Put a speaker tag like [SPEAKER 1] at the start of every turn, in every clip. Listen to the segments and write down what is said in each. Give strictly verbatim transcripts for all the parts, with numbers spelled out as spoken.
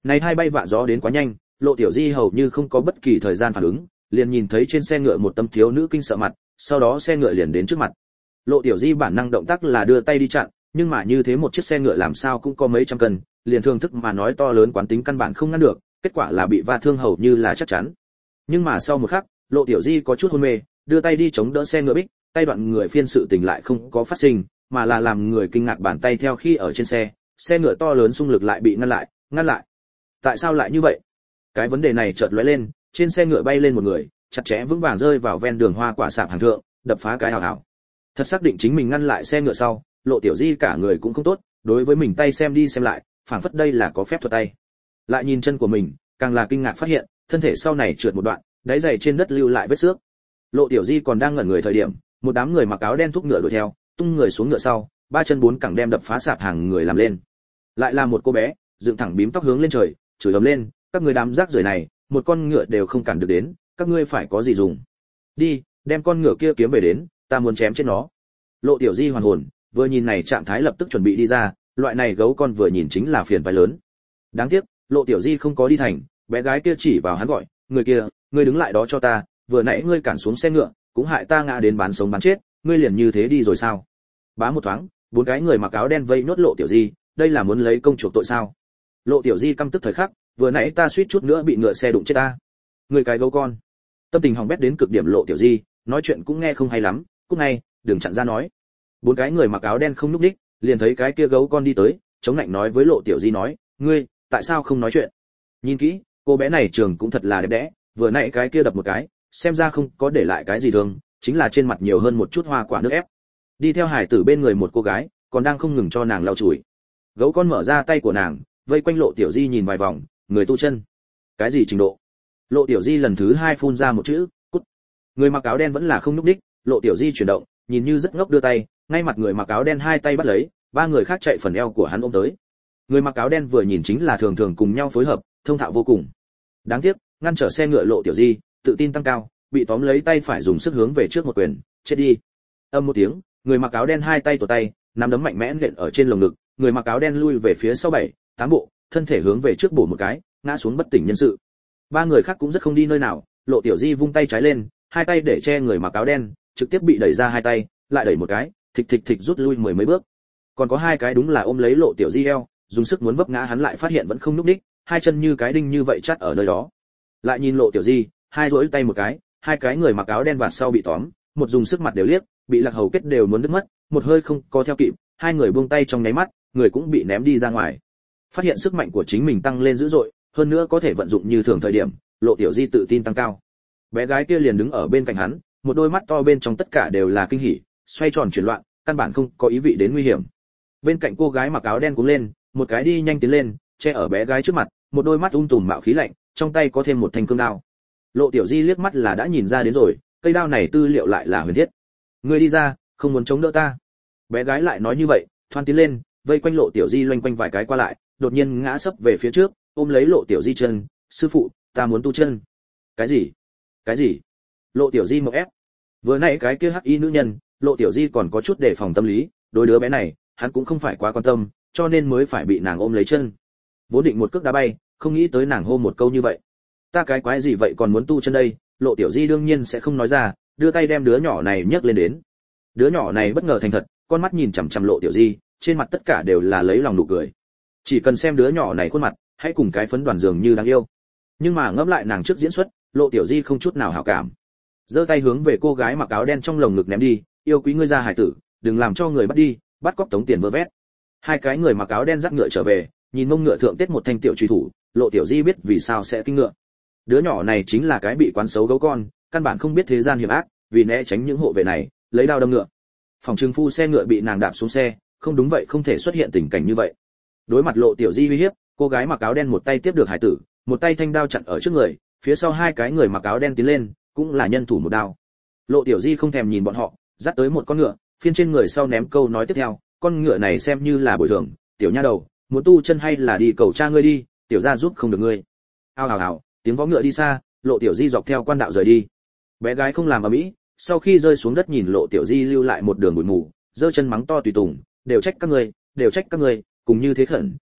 [SPEAKER 1] Này hai bay vạ gió đến quá nhanh, Lộ Tiểu Di hầu như không có bất kỳ thời gian phản ứng, liền nhìn thấy trên xe ngựa một tấm thiếu nữ kinh sợ mặt, sau đó xe ngựa liền đến trước mặt. Lộ Tiểu Di bản năng động tác là đưa tay đi chặn, nhưng mà như thế một chiếc xe ngựa làm sao cũng có mấy trăm cân, liền thương thức mà nói to lớn quán tính căn bản không ngăn được, kết quả là bị va thương hầu như là chắc chắn. Nhưng mà sau một khắc, Lộ Tiểu Di có chút hôn mê, đưa tay đi chống đỡ xe ngựa bích, tay đoạn người phiên sự tình lại không có phát sinh, mà là làm người kinh ngạc bàn tay theo khi ở trên xe, xe ngựa to lớn xung lực lại bị ngăn lại, ngăn lại. Tại sao lại như vậy? Cái vấn đề này chợt lóe lên, trên xe ngựa bay lên một người, chặt chẽ vững vàng rơi vào ven đường hoa quả sạp hàng thượng, đập phá cái hào hào. Thật xác định chính mình ngăn lại xe ngựa sau, Lộ Tiểu Di cả người cũng không tốt, đối với mình tay xem đi xem lại, phảng phất đây là có phép thuật tay. Lại nhìn chân của mình, càng là kinh ngạc phát hiện, thân thể sau này trượt một đoạn, đáy giày trên đất lưu lại vết xước. Lộ Tiểu Di còn đang ngẩn người thời điểm, một đám người mặc áo đen thúc ngựa đuổi theo, tung người xuống ngựa sau, ba chân bốn cẳng đem đập phá sạp hàng người làm lên. Lại là một cô bé, dựng thẳng bím tóc hướng lên trời, chửi ầm lên, các người đám rác rưởi này, một con ngựa đều không cản được đến, các ngươi phải có gì dùng? Đi, đem con ngựa kia kiếm về đến, ta muốn chém chết nó. Lộ Tiểu Di hoàn hồn, vừa nhìn này trạng thái lập tức chuẩn bị đi ra, loại này gấu con vừa nhìn chính là phiền phái lớn. Đáng tiếc, Lộ Tiểu Di không có đi thành, bé gái kia chỉ vào hắn gọi, người kia, ngươi đứng lại đó cho ta, vừa nãy ngươi cản xuống xe ngựa, cũng hại ta ngã đến bán sống bán chết, ngươi liền như thế đi rồi sao? Bá một thoáng, bốn cái người mặc áo đen vây nốt Lộ Tiểu Di, đây là muốn lấy công chuộc tội sao? Lộ Tiểu Di căm tức thời khắc, vừa nãy ta suýt chút nữa bị ngựa xe đụng chết ta. Ngươi cái gấu con. Tâm tình hỏng bét đến cực điểm Lộ Tiểu Di, nói chuyện cũng nghe không hay lắm, cút ngay, đừng chặn ra nói. Bốn cái người mặc áo đen không nhúc nhích, liền thấy cái kia gấu con đi tới, chống lạnh nói với Lộ Tiểu Di nói, ngươi, tại sao không nói chuyện? Nhìn kỹ, cô bé này trường cũng thật là đẹp đẽ, vừa nãy cái kia đập một cái, xem ra không có để lại cái gì thương, chính là trên mặt nhiều hơn một chút hoa quả nước ép. Đi theo hải tử bên người một cô gái, còn đang không ngừng cho nàng lau chùi. Gấu con mở ra tay của nàng, vây quanh Lộ Tiểu Di nhìn vài vòng, người tu chân. Cái gì trình độ? Lộ Tiểu Di lần thứ hai phun ra một chữ, cút. Người mặc áo đen vẫn là không nhúc nhích, Lộ Tiểu Di chuyển động, nhìn như rất ngốc đưa tay, ngay mặt người mặc áo đen hai tay bắt lấy, ba người khác chạy phần eo của hắn ôm tới. Người mặc áo đen vừa nhìn chính là thường thường cùng nhau phối hợp, thông thạo vô cùng. Đáng tiếc, ngăn trở xe ngựa Lộ Tiểu Di, tự tin tăng cao, bị tóm lấy tay phải dùng sức hướng về trước một quyền, chết đi. Âm một tiếng, người mặc áo đen hai tay tổ tay, nắm đấm mạnh mẽ nện ở trên lồng ngực, người mặc áo đen lui về phía sau bảy, tám bộ, thân thể hướng về trước bổ một cái, ngã xuống bất tỉnh nhân sự. Ba người khác cũng rất không đi nơi nào, Lộ Tiểu Di vung tay trái lên, hai tay để che người mặc áo đen, trực tiếp bị đẩy ra hai tay, lại đẩy một cái, thịch thịch thịch rút lui mười mấy bước. Còn có hai cái đúng là ôm lấy Lộ Tiểu Di eo, dùng sức muốn vấp ngã hắn lại phát hiện vẫn không nhúc nhích, hai chân như cái đinh như vậy chắt ở nơi đó. Lại nhìn Lộ Tiểu Di, hai duỗi tay một cái, hai cái người mặc áo đen vạt sau bị tóm, một dùng sức mặt đều liếc, bị lạc hầu kết đều muốn đứt mất, một hơi không có theo kịp, hai người buông tay trong nháy mắt, người cũng bị ném đi ra ngoài. Phát hiện sức mạnh của chính mình tăng lên dữ dội, hơn nữa có thể vận dụng như thường thời điểm, Lộ Tiểu Di tự tin tăng cao. Bé gái kia liền đứng ở bên cạnh hắn, một đôi mắt to bên trong tất cả đều là kinh hỉ, xoay tròn chuyển loạn, căn bản không có ý vị đến nguy hiểm. Bên cạnh cô gái mặc áo đen cũng lên, một cái đi nhanh tiến lên, che ở bé gái trước mặt, một đôi mắt ung tùm mạo khí lạnh, trong tay có thêm một thanh cương đao. Lộ Tiểu Di liếc mắt là đã nhìn ra đến rồi, cây đao này tư liệu lại là huyền thiết. Ngươi đi ra, không muốn chống đỡ ta. Bé gái lại nói như vậy, thoăn tiến lên, vây quanh Lộ Tiểu Di loanh quanh vài cái qua lại, đột nhiên ngã sấp về phía trước, ôm lấy Lộ Tiểu Di chân, sư phụ, ta muốn tu chân. Cái gì? Cái gì? Lộ Tiểu Di mộng ép. Vừa nãy cái kia hắc y nữ nhân, Lộ Tiểu Di còn có chút đề phòng tâm lý, đối đứa bé này, hắn cũng không phải quá quan tâm, cho nên mới phải bị nàng ôm lấy chân. Vốn định một cước đá bay, không nghĩ tới nàng hô một câu như vậy. Ta cái quái gì vậy còn muốn tu chân đây? Lộ Tiểu Di đương nhiên sẽ không nói ra, đưa tay đem đứa nhỏ này nhấc lên đến. Đứa nhỏ này bất ngờ thành thật, con mắt nhìn chằm chằm Lộ Tiểu Di, trên mặt tất cả đều là lấy lòng nụ cười. Chỉ cần xem đứa nhỏ này khuôn mặt, hãy cùng cái phấn đoàn dường như đáng yêu. Nhưng mà ngẫm lại nàng trước diễn xuất, Lộ Tiểu Di không chút nào hảo cảm. Giơ tay hướng về cô gái mặc áo đen trong lồng ngực ném đi, yêu quý ngươi ra hải tử, đừng làm cho người bắt đi, bắt cóc tống tiền vơ vét. Hai cái người mặc áo đen dắt ngựa trở về, nhìn mông ngựa thượng tết một thanh tiểu truy thủ, Lộ Tiểu Di biết vì sao sẽ kinh ngựa. Đứa nhỏ này chính là cái bị quán xấu gấu con, căn bản không biết thế gian hiểm ác, vì né tránh những hộ vệ này, lấy đao đâm ngựa. Phòng trưng phu xe ngựa bị nàng đạp xuống xe, không đúng vậy không thể xuất hiện tình cảnh như vậy. Đối mặt Lộ Tiểu Di uy hiếp, cô gái mặc áo đen một tay tiếp được hải tử, một tay thanh đao chặn ở trước người, phía sau hai cái người mặc áo đen tiến lên, cũng là nhân thủ một đao. Lộ Tiểu Di không thèm nhìn bọn họ, dắt tới một con ngựa, phiên trên người sau ném câu nói tiếp theo, con ngựa này xem như là bồi thường, tiểu nha đầu, muốn tu chân hay là đi cầu cha ngươi đi, tiểu gia giúp không được ngươi. Ao ào ào, tiếng vó ngựa đi xa, Lộ Tiểu Di dọc theo quan đạo rời đi. Bé gái không làm ầm ĩ, sau khi rơi xuống đất nhìn Lộ Tiểu Di lưu lại một đường bụi mù, giơ chân mắng to tùy tùng, đều trách các ngươi, đều trách các ngươi, cùng như thế khẩn,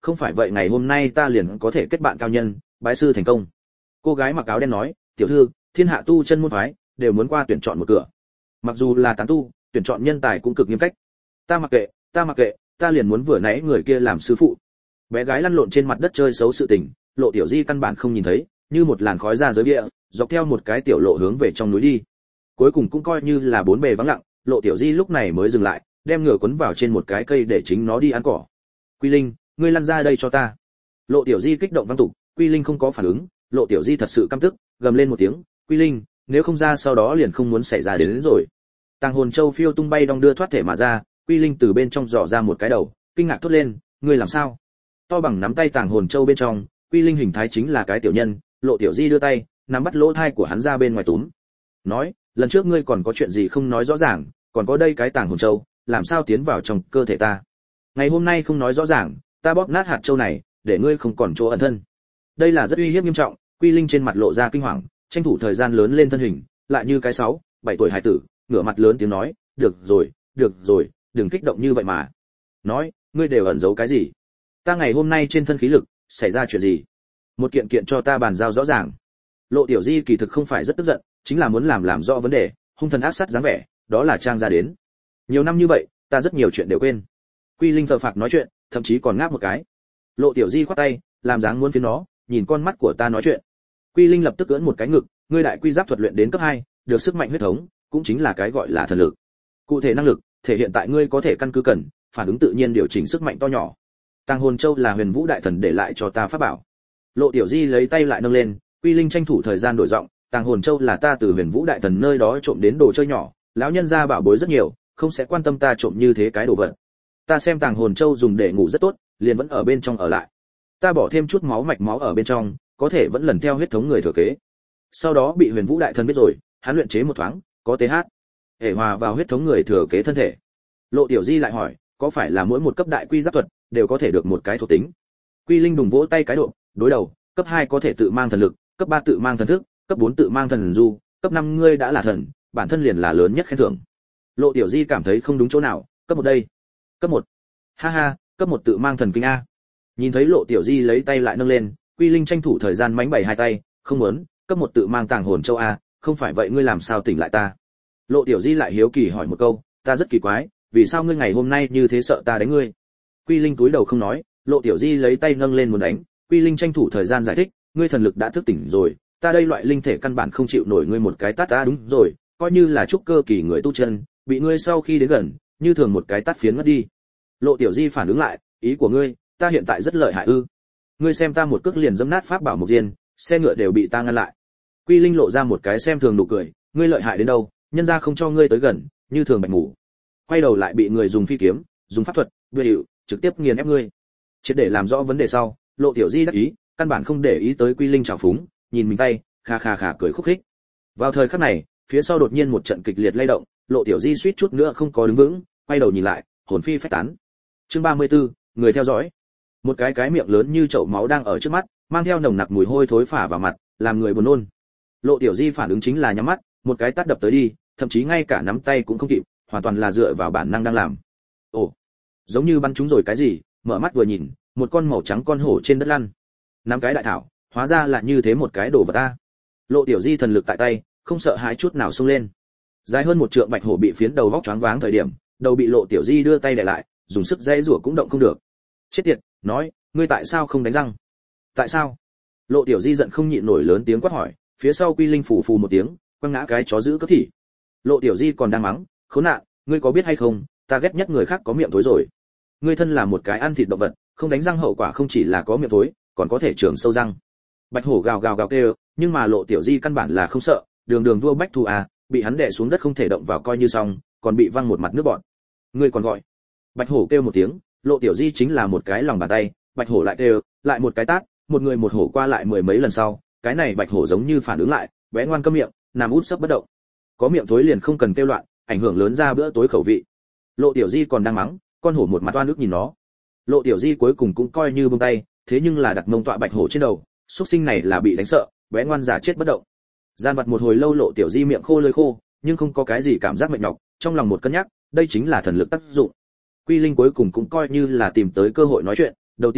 [SPEAKER 1] không phải vậy ngày hôm nay ta liền có thể kết bạn cao nhân, bái sư thành công. Cô gái mặc áo đen nói, tiểu thư, thiên hạ tu chân môn phái đều muốn qua tuyển chọn một cửa. Mặc dù là tán tu, tuyển chọn nhân tài cũng cực nghiêm cách. Ta mặc kệ, ta mặc kệ, ta liền muốn vừa nãy người kia làm sư phụ. Bé gái lăn lộn trên mặt đất chơi xấu sự tình, Lộ Tiểu Di căn bản không nhìn thấy, như một làn khói ra giới địa, dọc theo một cái tiểu lộ hướng về trong núi đi. Cuối cùng cũng coi như là bốn bề vắng lặng, Lộ Tiểu Di lúc này mới dừng lại, đem ngựa quấn vào trên một cái cây để chính nó đi ăn cỏ. Quy Linh, ngươi lăn ra đây cho ta. Lộ Tiểu Di kích động vang tục, Quy Linh không có phản ứng, Lộ Tiểu Di thật sự căm tức, gầm lên một tiếng, Quy Linh, nếu không ra sau đó liền không muốn xảy ra đến, đến rồi. Tàng hồn châu phiêu tung bay đong đưa thoát thể mà ra, Quy Linh từ bên trong dò ra một cái đầu, kinh ngạc thốt lên, ngươi làm sao? To bằng nắm tay tàng hồn châu bên trong, Quy Linh hình thái chính là cái tiểu nhân, Lộ Tiểu Di đưa tay, nắm bắt lỗ thai của hắn ra bên ngoài túm. Nói, lần trước ngươi còn có chuyện gì không nói rõ ràng, còn có đây cái tàng hồn châu, làm sao tiến vào trong cơ thể ta? Ngày hôm nay không nói rõ ràng, ta bóp nát hạt châu này, để ngươi không còn chỗ ẩn thân. Đây là rất uy hiếp nghiêm trọng, Quy Linh trên mặt lộ ra kinh hoàng, tranh thủ thời gian lớn lên thân hình, lại như cái sáu, bảy tuổi hải tử, ngửa mặt lớn tiếng nói, "Được rồi, được rồi, đừng kích động như vậy mà." Nói, ngươi đều ẩn giấu cái gì? Ta ngày hôm nay trên thân khí lực, xảy ra chuyện gì? Một kiện kiện cho ta bàn giao rõ ràng. Lộ Tiểu Di kỳ thực không phải rất tức giận, chính là muốn làm làm rõ vấn đề, hung thần ác sát dáng vẻ, đó là trang ra đến. Nhiều năm như vậy, ta rất nhiều chuyện đều quên. Quy Linh thờ phạc nói chuyện, thậm chí còn ngáp một cái. Lộ Tiểu Di khoát tay, làm dáng muốn phiến nó, nhìn con mắt của ta nói chuyện. Quy Linh lập tức ưỡn một cái ngực, ngươi đại quy giáp thuật luyện đến cấp hai, được sức mạnh huyết thống, cũng chính là cái gọi là thần lực. Cụ thể năng lực, thể hiện tại ngươi có thể căn cứ cần, phản ứng tự nhiên điều chỉnh sức mạnh to nhỏ. Tàng hồn châu là Huyền Vũ đại thần để lại cho ta pháp bảo. Lộ Tiểu Di lấy tay lại nâng lên, Quy Linh tranh thủ thời gian đổi giọng, Tàng hồn châu là ta từ Huyền Vũ đại thần nơi đó trộm đến đồ chơi nhỏ, lão nhân gia bảo bối rất nhiều, không sẽ quan tâm ta trộm như thế cái đồ vật. Ta xem Tàng hồn châu dùng để ngủ rất tốt, liền vẫn ở bên trong ở lại. Ta bỏ thêm chút máu mạch máu ở bên trong, có thể vẫn lần theo huyết thống người thừa kế. Sau đó bị Huyền Vũ đại thần biết rồi, hắn luyện chế một thoáng, có th, hệ hòa vào huyết thống người thừa kế thân thể. Lộ Tiểu Di lại hỏi, có phải là mỗi một cấp đại quy giáp thuật đều có thể được một cái thuộc tính? Quy Linh đùng vỗ tay cái độ, đối đầu, cấp hai có thể tự mang thần lực, cấp ba tự mang thần thức, cấp bốn tự mang thần du, cấp năm ngươi đã là thần, bản thân liền là lớn nhất khen thưởng. Lộ Tiểu Di cảm thấy không đúng chỗ nào, cấp một đây. Cấp một. Ha ha, cấp một tự mang thần kinh a. Nhìn thấy Lộ Tiểu Di lấy tay lại nâng lên, Quy Linh tranh thủ thời gian mánh bày hai tay, không muốn, cấp một tự mang tàng hồn châu a, không phải vậy ngươi làm sao tỉnh lại ta? Lộ Tiểu Di lại hiếu kỳ hỏi một câu, ta rất kỳ quái, vì sao ngươi ngày hôm nay như thế sợ ta đánh ngươi? Quy Linh cúi đầu không nói, Lộ Tiểu Di lấy tay nâng lên muốn đánh, Quy Linh tranh thủ thời gian giải thích, ngươi thần lực đã thức tỉnh rồi, ta đây loại linh thể căn bản không chịu nổi ngươi một cái tát. Ta đúng rồi, coi như là trúc cơ kỳ người tu chân, bị ngươi sau khi đến gần, như thường một cái tát phiến ngất đi. Lộ Tiểu Di phản ứng lại, ý của ngươi, ta hiện tại rất lợi hại ư? Ngươi xem ta một cước liền dẫm nát pháp bảo một diên, xe ngựa đều bị ta ngăn lại. Quy Linh lộ ra một cái xem thường nụ cười, ngươi lợi hại đến đâu, nhân gia không cho ngươi tới gần, như thường bạch ngủ. Quay đầu lại bị người dùng phi kiếm, dùng pháp thuật, đuôi hiệu, trực tiếp nghiền ép ngươi. Triệt để làm rõ vấn đề sau, Lộ Tiểu Di đắc ý, căn bản không để ý tới Quy Linh trào phúng, nhìn mình tay, kha kha kha cười khúc khích. Vào thời khắc này, phía sau đột nhiên một trận kịch liệt lay động, Lộ Tiểu Di suýt chút nữa không có đứng vững, quay đầu nhìn lại, hồn phi phách tán. Chương ba mươi tư, người theo dõi. Một cái cái miệng lớn như chậu máu đang ở trước mắt, mang theo nồng nặc mùi hôi thối phả vào mặt, làm người buồn nôn. Lộ Tiểu Di phản ứng chính là nhắm mắt, một cái tát đập tới đi, thậm chí ngay cả nắm tay cũng không kịp, hoàn toàn là dựa vào bản năng đang làm. Ồ, giống như bắn trúng rồi cái gì, mở mắt vừa nhìn, một con màu trắng con hổ trên đất lăn. Năm cái đại thảo, hóa ra là như thế một cái đồ vật ta. Lộ Tiểu Di thần lực tại tay, không sợ hãi chút nào xông lên. Dài hơn một trượng bạch hổ bị phiến đầu vóc choáng váng thời điểm, đầu bị Lộ Tiểu Di đưa tay đè lại, dùng sức dãy rủa cũng động không được. Chết tiệt, nói, ngươi tại sao không đánh răng? Tại sao? Lộ Tiểu Di giận không nhịn nổi lớn tiếng quát hỏi, phía sau Quy Linh phủ phù một tiếng, quăng ngã cái chó giữ cấp thị. Lộ Tiểu Di còn đang mắng, khốn nạn, ngươi có biết hay không, ta ghét nhất người khác có miệng thối rồi. Ngươi thân là một cái ăn thịt động vật, không đánh răng hậu quả không chỉ là có miệng thối, còn có thể trưởng sâu răng. Bạch hổ gào gào gào kêu, nhưng mà Lộ Tiểu Di căn bản là không sợ, đường đường vua bách thu à, bị hắn đè xuống đất không thể động vào coi như xong, còn bị văng một mặt nước bọt. Ngươi còn gọi? Bạch hổ kêu một tiếng, Lộ Tiểu Di chính là một cái lòng bàn tay, bạch hổ lại kêu, lại một cái tát, một người một hổ qua lại mười mấy lần sau, cái này bạch hổ giống như phản ứng lại, bé ngoan câm miệng, nằm út sấp bất động. Có miệng thối liền không cần kêu loạn, ảnh hưởng lớn ra bữa tối khẩu vị. Lộ Tiểu Di còn đang mắng, con hổ một mặt oan ức nhìn nó. Lộ Tiểu Di cuối cùng cũng coi như buông tay, thế nhưng là đặt mông tọa bạch hổ trên đầu, xuất sinh này là bị đánh sợ, bé ngoan giả chết bất động. Gian vật một hồi lâu Lộ Tiểu Di miệng khô lưỡi khô, nhưng không có cái gì cảm giác mệt nhọc, trong lòng một cân nhắc, đây chính là thần lực tác dụng. Quy Linh cuối cùng cũng coi như là tìm tới cơ hội nói chuyện, đầu tiên,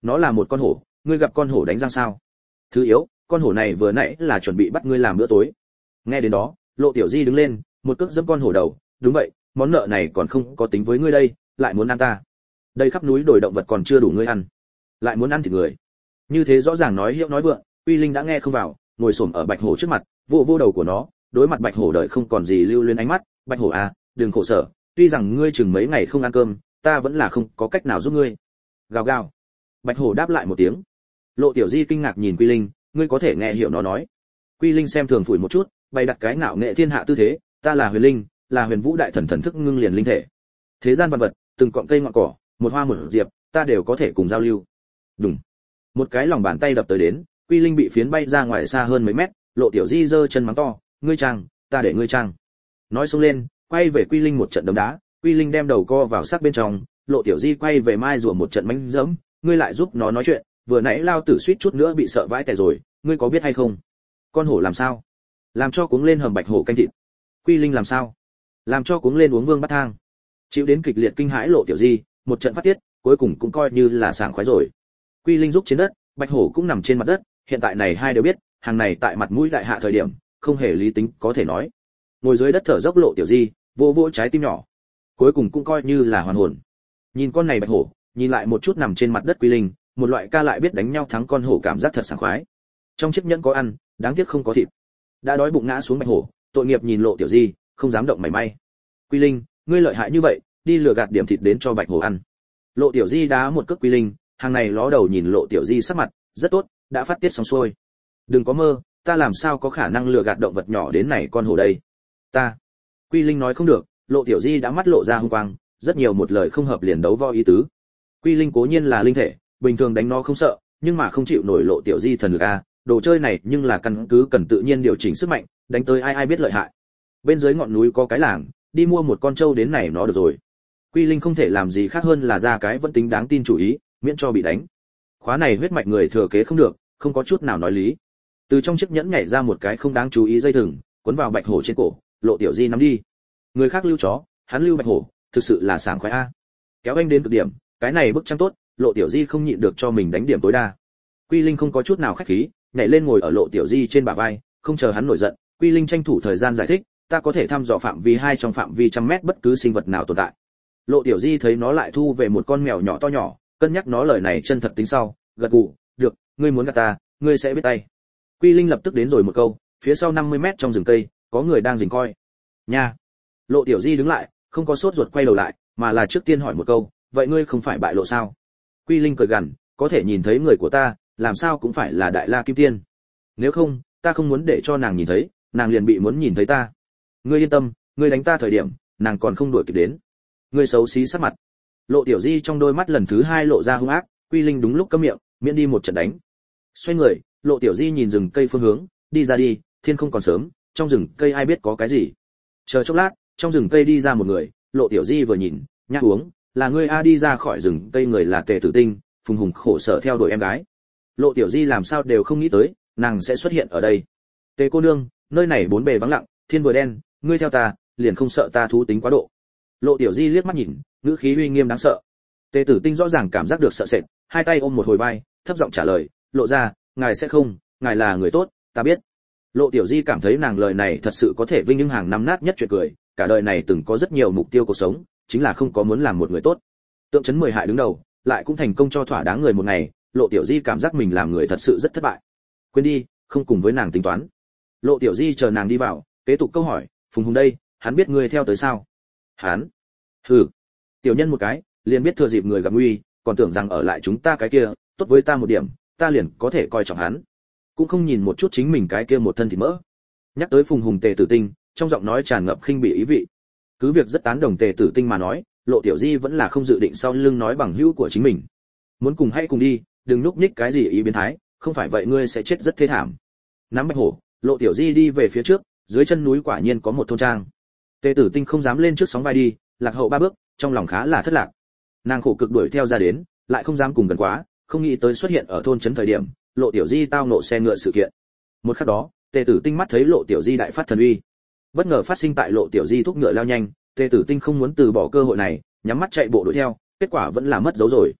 [SPEAKER 1] nó là một con hổ, ngươi gặp con hổ đánh răng sao? Thứ yếu, con hổ này vừa nãy là chuẩn bị bắt ngươi làm bữa tối. Nghe đến đó, Lộ Tiểu Di đứng lên, một cước giẫm con hổ đầu, đúng vậy, món nợ này còn không có tính với ngươi đây, lại muốn ăn ta. Đây khắp núi đồi động vật còn chưa đủ ngươi ăn, lại muốn ăn thịt người. Như thế rõ ràng nói hiệu nói vượng, Quy Linh đã nghe không vào, ngồi xổm ở Bạch Hổ trước mặt, vô vô đầu của nó, đối mặt Bạch Hổ đời không còn gì lưu luyến ánh mắt, Bạch Hổ à, đừng khổ sở, tuy rằng ngươi chừng mấy ngày không ăn cơm, ta vẫn là không có cách nào giúp ngươi. Gào gào. Bạch Hổ đáp lại một tiếng. Lộ Tiểu Di kinh ngạc nhìn Quy Linh, ngươi có thể nghe hiểu nó nói. Quy Linh xem thường phủi một chút, bày đặt cái ngạo nghệ thiên hạ tư thế, ta là Huyền Linh, là Huyền Vũ đại thần thần thức ngưng liền linh thể. Thế gian vật vật, từng cọng cây ngọn cỏ, một hoa một diệp, ta đều có thể cùng giao lưu. Đùng. Một cái lòng bàn tay đập tới đến, Quy Linh bị phiến bay ra ngoài xa hơn mấy mét, Lộ Tiểu Di giơ chân mắng to, ngươi trang, ta để ngươi trang. Nói xông lên, quay về Quy Linh một trận đấm đá, Quy Linh đem đầu co vào xác bên trong, Lộ Tiểu Di quay về mai rùa một trận mánh dẫm, ngươi lại giúp nó nói chuyện, vừa nãy lao tử suýt chút nữa bị sợ vãi tè rồi, ngươi có biết hay không? Con hổ làm sao? Làm cho cuống lên hầm Bạch Hổ canh thịt. Quy Linh làm sao? Làm cho cuống lên uống vương bát thang. Chịu đến kịch liệt kinh hãi Lộ Tiểu Di, một trận phát tiết, cuối cùng cũng coi như là sảng khoái rồi. Quy Linh giúp trên đất, Bạch Hổ cũng nằm trên mặt đất, hiện tại này hai đều biết, hàng này tại mặt mũi đại hạ thời điểm, không hề lý tính có thể nói. Ngồi dưới đất thở dốc Lộ Tiểu Di, vô vô trái tim nhỏ. Cuối cùng cũng coi như là hoàn hồn. Nhìn con này Bạch Hổ, nhìn lại một chút nằm trên mặt đất Quy Linh, một loại ca lại biết đánh nhau thắng con hổ cảm giác thật sảng khoái. Trong chiếc nhẫn có ăn, đáng tiếc không có thịt. Đã đói bụng ngã xuống Bạch Hổ, tội nghiệp nhìn Lộ Tiểu Di, không dám động mảy may. Quy Linh, ngươi lợi hại như vậy, đi lừa gạt điểm thịt đến cho Bạch Hổ ăn. Lộ Tiểu Di đá một cước Quy Linh, hàng này ló đầu nhìn Lộ Tiểu Di sắc mặt, rất tốt, đã phát tiết xong xuôi. Đừng có mơ, ta làm sao có khả năng lừa gạt động vật nhỏ đến này con hổ đây. Ta. Quy Linh nói không được, Lộ Tiểu Di đã mắt lộ ra hung quang, rất nhiều một lời không hợp liền đấu vo ý tứ. Quy Linh cố nhiên là linh thể, bình thường đánh nó không sợ, nhưng mà không chịu nổi Lộ Tiểu Di thần lực a, đồ chơi này nhưng là căn cứ cần tự nhiên điều chỉnh sức mạnh, đánh tới ai ai biết lợi hại. Bên dưới ngọn núi có cái làng, đi mua một con trâu đến này nó được rồi. Quy Linh không thể làm gì khác hơn là ra cái vẫn tính đáng tin chủ ý, miễn cho bị đánh. Khóa này huyết mạch người thừa kế không được, không có chút nào nói lý. Từ trong chiếc nhẫn nhảy ra một cái không đáng chú ý dây thừng, cuốn vào Bạch Hổ trên cổ, Lộ Tiểu Di nắm đi. Người khác lưu chó, hắn lưu Bạch Hổ, thực sự là sảng khoái a. Kéo anh đến cực điểm, cái này bức tranh tốt, Lộ Tiểu Di không nhịn được cho mình đánh điểm tối đa. Quy Linh không có chút nào khách khí, nhảy lên ngồi ở Lộ Tiểu Di trên bả vai, không chờ hắn nổi giận, Quy Linh tranh thủ thời gian giải thích, ta có thể thăm dò phạm vi hai trong phạm vi trăm mét bất cứ sinh vật nào tồn tại. Lộ Tiểu Di thấy nó lại thu về một con mèo nhỏ to nhỏ, cân nhắc nó lời này chân thật tính sau, gật gù, được, ngươi muốn gạt ta, ngươi sẽ biết tay. Quy Linh lập tức đến rồi một câu, phía sau năm mươi mét trong rừng cây, có người đang rình coi. Nha. Lộ Tiểu Di đứng lại, không có sốt ruột quay đầu lại, mà là trước tiên hỏi một câu, vậy ngươi không phải bại lộ sao? Quy Linh cười gằn, có thể nhìn thấy người của ta, làm sao cũng phải là Đại La Kim Tiên. Nếu không, ta không muốn để cho nàng nhìn thấy, nàng liền bị muốn nhìn thấy ta. Ngươi yên tâm, ngươi đánh ta thời điểm, nàng còn không đuổi kịp đến. Ngươi xấu xí sắc mặt. Lộ Tiểu Di trong đôi mắt lần thứ hai lộ ra hung ác, Quy Linh đúng lúc câm miệng, miễn đi một trận đánh. Xoay người, Lộ Tiểu Di nhìn rừng cây phương hướng, đi ra đi, thiên không còn sớm, trong rừng cây ai biết có cái gì. Chờ chốc lát, trong rừng cây đi ra một người, Lộ Tiểu Di vừa nhìn, nhắc uống, là ngươi a. Đi ra khỏi rừng cây người là Tề Tử Tinh, Phùng Hùng khổ sở theo đuổi em gái. Lộ Tiểu Di làm sao đều không nghĩ tới, nàng sẽ xuất hiện ở đây. Tề cô nương, nơi này bốn bề vắng lặng, thiên vừa đen, ngươi theo ta, liền không sợ ta thú tính quá độ. Lộ Tiểu Di liếc mắt nhìn, ngữ khí uy nghiêm đáng sợ. Tề Tử Tinh rõ ràng cảm giác được sợ sệt, hai tay ôm một hồi vai, thấp giọng trả lời, lộ ra, ngài sẽ không, ngài là người tốt, ta biết. Lộ Tiểu Di cảm thấy nàng lời này thật sự có thể vinh những hàng năm nát nhất chuyện cười, cả đời này từng có rất nhiều mục tiêu cuộc sống, chính là không có muốn làm một người tốt. Tượng trấn mười hại đứng đầu, lại cũng thành công cho thỏa đáng người một ngày, Lộ Tiểu Di cảm giác mình làm người thật sự rất thất bại. Quên đi, không cùng với nàng tính toán. Lộ Tiểu Di chờ nàng đi vào, kế tục câu hỏi, Phùng Hùng đây, hắn biết ngươi theo tới sao? Hắn? Hừ, tiểu nhân một cái, liền biết thừa dịp người gặp nguy, còn tưởng rằng ở lại chúng ta cái kia, tốt với ta một điểm, ta liền có thể coi trọng hắn. Cũng không nhìn một chút chính mình cái kia một thân thịt mỡ. Nhắc tới Phùng Hùng Tề Tử Tinh, trong giọng nói tràn ngập khinh bỉ ý vị. Cứ việc rất tán đồng Tề Tử Tinh mà nói, Lộ Tiểu Di vẫn là không dự định sau lưng nói bằng hữu của chính mình. Muốn cùng hãy cùng đi, đừng núp nhích cái gì ý biến thái, không phải vậy ngươi sẽ chết rất thê thảm. Nắm Bạch Hổ, Lộ Tiểu Di đi về phía trước, dưới chân núi quả nhiên có một thôn trang. Tề Tử Tinh không dám lên trước sóng vai đi, lạc hậu ba bước, trong lòng khá là thất lạc. Nàng khổ cực đuổi theo ra đến, lại không dám cùng gần quá, không nghĩ tới xuất hiện ở thôn trấn thời điểm, Lộ Tiểu Di tao nộ xe ngựa sự kiện. Một khắc đó, Tề Tử Tinh mắt thấy Lộ Tiểu Di đại phát thần uy. Bất ngờ phát sinh tại Lộ Tiểu Di thúc ngựa lao nhanh, Tề Tử Tinh không muốn từ bỏ cơ hội này, nhắm mắt chạy bộ đuổi theo, kết quả vẫn là mất dấu rồi.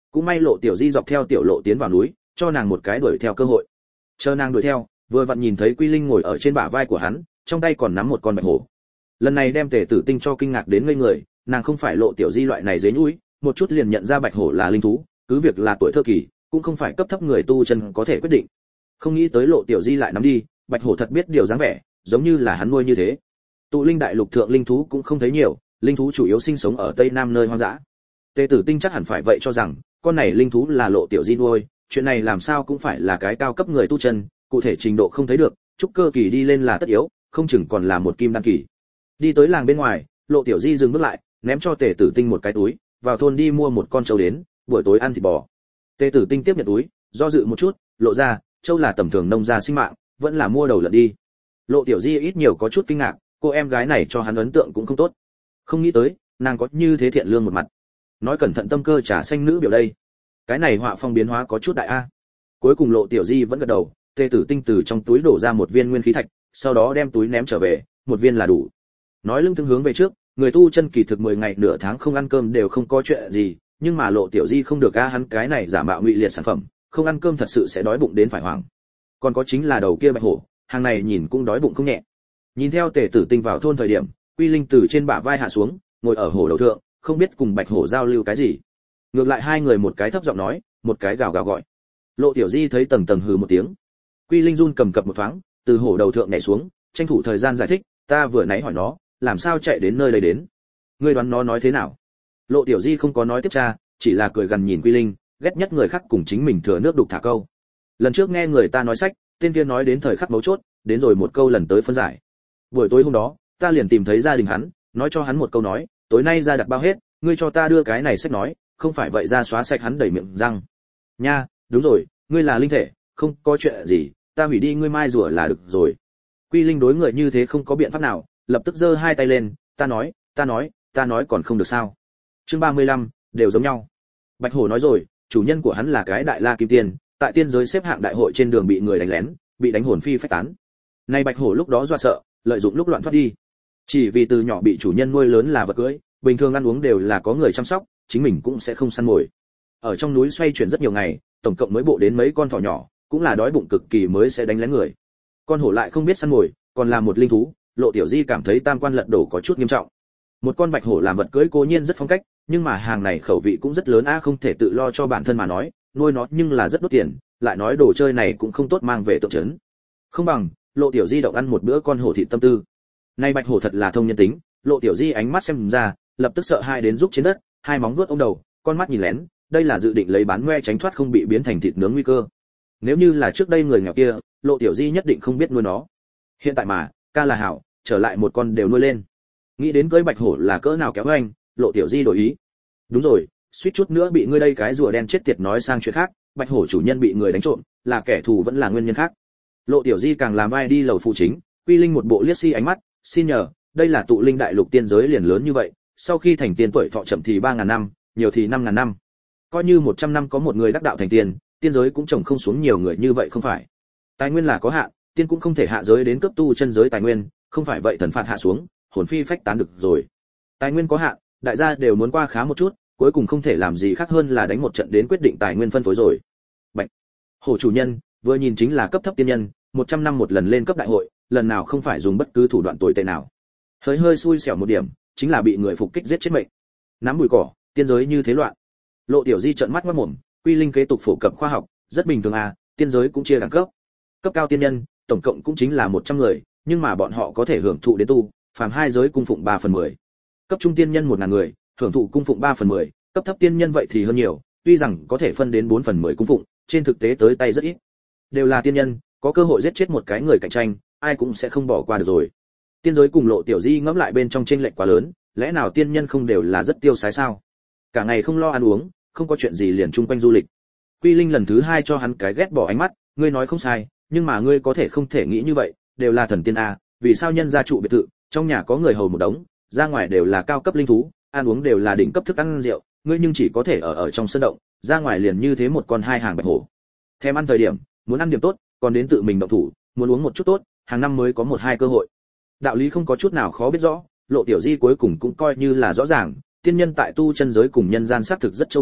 [SPEAKER 1] Cũng may Lộ Tiểu Di dọc theo tiểu lộ tiến vào núi, cho nàng một cái đuổi theo cơ hội. Chờ nàng đuổi theo, vừa vặn nhìn thấy Quy Linh ngồi ở trên bả vai của hắn, trong tay còn nắm một con bạch hổ. Lần này đem Tề Tử Tinh cho kinh ngạc đến ngây người, nàng không phải Lộ Tiểu Di loại này dế nhũi, một chút liền nhận ra bạch hổ là linh thú, cứ việc là tuổi thơ kỳ, cũng không phải cấp thấp người tu chân có thể quyết định. Không nghĩ tới Lộ Tiểu Di lại nắm đi, bạch hổ thật biết điều dáng vẻ, giống như là hắn nuôi như thế. Tụ linh đại lục thượng linh thú cũng không thấy nhiều, linh thú chủ yếu sinh sống ở tây nam nơi hoang dã. Tề Tử Tinh chắc hẳn phải vậy cho rằng con này linh thú là Lộ Tiểu Di nuôi, chuyện này làm sao cũng phải là cái cao cấp người tu chân, cụ thể trình độ không thấy được, trúc cơ kỳ đi lên là tất yếu, không chừng còn là một kim đan kỳ. Đi tới làng bên ngoài, Lộ Tiểu Di dừng bước lại, ném cho Tề Tử Tinh một cái túi, vào thôn đi mua một con trâu đến, buổi tối ăn thịt bò. Tề Tử Tinh tiếp nhận túi, do dự một chút, lộ ra, trâu là tầm thường nông gia sinh mạng, vẫn là mua đầu lợn đi. Lộ Tiểu Di ít nhiều có chút kinh ngạc, cô em gái này cho hắn ấn tượng cũng không tốt. Không nghĩ tới, nàng có như thế thiện lương một mặt. Nói cẩn thận tâm cơ trà xanh nữ biểu đây. Cái này họa phong biến hóa có chút đại a. Cuối cùng Lộ Tiểu Di vẫn gật đầu, Tề Tử Tinh từ trong túi đổ ra một viên nguyên khí thạch, sau đó đem túi ném trở về, một viên là đủ. Nói lưng tương hướng về trước, người tu chân kỳ thực mười ngày nửa tháng không ăn cơm đều không có chuyện gì, nhưng mà Lộ Tiểu Di không được a, hắn cái này giả mạo ngụy liệt sản phẩm, không ăn cơm thật sự sẽ đói bụng đến phải hoảng. Còn có chính là đầu kia bạch hổ, hàng này nhìn cũng đói bụng không nhẹ. Nhìn theo Tề Tử Tinh vào thôn thời điểm, Quy Linh từ trên bả vai hạ xuống, ngồi ở hổ đầu thượng, không biết cùng bạch hổ giao lưu cái gì. Ngược lại hai người một cái thấp giọng nói, một cái gào gào gọi. Lộ Tiểu Di thấy tầng tầng hừ một tiếng. Quy Linh run cầm cập một thoáng, từ hổ đầu thượng nhảy xuống, tranh thủ thời gian giải thích, ta vừa nãy hỏi nó, làm sao chạy đến nơi đây đến? Ngươi đoán nó nói thế nào? Lộ Tiểu Di không có nói tiếp tra, chỉ là cười gần nhìn Quy Linh, ghét nhất người khác cùng chính mình thừa nước đục thả câu. Lần trước nghe người ta nói sách, tên kia nói đến thời khắc mấu chốt, đến rồi một câu lần tới phân giải. Buổi tối hôm đó, ta liền tìm thấy gia đình hắn, nói cho hắn một câu nói, tối nay ra đặt bao hết, ngươi cho ta đưa cái này sách nói, không phải vậy ra xóa sạch hắn đầy miệng răng. Nha, đúng rồi, ngươi là linh thể, không có chuyện gì, ta hủy đi ngươi mai rùa là được rồi. Quy Linh đối người như thế không có biện pháp nào, lập tức giơ hai tay lên, ta nói, ta nói, ta nói còn không được sao? Chương ba mươi lăm, đều giống nhau. Bạch hổ nói rồi, chủ nhân của hắn là cái đại la kim tiên, tại tiên giới xếp hạng đại hội trên đường bị người đánh lén, bị đánh hồn phi phách tán. Nay bạch hổ lúc đó dọa sợ, lợi dụng lúc loạn thoát đi. Chỉ vì từ nhỏ bị chủ nhân nuôi lớn là vật cưỡi, bình thường ăn uống đều là có người chăm sóc, chính mình cũng sẽ không săn mồi. Ở trong núi xoay chuyển rất nhiều ngày, tổng cộng mới bộ đến mấy con thỏ nhỏ, cũng là đói bụng cực kỳ mới sẽ đánh lén người. Con hổ lại không biết săn mồi, còn là một linh thú, Lộ Tiểu Di cảm thấy tam quan lật đổ có chút nghiêm trọng. Một con bạch hổ làm vật cưỡi cố nhiên rất phong cách, nhưng mà hàng này khẩu vị cũng rất lớn a, không thể tự lo cho bản thân mà nói, nuôi nó nhưng là rất đốt tiền, lại nói đồ chơi này cũng không tốt mang về tượng trấn. Không bằng, Lộ Tiểu Di động ăn một bữa con hổ thịt tâm tư. Nay bạch hổ thật là thông nhân tính, Lộ Tiểu Di ánh mắt xem ra, lập tức sợ hai đến rúc trên đất, hai móng vuốt ôm đầu, con mắt nhìn lén, đây là dự định lấy bán ngoe tránh thoát không bị biến thành thịt nướng nguy cơ. Nếu như là trước đây người nghèo kia, Lộ Tiểu Di nhất định không biết nuôi nó. Hiện tại mà, ca là hảo, trở lại một con đều nuôi lên. Nghĩ đến cưới bạch hổ là cỡ nào kéo anh, Lộ Tiểu Di đổi ý. Đúng rồi, suýt chút nữa bị ngươi đây cái rùa đen chết tiệt nói sang chuyện khác, bạch hổ chủ nhân bị người đánh trộm, là kẻ thù vẫn là nguyên nhân khác. Lộ Tiểu Di càng làm vai đi lầu phụ chính, Quy Linh một bộ liếc xi si ánh mắt, xin nhờ, đây là tụ linh đại lục tiên giới liền lớn như vậy, sau khi thành tiên tuổi thọ chậm thì ba ngàn năm, nhiều thì năm ngàn năm. Coi như một trăm năm có một người đắc đạo thành tiên, tiên giới cũng trồng không xuống nhiều người như vậy không phải. Tài nguyên là có hạn, tiên cũng không thể hạ giới đến cấp tu chân giới tài nguyên, không phải vậy thần phạt hạ xuống, hồn phi phách tán được rồi. Tài nguyên có hạn, đại gia đều muốn qua khá một chút, cuối cùng không thể làm gì khác hơn là đánh một trận đến quyết định tài nguyên phân phối rồi. Bạch hổ chủ nhân vừa nhìn chính là cấp thấp tiên nhân, một trăm năm một lần lên cấp đại hội, lần nào không phải dùng bất cứ thủ đoạn tồi tệ nào. Hơi hơi xui xẻo một điểm, chính là bị người phục kích giết chết mệnh. Nắm bụi cỏ, tiên giới như thế loạn. Lộ Tiểu Di trợn mắt ngoác mồm, Quy Linh kế tục phổ cập khoa học, rất bình thường à, tiên giới cũng chia đẳng cấp. Cấp cao tiên nhân, tổng cộng cũng chính là một trăm người, nhưng mà bọn họ có thể hưởng thụ đến tu, phàm hai giới cung phụng ba phần mười. Cấp trung tiên nhân một ngàn người, hưởng thụ cung phụng ba phần mười, cấp thấp tiên nhân vậy thì hơn nhiều, tuy rằng có thể phân đến bốn phần mười cung phụng, trên thực tế tới tay rất ít. Đều là tiên nhân, có cơ hội giết chết một cái người cạnh tranh, ai cũng sẽ không bỏ qua được rồi. Tiên giới cùng Lộ Tiểu Di ngẫm lại bên trong chênh lệch quá lớn, lẽ nào tiên nhân không đều là rất tiêu sái sao? Cả ngày không lo ăn uống, không có chuyện gì liền chung quanh du lịch. Quy Linh lần thứ hai cho hắn cái ghét bỏ ánh mắt, ngươi nói không sai, nhưng mà ngươi có thể không thể nghĩ như vậy, đều là thần tiên a, vì sao nhân gia trụ biệt thự, trong nhà có người hầu một đống, ra ngoài đều là cao cấp linh thú, ăn uống đều là đỉnh cấp thức ăn rượu, ngươi nhưng chỉ có thể ở ở trong sân động, ra ngoài liền như thế một con hai hàng bạch hổ. Thèm ăn thời điểm, muốn ăn điểm tốt, còn đến tự mình động thủ, muốn uống một chút tốt, hàng năm mới có một hai cơ hội. Đạo lý không có chút nào khó biết rõ, Lộ Tiểu Di cuối cùng cũng coi như là rõ ràng, tiên nhân tại tu chân giới cùng nhân gian xác thực rất châu bò,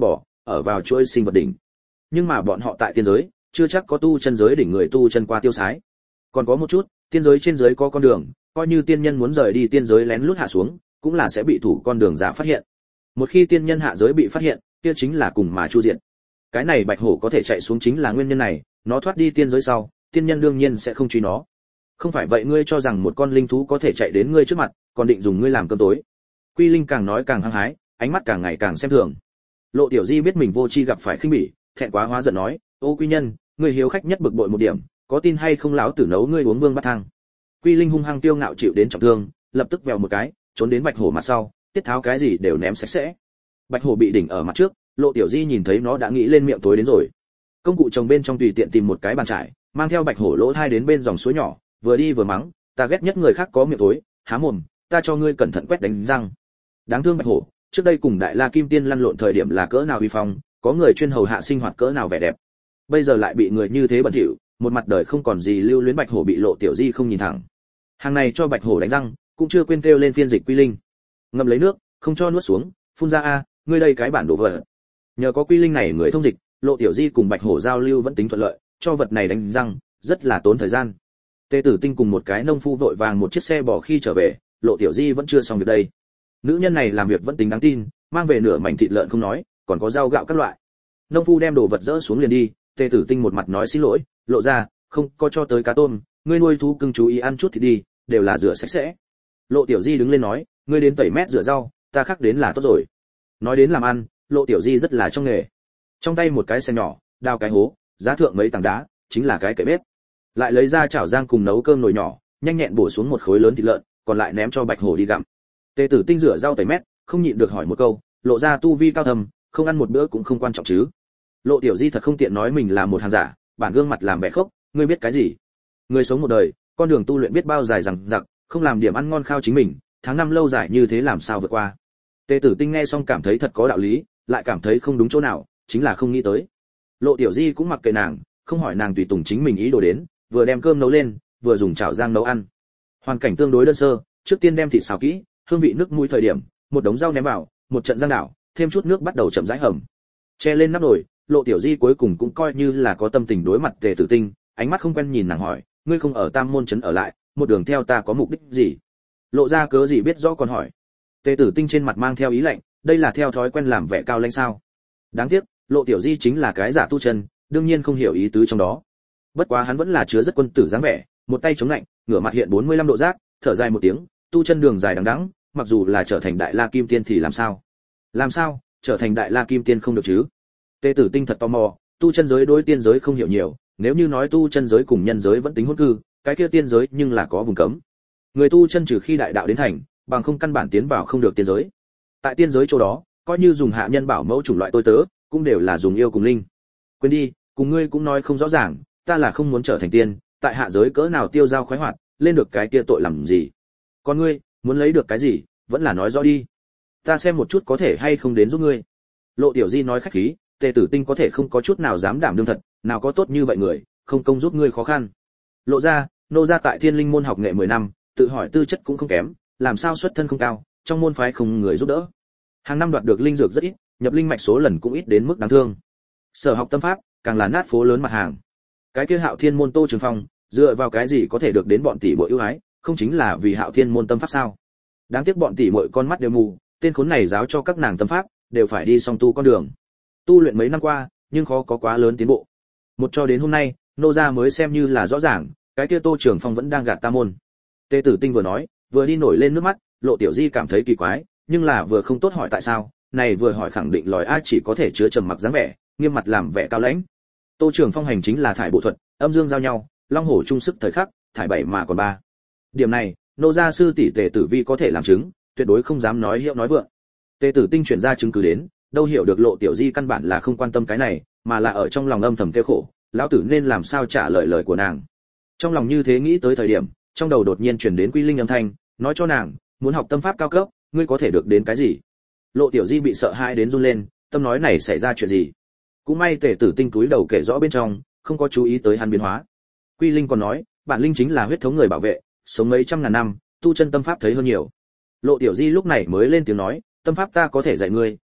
[SPEAKER 1] ở vào chuỗi sinh vật đỉnh. Nhưng mà bọn họ tại tiên giới, chưa chắc có tu chân giới đỉnh người tu chân qua tiêu sái. Còn có một chút, tiên giới trên giới có con đường, coi như tiên nhân muốn rời đi tiên giới lén lút hạ xuống, cũng là sẽ bị thủ con đường giả phát hiện. Một khi tiên nhân hạ giới bị phát hiện, kia chính là cùng mà chu diện. Cái này bạch hổ có thể chạy xuống chính là nguyên nhân này, nó thoát đi tiên giới sau, tiên nhân đương nhiên sẽ không truy nó. Không phải vậy ngươi cho rằng một con linh thú có thể chạy đến ngươi trước mặt, còn định dùng ngươi làm cơm tối. Quy Linh càng nói càng hăng hái, ánh mắt càng ngày càng xem thường. Lộ Tiểu Di biết mình vô tri gặp phải khinh bỉ, thẹn quá hóa giận nói, ô quy nhân, ngươi hiếu khách nhất bực bội một điểm, có tin hay không lão tử nấu ngươi uống vương bát thang. Quy Linh hung hăng tiêu ngạo chịu đến trọng thương, lập tức vèo một cái, trốn đến bạch hổ mặt sau, tiết tháo cái gì đều ném sạch sẽ. Bạch hổ bị đỉnh ở mặt trước, Lộ Tiểu Di nhìn thấy nó đã nghĩ lên miệng tối đến rồi. Công cụ trồng bên trong tùy tiện tìm một cái bàn trải, mang theo bạch hổ lỗ thai đến bên dòng suối nhỏ, vừa đi vừa mắng, ta ghét nhất người khác có miệng tối, há mồm, ta cho ngươi cẩn thận quét đánh răng. Đáng thương bạch hổ, trước đây cùng đại la kim tiên lăn lộn thời điểm là cỡ nào uy phong, có người chuyên hầu hạ sinh hoạt cỡ nào vẻ đẹp. Bây giờ lại bị người như thế bẩn thỉu, một mặt đời không còn gì lưu luyến bạch hổ bị Lộ Tiểu Di không nhìn thẳng. Hàng này cho bạch hổ đánh răng, cũng chưa quên kêu lên phiên dịch Quy Linh. Ngậm lấy nước, không cho nuốt xuống, phun ra a, ngươi đây cái bản đồ vật. Nhờ có Quy Linh này người thông dịch, Lộ Tiểu Di cùng bạch hổ giao lưu vẫn tính thuận lợi, cho vật này đánh răng, rất là tốn thời gian. Tề Tử Tinh cùng một cái nông phu vội vàng một chiếc xe bò khi trở về, Lộ Tiểu Di vẫn chưa xong việc đây. Nữ nhân này làm việc vẫn tính đáng tin, mang về nửa mảnh thịt lợn không nói, còn có rau gạo các loại. Nông phu đem đồ vật dỡ xuống liền đi, Tề Tử Tinh một mặt nói xin lỗi, lộ ra, không có cho tới cá tôm, ngươi nuôi thú cưng chú ý ăn chút thì đi, đều là rửa sạch sẽ. Lộ Tiểu Di đứng lên nói, ngươi đến tẩy mét rửa rau, ta khắc đến là tốt rồi. Nói đến làm ăn, Lộ Tiểu Di rất là trong nghề. Trong tay một cái xe nhỏ, đào cái hố, giá thượng mấy tảng đá, chính là cái cậy bếp. Lại lấy ra chảo rang cùng nấu cơm nồi nhỏ, nhanh nhẹn bổ xuống một khối lớn thịt lợn, còn lại ném cho bạch hổ đi gặm. Tề Tử Tinh rửa rau tẩy mét, không nhịn được hỏi một câu, lộ ra tu vi cao thầm, không ăn một bữa cũng không quan trọng chứ. Lộ Tiểu Di thật không tiện nói mình là một hàng giả, bản gương mặt làm vẻ khốc, ngươi biết cái gì? Người sống một đời, con đường tu luyện biết bao dài rằng giặc, không làm điểm ăn ngon khao chính mình, tháng năm lâu dài như thế làm sao vượt qua. Tề Tử Tinh nghe xong cảm thấy thật có đạo lý, lại cảm thấy không đúng chỗ nào, chính là không nghĩ tới. Lộ Tiểu Di cũng mặc kệ nàng, không hỏi nàng tùy tùng chính mình ý đồ đến, vừa đem cơm nấu lên, vừa dùng chảo rang nấu ăn. Hoàn cảnh tương đối đơn sơ, trước tiên đem thịt xào kỹ, hương vị nước mũi thời điểm, một đống rau ném vào, một trận rang đảo, thêm chút nước bắt đầu chậm rãi hầm. Che lên nắp nồi, Lộ Tiểu Di cuối cùng cũng coi như là có tâm tình đối mặt Tề Tử Tinh, ánh mắt không quen nhìn nàng hỏi, ngươi không ở Tam Môn trấn ở lại, một đường theo ta có mục đích gì? Lộ ra cớ gì biết rõ còn hỏi. Tề Tử Tinh trên mặt mang theo ý lạnh, đây là theo thói quen làm vẻ cao lãnh sao? Đáng tiếc, Lộ Tiểu Di chính là cái giả tu chân, đương nhiên không hiểu ý tứ trong đó. Bất quá hắn vẫn là chứa rất quân tử dáng vẻ, một tay chống lạnh, ngửa mặt hiện bốn mươi lăm độ giác, thở dài một tiếng, tu chân đường dài đằng đẵng, mặc dù là trở thành đại la kim tiên thì làm sao? Làm sao, trở thành đại la kim tiên không được chứ? Tề Tử Tinh thật tò mò, tu chân giới đối tiên giới không hiểu nhiều, nếu như nói tu chân giới cùng nhân giới vẫn tính hỗn cư, cái kia tiên giới nhưng là có vùng cấm. Người tu chân trừ khi đại đạo đến thành, bằng không căn bản tiến vào không được tiên giới. Tại tiên giới chỗ đó, coi như dùng hạ nhân bảo mẫu chủng loại tôi tớ, cũng đều là dùng yêu cùng linh. Quên đi, cùng ngươi cũng nói không rõ ràng, ta là không muốn trở thành tiên, tại hạ giới cỡ nào tiêu dao khoái hoạt, lên được cái kia tội làm gì? Còn ngươi, muốn lấy được cái gì, vẫn là nói rõ đi. Ta xem một chút có thể hay không đến giúp ngươi. Lộ Tiểu Di nói khách khí, Tề Tử Tinh có thể không có chút nào dám đảm đương thật, nào có tốt như vậy người, không công giúp ngươi khó khăn. Lộ ra, nô ra tại Thiên Linh môn học nghệ mười năm, tự hỏi tư chất cũng không kém, làm sao xuất thân không cao, trong môn phái không người giúp đỡ. Hàng năm đoạt được linh dược rất ít, nhập linh mạch số lần cũng ít đến mức đáng thương. Sở học tâm pháp, càng là nát phố lớn mặt hàng. Cái kia Hạo Thiên môn Tô Trường Phong, dựa vào cái gì có thể được đến bọn tỷ muội ưu ái, không chính là vì Hạo Thiên môn tâm pháp sao? Đáng tiếc bọn tỷ muội con mắt đều mù, tên khốn này giáo cho các nàng tâm pháp, đều phải đi song tu con đường. Tu luyện mấy năm qua, nhưng khó có quá lớn tiến bộ. Một cho đến hôm nay, nô gia mới xem như là rõ ràng, cái kia Tô Trường Phong vẫn đang gạt ta môn. Tề Tử Tinh vừa nói, vừa đi nổi lên nước mắt, Lộ Tiểu Di cảm thấy kỳ quái, nhưng là vừa không tốt hỏi tại sao, này vừa hỏi khẳng định lòi a chỉ có thể chứa trầm mặc dáng vẻ, nghiêm mặt làm vẻ cao lãnh. Tô Trường Phong hành chính là thải bộ thuật, âm dương giao nhau, long hổ chung sức thời khắc, thải bảy mà còn ba. Điểm này, nô gia sư tỷ Tề Tử Vi có thể làm chứng, tuyệt đối không dám nói hiệu nói vượng. Tề Tử Tinh chuyển ra chứng cứ đến, đâu hiểu được Lộ Tiểu Di căn bản là không quan tâm cái này, mà là ở trong lòng âm thầm kêu khổ, lão tử nên làm sao trả lời lời của nàng. Trong lòng như thế nghĩ tới thời điểm, trong đầu đột nhiên truyền đến Quy Linh âm thanh, nói cho nàng, muốn học tâm pháp cao cấp, ngươi có thể được đến cái gì? Lộ Tiểu Di bị sợ hãi đến run lên, tâm nói này xảy ra chuyện gì? Cũng may Tề Tử Tinh túi đầu kể rõ bên trong, không có chú ý tới hắn biến hóa. Quy Linh còn nói, bản linh chính là huyết thống người bảo vệ, sống mấy trăm ngàn năm, tu chân tâm pháp thấy hơn nhiều. Lộ Tiểu Di lúc này mới lên tiếng nói, tâm pháp ta có thể dạy ngươi,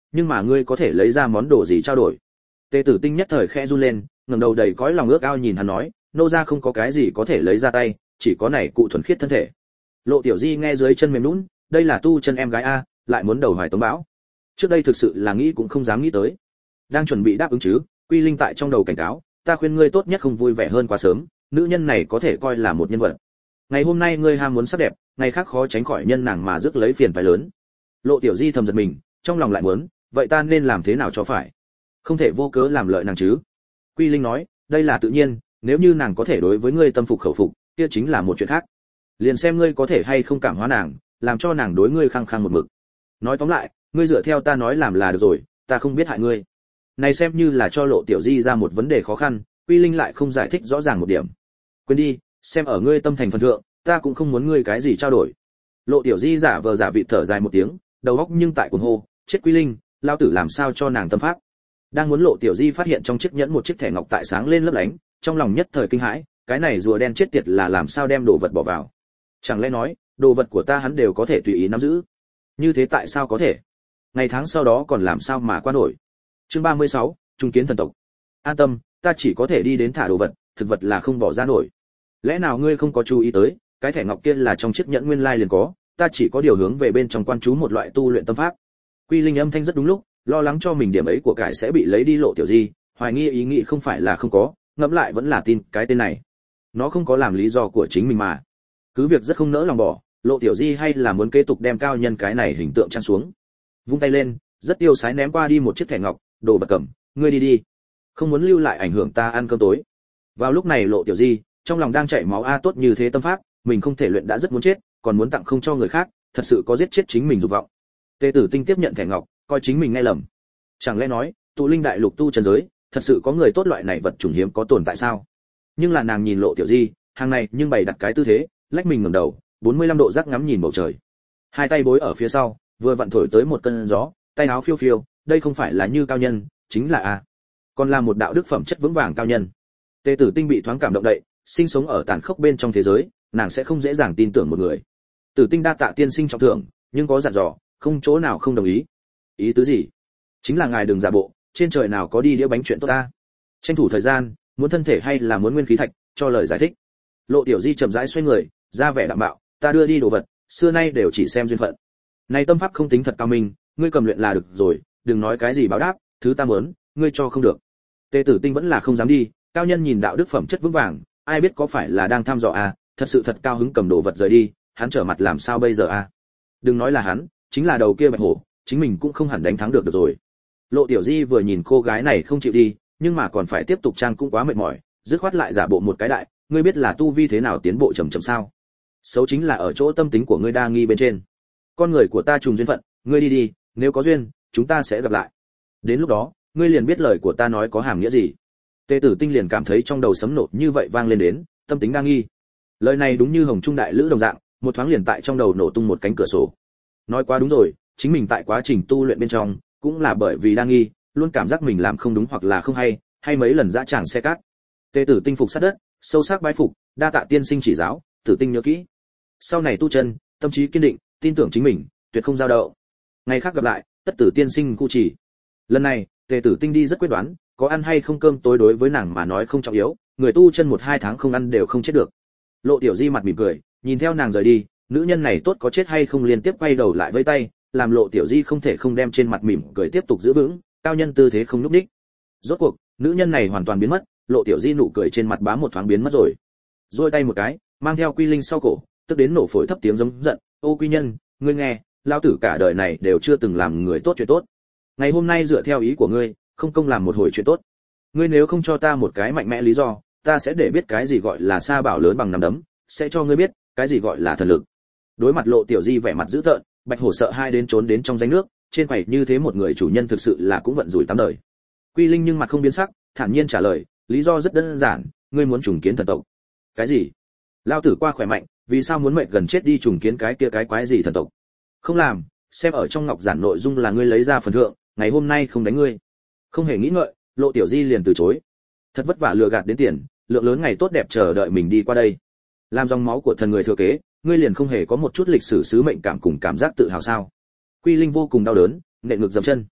[SPEAKER 1] nhưng mà ngươi có thể lấy ra món đồ gì trao đổi? Tề Tử Tinh nhất thời khẽ run lên, ngẩng đầu đầy cõi lòng ước ao nhìn hắn nói, nô gia không có cái gì có thể lấy ra tay, chỉ có này cụ thuần khiết thân thể. Lộ Tiểu Di nghe dưới chân mềm nhũn, đây là tu chân em gái a, lại muốn đầu hoài tống bão. Trước đây thực sự là nghĩ cũng không dám nghĩ tới. Đang chuẩn bị đáp ứng chứ, Quy Linh tại trong đầu cảnh cáo, ta khuyên ngươi tốt nhất không vui vẻ hơn quá sớm, nữ nhân này có thể coi là một nhân vật. Ngày hôm nay ngươi ham muốn sắc đẹp, ngày khác khó tránh khỏi nhân nàng mà rước lấy phiền phải lớn. Lộ Tiểu Di thầm giật mình, trong lòng lại muốn, vậy ta nên làm thế nào cho phải? Không thể vô cớ làm lợi nàng chứ. Quy Linh nói, đây là tự nhiên, nếu như nàng có thể đối với ngươi tâm phục khẩu phục, kia chính là một chuyện khác. Liền xem ngươi có thể hay không cảm hóa nàng, làm cho nàng đối ngươi khăng khăng một mực. Nói tóm lại, ngươi dựa theo ta nói làm là được rồi, ta không biết hại ngươi. Này xem như là cho Lộ Tiểu Di ra một vấn đề khó khăn, Quy Linh lại không giải thích rõ ràng một điểm. Quên đi, xem ở ngươi tâm thành phần thượng, ta cũng không muốn ngươi cái gì trao đổi. Lộ Tiểu Di giả vờ giả vị thở dài một tiếng, đầu óc nhưng tại cuồng hô, chết Quy Linh, lao tử làm sao cho nàng tâm pháp. Đang muốn Lộ Tiểu Di phát hiện trong chiếc nhẫn một chiếc thẻ ngọc tại sáng lên lấp lánh, trong lòng nhất thời kinh hãi, cái này rùa đen chết tiệt là làm sao đem đồ vật bỏ vào? Chẳng lẽ nói, đồ vật của ta hắn đều có thể tùy ý nắm giữ? Như thế tại sao có thể? Ngày tháng sau đó còn làm sao mà qua nổi? Chương ba mươi sáu, Trung kiến thần tộc. An tâm, ta chỉ có thể đi đến thả đồ vật, thực vật là không bỏ ra nổi. Lẽ nào ngươi không có chú ý tới, cái thẻ ngọc kia là trong chiếc nhẫn nguyên lai liền có, ta chỉ có điều hướng về bên trong quan chú một loại tu luyện tâm pháp. Quy Linh âm thanh rất đúng lúc, lo lắng cho mình điểm ấy của cải sẽ bị lấy đi Lộ Tiểu Di, hoài nghi ý nghĩ không phải là không có, ngẫm lại vẫn là tin cái tên này. Nó không có làm lý do của chính mình mà. Cứ việc rất không nỡ lòng bỏ, Lộ Tiểu Di hay là muốn kế tục đem cao nhân cái này hình tượng trang xuống. Vung tay lên, rất tiêu sái ném qua đi một chiếc thẻ ngọc, đồ vật cầm, ngươi đi đi. Không muốn lưu lại ảnh hưởng ta ăn cơm tối. Vào lúc này Lộ Tiểu Di, trong lòng đang chảy máu a tốt như thế tâm pháp, mình không thể luyện đã rất muốn chết, còn muốn tặng không cho người khác, thật sự có giết chết chính mình dục vọng. Tề Tử Tinh tiếp nhận thẻ ngọc, coi chính mình nghe lầm. Chẳng lẽ nói, tụ linh đại lục tu chân giới, thật sự có người tốt loại này vật chủng hiếm có tồn tại sao? Nhưng là nàng nhìn Lộ Tiểu Di, hàng này nhưng bày đặt cái tư thế, lách mình ngẩng đầu, bốn mươi lăm độ giác ngắm nhìn bầu trời. Hai tay bối ở phía sau, vừa vặn thổi tới một cơn gió, tay áo phiêu phiêu, đây không phải là như cao nhân, chính là a, còn là một đạo đức phẩm chất vững vàng cao nhân. Tề Tử Tinh bị thoáng cảm động đậy, sinh sống ở tàn khốc bên trong thế giới, nàng sẽ không dễ dàng tin tưởng một người. Tử Tinh đa tạ tiên sinh trọng thưởng, nhưng có dặn dò, không chỗ nào không đồng ý. Ý tứ gì? Chính là ngài đừng giả bộ, trên trời nào có đi đĩa bánh chuyện tốt ta. Tranh thủ thời gian, muốn thân thể hay là muốn nguyên khí thạch, cho lời giải thích. Lộ Tiểu Di chậm rãi xoay người, ra vẻ đạm bạo, ta đưa đi đồ vật, xưa nay đều chỉ xem duyên phận. Này tâm pháp không tính thật cao minh, ngươi cầm luyện là được rồi, đừng nói cái gì báo đáp, thứ ta muốn, ngươi cho không được. Tề Tử Tinh vẫn là không dám đi, cao nhân nhìn đạo đức phẩm chất vững vàng, ai biết có phải là đang thăm dò à, thật sự thật cao hứng cầm đồ vật rời đi, hắn trở mặt làm sao bây giờ à? Đừng nói là hắn, chính là đầu kia bạch hổ, chính mình cũng không hẳn đánh thắng được được rồi. Lộ Tiểu Di vừa nhìn cô gái này không chịu đi, nhưng mà còn phải tiếp tục trang cũng quá mệt mỏi, dứt khoát lại giả bộ một cái đại, ngươi biết là tu vi thế nào tiến bộ chậm chậm sao? Xấu chính là ở chỗ tâm tính của ngươi đa nghi bên trên. Con người của ta trùng duyên phận, ngươi đi đi, nếu có duyên, chúng ta sẽ gặp lại. Đến lúc đó, ngươi liền biết lời của ta nói có hàm nghĩa gì. Tề Tử Tinh liền cảm thấy trong đầu sấm nổ như vậy vang lên đến, tâm tính đa nghi. Lời này đúng như hồng trung đại lữ đồng dạng, một thoáng liền tại trong đầu nổ tung một cánh cửa sổ. Nói quá đúng rồi, chính mình tại quá trình tu luyện bên trong, cũng là bởi vì đa nghi, luôn cảm giác mình làm không đúng hoặc là không hay, hay mấy lần dã tràng xe cát. Tề Tử Tinh phục sát đất, sâu sắc bái phục, đa tạ tiên sinh chỉ giáo, Tử Tinh nhớ kỹ. Sau này tu chân, tâm trí kiên định, tin tưởng chính mình, tuyệt không dao động. Ngày khác gặp lại, tất tử tiên sinh cu chỉ. Lần này, Tề Tử Tinh đi rất quyết đoán, có ăn hay không cơm tối đối với nàng mà nói không trọng yếu, người tu chân một hai tháng không ăn đều không chết được. Lộ Tiểu Di mặt mỉm cười, nhìn theo nàng rời đi, nữ nhân này tốt có chết hay không liên tiếp quay đầu lại với tay, làm Lộ Tiểu Di không thể không đem trên mặt mỉm cười tiếp tục giữ vững, cao nhân tư thế không lúc đích. Rốt cuộc, nữ nhân này hoàn toàn biến mất, Lộ Tiểu Di nụ cười trên mặt bám một thoáng biến mất rồi. Duỗi tay một cái, mang theo Quy Linh sau cổ, tức đến nổ phổi thấp tiếng giống giận, "Ô Quy Nhân, ngươi nghe, lão tử cả đời này đều chưa từng làm người tốt chuyện tốt. Ngày hôm nay dựa theo ý của ngươi, không công làm một hồi chuyện tốt. Ngươi nếu không cho ta một cái mạnh mẽ lý do, ta sẽ để biết cái gì gọi là sa bảo lớn bằng nắm đấm, sẽ cho ngươi biết cái gì gọi là thần lực." Đối mặt Lộ Tiểu Di vẻ mặt dữ tợn, Bạch Hổ sợ hai đến trốn đến trong rãnh nước, trên quầy như thế một người chủ nhân thực sự là cũng vận rủi tám đời. Quy Linh nhưng mặt không biến sắc, thản nhiên trả lời, lý do rất đơn giản, ngươi muốn trùng kiến thần tộc. Cái gì? Lão tử qua khỏe mạnh, vì sao muốn mệt gần chết đi trùng kiến cái kia cái quái gì thần tộc? Không làm, xem ở trong ngọc giản nội dung là ngươi lấy ra phần thượng, ngày hôm nay không đánh ngươi. Không hề nghĩ ngợi, Lộ Tiểu Di liền từ chối. Thật vất vả lừa gạt đến tiền, lượng lớn ngày tốt đẹp chờ đợi mình đi qua đây. Làm dòng máu của thần người thừa kế, ngươi liền không hề có một chút lịch sử sứ mệnh cảm cùng cảm giác tự hào sao? Quy Linh vô cùng đau đớn, nện ngực dậm chân.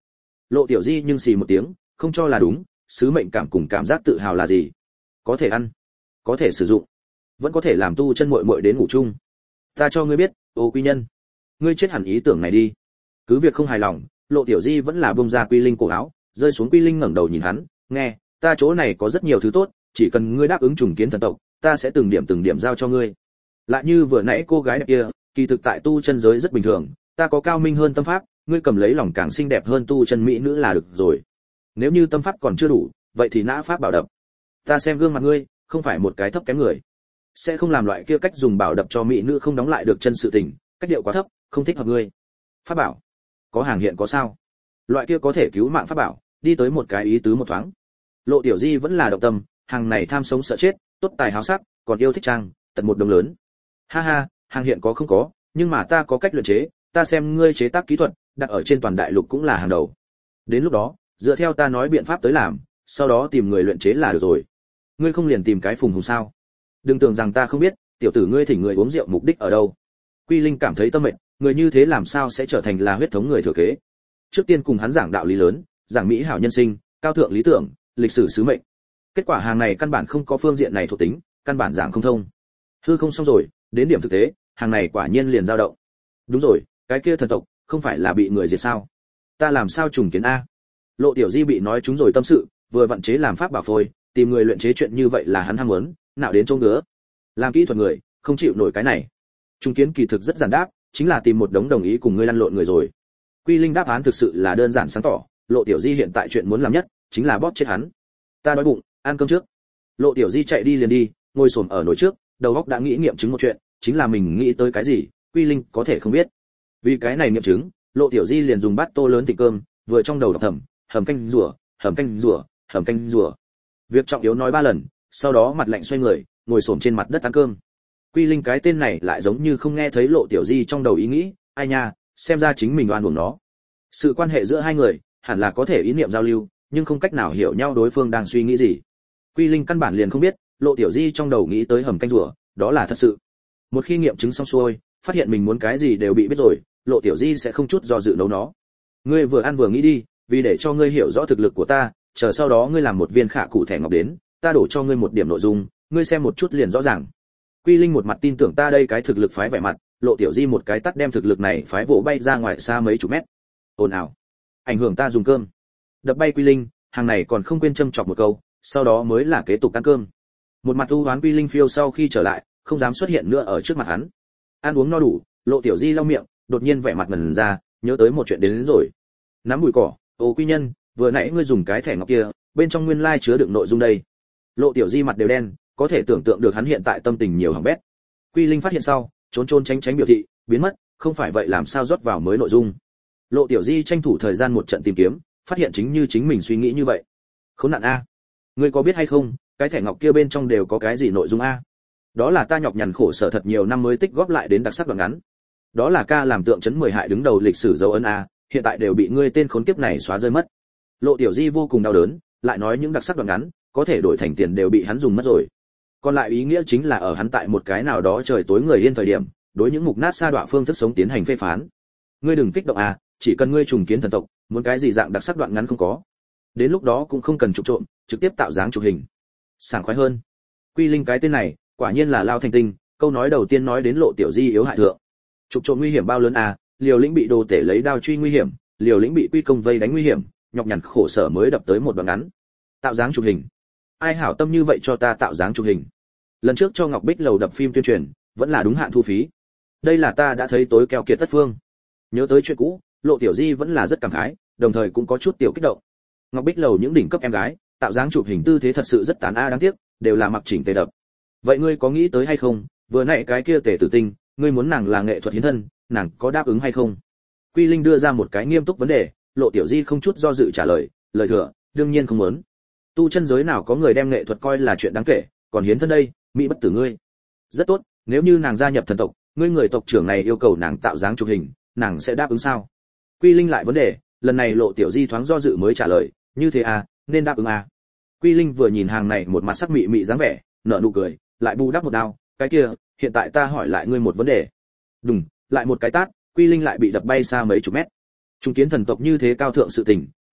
[SPEAKER 1] Lộ Tiểu Di nhưng xì một tiếng, không cho là đúng, sứ mệnh cảm cùng cảm giác tự hào là gì? Có thể ăn, có thể sử dụng, vẫn có thể làm tu chân muội muội đến ngủ chung. Ta cho ngươi biết, Ô Quy Nhân, ngươi chết hẳn ý tưởng này đi. Cứ việc không hài lòng, Lộ Tiểu Di vẫn là buông ra Quy Linh cổ áo, rơi xuống. Quy Linh ngẩng đầu nhìn hắn, nghe, ta chỗ này có rất nhiều thứ tốt, chỉ cần ngươi đáp ứng trùng kiến thần tộc, ta sẽ từng điểm từng điểm giao cho ngươi. Lại như vừa nãy cô gái đẹp kia, kỳ thực tại tu chân giới rất bình thường, ta có cao minh hơn tâm pháp, ngươi cầm lấy lòng càng xinh đẹp hơn tu chân mỹ nữ là được rồi. Nếu như tâm pháp còn chưa đủ, vậy thì nã pháp bảo đập. Ta xem gương mặt ngươi, không phải một cái thấp kém người, sẽ không làm loại kia cách dùng bảo đập cho mỹ nữ không đóng lại được chân sự tình, cách điệu quá thấp, không thích hợp ngươi. Pháp bảo, có hàng hiện có sao? Loại kia có thể cứu mạng pháp bảo, đi tới một cái ý tứ một thoáng. Lộ Tiểu Di vẫn là động tâm, hàng này tham sống sợ chết, tốt tài háo sắc, còn yêu thích trang, tận một đồng lớn. Ha ha, hàng hiện có không có, nhưng mà ta có cách luyện chế, ta xem ngươi chế tác kỹ thuật, đặt ở trên toàn đại lục cũng là hàng đầu. Đến lúc đó, dựa theo ta nói biện pháp tới làm, sau đó tìm người luyện chế là được rồi. Ngươi không liền tìm cái Phùng Hùng sao? Đừng tưởng rằng ta không biết, tiểu tử ngươi thỉnh người uống rượu mục đích ở đâu. Quy Linh cảm thấy tâm mệnh, người như thế làm sao sẽ trở thành là huyết thống người thừa kế. Trước tiên cùng hắn giảng đạo lý lớn, giảng mỹ hảo nhân sinh, cao thượng lý tưởng, lịch sử sứ mệnh. Kết quả hàng này căn bản không có phương diện này thuộc tính, căn bản giảng không thông. Hư không xong rồi, đến điểm thực tế, hàng này quả nhiên liền dao động. Đúng rồi, cái kia thần tộc không phải là bị người diệt sao? Ta làm sao trùng kiến a? Lộ Tiểu Di bị nói chúng rồi tâm sự, vừa vận chế làm pháp bảo phôi, tìm người luyện chế chuyện như vậy là hắn ham muốn, nào đến chỗ ngứa. Làm kỹ thuật người, không chịu nổi cái này. Trùng kiến kỳ thực rất giản đáp, chính là tìm một đống đồng ý cùng ngươi lăn lộn người rồi. Quy Linh đáp án thực sự là đơn giản sáng tỏ, Lộ Tiểu Di hiện tại chuyện muốn làm nhất chính là bóp chết hắn. Ta đói bụng, ăn cơm trước. Lộ Tiểu Di chạy đi liền đi, ngồi xổm ở nồi trước, đầu óc đã nghĩ nghiệm chứng một chuyện, chính là mình nghĩ tới cái gì, Quy Linh có thể không biết. Vì cái này nghiệm chứng, Lộ Tiểu Di liền dùng bát tô lớn thịt cơm, vừa trong đầu đọc thầm, hầm canh rùa, hầm canh rùa, hầm canh rùa. Việc trọng yếu nói ba lần, sau đó mặt lạnh xoay người, ngồi xổm trên mặt đất ăn cơm. Quy Linh cái tên này lại giống như không nghe thấy Lộ Tiểu Di trong đầu ý nghĩ, ai nha, xem ra chính mình oan uổng nó. Sự quan hệ giữa hai người, hẳn là có thể ý niệm giao lưu, nhưng không cách nào hiểu nhau đối phương đang suy nghĩ gì. Quy Linh căn bản liền không biết, Lộ Tiểu Di trong đầu nghĩ tới hầm canh rùa, đó là thật sự. Một khi nghiệm chứng xong xuôi, phát hiện mình muốn cái gì đều bị biết rồi, Lộ Tiểu Di sẽ không chút do dự nấu nó. Ngươi vừa ăn vừa nghĩ đi, vì để cho ngươi hiểu rõ thực lực của ta, chờ sau đó ngươi làm một viên khả cụ thẻ ngọc đến, ta đổ cho ngươi một điểm nội dung, ngươi xem một chút liền rõ ràng. Quy Linh một mặt tin tưởng ta đây cái thực lực phái vẻ mặt, Lộ Tiểu Di một cái tắt đem thực lực này phái vỗ bay ra ngoài xa mấy chục mét. Ồn ào, ảnh hưởng ta dùng cơm. Đập bay Quy Linh, hàng này còn không quên châm chọc một câu, sau đó mới là kế tục ăn cơm. Một mặt u hoán Quy Linh phiêu sau khi trở lại, không dám xuất hiện nữa ở trước mặt hắn. Ăn uống no đủ, Lộ Tiểu Di lau miệng, đột nhiên vẻ mặt ngần ra, nhớ tới một chuyện đến, đến rồi. Nắm bụi cỏ, Ô Quy Nhân, vừa nãy ngươi dùng cái thẻ ngọc kia, bên trong nguyên lai chứa đựng nội dung đây. Lộ Tiểu Di mặt đều đen, có thể tưởng tượng được hắn hiện tại tâm tình nhiều hỏng bét. Quy Linh phát hiện sau, trốn trốn tránh tránh biểu thị, biến mất, không phải vậy làm sao rót vào mới nội dung. Lộ Tiểu Di tranh thủ thời gian một trận tìm kiếm, phát hiện chính như chính mình suy nghĩ như vậy. Khốn nạn a, ngươi có biết hay không, cái thẻ ngọc kia bên trong đều có cái gì nội dung a? Đó là ta nhọc nhằn khổ sở thật nhiều năm mới tích góp lại đến đặc sắc đoạn ngắn. Đó là ca làm tượng trấn mười hại đứng đầu lịch sử dấu ấn a, hiện tại đều bị ngươi tên khốn kiếp này xóa rơi mất. Lộ Tiểu Di vô cùng đau đớn, lại nói những đặc sắc đoạn ngắn, có thể đổi thành tiền đều bị hắn dùng mất rồi. Còn lại ý nghĩa chính là ở hắn tại một cái nào đó trời tối người yên thời điểm, đối những mục nát sa đọa phương thức sống tiến hành phê phán. Ngươi đừng kích động à, chỉ cần ngươi trùng kiến thần tộc, muốn cái gì dạng đặc sắc đoạn ngắn không có. Đến lúc đó cũng không cần chụp trộm, trực tiếp tạo dáng chụp hình. Sảng khoái hơn. Quy Linh cái tên này, quả nhiên là lao thành tinh, câu nói đầu tiên nói đến Lộ Tiểu Di yếu hại thượng. Chụp trộm nguy hiểm bao lớn à, Liều Lĩnh bị đồ tể lấy đao truy nguy hiểm, Liều Lĩnh bị Quy Công vây đánh nguy hiểm, nhọc nhằn khổ sở mới đập tới một đoạn ngắn. Tạo dáng chụp hình. Ai hảo tâm như vậy cho ta tạo dáng chụp hình. Lần trước cho Ngọc Bích lầu đập phim tuyên truyền, vẫn là đúng hạn thu phí. Đây là ta đã thấy tối keo kiệt tất phương. Nhớ tới chuyện cũ, Lộ Tiểu Di vẫn là rất cảm khái, đồng thời cũng có chút tiểu kích động. Ngọc Bích lầu những đỉnh cấp em gái, tạo dáng chụp hình tư thế thật sự rất tàn a đáng tiếc, đều là mặc chỉnh tề đập. Vậy ngươi có nghĩ tới hay không, vừa nãy cái kia Tề Tử Tinh, ngươi muốn nàng là nghệ thuật hiến thân, nàng có đáp ứng hay không? Quy Linh đưa ra một cái nghiêm túc vấn đề, Lộ Tiểu Di không chút do dự trả lời, lời thừa, đương nhiên không muốn. Tu chân giới nào có người đem nghệ thuật coi là chuyện đáng kể, còn hiến thân đây, mỹ bất tử ngươi. Rất tốt, nếu như nàng gia nhập thần tộc, ngươi người tộc trưởng này yêu cầu nàng tạo dáng chụp hình, nàng sẽ đáp ứng sao? Quy Linh lại vấn đề, lần này Lộ Tiểu Di thoáng do dự mới trả lời, như thế à, nên đáp ứng à. Quy Linh vừa nhìn hàng này một mặt sắc mị mị dáng vẻ, nở nụ cười, lại bù đắp một đao, cái kia, hiện tại ta hỏi lại ngươi một vấn đề. Đùng, lại một cái tát, Quy Linh lại bị đập bay xa mấy chục mét. Trung kiến thần tộc như thế cao thượng sự tình,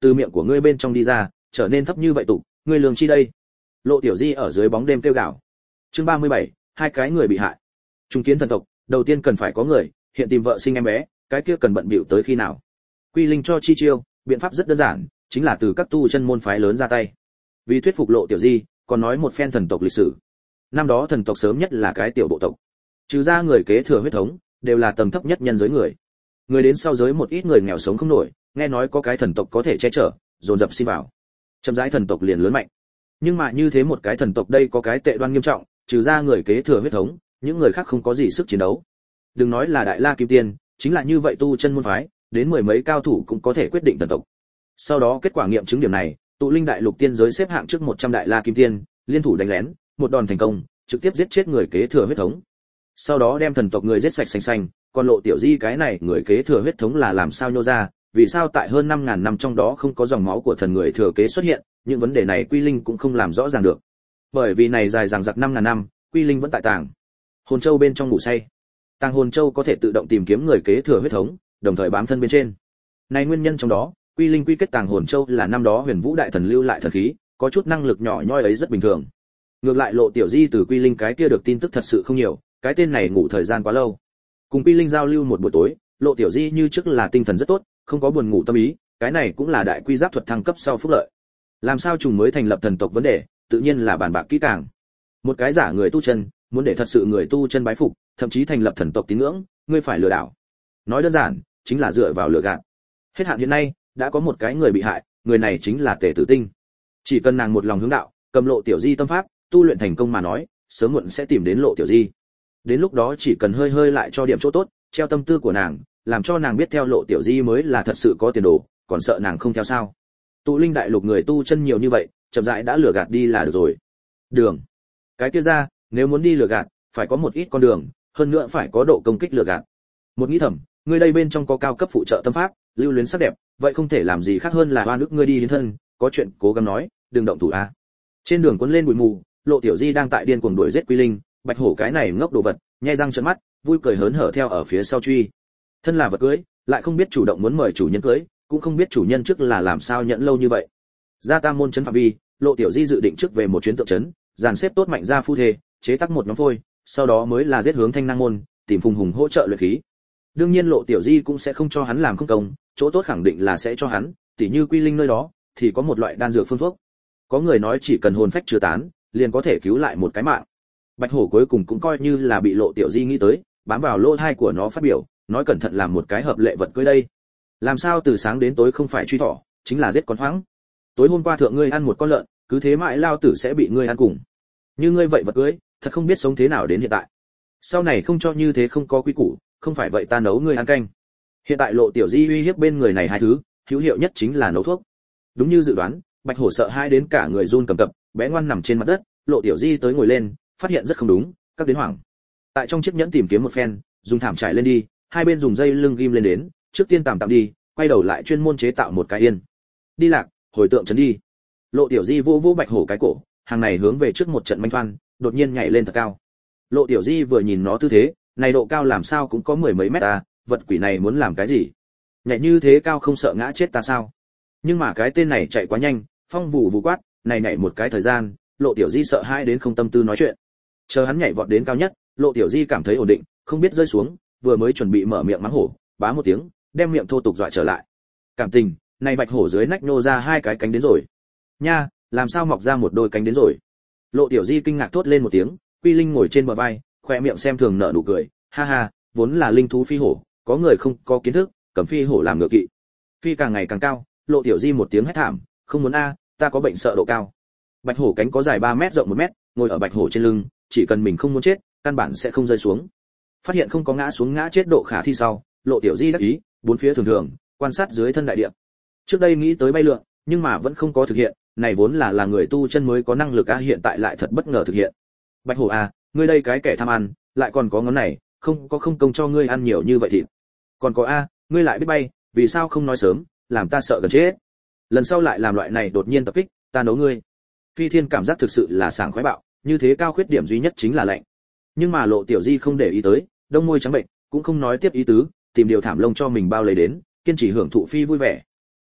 [SPEAKER 1] từ miệng của ngươi bên trong đi ra trở nên thấp như vậy tụ, ngươi lường chi đây? Lộ Tiểu Di ở dưới bóng đêm kêu gào. Chương ba mươi bảy, hai cái người bị hại. Trung kiến thần tộc, đầu tiên cần phải có người, hiện tìm vợ sinh em bé, cái kia cần bận bịu tới khi nào? Quy Linh cho chi chiêu, biện pháp rất đơn giản, chính là từ các tu chân môn phái lớn ra tay. Vì thuyết phục Lộ Tiểu Di, còn nói một phen thần tộc lịch sử. Năm đó thần tộc sớm nhất là cái tiểu bộ tộc, trừ ra người kế thừa huyết thống, đều là tầng thấp nhất nhân giới người. Người đến sau giới một ít người nghèo sống không nổi, nghe nói có cái thần tộc có thể che chở, dồn dập xin vào. Chậm rãi thần tộc liền lớn mạnh. Nhưng mà như thế một cái thần tộc đây có cái tệ đoan nghiêm trọng, trừ ra người kế thừa huyết thống, những người khác không có gì sức chiến đấu. Đừng nói là Đại La Kim Tiên, chính là như vậy tu chân môn phái, đến mười mấy cao thủ cũng có thể quyết định thần tộc. Sau đó kết quả nghiệm chứng điểm này, tụ linh đại lục tiên giới xếp hạng trước một trăm Đại La Kim Tiên, liên thủ đánh lén, một đòn thành công, trực tiếp giết chết người kế thừa huyết thống. Sau đó đem thần tộc người giết sạch sành sanh, còn Lộ Tiểu Di cái này người kế thừa huyết thống là làm sao nhô ra, vì sao tại hơn năm ngàn năm trong đó không có dòng máu của thần người thừa kế xuất hiện, những vấn đề này Quy Linh cũng không làm rõ ràng được. Bởi vì này dài dằng dặc năm ngàn năm, Quy Linh vẫn tại tàng hồn châu bên trong ngủ say. Tàng hồn châu có thể tự động tìm kiếm người kế thừa huyết thống, đồng thời bám thân bên trên. Này nguyên nhân trong đó, Quy Linh quy kết tàng hồn châu là năm đó Huyền Vũ đại thần lưu lại thần khí, có chút năng lực nhỏ nhoi ấy rất bình thường. Ngược lại Lộ Tiểu Di từ Quy Linh cái kia được tin tức thật sự không nhiều, cái tên này ngủ thời gian quá lâu. Cùng Quy Linh giao lưu một buổi tối, Lộ Tiểu Di như trước là tinh thần rất tốt, không có buồn ngủ tâm ý, cái này cũng là đại quy giáp thuật thăng cấp sau phúc lợi. Làm sao trùng mới thành lập thần tộc vấn đề, tự nhiên là bàn bạc kỹ càng. Một cái giả người tu chân, muốn để thật sự người tu chân bái phục, thậm chí thành lập thần tộc tín ngưỡng, ngươi phải lừa đảo. Nói đơn giản, chính là dựa vào lừa gạt. Hết hạn hiện nay, đã có một cái người bị hại, người này chính là Tề Tử Tinh. Chỉ cần nàng một lòng hướng đạo, cầm Lộ Tiểu Di tâm pháp, tu luyện thành công mà nói, sớm muộn sẽ tìm đến Lộ Tiểu Di. Đến lúc đó chỉ cần hơi hơi lại cho điểm chỗ tốt, treo tâm tư của nàng, làm cho nàng biết theo Lộ Tiểu Di mới là thật sự có tiền đồ, còn sợ nàng không theo sao? Tụ linh đại lục người tu chân nhiều như vậy, chậm rãi đã lừa gạt đi là được rồi. Đường, cái kia ra, nếu muốn đi lừa gạt, phải có một ít con đường, hơn nữa phải có độ công kích lừa gạt. Một nghĩ thầm, ngươi đây bên trong có cao cấp phụ trợ tâm pháp, lưu luyến sắc đẹp, vậy không thể làm gì khác hơn là oan ức ngươi đi hiến thân, có chuyện cố gắng nói, đừng động thủ a. Trên đường cuốn lên bụi mù, Lộ Tiểu Di đang tại điên cuồng đuổi giết Quy Linh, Bạch Hổ cái này ngốc đồ vật, nhe răng trợn mắt, vui cười hớn hở theo ở phía sau truy. Thân là vật cưới, lại không biết chủ động muốn mời chủ nhân cưới, cũng không biết chủ nhân trước là làm sao nhận lâu như vậy. Ra Tam môn trấn phạm vi, Lộ Tiểu Di dự định trước về một chuyến tượng trấn, dàn xếp tốt mạnh ra phu thê, chế tác một nhóm phôi, sau đó mới là giết hướng Thanh Năng môn, tìm Phùng Hùng hỗ trợ luyện khí. Đương nhiên Lộ Tiểu Di cũng sẽ không cho hắn làm không công, chỗ tốt khẳng định là sẽ cho hắn, tỉ như Quy Linh nơi đó thì có một loại đan dược phương thuốc. Có người nói chỉ cần hồn phách chưa tán, liền có thể cứu lại một cái mạng. Bạch Hổ cuối cùng cũng coi như là bị Lộ Tiểu Di nghĩ tới, bám vào lỗ tai của nó phát biểu, nói cẩn thận làm một cái hợp lệ vật cưới đây. Làm sao từ sáng đến tối không phải truy thỏ, chính là giết con hoang. Tối hôm qua thượng ngươi ăn một con lợn, cứ thế mãi lao tử sẽ bị ngươi ăn cùng. Như ngươi vậy vật cưới, thật không biết sống thế nào đến hiện tại. Sau này không cho như thế không có quy củ, không phải vậy ta nấu ngươi ăn canh. Hiện tại Lộ Tiểu Di uy hiếp bên người này hai thứ, hữu hiệu nhất chính là nấu thuốc. Đúng như dự đoán, Bạch Hổ sợ hai đến cả người run cầm cập, bé ngoan nằm trên mặt đất, Lộ Tiểu Di tới ngồi lên, phát hiện rất không đúng, các đến hoảng. Tại trong chiếc nhẫn tìm kiếm một phen, dùng thảm trải lên đi, hai bên dùng dây lưng ghim lên đến, trước tiên tạm tạm đi, quay đầu lại chuyên môn chế tạo một cái yên. Đi lạc, hồi tượng trấn đi. Lộ Tiểu Di vô vô Bạch Hổ cái cổ, hàng này hướng về trước một trận manh thoăn, đột nhiên nhảy lên thật cao. Lộ Tiểu Di vừa nhìn nó tư thế, này độ cao làm sao cũng có mười mấy mét à, vật quỷ này muốn làm cái gì? Nhảy như thế cao không sợ ngã chết ta sao? Nhưng mà cái tên này chạy quá nhanh, phong vụ vụ quát, này nhảy một cái thời gian, Lộ Tiểu Di sợ hãi đến không tâm tư nói chuyện. Chờ hắn nhảy vọt đến cao nhất, Lộ Tiểu Di cảm thấy ổn định, không biết rơi xuống, vừa mới chuẩn bị mở miệng mắng hổ, bá một tiếng, đem miệng thô tục dọa trở lại. Cảm tình, này Bạch Hổ dưới nách nô ra hai cái cánh đến rồi. Nha, làm sao mọc ra một đôi cánh đến rồi? Lộ Tiểu Di kinh ngạc thốt lên một tiếng, Quy Linh ngồi trên bờ vai, khoe miệng xem thường nở nụ cười, ha ha, vốn là linh thú phi hổ, có người không có kiến thức, cầm phi hổ làm ngựa kỵ. Phi càng ngày càng cao, Lộ Tiểu Di một tiếng hét thảm, không muốn a, ta có bệnh sợ độ cao. Bạch Hổ cánh có dài ba mét rộng một mét, ngồi ở Bạch Hổ trên lưng, chỉ cần mình không muốn chết, căn bản sẽ không rơi xuống. Phát hiện không có ngã xuống ngã chết độ khả thi sau, Lộ Tiểu Di đắc ý, bốn phía thường thường quan sát dưới thân đại địa. Trước đây nghĩ tới bay lượn, nhưng mà vẫn không có thực hiện, này vốn là là người tu chân mới có năng lực a, hiện tại lại thật bất ngờ thực hiện. Bạch Hổ à, ngươi đây cái kẻ tham ăn, lại còn có ngón này, không có không công cho ngươi ăn nhiều như vậy thịt. Còn có a, ngươi lại biết bay, vì sao không nói sớm, làm ta sợ gần chết. Lần sau lại làm loại này đột nhiên tập kích, ta nấu ngươi. Phi Thiên cảm giác thực sự là sảng khoái bạo, như thế cao khuyết điểm duy nhất chính là lạnh. Nhưng mà Lộ Tiểu Di không để ý tới, đông môi trắng bệnh, cũng không nói tiếp ý tứ, tìm điều thảm lông cho mình bao lấy đến, kiên trì hưởng thụ phi vui vẻ.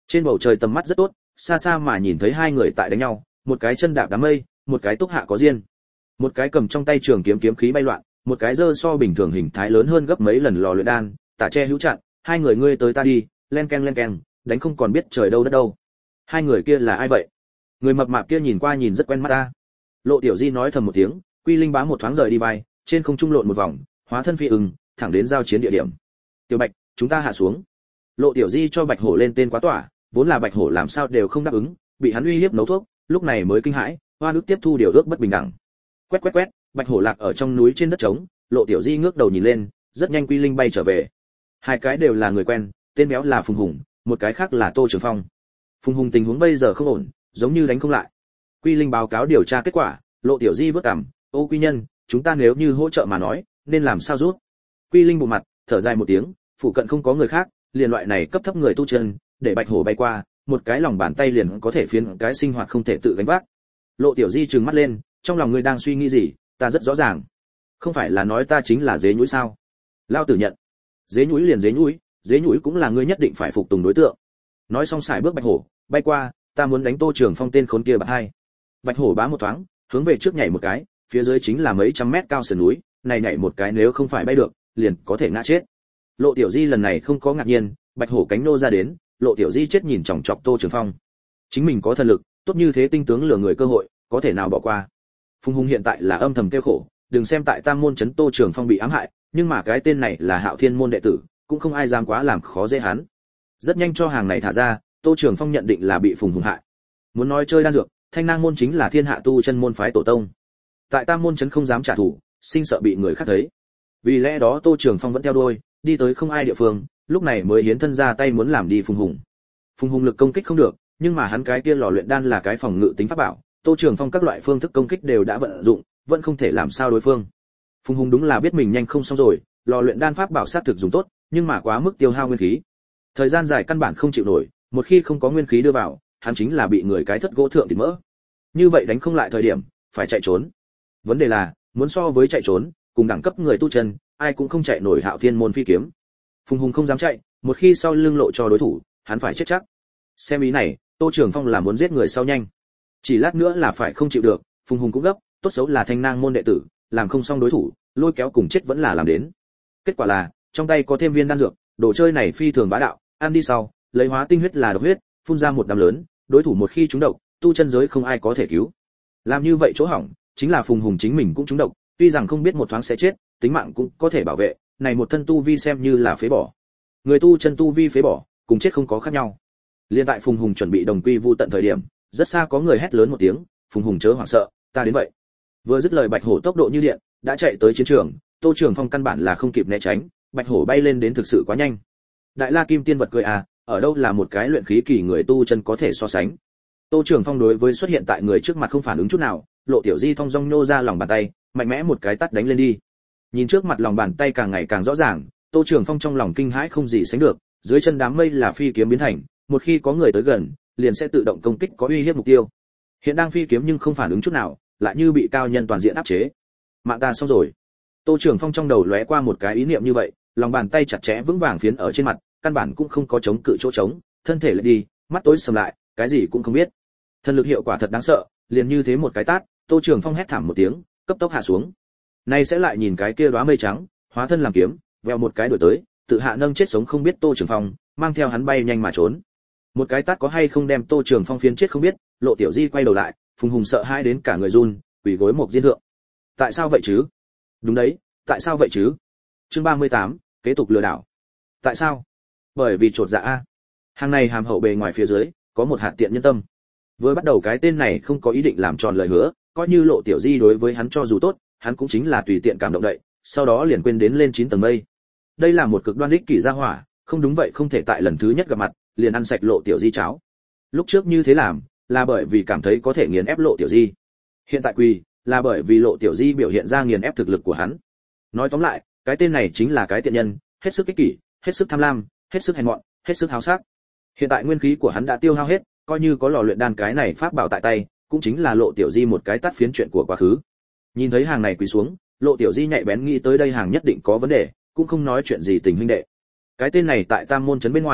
[SPEAKER 1] Trên bầu trời tầm mắt rất tốt, xa xa mà nhìn thấy hai người tại đánh nhau, một cái chân đạp đám mây, một cái túc hạ có diên. Một cái cầm trong tay trường kiếm kiếm khí bay loạn, một cái giơ so bình thường hình thái lớn hơn gấp mấy lần lò luyện đan, tả che hữu chặn, hai người ngươi tới ta đi, len keng len keng, đánh không còn biết trời đâu đất đâu. Hai người kia là ai vậy? Người mập mạp kia nhìn qua nhìn rất quen mắt ta. Lộ Tiểu Di nói thầm một tiếng, Quy Linh bá một thoáng rời đi vai, trên không trung lộn một vòng, hóa thân phi ưng, thẳng đến giao chiến địa điểm. Tiểu Bạch, chúng ta hạ xuống. Lộ Tiểu Di cho Bạch Hổ lên tên quá tỏa, vốn là Bạch Hổ làm sao đều không đáp ứng, bị hắn uy hiếp nấu thuốc, lúc này mới kinh hãi, hoa nước tiếp thu điều ước bất bình đẳng. Quét quét quét, Bạch Hổ lạc ở trong núi trên đất trống, Lộ Tiểu Di ngước đầu nhìn lên, rất nhanh Quy Linh bay trở về. Hai cái đều là người quen, tên béo là Phùng Hùng, một cái khác là Tô Trường Phong. Phùng Hùng tình huống bây giờ không ổn, giống như đánh không lại. Quy Linh báo cáo điều tra kết quả, Lộ Tiểu Di vớt cằm, ô Quy nhân, chúng ta nếu như hỗ trợ mà nói, nên làm sao rút? Quy Linh bộ mặt, thở dài một tiếng, phụ cận không có người khác, liền loại này cấp thấp người tu chân, để Bạch Hổ bay qua, một cái lòng bàn tay liền có thể phiến cái sinh hoạt không thể tự gánh vác. Lộ Tiểu Di trừng mắt lên, trong lòng ngươi đang suy nghĩ gì, ta rất rõ ràng. Không phải là nói ta chính là dế nhũi sao? Lao tử nhận. Dế nhũi liền dế nhũi, dế nhũi cũng là ngươi nhất định phải phục tùng đối tượng. Nói xong xài bước Bạch Hổ, bay qua, ta muốn đánh Tô Trường Phong tên khốn kia bạc hai. Bạch Hổ bá một thoáng, hướng về trước nhảy một cái, phía dưới chính là mấy trăm mét cao sườn núi, này nhảy một cái nếu không phải bay được, liền có thể ngã chết. Lộ Tiểu Di lần này không có ngạc nhiên, Bạch Hổ cánh nô ra đến, Lộ Tiểu Di chết nhìn chòng chọc Tô Trường Phong. Chính mình có thần lực, tốt như thế tinh tướng lừa người cơ hội, có thể nào bỏ qua. Phùng Hùng hiện tại là âm thầm kêu khổ, đừng xem tại Tam môn trấn Tô Trường Phong bị ám hại, nhưng mà cái tên này là Hạo Thiên môn đệ tử, cũng không ai dám quá làm khó dễ hắn. Rất nhanh cho hàng này thả ra, Tô Trường Phong nhận định là bị Phùng Hùng hại. Muốn nói chơi đan dược, Thanh Nang môn chính là thiên hạ tu chân môn phái tổ tông. Tại Tam môn trấn không dám trả thù, sinh sợ bị người khác thấy. Vì lẽ đó Tô Trường Phong vẫn theo đuôi, đi tới không ai địa phương, lúc này mới hiến thân ra tay muốn làm đi Phùng Hùng. Phùng Hùng lực công kích không được, nhưng mà hắn cái kia lò luyện đan là cái phòng ngự tính pháp bảo, Tô Trường Phong các loại phương thức công kích đều đã vận dụng, vẫn không thể làm sao đối phương. Phùng Hùng đúng là biết mình nhanh không xong rồi, lò luyện đan pháp bảo sát thực dùng tốt, nhưng mà quá mức tiêu hao nguyên khí. Thời gian dài căn bản không chịu nổi, một khi không có nguyên khí đưa vào, hắn chính là bị người cái thất gỗ thượng thì mỡ. Như vậy đánh không lại thời điểm, phải chạy trốn. Vấn đề là, muốn so với chạy trốn, cùng đẳng cấp người tu chân, ai cũng không chạy nổi Hạo Thiên môn phi kiếm. Phùng Hùng không dám chạy, một khi sau lưng lộ cho đối thủ, hắn phải chết chắc. Xem ý này, Tô Trường Phong là muốn giết người sau nhanh. Chỉ lát nữa là phải không chịu được, Phùng Hùng cũng gấp, tốt xấu là Thanh Nang môn đệ tử, làm không xong đối thủ, lôi kéo cùng chết vẫn là làm đến. Kết quả là, trong tay có thêm viên đan dược, đồ chơi này phi thường bá đạo, ăn đi sau, lấy hóa tinh huyết là độc huyết, phun ra một đám lớn, đối thủ một khi trúng độc, tu chân giới không ai có thể cứu. Làm như vậy chỗ hỏng, chính là Phùng Hùng chính mình cũng trúng độc, tuy rằng không biết một thoáng sẽ chết, tính mạng cũng có thể bảo vệ, này một thân tu vi xem như là phế bỏ. Người tu chân tu vi phế bỏ, cùng chết không có khác nhau. Liên tại Phùng Hùng chuẩn bị đồng quy vu tận thời điểm, rất xa có người hét lớn một tiếng, Phùng Hùng chớ hoảng sợ, ta đến vậy. Vừa dứt lời Bạch Hổ tốc độ như điện, đã chạy tới chiến trường, Tô Trường Phong căn bản là không kịp né tránh, Bạch Hổ bay lên đến thực sự quá nhanh. Đại La Kim Tiên vật cười à, ở đâu là một cái luyện khí kỳ người tu chân có thể so sánh. Tô Trường Phong đối với xuất hiện tại người trước mặt không phản ứng chút nào, Lộ Tiểu Di thong dong nhô ra lòng bàn tay, mạnh mẽ một cái tát đánh lên đi. Nhìn trước mặt lòng bàn tay càng ngày càng rõ ràng, Tô Trường Phong trong lòng kinh hãi không gì sánh được, dưới chân đám mây là phi kiếm biến thành, một khi có người tới gần, liền sẽ tự động công kích có uy hiếp mục tiêu. Hiện đang phi kiếm nhưng không phản ứng chút nào, lại như bị cao nhân toàn diện áp chế. Mạng ta xong rồi. Tô Trường Phong trong đầu lóe qua một cái ý niệm như vậy, lòng bàn tay chặt chẽ vững vàng phiến ở trên mặt, căn bản cũng không có chống cự chỗ trống, thân thể lại đi, mắt tối sầm lại, cái gì cũng không biết. Thần lực hiệu quả thật đáng sợ, liền như thế một cái tát, Tô Trường Phong hét thảm một tiếng, cấp tốc hạ xuống. Nay sẽ lại nhìn cái kia đóa mây trắng, hóa thân làm kiếm, vèo một cái đuổi tới, tự hạ nâng chết sống không biết Tô Trường Phong, mang theo hắn bay nhanh mà trốn. Một cái tát có hay không đem Tô Trường Phong phiến chết không biết, Lộ Tiểu Di quay đầu lại, Phùng Hùng sợ hãi đến cả người run, quỳ gối một diên thượng. Tại sao vậy chứ? Đúng đấy, tại sao vậy chứ? Chương ba mươi tám, kế tục lừa đảo. Tại sao? Bởi vì trột dạ a. Hàng này hàm hậu bề ngoài phía dưới, có một hạt tiện nhân tâm. Vừa bắt đầu cái tên này không có ý định làm tròn lời hứa, coi như Lộ Tiểu Di đối với hắn cho dù tốt, hắn cũng chính là tùy tiện cảm động đậy, sau đó liền quên đến lên chín tầng mây. Đây là một cực đoan ích kỷ gia hỏa, không đúng vậy không thể tại lần thứ nhất gặp mặt, liền ăn sạch Lộ Tiểu Di cháo. Lúc trước như thế làm, là bởi vì cảm thấy có thể nghiền ép Lộ Tiểu Di. Hiện tại quỳ, là bởi vì Lộ Tiểu Di biểu hiện ra nghiền ép thực lực của hắn. Nói tóm lại, cái tên này chính là cái tiện nhân, hết sức ích kỷ, hết sức tham lam, hết sức hèn mọn, hết sức háo sắc. Hiện tại nguyên khí của hắn đã tiêu hao hết, coi như có lò luyện đan cái này pháp bảo tại tay, cũng chính là Lộ Tiểu Di một cái tát phiến chuyện của quá khứ. Nhìn thấy hàng này quỳ xuống, Lộ Tiểu Di nhạy bén nghĩ tới đây hàng nhất định có vấn đề, cũng không nói chuyện gì tình huynh đệ. Cái tên này tại Tam môn trấn bên ngoài,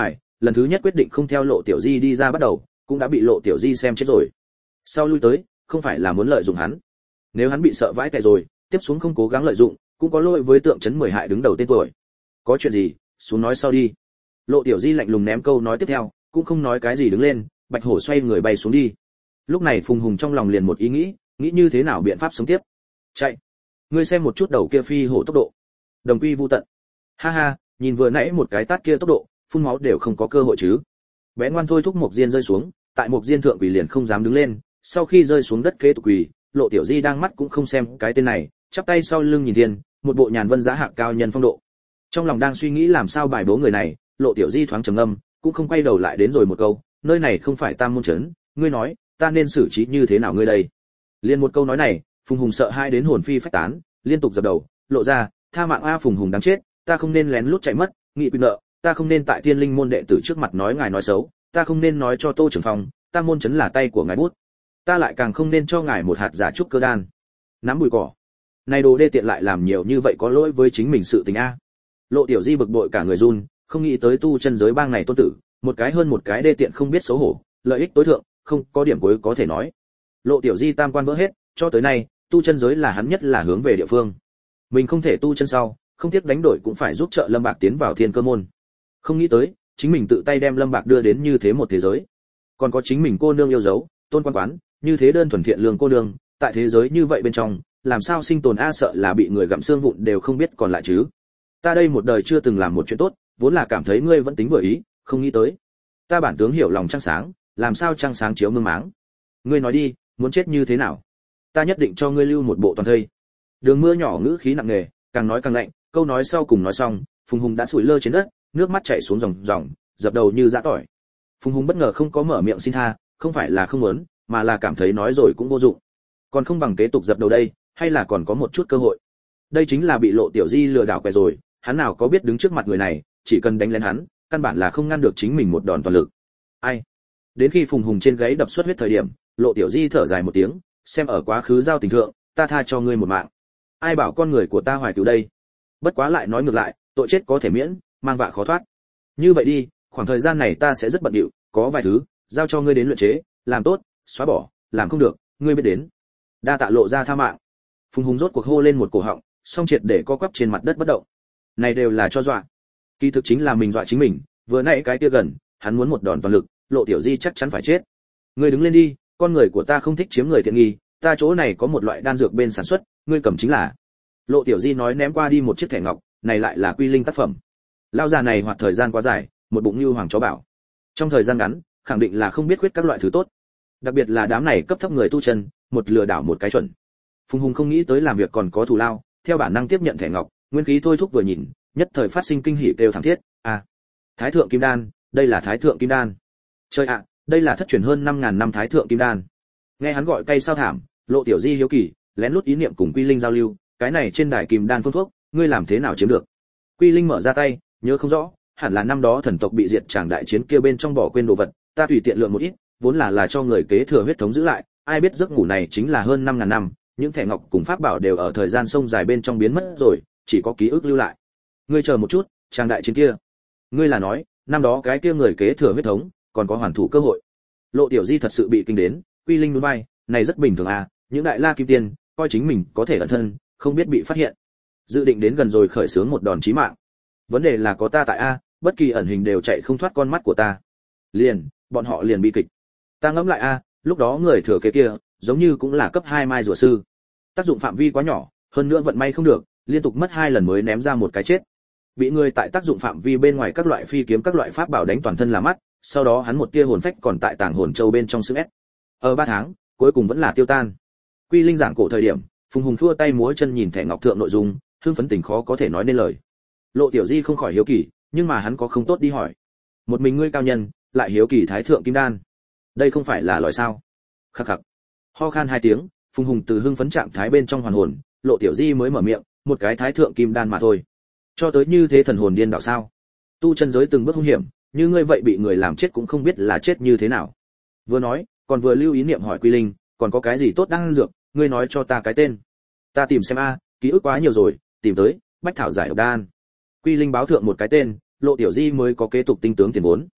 [SPEAKER 1] lần thứ nhất quyết định không theo Lộ Tiểu Di đi ra bắt đầu, cũng đã bị Lộ Tiểu Di xem chết rồi. Sau lui tới, không phải là muốn lợi dụng hắn. Nếu hắn bị sợ vãi tè rồi, tiếp xuống không cố gắng lợi dụng, cũng có lỗi với tượng trấn mười hại đứng đầu tên tuổi. Có chuyện gì, xuống nói sau đi. Lộ Tiểu Di lạnh lùng ném câu nói tiếp theo, cũng không nói cái gì đứng lên, Bạch Hổ xoay người bay xuống đi. Lúc này Phùng Hùng trong lòng liền một ý nghĩ, nghĩ như thế nào biện pháp sống tiếp. Chạy. Ngươi xem một chút đầu kia phi hổ tốc độ. Đồng quy vu tận. Ha ha, nhìn vừa nãy một cái tát kia tốc độ, phun máu đều không có cơ hội chứ. Bé ngoan thôi thúc Mộc Diên rơi xuống, tại Mộc Diên thượng quỷ liền không dám đứng lên, sau khi rơi xuống đất kế tục quỳ, Lộ Tiểu Di đang mắt cũng không xem cái tên này, chắp tay sau lưng nhìn thiên, một bộ nhàn vân giá hạng cao nhân phong độ. Trong lòng đang suy nghĩ làm sao bài bố người này, Lộ Tiểu Di thoáng trầm ngâm, cũng không quay đầu lại đến rồi một câu, nơi này không phải Tam môn trấn, ngươi nói, ta nên xử trí như thế nào ngươi đây? Liên một câu nói này, Phùng Hùng sợ hai đến hồn phi phách tán, liên tục dập đầu, lộ ra, tha mạng a Phùng Hùng đáng chết, ta không nên lén lút chạy mất, nghị quy nợ, ta không nên tại Thiên Linh môn đệ tử trước mặt nói ngài nói xấu, ta không nên nói cho Tô trưởng phòng, Tam môn trấn là tay của ngài bút, ta lại càng không nên cho ngài một hạt giả trúc cơ đan. Nắm bụi cỏ, này đồ đê tiện lại làm nhiều như vậy có lỗi với chính mình sự tình a. Lộ Tiểu Di bực bội cả người run, không nghĩ tới tu chân giới bang này tôn tử, một cái hơn một cái đê tiện không biết xấu hổ, lợi ích tối thượng, không có điểm cuối có thể nói. Lộ Tiểu Di tam quan vỡ hết, cho tới nay, tu chân giới là hắn nhất là hướng về địa phương. Mình không thể tu chân sau, không tiếc đánh đổi cũng phải giúp trợ Lâm Bạc tiến vào Thiên Cơ môn. Không nghĩ tới, chính mình tự tay đem Lâm Bạc đưa đến như thế một thế giới. Còn có chính mình cô nương yêu dấu, Tôn Quan Quán, như thế đơn thuần thiện lương cô nương, tại thế giới như vậy bên trong, làm sao sinh tồn a sợ là bị người gặm xương vụn đều không biết còn lại chứ. Ta đây một đời chưa từng làm một chuyện tốt, vốn là cảm thấy ngươi vẫn tính vừa ý, không nghĩ tới. Ta bản tướng hiểu lòng trăng sáng, làm sao trăng sáng chiếu mương máng. Ngươi nói đi, muốn chết như thế nào? Ta nhất định cho ngươi lưu một bộ toàn thây. Đường Mưa nhỏ ngữ khí nặng nề, càng nói càng lạnh, câu nói sau cùng nói xong, Phùng Hùng đã sủi lơ trên đất, nước mắt chảy xuống ròng ròng, dập đầu như dã tỏi. Phùng Hùng bất ngờ không có mở miệng xin tha, không phải là không muốn, mà là cảm thấy nói rồi cũng vô dụng. Còn không bằng kế tục dập đầu đây, hay là còn có một chút cơ hội. Đây chính là bị Lộ Tiểu Di lừa đảo quẻ rồi, hắn nào có biết đứng trước mặt người này, chỉ cần đánh lên hắn, căn bản là không ngăn được chính mình một đòn toàn lực. Ai? Đến khi Phùng Hùng trên gáy đập xuất huyết thời điểm, Lộ Tiểu Di thở dài một tiếng, xem ở quá khứ giao tình thượng, ta tha cho ngươi một mạng. Ai bảo con người của ta hoài cứu đây? Bất quá lại nói ngược lại, tội chết có thể miễn, mang vạ khó thoát. Như vậy đi, khoảng thời gian này ta sẽ rất bận rộn, có vài thứ giao cho ngươi đến luyện chế, làm tốt, xóa bỏ, làm không được, ngươi biết đến. Đa tạ Lộ ra tha mạng. Phùng Hùng rốt cuộc hô lên một cổ họng, song triệt để co quắp trên mặt đất bất động. Này đều là cho dọa. Kỳ thực chính là mình dọa chính mình, vừa nãy cái kia gần, hắn muốn một đòn toàn lực, Lộ Tiểu Di chắc chắn phải chết. Ngươi đứng lên đi, con người của ta không thích chiếm người tiện nghi, ta chỗ này có một loại đan dược bên sản xuất, ngươi cầm chính là. Lộ Tiểu Di nói ném qua đi một chiếc thẻ ngọc, này lại là Quy Linh tác phẩm. Lão già này hoạt thời gian quá dài, một bụng như hoàng chó bảo. Trong thời gian ngắn, khẳng định là không biết khuyết các loại thứ tốt. Đặc biệt là đám này cấp thấp người tu chân, một lừa đảo một cái chuẩn. Phùng Hùng không nghĩ tới làm việc còn có thù lao, theo bản năng tiếp nhận thẻ ngọc, nguyên khí thôi thúc vừa nhìn, nhất thời phát sinh kinh hỉ kêu thảm thiết, à, Thái thượng kim đan, đây là Thái thượng kim đan. Trời ạ, đây là thất truyền hơn năm ngàn năm Thái thượng kim đan. Nghe hắn gọi cay sao thảm, Lộ Tiểu Di hiếu kỳ, lén lút ý niệm cùng Quy Linh giao lưu, cái này trên đài kim đan phương thuốc, ngươi làm thế nào chiếm được? Quy Linh mở ra tay, nhớ không rõ, hẳn là năm đó thần tộc bị diệt tràng đại chiến kia bên trong bỏ quên đồ vật, ta tùy tiện lượng một ít, vốn là là cho người kế thừa huyết thống giữ lại, ai biết giấc ngủ này chính là hơn năm ngàn năm, những thẻ ngọc cùng pháp bảo đều ở thời gian sông dài bên trong biến mất rồi, chỉ có ký ức lưu lại. Ngươi chờ một chút, tràng đại chiến kia, ngươi là nói, năm đó cái kia người kế thừa huyết thống, còn có hoàn thủ cơ hội. Lộ Tiểu Di thật sự bị kinh đến, Quy Linh nhún vai, này rất bình thường à, những đại la kim tiên, coi chính mình có thể ẩn thân, không biết bị phát hiện. Dự định đến gần rồi khởi xướng một đòn chí mạng. Vấn đề là có ta tại a, bất kỳ ẩn hình đều chạy không thoát con mắt của ta. Liền, bọn họ liền bị kịch. Ta ngẫm lại a, lúc đó người thừa kế kia, giống như cũng là cấp hai mai rùa sư. Tác dụng phạm vi quá nhỏ, hơn nữa vận may không được, liên tục mất hai lần mới ném ra một cái chết. Bị người tại tác dụng phạm vi bên ngoài các loại phi kiếm các loại pháp bảo đánh toàn thân là mắt, sau đó hắn một tia hồn phách còn tại tàng hồn châu bên trong xương ép. Ở ba tháng, cuối cùng vẫn là tiêu tan. Quy Linh giảng cổ thời điểm, Phùng Hùng thua tay múa chân nhìn thẻ ngọc thượng nội dung, hưng phấn tình khó có thể nói nên lời. Lộ Tiểu Di không khỏi hiếu kỳ, nhưng mà hắn có không tốt đi hỏi. Một mình ngươi cao nhân, lại hiếu kỳ Thái thượng kim đan, đây không phải là lòi sao? Khắc khắc. Ho khan hai tiếng, Phùng Hùng từ hưng phấn trạng thái bên trong hoàn hồn, Lộ Tiểu Di mới mở miệng, một cái Thái thượng kim đan mà thôi. Cho tới như thế thần hồn điên đảo sao? Tu chân giới từng bước hung hiểm, như ngươi vậy bị người làm chết cũng không biết là chết như thế nào. Vừa nói, còn vừa lưu ý niệm hỏi Quy Linh, còn có cái gì tốt đang dược, ngươi nói cho ta cái tên. Ta tìm xem a, ký ức quá nhiều rồi, tìm tới, Bách thảo giải độc đan. Quy Linh báo thượng một cái tên, Lộ Tiểu Di mới có kế tục tinh tướng tiền vốn.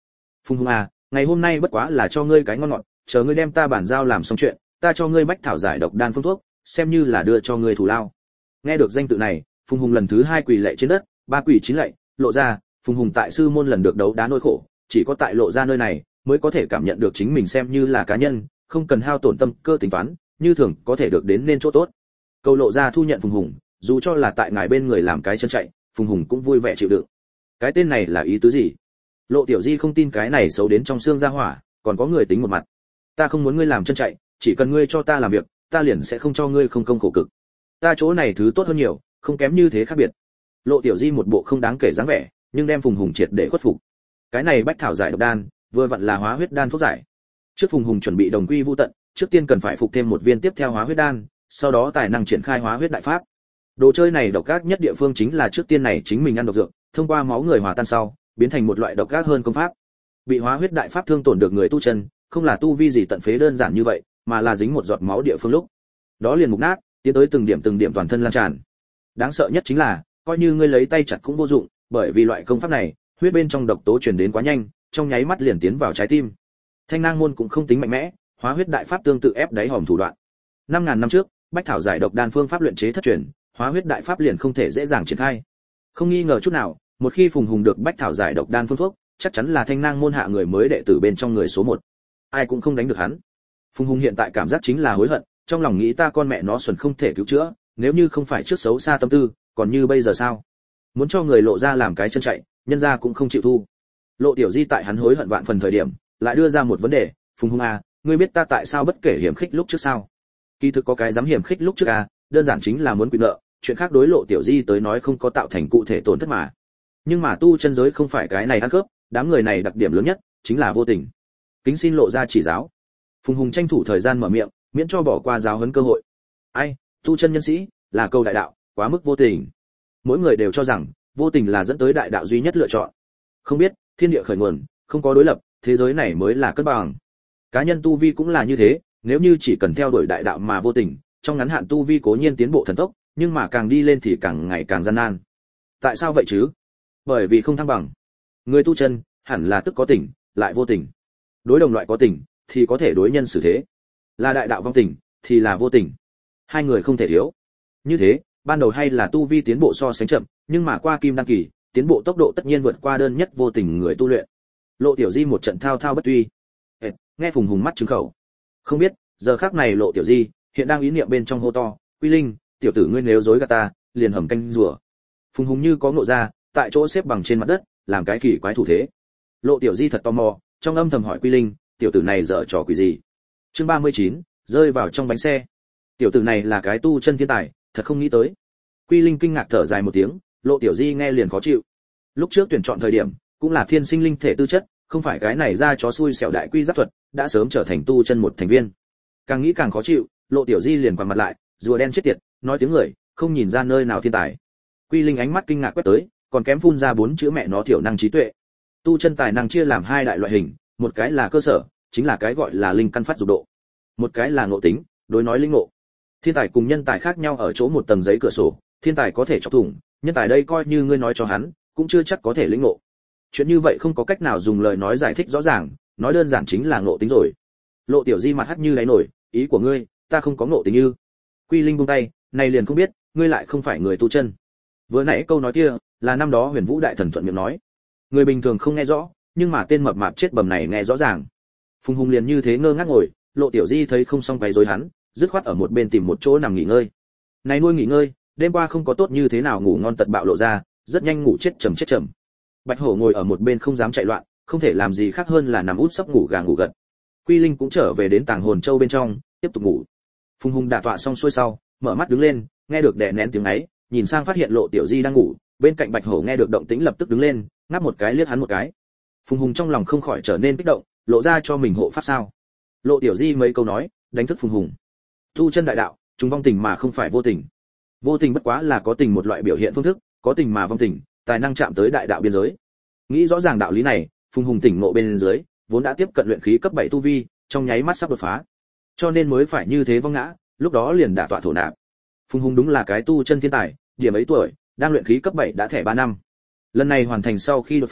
[SPEAKER 1] Phùng Hùng à, ngày hôm nay bất quá là cho ngươi cái ngon ngọt, chờ ngươi đem ta bản giao làm xong chuyện, ta cho ngươi bách thảo giải độc đan phương thuốc, xem như là đưa cho ngươi thù lao. Nghe được danh tự này, Phùng Hùng lần thứ hai quỳ lạy trên đất, ba quỳ chín lạy, Lộ ra, Phùng Hùng tại sư môn lần được đấu đá nỗi khổ, chỉ có tại Lộ ra nơi này mới có thể cảm nhận được chính mình xem như là cá nhân, không cần hao tổn tâm cơ tính toán, như thường có thể được đến nên chỗ tốt. Câu Lộ ra thu nhận Phùng Hùng, dù cho là tại ngài bên người làm cái chân chạy, Phùng Hùng cũng vui vẻ chịu đựng. Cái tên này là ý tứ gì? Lộ Tiểu Di không tin cái này xấu đến trong xương ra hỏa, còn có người tính một mặt. Ta không muốn ngươi làm chân chạy, chỉ cần ngươi cho ta làm việc, ta liền sẽ không cho ngươi không công khổ cực. Ta chỗ này thứ tốt hơn nhiều, không kém như thế khác biệt. Lộ Tiểu Di một bộ không đáng kể dáng vẻ, nhưng đem Phùng Hùng triệt để khuất phục. Cái này bách thảo giải độc đan, vừa vặn là hóa huyết đan thuốc giải. Trước Phùng Hùng chuẩn bị đồng quy vu tận, trước tiên cần phải phục thêm một viên tiếp theo hóa huyết đan, sau đó tài năng triển khai hóa huyết đại pháp. Đồ chơi này độc ác nhất địa phương chính là trước tiên này chính mình ăn độc dược, thông qua máu người hòa tan sau, biến thành một loại độc ác hơn công pháp. Bị hóa huyết đại pháp thương tổn được người tu chân, không là tu vi gì tận phế đơn giản như vậy, mà là dính một giọt máu địa phương lúc, đó liền mục nát, tiến tới từng điểm từng điểm toàn thân lan tràn. Đáng sợ nhất chính là, coi như ngươi lấy tay chặt cũng vô dụng, bởi vì loại công pháp này, huyết bên trong độc tố truyền đến quá nhanh, trong nháy mắt liền tiến vào trái tim. Thanh Nang môn cũng không tính mạnh mẽ, hóa huyết đại pháp tương tự ép đáy hòm thủ đoạn. năm ngàn năm trước, bách thảo giải độc đan phương pháp luyện chế thất truyền, hóa huyết đại pháp liền không thể dễ dàng triển khai. Không nghi ngờ chút nào, một khi Phùng Hùng được bách thảo giải độc đan phương thuốc, chắc chắn là Thanh Nang môn hạ người mới đệ tử bên trong người số một. Ai cũng không đánh được hắn. Phùng Hùng hiện tại cảm giác chính là hối hận, trong lòng nghĩ ta con mẹ nó xuẩn không thể cứu chữa, nếu như không phải trước xấu xa tâm tư, còn như bây giờ sao? Muốn cho người Lộ ra làm cái chân chạy, nhân gia cũng không chịu thu. Lộ Tiểu Di tại hắn hối hận vạn phần thời điểm, lại đưa ra một vấn đề, Phùng Hùng à, ngươi biết ta tại sao bất kể hiểm khích lúc trước sao? Kỳ thực có cái dám hiểm khích lúc trước à, đơn giản chính là muốn quy nợ, chuyện khác đối Lộ Tiểu Di tới nói không có tạo thành cụ thể tổn thất mà. Nhưng mà tu chân giới không phải cái này ăn cướp, đám người này đặc điểm lớn nhất chính là vô tình. Kính xin Lộ ra chỉ giáo. Phùng Hùng tranh thủ thời gian mở miệng, miễn cho bỏ qua giáo huấn cơ hội. Ai, tu chân nhân sĩ, là câu đại đạo, quá mức vô tình. Mỗi người đều cho rằng, vô tình là dẫn tới đại đạo duy nhất lựa chọn. Không biết, thiên địa khởi nguồn, không có đối lập, thế giới này mới là cân bằng. Cá nhân tu vi cũng là như thế, nếu như chỉ cần theo đuổi đại đạo mà vô tình, trong ngắn hạn tu vi cố nhiên tiến bộ thần tốc, nhưng mà càng đi lên thì càng ngày càng gian nan. Tại sao vậy chứ? Bởi vì không thăng bằng. Người tu chân hẳn là tức có tình, lại vô tình. Đối đồng loại có tình thì có thể đối nhân xử thế. Là đại đạo vong tình thì là vô tình. Hai người không thể thiếu. Như thế, ban đầu hay là tu vi tiến bộ so sánh chậm, nhưng mà qua kim đăng kỳ, tiến bộ tốc độ tất nhiên vượt qua đơn nhất vô tình người tu luyện. Lộ Tiểu Di một trận thao thao bất tuy. Ê, nghe Phùng Hùng mắt trừng khẩu. Không biết, giờ khắc này Lộ Tiểu Di hiện đang ý niệm bên trong hô to, "Quy Linh, tiểu tử ngươi nếu dối gạt ta, liền hầm canh rùa." Phùng Hùng như có ngộ ra, tại chỗ xếp bằng trên mặt đất, làm cái kỳ quái thủ thế. Lộ Tiểu Di thật tò mò, trong âm thầm hỏi Quy Linh, tiểu tử này dở trò quỷ gì? Chương ba mươi chín, rơi vào trong bánh xe. Tiểu tử này là cái tu chân thiên tài, thật không nghĩ tới. Quy Linh kinh ngạc thở dài một tiếng, Lộ Tiểu Di nghe liền khó chịu. Lúc trước tuyển chọn thời điểm, cũng là thiên sinh linh thể tư chất, không phải cái này ra chó xui xẻo đại quy giáp thuật, đã sớm trở thành tu chân một thành viên. Càng nghĩ càng khó chịu, Lộ Tiểu Di liền quằn mặt lại, rùa đen chết tiệt, nói tiếng người, không nhìn ra nơi nào thiên tài. Quy Linh ánh mắt kinh ngạc quét tới, còn kém phun ra bốn chữ mẹ nó thiểu năng trí tuệ. Tu chân tài năng chia làm hai đại loại hình, một cái là cơ sở, chính là cái gọi là linh căn phát dục độ. Một cái là ngộ tính, đối nói linh ngộ. Thiên tài cùng nhân tài khác nhau ở chỗ một tầng giấy cửa sổ, thiên tài có thể chọc thủng, nhân tài đây coi như ngươi nói cho hắn, cũng chưa chắc có thể lĩnh ngộ. Chuyện như vậy không có cách nào dùng lời nói giải thích rõ ràng, nói đơn giản chính là ngộ tính rồi. Lộ Tiểu Di mặt hắt như đáy nổi, ý của ngươi, ta không có ngộ tính như. Quy Linh buông tay, này liền không biết, ngươi lại không phải người tu chân. Vừa nãy câu nói kia, là năm đó Huyền Vũ đại thần thuận miệng nói. Người bình thường không nghe rõ, nhưng mà tên mập mạp chết bầm này nghe rõ ràng. Phùng Hùng liền như thế ngơ ngác ngồi, Lộ Tiểu Di thấy không xong quấy rối hắn, dứt khoát ở một bên tìm một chỗ nằm nghỉ ngơi. Này nuôi nghỉ ngơi, đêm qua không có tốt như thế nào ngủ ngon tật bạo lộ ra, rất nhanh ngủ chết trầm chết trầm. Bạch Hổ ngồi ở một bên không dám chạy loạn, không thể làm gì khác hơn là nằm út sấp ngủ gà ngủ gật. Quy Linh cũng trở về đến tàng hồn châu bên trong, tiếp tục ngủ. Phùng Hùng đả tọa xong xuôi sau, mở mắt đứng lên, nghe được đè nén tiếng ấy, nhìn sang phát hiện Lộ Tiểu Di đang ngủ, bên cạnh Bạch Hổ nghe được động tĩnh lập tức đứng lên, ngáp một cái liếc hắn một cái. Phùng Hùng trong lòng không khỏi trở nên kích động, lộ ra cho mình hộ pháp sao? Lộ Tiểu Di mấy câu nói, đánh thức Phùng Hùng. Tu chân đại đạo, chúng vong tình mà không phải vô tình. Vô tình bất quá là có tình một loại biểu hiện phương thức, có tình mà vong tình, tài năng chạm tới đại đạo biên giới. Nghĩ rõ ràng đạo lý này, Phùng Hùng tỉnh ngộ bên dưới, vốn đã tiếp cận luyện khí cấp bảy tu vi, trong nháy mắt sắp đột phá. Cho nên mới phải như thế vong ngã, lúc đó liền đả tọa thổ nạp. Phùng Hùng đúng là cái tu chân thiên tài, điểm ấy tuổi, đang luyện khí cấp bảy đã thẻ ba năm. Lần này hoàn thành sau khi đột phá,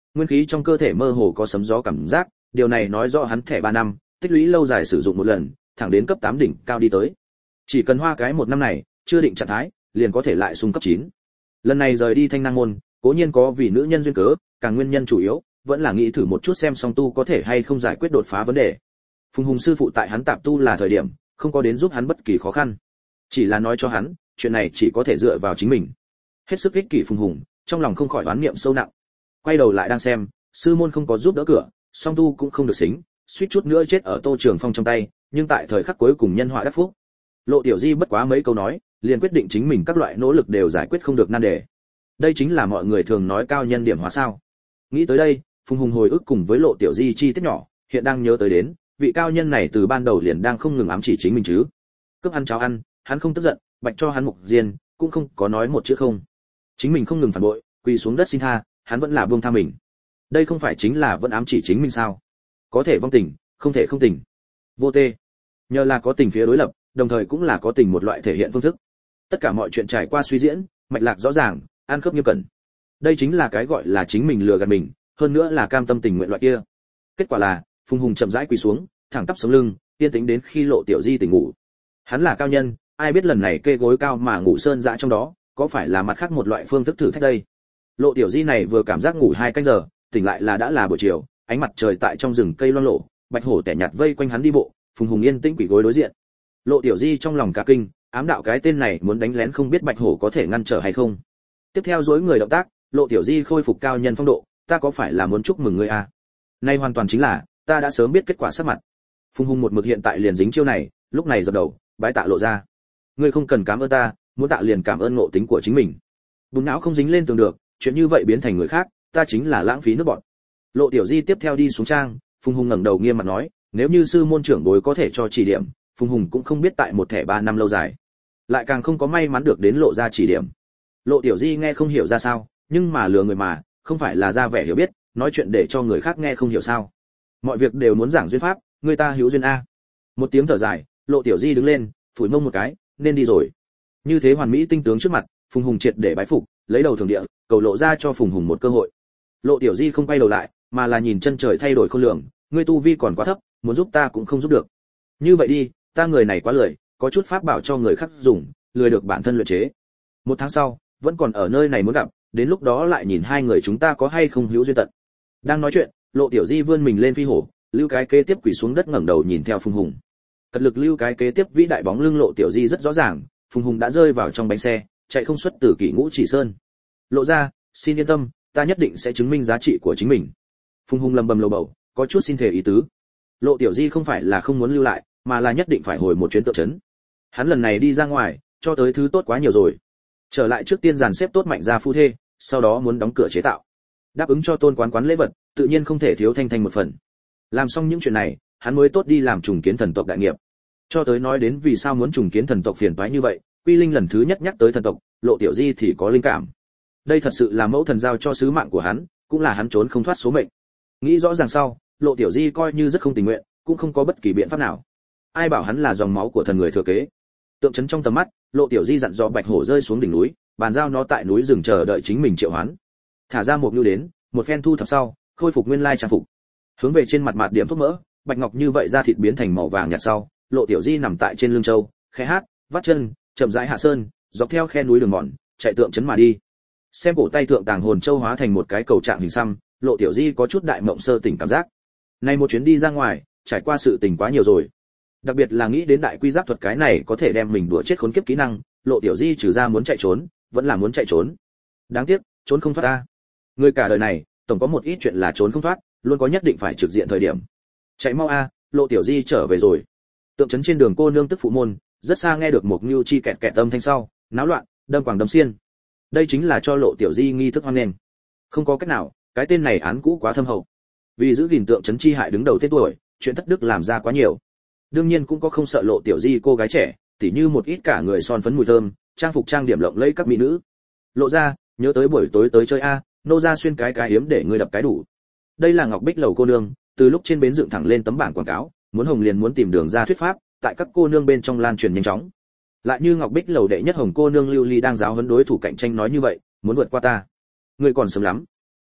[SPEAKER 1] nguyên khí trong cơ thể mơ hồ có sấm gió cảm giác, điều này nói rõ hắn thẻ ba năm, tích lũy lâu dài sử dụng một lần, thẳng đến cấp tám đỉnh cao đi tới. Chỉ cần hoa cái một năm này, chưa định trạng thái, liền có thể lại xung cấp chín. Lần này rời đi Thanh Năng môn, cố nhiên có vì nữ nhân duyên cớ, càng nguyên nhân chủ yếu vẫn là nghĩ thử một chút xem song tu có thể hay không giải quyết đột phá vấn đề. Phùng Hùng sư phụ tại hắn tạp tu là thời điểm, không có đến giúp hắn bất kỳ khó khăn, chỉ là nói cho hắn, chuyện này chỉ có thể dựa vào chính mình. Hết sức ích kỷ Phùng Hùng, trong lòng không khỏi oán niệm sâu nặng. Quay đầu lại đang xem, sư môn không có giúp đỡ cửa, song tu cũng không được xính, suýt chút nữa chết ở Tô Trường Phong trong tay, nhưng tại thời khắc cuối cùng nhân họa đắc phúc. Lộ Tiểu Di bất quá mấy câu nói, liền quyết định chính mình các loại nỗ lực đều giải quyết không được nan đề. Đây chính là mọi người thường nói cao nhân điểm hóa sao. Nghĩ tới đây, Phùng Hùng hồi ức cùng với Lộ Tiểu Di chi tiết nhỏ, hiện đang nhớ tới đến, vị cao nhân này từ ban đầu liền đang không ngừng ám chỉ chính mình chứ. Cướp ăn cháo ăn, hắn không tức giận, bạch cho hắn mục diên, cũng không có nói một chữ không. Chính mình không ngừng phản bội, quỳ xuống đất xin tha, hắn vẫn là buông tha mình. Đây không phải chính là vẫn ám chỉ chính mình sao? Có thể vong tình, không thể không tình. Vô tê. Nhờ là có tình phía đối lập, đồng thời cũng là có tình một loại thể hiện phương thức. Tất cả mọi chuyện trải qua suy diễn, mạch lạc rõ ràng, an khớp nghiêm cẩn. Đây chính là cái gọi là chính mình lừa gạt mình, hơn nữa là cam tâm tình nguyện loại kia. Kết quả là, Phùng Hùng chậm rãi quỳ xuống, thẳng tắp sống lưng, yên tĩnh đến khi Lộ Tiểu Di tỉnh ngủ. Hắn là cao nhân, ai biết lần này kê gối cao mà ngủ sơn dã trong đó, có phải là mặt khác một loại phương thức thử thách đây. Lộ Tiểu Di này vừa cảm giác ngủ hai canh giờ, tỉnh lại là đã là buổi chiều, ánh mặt trời tại trong rừng cây loang lổ, bạch hổ tẻ nhạt vây quanh hắn đi bộ, Phùng Hùng yên tĩnh quỳ gối đối diện. Lộ Tiểu Di trong lòng cả kinh, ám đạo cái tên này muốn đánh lén không biết bạch hổ có thể ngăn trở hay không. Tiếp theo dối người động tác, Lộ Tiểu Di khôi phục cao nhân phong độ, ta có phải là muốn chúc mừng ngươi à? Nay hoàn toàn chính là, ta đã sớm biết kết quả sắc mặt. Phùng Hùng một mực hiện tại liền dính chiêu này, lúc này dập đầu, bái tạ Lộ ra. Ngươi không cần cảm ơn ta, muốn tạ liền cảm ơn ngộ tính của chính mình. Bùn não không dính lên tường được, chuyện như vậy biến thành người khác, ta chính là lãng phí nước bọt. Lộ Tiểu Di tiếp theo đi xuống trang, Phùng Hùng ngẩng đầu nghiêm mặt nói, nếu như sư môn trưởng bối có thể cho chỉ điểm, Phùng Hùng cũng không biết tại một thẻ ba năm lâu dài, lại càng không có may mắn được đến Lộ ra chỉ điểm. Lộ Tiểu Di nghe không hiểu ra sao, nhưng mà lừa người mà, không phải là ra vẻ hiểu biết, nói chuyện để cho người khác nghe không hiểu sao. Mọi việc đều muốn giảng duyên pháp, người ta hữu duyên a. Một tiếng thở dài, Lộ Tiểu Di đứng lên, phủi mông một cái, nên đi rồi. Như thế hoàn mỹ tinh tướng trước mặt, Phùng Hùng triệt để bái phục, lấy đầu thường địa, cầu Lộ ra cho Phùng Hùng một cơ hội. Lộ Tiểu Di không quay đầu lại, mà là nhìn chân trời thay đổi khôn lường, ngươi tu vi còn quá thấp, muốn giúp ta cũng không giúp được. Như vậy đi, ta người này quá lười, có chút pháp bảo cho người khác dùng, lười được bản thân luyện chế. Một tháng sau, vẫn còn ở nơi này muốn gặp, đến lúc đó lại nhìn hai người chúng ta có hay không hữu duyên tận. Đang nói chuyện, Lộ Tiểu Di vươn mình lên phi hổ, lưu cái kế tiếp quỳ xuống đất ngẩng đầu nhìn theo Phùng Hùng. Cật lực lưu cái kế tiếp vĩ đại bóng lưng Lộ Tiểu Di rất rõ ràng, Phùng Hùng đã rơi vào trong bánh xe, chạy không xuất từ Kỷ Ngũ Chỉ Sơn. Lộ ra, xin yên tâm, ta nhất định sẽ chứng minh giá trị của chính mình. Phùng Hùng lầm bầm lầu bầu, có chút xin thể ý tứ. Lộ Tiểu Di không phải là không muốn lưu lại, mà là nhất định phải hồi một chuyến tượng trấn. Hắn lần này đi ra ngoài, cho tới thứ tốt quá nhiều rồi. Trở lại trước tiên dàn xếp tốt Mạnh gia phu thê, sau đó muốn đóng cửa chế tạo. Đáp ứng cho Tôn Quán Quán lễ vật, tự nhiên không thể thiếu Thanh Thanh một phần. Làm xong những chuyện này, hắn mới tốt đi làm trùng kiến thần tộc đại nghiệp. Cho tới nói đến vì sao muốn trùng kiến thần tộc phiền toái như vậy, Quy Linh lần thứ nhất nhắc tới thần tộc, Lộ Tiểu Di thì có linh cảm. Đây thật sự là mẫu thần giao cho sứ mạng của hắn, cũng là hắn trốn không thoát số mệnh. Nghĩ rõ ràng sau, Lộ Tiểu Di coi như rất không tình nguyện, cũng không có bất kỳ biện pháp nào. Ai bảo hắn là dòng máu của thần người thừa kế. Tượng trấn trong tầm mắt, Lộ Tiểu Di dặn dò Bạch Hổ rơi xuống đỉnh núi, bàn giao nó tại núi rừng chờ đợi chính mình triệu hoán. Thả ra một nhu đến, một phen thu thập sau, khôi phục nguyên lai trang phục. Hướng về trên mặt mặt điểm thuốc mỡ, bạch ngọc như vậy da thịt biến thành màu vàng nhạt sau, Lộ Tiểu Di nằm tại trên lưng châu, khẽ hát, vắt chân, chậm rãi hạ sơn, dọc theo khe núi đường mòn, chạy tượng trấn mà đi. Xem cổ tay thượng tàng hồn châu hóa thành một cái cầu trạng hình xăm, Lộ Tiểu Di có chút đại mộng sơ tỉnh cảm giác. Nay một chuyến đi ra ngoài, trải qua sự tình quá nhiều rồi. Đặc biệt là nghĩ đến đại quy giáp thuật cái này có thể đem mình đùa chết khốn kiếp kỹ năng, Lộ Tiểu Di trừ ra muốn chạy trốn, vẫn là muốn chạy trốn. Đáng tiếc, trốn không thoát ta. Người cả đời này, tổng có một ít chuyện là trốn không thoát, luôn có nhất định phải trực diện thời điểm. Chạy mau a, Lộ Tiểu Di trở về rồi. Tượng trấn trên đường cô nương tức phụ môn, rất xa nghe được một nhu chi kẹt kẹt âm thanh sau, náo loạn, đâm quàng đâm xiên. Đây chính là cho Lộ Tiểu Di nghi thức hoan nghênh. Không có cách nào, cái tên này án cũ quá thâm hậu. Vì giữ gìn tượng trấn chi hại đứng đầu tên tuổi, chuyện thất đức làm ra quá nhiều. Đương nhiên cũng có không sợ Lộ Tiểu Di cô gái trẻ, tỉ như một ít cả người son phấn mùi thơm, trang phục trang điểm lộng lẫy các mỹ nữ. Lộ ra, nhớ tới buổi tối tới chơi a, nô ra xuyên cái cái hiếm để ngươi đập cái đủ. Đây là Ngọc Bích lầu cô nương, từ lúc trên bến dựng thẳng lên tấm bảng quảng cáo, muốn hồng liền muốn tìm đường ra thuyết pháp, tại các cô nương bên trong lan truyền nhanh chóng. Lại như Ngọc Bích lầu đệ nhất hồng cô nương Lưu Ly đang giáo huấn đối thủ cạnh tranh nói như vậy, muốn vượt qua ta, ngươi còn sớm lắm.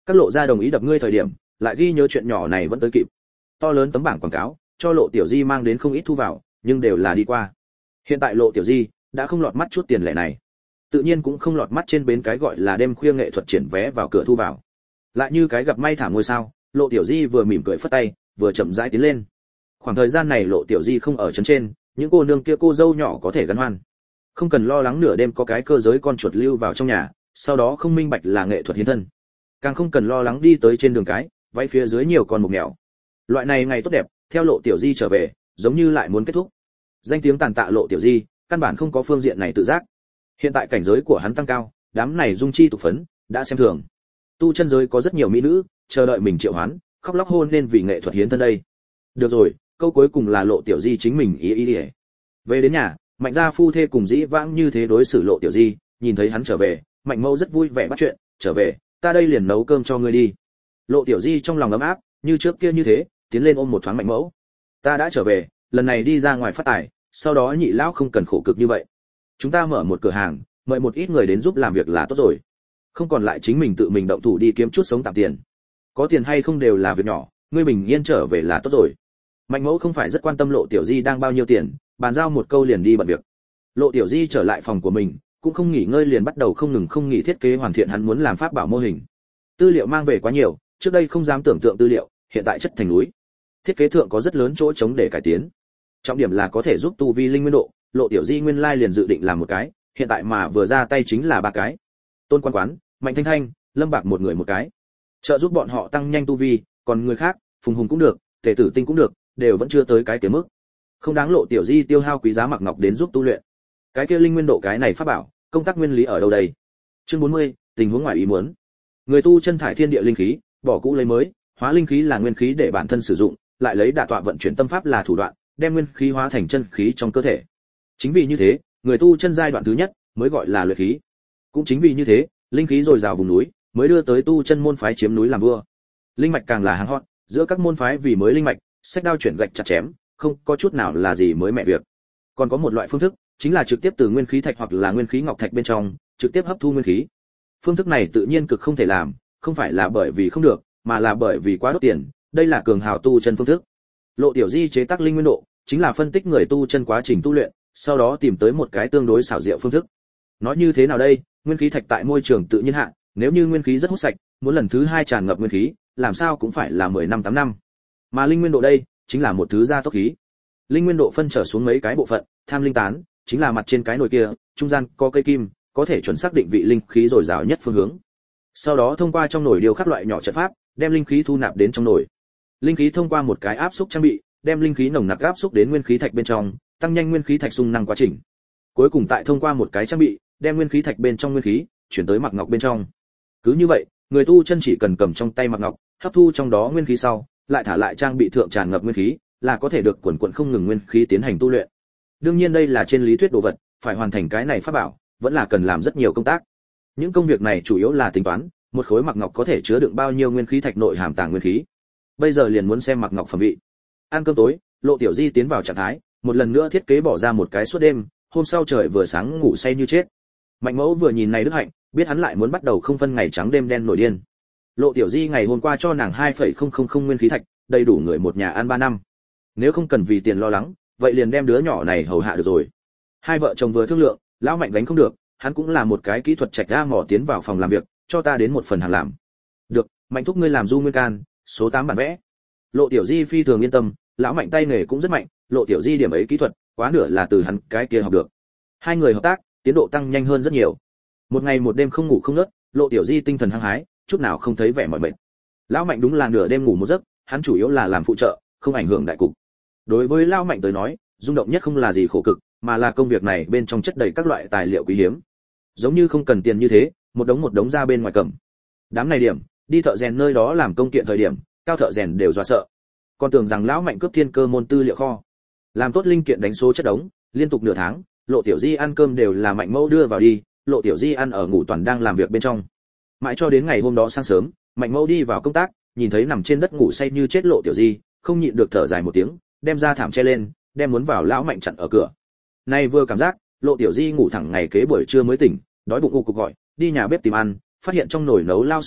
[SPEAKER 1] Các lộ gia đồng ý đập ngươi thời điểm, lại ghi nhớ chuyện nhỏ này vẫn tới kịp. To lớn tấm bảng quảng cáo, cho Lộ Tiểu Di mang đến không ít thu vào, nhưng đều là đi qua. Hiện tại Lộ Tiểu Di đã không lọt mắt chút tiền lẻ này, tự nhiên cũng không lọt mắt trên bến cái gọi là đêm khuya nghệ thuật triển vé vào cửa thu vào. Lại như cái gặp may thảm ngôi sao, Lộ Tiểu Di vừa mỉm cười phất tay, vừa chậm rãi tiến lên. Khoảng thời gian này Lộ Tiểu Di không ở trấn trên, những cô nương kia cô dâu nhỏ có thể gắn hoan, không cần lo lắng nửa đêm có cái cơ giới con chuột lưu vào trong nhà, sau đó không minh bạch là nghệ thuật hiến thân, càng không cần lo lắng đi tới trên đường cái váy phía dưới nhiều con mục mèo. Loại này ngày tốt đẹp theo Lộ Tiểu Di trở về giống như lại muốn kết thúc. Danh tiếng tàn tạ Lộ Tiểu Di căn bản không có phương diện này tự giác. Hiện tại cảnh giới của hắn tăng cao, đám này dung chi tục phấn đã xem thường. Tu chân giới có rất nhiều mỹ nữ chờ đợi mình triệu hoán, khóc lóc hôn lên vì nghệ thuật hiến thân đây. Được rồi, câu cuối cùng là Lộ Tiểu Di chính mình ý ý ý. Về đến nhà, Mạnh gia phu thê cùng dĩ vãng như thế đối xử Lộ Tiểu Di, nhìn thấy hắn trở về, Mạnh Mẫu rất vui vẻ bắt chuyện, "Trở về, ta đây liền nấu cơm cho ngươi đi." Lộ Tiểu Di trong lòng ấm áp, như trước kia như thế, tiến lên ôm một thoáng Mạnh Mẫu. "Ta đã trở về, lần này đi ra ngoài phát tài, sau đó nhị lão không cần khổ cực như vậy. Chúng ta mở một cửa hàng, mời một ít người đến giúp làm việc là tốt rồi. Không còn lại chính mình tự mình động thủ đi kiếm chút sống tạm tiền. Có tiền hay không đều là việc nhỏ, ngươi bình yên trở về là tốt rồi." Mạnh Mẫu không phải rất quan tâm Lộ Tiểu Di đang bao nhiêu tiền, bàn giao một câu liền đi bận việc. Lộ Tiểu Di trở lại phòng của mình, cũng không nghỉ ngơi liền bắt đầu không ngừng không nghỉ thiết kế hoàn thiện hắn muốn làm pháp bảo mô hình. Tư liệu mang về quá nhiều, trước đây không dám tưởng tượng tư liệu, hiện tại chất thành núi. Thiết kế thượng có rất lớn chỗ trống để cải tiến. Trọng điểm là có thể giúp tu vi linh nguyên độ, Lộ Tiểu Di nguyên lai liền dự định làm một cái, hiện tại mà vừa ra tay chính là ba cái. Tôn Quan Quán, Mạnh Thanh Thanh, Lâm Bạc một người một cái. Trợ giúp bọn họ tăng nhanh tu vi, còn người khác, Phùng Hùng cũng được, Tề Tử Tinh cũng được, đều vẫn chưa tới cái kia mức. Không đáng Lộ Tiểu Di tiêu hao quý giá mặc ngọc đến giúp tu luyện. Cái kia linh nguyên độ cái này pháp bảo, công tác nguyên lý ở đâu đây? Chương bốn mươi, tình huống ngoài ý muốn. Người tu chân thải thiên địa linh khí, bỏ cũ lấy mới, hóa linh khí là nguyên khí để bản thân sử dụng, lại lấy đả tọa vận chuyển tâm pháp là thủ đoạn, đem nguyên khí hóa thành chân khí trong cơ thể. Chính vì như thế, người tu chân giai đoạn thứ nhất mới gọi là luyện khí. Cũng chính vì như thế, linh khí dồi dào vùng núi, mới đưa tới tu chân môn phái chiếm núi làm vua. Linh mạch càng là hàng hot, giữa các môn phái vì mới linh mạch, sách đao chuyển gạch chặt chém, không có chút nào là gì mới mẹ việc. Còn có một loại phương thức, chính là trực tiếp từ nguyên khí thạch hoặc là nguyên khí ngọc thạch bên trong, trực tiếp hấp thu nguyên khí. Phương thức này tự nhiên cực không thể làm, không phải là bởi vì không được, mà là bởi vì quá đốt tiền, đây là cường hào tu chân phương thức. Lộ Tiểu Di chế tác linh nguyên độ, chính là phân tích người tu chân quá trình tu luyện, sau đó tìm tới một cái tương đối xảo diệu phương thức. Nói như thế nào đây, nguyên khí thạch tại môi trường tự nhiên hạ, nếu như nguyên khí rất hút sạch, muốn lần thứ hai tràn ngập nguyên khí, làm sao cũng phải là mười năm tám năm. Mà linh nguyên độ đây, chính là một thứ gia tốc khí. Linh nguyên độ phân trở xuống mấy cái bộ phận, tham linh tán, chính là mặt trên cái nồi kia, trung gian có cây kim, có thể chuẩn xác định vị linh khí dồi dào nhất phương hướng. Sau đó thông qua trong nồi điều khắc loại nhỏ trận pháp, đem linh khí thu nạp đến trong nồi. Linh khí thông qua một cái áp xúc trang bị, đem linh khí nồng nặc áp xúc đến nguyên khí thạch bên trong, tăng nhanh nguyên khí thạch xung năng quá trình. Cuối cùng tại thông qua một cái trang bị, đem nguyên khí thạch bên trong nguyên khí chuyển tới mặc ngọc bên trong. Cứ như vậy, người tu chân chỉ cần cầm trong tay mặc ngọc, hấp thu trong đó nguyên khí sau, lại thả lại trang bị thượng tràn ngập nguyên khí, là có thể được quần quần không ngừng nguyên khí tiến hành tu luyện. Đương nhiên đây là trên lý thuyết đồ vật, phải hoàn thành cái này pháp bảo, vẫn là cần làm rất nhiều công tác. Những công việc này chủ yếu là tính toán, một khối mặc ngọc có thể chứa đựng bao nhiêu nguyên khí thạch nội hàm tàng nguyên khí. Bây giờ liền muốn xem mặc ngọc phẩm vị. Ăn cơm tối, Lộ Tiểu Di tiến vào trạng thái, một lần nữa thiết kế bỏ ra một cái suốt đêm, hôm sau trời vừa sáng ngủ say như chết. Mạnh Mẫu vừa nhìn này đức hạnh, biết hắn lại muốn bắt đầu không phân ngày trắng đêm đen nổi điên. Lộ Tiểu Di ngày hôm qua cho nàng hai phẩy không không không nguyên khí thạch, đầy đủ người một nhà ăn ba năm. Nếu không cần vì tiền lo lắng, vậy liền đem đứa nhỏ này hầu hạ được rồi. Hai vợ chồng vừa thương lượng, lão Mạnh gánh không được, hắn cũng là một cái kỹ thuật trạch ra mò tiến vào phòng làm việc, cho ta đến một phần hàng làm. Được, Mạnh thúc ngươi làm du nguyên can, số tám bản vẽ. Lộ Tiểu Di phi thường yên tâm, lão Mạnh tay nghề cũng rất mạnh, Lộ Tiểu Di điểm ấy kỹ thuật, quá nửa là từ hắn cái kia học được. Hai người hợp tác, tiến độ tăng nhanh hơn rất nhiều. Một ngày một đêm không ngủ không ngớt, Lộ Tiểu Di tinh thần hăng hái, chút nào không thấy vẻ mỏi mệt. Lão Mạnh đúng là nửa đêm ngủ một giấc, hắn chủ yếu là làm phụ trợ, không ảnh hưởng đại cục. Đối với lão Mạnh tới nói, rung động nhất không là gì khổ cực, mà là công việc này bên trong chất đầy các loại tài liệu quý hiếm. Giống như không cần tiền như thế, một đống một đống ra bên ngoài cầm. Đám này điểm, đi thợ rèn nơi đó làm công kiện thời điểm, cao thợ rèn đều dọa sợ. Còn tưởng rằng lão Mạnh cướp thiên cơ môn tư liệu kho. Làm tốt linh kiện đánh số chất đống, liên tục nửa tháng, Lộ Tiểu Di ăn cơm đều là Mạnh Mẫu đưa vào đi, Lộ Tiểu Di ăn ở ngủ toàn đang làm việc bên trong. Mãi cho đến ngày hôm đó sáng sớm, Mạnh Mẫu đi vào công tác, nhìn thấy nằm trên đất ngủ say như chết Lộ Tiểu Di, không nhịn được thở dài một tiếng, đem ra thảm che lên, đem muốn vào lão Mạnh chặn ở cửa. Nay vừa cảm giác, Lộ Tiểu Di ngủ thẳng ngày kế buổi trưa mới tỉnh, đói bụng u cục gọi, đi nhà bếp tìm ăn, phát hiện trong nồi nấu lao súp gà,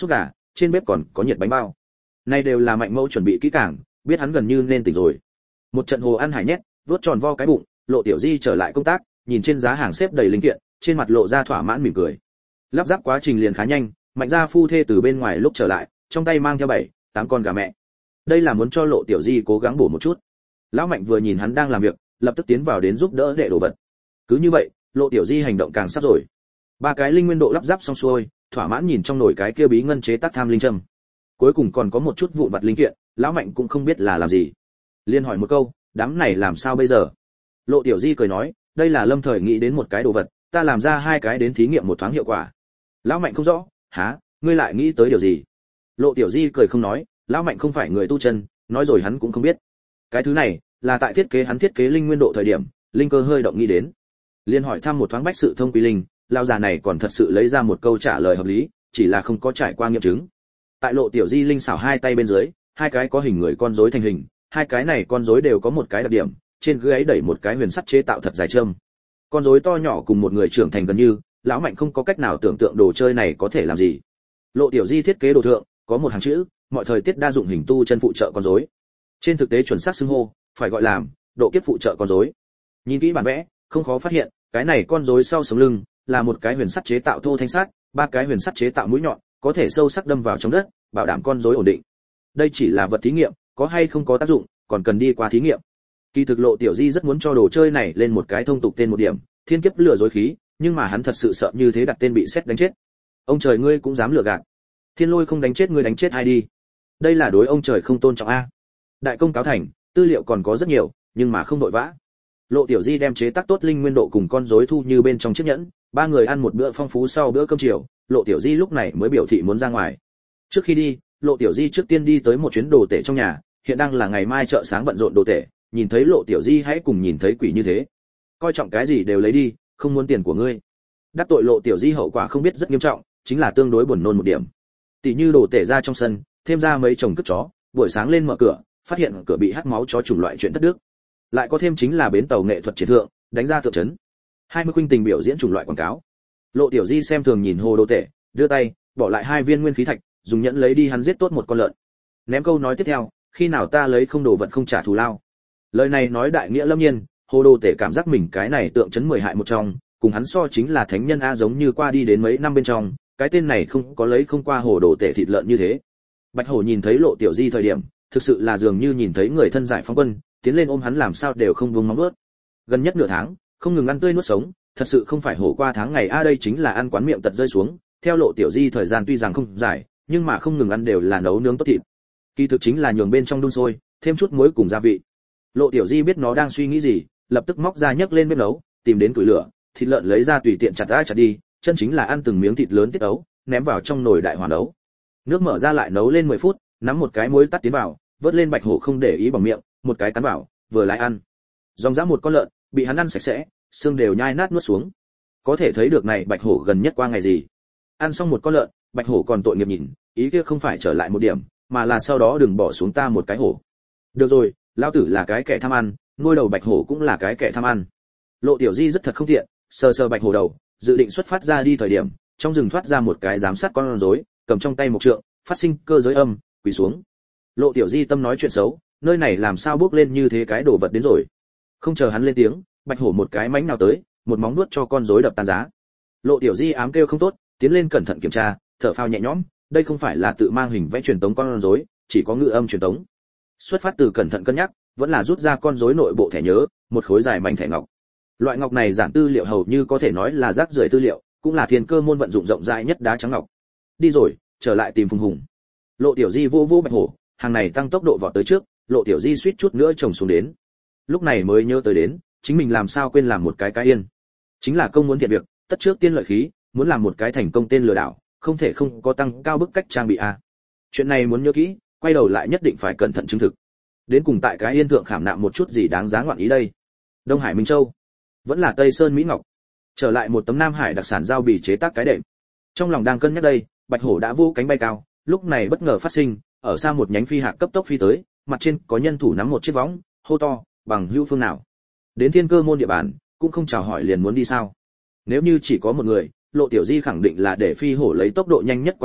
[SPEAKER 1] trên bếp còn có nhiệt bánh bao. Nay đều là Mạnh Mẫu chuẩn bị kỹ càng, biết hắn gần như nên tỉnh rồi. Một trận hồ ăn hải nhét, vuốt tròn vo cái bụng, Lộ Tiểu Di trở lại công tác, nhìn trên giá hàng xếp đầy linh kiện, trên mặt lộ ra thỏa mãn mỉm cười. Lắp ráp quá trình liền khá nhanh, Mạnh gia phu thê từ bên ngoài lúc trở lại, trong tay mang theo bảy, tám con gà mẹ. Đây là muốn cho Lộ Tiểu Di cố gắng bổ một chút. Lão Mạnh vừa nhìn hắn đang làm việc, lập tức tiến vào đến giúp đỡ đệ đồ vật. Cứ như vậy, Lộ Tiểu Di hành động càng sắp rồi. Ba cái linh nguyên độ lắp ráp xong xuôi, thỏa mãn nhìn trong nồi cái kia bí ngân chế tác tham linh châm. Cuối cùng còn có một chút vụn vặt linh kiện, lão Mạnh cũng không biết là làm gì. Liên hỏi một câu, đám này làm sao bây giờ? Lộ Tiểu Di cười nói, đây là lâm thời nghĩ đến một cái đồ vật, ta làm ra hai cái đến thí nghiệm một thoáng hiệu quả. Lão Mạnh không rõ, hả, ngươi lại nghĩ tới điều gì? Lộ Tiểu Di cười không nói, lão Mạnh không phải người tu chân, nói rồi hắn cũng không biết. Cái thứ này là tại thiết kế hắn thiết kế linh nguyên độ thời điểm, linh cơ hơi động nghĩ đến. Liên hỏi thăm một thoáng bách sự thông quy linh, lão già này còn thật sự lấy ra một câu trả lời hợp lý, chỉ là không có trải qua nghiệm chứng. Tại Lộ Tiểu Di linh xảo hai tay bên dưới, hai cái có hình người con rối thành hình, hai cái này con rối đều có một cái đặc điểm, trên gáy đẩy một cái huyền sắt chế tạo thật dài châm. Con rối to nhỏ cùng một người trưởng thành gần như, lão Mạnh không có cách nào tưởng tượng đồ chơi này có thể làm gì. Lộ Tiểu Di thiết kế đồ thượng có một hàng chữ, mọi thời tiết đa dụng hình tu chân phụ trợ con rối. Trên thực tế chuẩn xác xưng hô, phải gọi là độ kiếp phụ trợ con rối. Nhìn kỹ bản vẽ, không khó phát hiện, cái này con rối sau sống lưng là một cái huyền sắt chế tạo thô thanh sắt, ba cái huyền sắt chế tạo mũi nhọn, có thể sâu sắc đâm vào trong đất, bảo đảm con rối ổn định. Đây chỉ là vật thí nghiệm, có hay không có tác dụng, còn cần đi qua thí nghiệm. Kỳ thực Lộ Tiểu Di rất muốn cho đồ chơi này lên một cái thông tục tên một điểm, thiên kiếp lừa dối khí, nhưng mà hắn thật sự sợ như thế đặt tên bị sét đánh chết. Ông trời ngươi cũng dám lừa gạt. Thiên lôi không đánh chết ngươi đánh chết ai đi. Đây là đối ông trời không tôn trọng a. Đại công cáo thành, tư liệu còn có rất nhiều, nhưng mà không vội vã. Lộ Tiểu Di đem chế tác tốt linh nguyên độ cùng con rối thu như bên trong chiếc nhẫn, ba người ăn một bữa phong phú sau bữa cơm chiều, Lộ Tiểu Di lúc này mới biểu thị muốn ra ngoài. Trước khi đi, Lộ Tiểu Di trước tiên đi tới một chuyến đồ tể trong nhà, hiện đang là ngày mai chợ sáng bận rộn đồ tể, nhìn thấy Lộ Tiểu Di hãy cùng nhìn thấy quỷ như thế. Coi trọng cái gì đều lấy đi, không muốn tiền của ngươi. Đắc tội Lộ Tiểu Di hậu quả không biết rất nghiêm trọng, chính là tương đối buồn nôn một điểm. Tỷ như đồ tể ra trong sân, thêm ra mấy chồng cất chó, buổi sáng lên mở cửa, phát hiện cửa bị hắc máu chó chủng loại chuyện thất đức. Lại có thêm chính là bến tàu nghệ thuật triển thượng, đánh ra thượng trấn. hai mươi khuynh tình biểu diễn chủng loại quảng cáo. Lộ Tiểu Di xem thường nhìn hồ đồ tể, đưa tay, bỏ lại hai viên nguyên khí thạch, dùng nhẫn lấy đi hắn giết tốt một con lợn. Ném câu nói tiếp theo, khi nào ta lấy không đồ vật không trả thù lao. Lời này nói đại nghĩa lâm nhiên, hồ đồ tể cảm giác mình cái này tượng trấn mười hại một trong, cùng hắn so chính là thánh nhân a, giống như qua đi đến mấy năm bên trong, cái tên này không có lấy không qua hồ đồ tể thịt lợn như thế. Bạch Hổ nhìn thấy Lộ Tiểu Di thời điểm, thực sự là dường như nhìn thấy người thân giải phóng quân, tiến lên ôm hắn làm sao đều không buông móng nuốt. Gần nhất nửa tháng, không ngừng ăn tươi nuốt sống, thật sự không phải hổ qua tháng ngày a, đây chính là ăn quán miệng tật rơi xuống. Theo Lộ Tiểu Di thời gian tuy rằng không dài, nhưng mà không ngừng ăn đều là nấu nướng tốt thịt. Kỳ thực chính là nhường bên trong đun sôi, thêm chút muối cùng gia vị. Lộ Tiểu Di biết nó đang suy nghĩ gì, lập tức móc ra nhấc lên bếp nấu, tìm đến củi lửa, thịt lợn lấy ra tùy tiện chặt ra chặt đi, chân chính là ăn từng miếng thịt lớn tiết ấu, ném vào trong nồi đại hỏa nấu. Nước mở ra lại nấu lên mười phút, nắm một cái muối tắt tiến vào, vớt lên Bạch Hổ không để ý bằng miệng, một cái cắn vào, vừa lại ăn. Dòng dã một con lợn, bị hắn ăn sạch sẽ, xương đều nhai nát nuốt xuống. Có thể thấy được này Bạch Hổ gần nhất qua ngày gì. Ăn xong một con lợn, Bạch Hổ còn tội nghiệp nhìn, ý kia không phải trở lại một điểm, mà là sau đó đừng bỏ xuống ta một cái hổ. Được rồi, lão tử là cái kẻ tham ăn, nuôi đầu Bạch Hổ cũng là cái kẻ tham ăn. Lộ Tiểu Di rất thật không tiện, sờ sờ Bạch Hổ đầu, dự định xuất phát ra đi thời điểm, trong rừng thoát ra một cái giám sát con rối, cầm trong tay một trượng, phát sinh cơ giới âm, quỳ xuống. Lộ Tiểu Di tâm nói chuyện xấu, nơi này làm sao bước lên như thế cái đồ vật đến rồi. Không chờ hắn lên tiếng, Bạch Hổ một cái mánh nào tới, một móng nuốt cho con rối đập tan giá. Lộ Tiểu Di ám kêu không tốt, tiến lên cẩn thận kiểm tra, thở phào nhẹ nhõm, đây không phải là tự mang hình vẽ truyền tống con rối, chỉ có ngữ âm truyền tống. Xuất phát từ cẩn thận cân nhắc, vẫn là rút ra con rối nội bộ thẻ nhớ, một khối dài mảnh thẻ ngọc. Loại ngọc này giản tư liệu hầu như có thể nói là rác rưởi tư liệu, cũng là thiên cơ môn vận dụng rộng rãi nhất đá trắng ngọc. Đi rồi, trở lại tìm Phùng Hùng. Lộ Tiểu Di vô vô Bạch Hổ, hàng này tăng tốc độ vọt tới trước, Lộ Tiểu Di suýt chút nữa chồng xuống đến. Lúc này mới nhớ tới đến, chính mình làm sao quên làm một cái cái yên. Chính là công muốn thiện việc, tất trước tiên lợi khí, muốn làm một cái thành công tên lừa đảo, không thể không có tăng cao bức cách trang bị a. Chuyện này muốn nhớ kỹ, quay đầu lại nhất định phải cẩn thận chứng thực. Đến cùng tại cái yên thượng khảm nạm một chút gì đáng giá ngoạn ý đây. Đông Hải Minh Châu, vẫn là Tây Sơn Mỹ Ngọc. Trở lại một tấm Nam Hải đặc sản dao bì chế tác cái đệm. Trong lòng đang cân nhắc đây, Bạch Hổ đã vô cánh bay cao, lúc này bất ngờ phát sinh, ở xa một nhánh phi hạc cấp tốc phi tới, mặt trên có nhân thủ nắm một chiếc võng, hô to, bằng hữu phương nào. Đến thiên cơ môn địa bàn, cũng không chào hỏi liền muốn đi sao. Nếu như chỉ có một người, Lộ Tiểu Di khẳng định là để phi hổ lấy tốc độ nhanh nhất qua đi,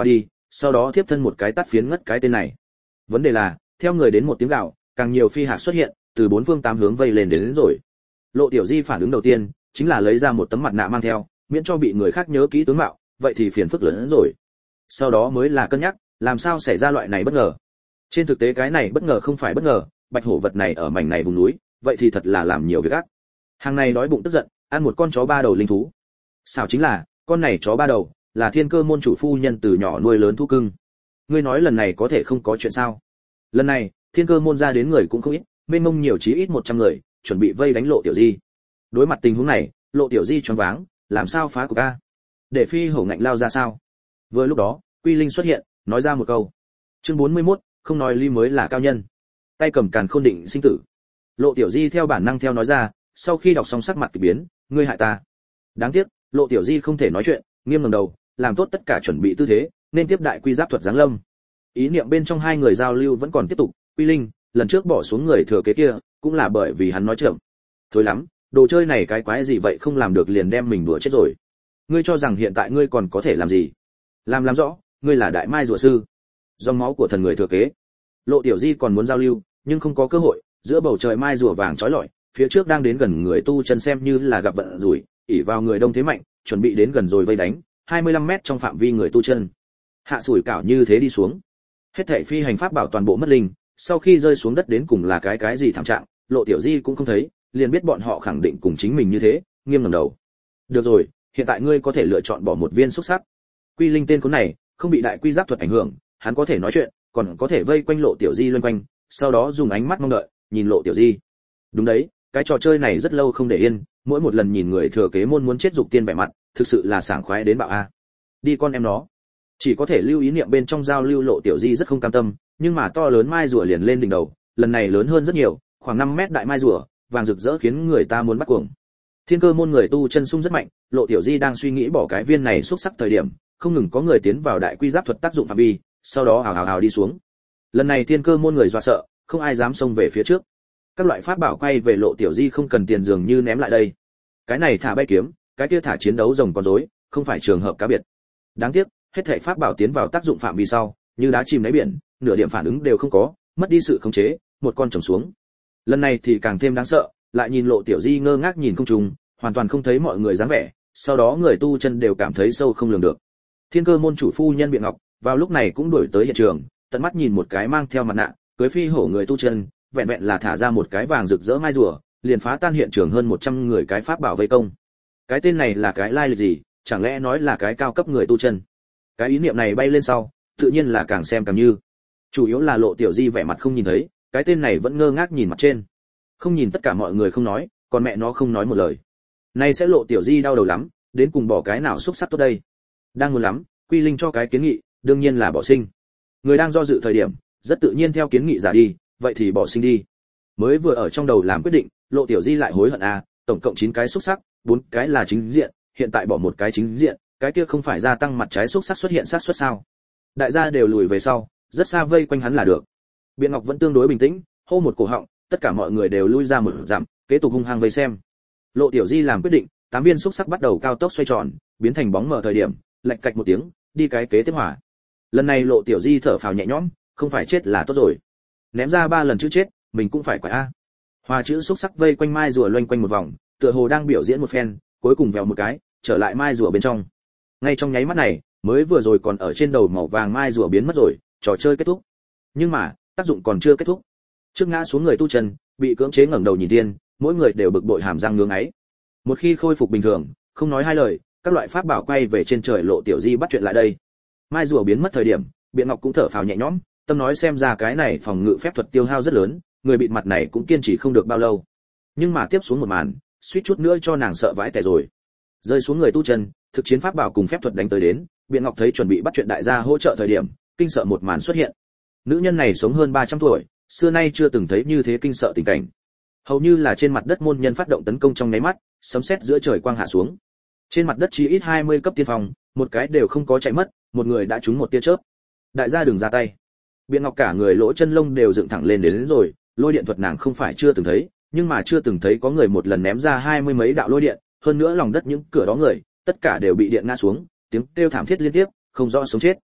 [SPEAKER 1] sau đó tiếp thân một cái tát phiến ngất cái tên này. Vấn đề là, theo người đến một tiếng gào, càng nhiều phi hạt xuất hiện, từ bốn phương tám hướng vây lên đến, đến rồi. Lộ Tiểu Di phản ứng đầu tiên chính là lấy ra một tấm mặt nạ mang theo, miễn cho bị người khác nhớ kỹ tướng mạo, vậy thì phiền phức lớn hơn rồi. Sau đó mới là cân nhắc, làm sao xảy ra loại này bất ngờ. Trên thực tế cái này bất ngờ không phải bất ngờ, bạch hổ vật này ở mảnh này vùng núi, vậy thì thật là làm nhiều việc ác. Hàng này đói bụng tức giận, ăn một con chó ba đầu linh thú. Sao chính là, con này chó ba đầu, là Thiên Cơ môn chủ phu nhân từ nhỏ nuôi lớn thú cưng. Ngươi nói lần này có thể không có chuyện sao? Lần này, Thiên Cơ môn ra đến người cũng không ít, mênh mông nhiều chí ít một trăm người, chuẩn bị vây đánh Lộ Tiểu Di. Đối mặt tình huống này, Lộ Tiểu Di choáng váng, làm sao phá cục a? Để phi hổ ngạnh lao ra sao? Vừa lúc đó, Quy Linh xuất hiện, nói ra một câu. Chương bốn mươi mốt, không nói ly mới là cao nhân. Tay cầm càn khôn định sinh tử. Lộ Tiểu Di theo bản năng theo nói ra, sau khi đọc xong sắc mặt kỳ biến, ngươi hại ta. Đáng tiếc, Lộ Tiểu Di không thể nói chuyện, nghiêm ngẩng đầu, làm tốt tất cả chuẩn bị tư thế, nên tiếp đại quy giáp thuật giáng lâm. Ý niệm bên trong hai người giao lưu vẫn còn tiếp tục, Quy Linh, lần trước bỏ xuống người thừa kế kia, cũng là bởi vì hắn nói chậm. Thôi lắm, đồ chơi này cái quái gì vậy không làm được liền đem mình đùa chết rồi. Ngươi cho rằng hiện tại ngươi còn có thể làm gì? Làm làm rõ, ngươi là đại mai rùa sư, dòng máu của thần người thừa kế. Lộ Tiểu Di còn muốn giao lưu, nhưng không có cơ hội, giữa bầu trời mai rùa vàng chói lọi, phía trước đang đến gần người tu chân xem như là gặp vận rủi, ỷ vào người đông thế mạnh, chuẩn bị đến gần rồi vây đánh, hai mươi lăm mét trong phạm vi người tu chân. Hạ sủi cảo như thế đi xuống. Hết thảy phi hành pháp bảo toàn bộ mất linh, sau khi rơi xuống đất đến cùng là cái cái gì thảm trạng, Lộ Tiểu Di cũng không thấy, liền biết bọn họ khẳng định cùng chính mình như thế, nghiêm ngẩng đầu. Được rồi, hiện tại ngươi có thể lựa chọn bỏ một viên xúc sắc. Quy Linh tên cuốn này, không bị đại quy giáp thuật ảnh hưởng, hắn có thể nói chuyện, còn có thể vây quanh Lộ Tiểu Di luân quanh, sau đó dùng ánh mắt mong đợi, nhìn Lộ Tiểu Di. Đúng đấy, cái trò chơi này rất lâu không để yên, mỗi một lần nhìn người thừa kế môn muốn chết dục tiên vẻ mặt, thực sự là sảng khoái đến bạo a. Đi con em nó. Chỉ có thể lưu ý niệm bên trong giao lưu Lộ Tiểu Di rất không cam tâm, nhưng mà to lớn mai rùa liền lên đỉnh đầu, lần này lớn hơn rất nhiều, khoảng năm mét đại mai rùa, vàng rực rỡ khiến người ta muốn bắt cuồng. Thiên Cơ môn người tu chân sung rất mạnh, Lộ Tiểu Di đang suy nghĩ bỏ cái viên này xúc sắc thời điểm, không ngừng có người tiến vào đại quy giáp thuật tác dụng phạm vi, sau đó hào hào hào đi xuống. Lần này Thiên Cơ môn người dọa sợ, không ai dám xông về phía trước. Các loại pháp bảo quay về Lộ Tiểu Di không cần tiền dường như ném lại đây. Cái này thả bay kiếm, cái kia thả chiến đấu rồng con rối, không phải trường hợp cá biệt. Đáng tiếc, hết thảy pháp bảo tiến vào tác dụng phạm vi sau, như đá chìm đáy biển, nửa điểm phản ứng đều không có, mất đi sự khống chế, một con trầm xuống. Lần này thì càng thêm đáng sợ, lại nhìn Lộ Tiểu Di ngơ ngác nhìn không trùng, hoàn toàn không thấy mọi người dáng vẻ, sau đó người tu chân đều cảm thấy sâu không lường được. Thiên Cơ môn chủ phu nhân Biện Ngọc, vào lúc này cũng đuổi tới hiện trường, tận mắt nhìn một cái mang theo mặt nạ, cưới phi hổ người tu chân, vẹn vẹn là thả ra một cái vàng rực rỡ mai rùa, liền phá tan hiện trường hơn một trăm người cái pháp bảo vây công. Cái tên này là cái lai lịch gì, chẳng lẽ nói là cái cao cấp người tu chân? Cái ý niệm này bay lên sau, tự nhiên là càng xem càng như. Chủ yếu là Lộ Tiểu Di vẻ mặt không nhìn thấy, cái tên này vẫn ngơ ngác nhìn mặt trên. Không nhìn tất cả mọi người không nói, còn mẹ nó không nói một lời. Nay sẽ Lộ Tiểu Di đau đầu lắm, đến cùng bỏ cái nào xúc sắc tốt đây? Đang muốn lắm, Quy Linh cho cái kiến nghị, đương nhiên là bỏ sinh. Người đang do dự thời điểm, rất tự nhiên theo kiến nghị giả đi, vậy thì bỏ sinh đi. Mới vừa ở trong đầu làm quyết định, Lộ Tiểu Di lại hối hận à, tổng cộng chín cái xúc sắc, bốn cái là chính diện, hiện tại bỏ một cái chính diện, cái kia không phải gia tăng mặt trái xúc sắc xuất hiện xác suất sao? Đại gia đều lùi về sau, rất xa vây quanh hắn là được. Biện Ngọc vẫn tương đối bình tĩnh, hô một cổ họng, tất cả mọi người đều lui ra một dặm, kế tục hung hăng vây xem. Lộ Tiểu Di làm quyết định, tám viên xúc sắc bắt đầu cao tốc xoay tròn, biến thành bóng mờ thời điểm, lạch cạch một tiếng, đi cái kế tiếp hỏa. Lần này Lộ Tiểu Di thở phào nhẹ nhõm, không phải chết là tốt rồi. Ném ra ba lần chữ chết, mình cũng phải quả a. Hòa chữ xúc sắc vây quanh mai rùa loanh quanh một vòng, tựa hồ đang biểu diễn một phen, cuối cùng vèo một cái, trở lại mai rùa bên trong. Ngay trong nháy mắt này, mới vừa rồi còn ở trên đầu màu vàng mai rùa biến mất rồi, trò chơi kết thúc. Nhưng mà, tác dụng còn chưa kết thúc. Trước ngã xuống người tu chân, bị cưỡng chế ngẩng đầu nhìn tiên, mỗi người đều bực bội hàm răng ngưỡng ấy. Một khi khôi phục bình thường, không nói hai lời, các loại pháp bảo quay về trên trời. Lộ Tiểu Di bắt chuyện lại đây. Mai rùa biến mất thời điểm, Biện Ngọc cũng thở phào nhẹ nhõm, tâm nói xem ra cái này phòng ngự phép thuật tiêu hao rất lớn, người bịt mặt này cũng kiên trì không được bao lâu. Nhưng mà tiếp xuống một màn, suýt chút nữa cho nàng sợ vãi tẻ rồi. Rơi xuống người tu chân, thực chiến pháp bảo cùng phép thuật đánh tới đến, Biện Ngọc thấy chuẩn bị bắt chuyện đại gia hỗ trợ thời điểm, kinh sợ một màn xuất hiện. Nữ nhân này sống hơn ba trăm tuổi, xưa nay chưa từng thấy như thế kinh sợ tình cảnh. Hầu như là trên mặt đất môn nhân phát động tấn công trong nháy mắt, sấm sét giữa trời quang hạ xuống. Trên mặt đất chỉ ít hai mươi cấp tiên phong, một cái đều không có chạy mất, một người đã trúng một tia chớp. Đại gia đừng ra tay. Biện Ngọc cả người lỗ chân lông đều dựng thẳng lên đến, đến rồi, lôi điện thuật nàng không phải chưa từng thấy, nhưng mà chưa từng thấy có người một lần ném ra hai mươi mấy đạo lôi điện, hơn nữa lòng đất những cửa đó người, tất cả đều bị điện ngã xuống, tiếng kêu thảm thiết liên tiếp, không rõ sống chết.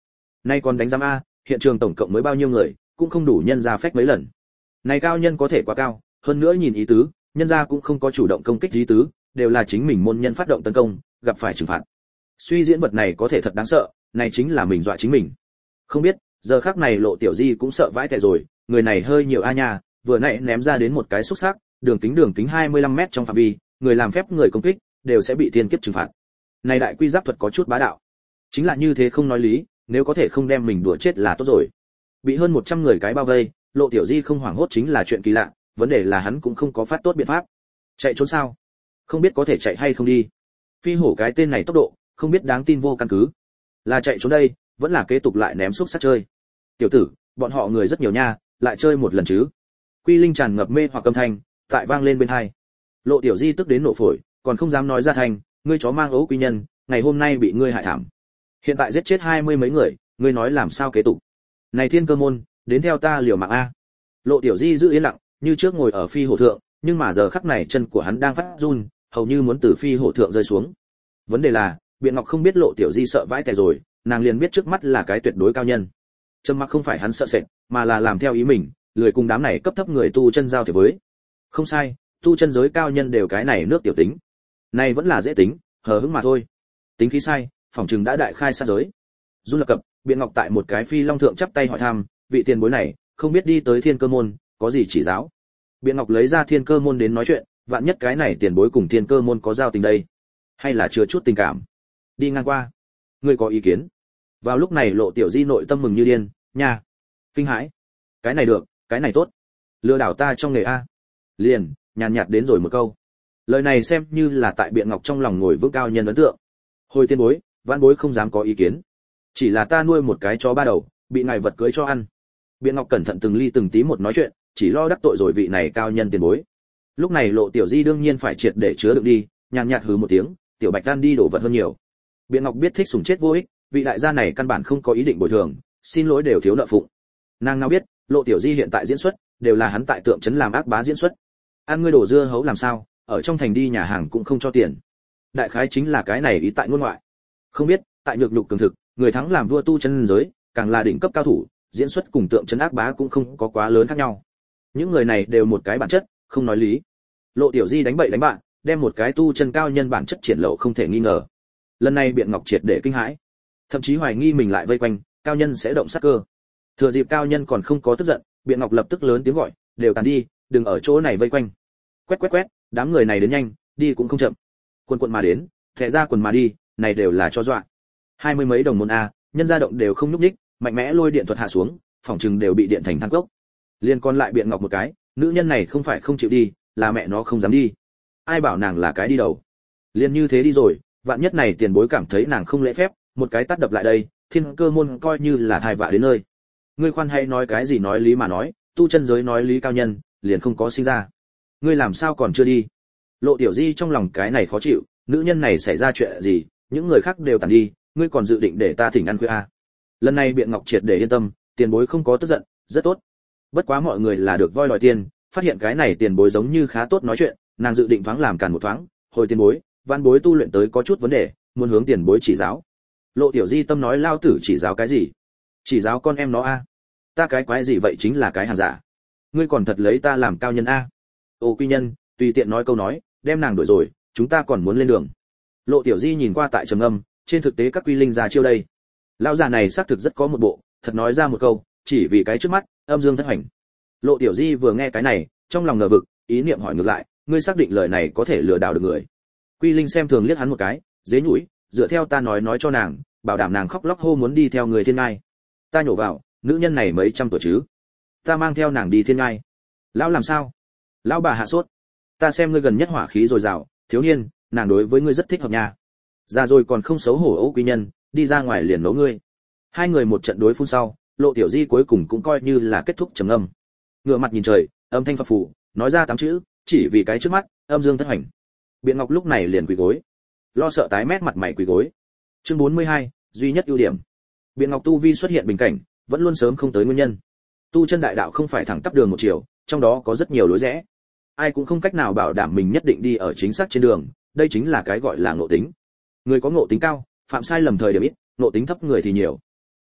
[SPEAKER 1] Nay còn đánh giám a, hiện trường tổng cộng mới bao nhiêu người, cũng không đủ nhân ra phách mấy lần. Này cao nhân có thể quá cao, hơn nữa nhìn ý tứ, nhân ra cũng không có chủ động công kích ý tứ, đều là chính mình môn nhân phát động tấn công, gặp phải trừng phạt. Suy diễn vật này có thể thật đáng sợ, này chính là mình dọa chính mình. Không biết, giờ khắc này Lộ Tiểu Di cũng sợ vãi tè rồi, người này hơi nhiều a nha, vừa nãy ném ra đến một cái xúc sắc, đường kính đường kính hai mươi lăm mét trong phạm vi, người làm phép người công kích đều sẽ bị thiên kiếp trừng phạt. Này đại quy giáp thuật có chút bá đạo. Chính là như thế không nói lý, nếu có thể không đem mình đùa chết là tốt rồi. Bị hơn một trăm người cái bao vây, Lộ Tiểu Di không hoảng hốt chính là chuyện kỳ lạ, vấn đề là hắn cũng không có phát tốt biện pháp. Chạy trốn sao? Không biết có thể chạy hay không đi. Phi hổ cái tên này tốc độ, không biết đáng tin vô căn cứ. Là chạy trốn đây, vẫn là kế tục lại ném xúc sắc chơi. Tiểu tử, bọn họ người rất nhiều nha, lại chơi một lần chứ. Quy Linh tràn ngập mê hoặc âm thanh, tại vang lên bên tai. Lộ Tiểu Di tức đến nổ phổi, còn không dám nói ra thành, ngươi chó mang ấu quy nhân, ngày hôm nay bị ngươi hại thảm. Hiện tại giết chết hai mươi mấy người, ngươi nói làm sao kế tục? Này Thiên Cơ môn, đến theo ta liều mạng a. Lộ Tiểu Di giữ yên lặng, như trước ngồi ở phi hổ thượng, nhưng mà giờ khắc này chân của hắn đang phát run, hầu như muốn từ phi hổ thượng rơi xuống. Vấn đề là, Biện Ngọc không biết Lộ Tiểu Di sợ vãi tè rồi, nàng liền biết trước mắt là cái tuyệt đối cao nhân. Trầm mặc không phải hắn sợ sệt, mà là làm theo ý mình, lười cùng đám này cấp thấp người tu chân giao thiệp với. Không sai, tu chân giới cao nhân đều cái này nước tiểu tính. Này vẫn là dễ tính, hờ hững mà thôi. Tính khí sai, phỏng chừng đã đại khai sát giới. Run lập cập, Biện Ngọc tại một cái phi long thượng chắp tay hỏi thăm, vị tiền bối này, không biết đi tới Thiên Cơ môn, có gì chỉ giáo? Biện Ngọc lấy ra Thiên Cơ môn đến nói chuyện, vạn nhất cái này tiền bối cùng Thiên Cơ môn có giao tình đây, hay là chưa chút tình cảm. Đi ngang qua, ngươi có ý kiến? Vào lúc này Lộ Tiểu Di nội tâm mừng như điên, nha, kinh hãi, cái này được, cái này tốt, lừa đảo ta trong nghề a. Liền, nhàn nhạt đến rồi một câu. Lời này xem như là tại Biện Ngọc trong lòng ngồi vững cao nhân ấn tượng. Hồi tiên bối, vãn bối không dám có ý kiến. Chỉ là ta nuôi một cái chó ba đầu, bị ngài vật cưới cho ăn. Biện Ngọc cẩn thận từng ly từng tí một nói chuyện, chỉ lo đắc tội rồi vị này cao nhân tiền bối. Lúc này Lộ Tiểu Di đương nhiên phải triệt để chứa đựng đi, nhàn nhạt hừ một tiếng, tiểu Bạch Đan đi đổ vật hơn nhiều. Biện Ngọc biết thích sủng chết vô ích, vị đại gia này căn bản không có ý định bồi thường, xin lỗi đều thiếu nợ phụng. Nàng nào biết, Lộ Tiểu Di hiện tại diễn xuất, đều là hắn tại tượng trấn làm ác bá diễn xuất. Ăn ngươi đổ dưa hấu làm sao, ở trong thành đi nhà hàng cũng không cho tiền. Đại khái chính là cái này ý tại ngôn ngoại. Không biết, tại nhược nhục cường thực, người thắng làm vua tu chân giới, càng là đỉnh cấp cao thủ, diễn xuất cùng tượng trấn ác bá cũng không có quá lớn khác nhau. Những người này đều một cái bản chất, không nói lý. Lộ Tiểu Di đánh bậy đánh bạn, đem một cái tu chân cao nhân bản chất triển lộ không thể nghi ngờ. Lần này Biện Ngọc triệt để kinh hãi, thậm chí hoài nghi mình lại vây quanh, cao nhân sẽ động sát cơ. Thừa dịp cao nhân còn không có tức giận, Biện Ngọc lập tức lớn tiếng gọi, đều tàn đi, đừng ở chỗ này vây quanh. Quét quét quét, đám người này đến nhanh, đi cũng không chậm. Quân quận mà đến, thẻ ra quần mà đi, này đều là cho dọa. Hai mươi mấy đồng môn a, nhân gia động đều không nhúc nhích, mạnh mẽ lôi điện thuật hạ xuống, phòng trừng đều bị điện thành than cốc. Liên còn lại Biện Ngọc một cái, nữ nhân này không phải không chịu đi, là mẹ nó không dám đi. Ai bảo nàng là cái đi đầu. Liên như thế đi rồi, vạn nhất này tiền bối cảm thấy nàng không lễ phép, một cái tát đập lại đây, Thiên Cơ môn coi như là thai vạ đến nơi. Ngươi khoan hay nói cái gì nói lý mà nói, tu chân giới nói lý cao nhân, liền không có sinh ra. Ngươi làm sao còn chưa đi? Lộ Tiểu Di trong lòng cái này khó chịu, nữ nhân này xảy ra chuyện gì, những người khác đều tàn đi, ngươi còn dự định để ta thỉnh ăn khuya à? Lần này Biện Ngọc triệt để yên tâm, tiền bối không có tức giận, rất tốt. Bất quá mọi người là được voi đòi tiền, phát hiện cái này tiền bối giống như khá tốt nói chuyện, nàng dự định thoáng làm càn một thoáng, hồi tiền bối, văn bối tu luyện tới có chút vấn đề, muốn hướng tiền bối chỉ giáo. Lộ Tiểu Di tâm nói lao tử chỉ giáo cái gì? Chỉ giáo con em nó a. Ta cái quái gì vậy chính là cái hàng giả. Ngươi còn thật lấy ta làm cao nhân a. Ô quy nhân, tùy tiện nói câu nói, đem nàng đuổi rồi, chúng ta còn muốn lên đường. Lộ Tiểu Di nhìn qua tại trầm âm, trên thực tế các quy linh ra chiêu đây. Lão già này xác thực rất có một bộ, thật nói ra một câu, chỉ vì cái trước mắt, âm dương thất hành. Lộ Tiểu Di vừa nghe cái này, trong lòng ngờ vực, ý niệm hỏi ngược lại, ngươi xác định lời này có thể lừa đảo được người? Quy Linh xem thường liếc hắn một cái, dế nhũi, dựa theo ta nói nói cho nàng, bảo đảm nàng khóc lóc hô muốn đi theo người thiên ngai. Ta nhổ vào, nữ nhân này mấy trăm tuổi chứ? Ta mang theo nàng đi thiên ngai. Lão làm sao? Lão bà hạ sốt. Ta xem ngươi gần nhất hỏa khí dồi dào, thiếu niên, nàng đối với ngươi rất thích hợp nha. Già rồi còn không xấu hổ Âu Quy Nhân, đi ra ngoài liền nấu ngươi. Hai người một trận đối phun sau, Lộ Tiểu Di cuối cùng cũng coi như là kết thúc trầm âm. Ngửa mặt nhìn trời, âm thanh phập phù, nói ra tám chữ, chỉ vì cái trước mắt, âm dương thất hành. Biện Ngọc lúc này liền quỳ gối, lo sợ tái mét mặt mày quỳ gối. Chương bốn mươi hai, duy nhất ưu điểm. Biện Ngọc tu vi xuất hiện bình cảnh, vẫn luôn sớm không tới nguyên nhân. Tu chân đại đạo không phải thẳng tắp đường một chiều, trong đó có rất nhiều lối rẽ. Ai cũng không cách nào bảo đảm mình nhất định đi ở chính xác trên đường, đây chính là cái gọi là ngộ tính. Người có ngộ tính cao, phạm sai lầm thời điểm ít, ngộ tính thấp người thì nhiều.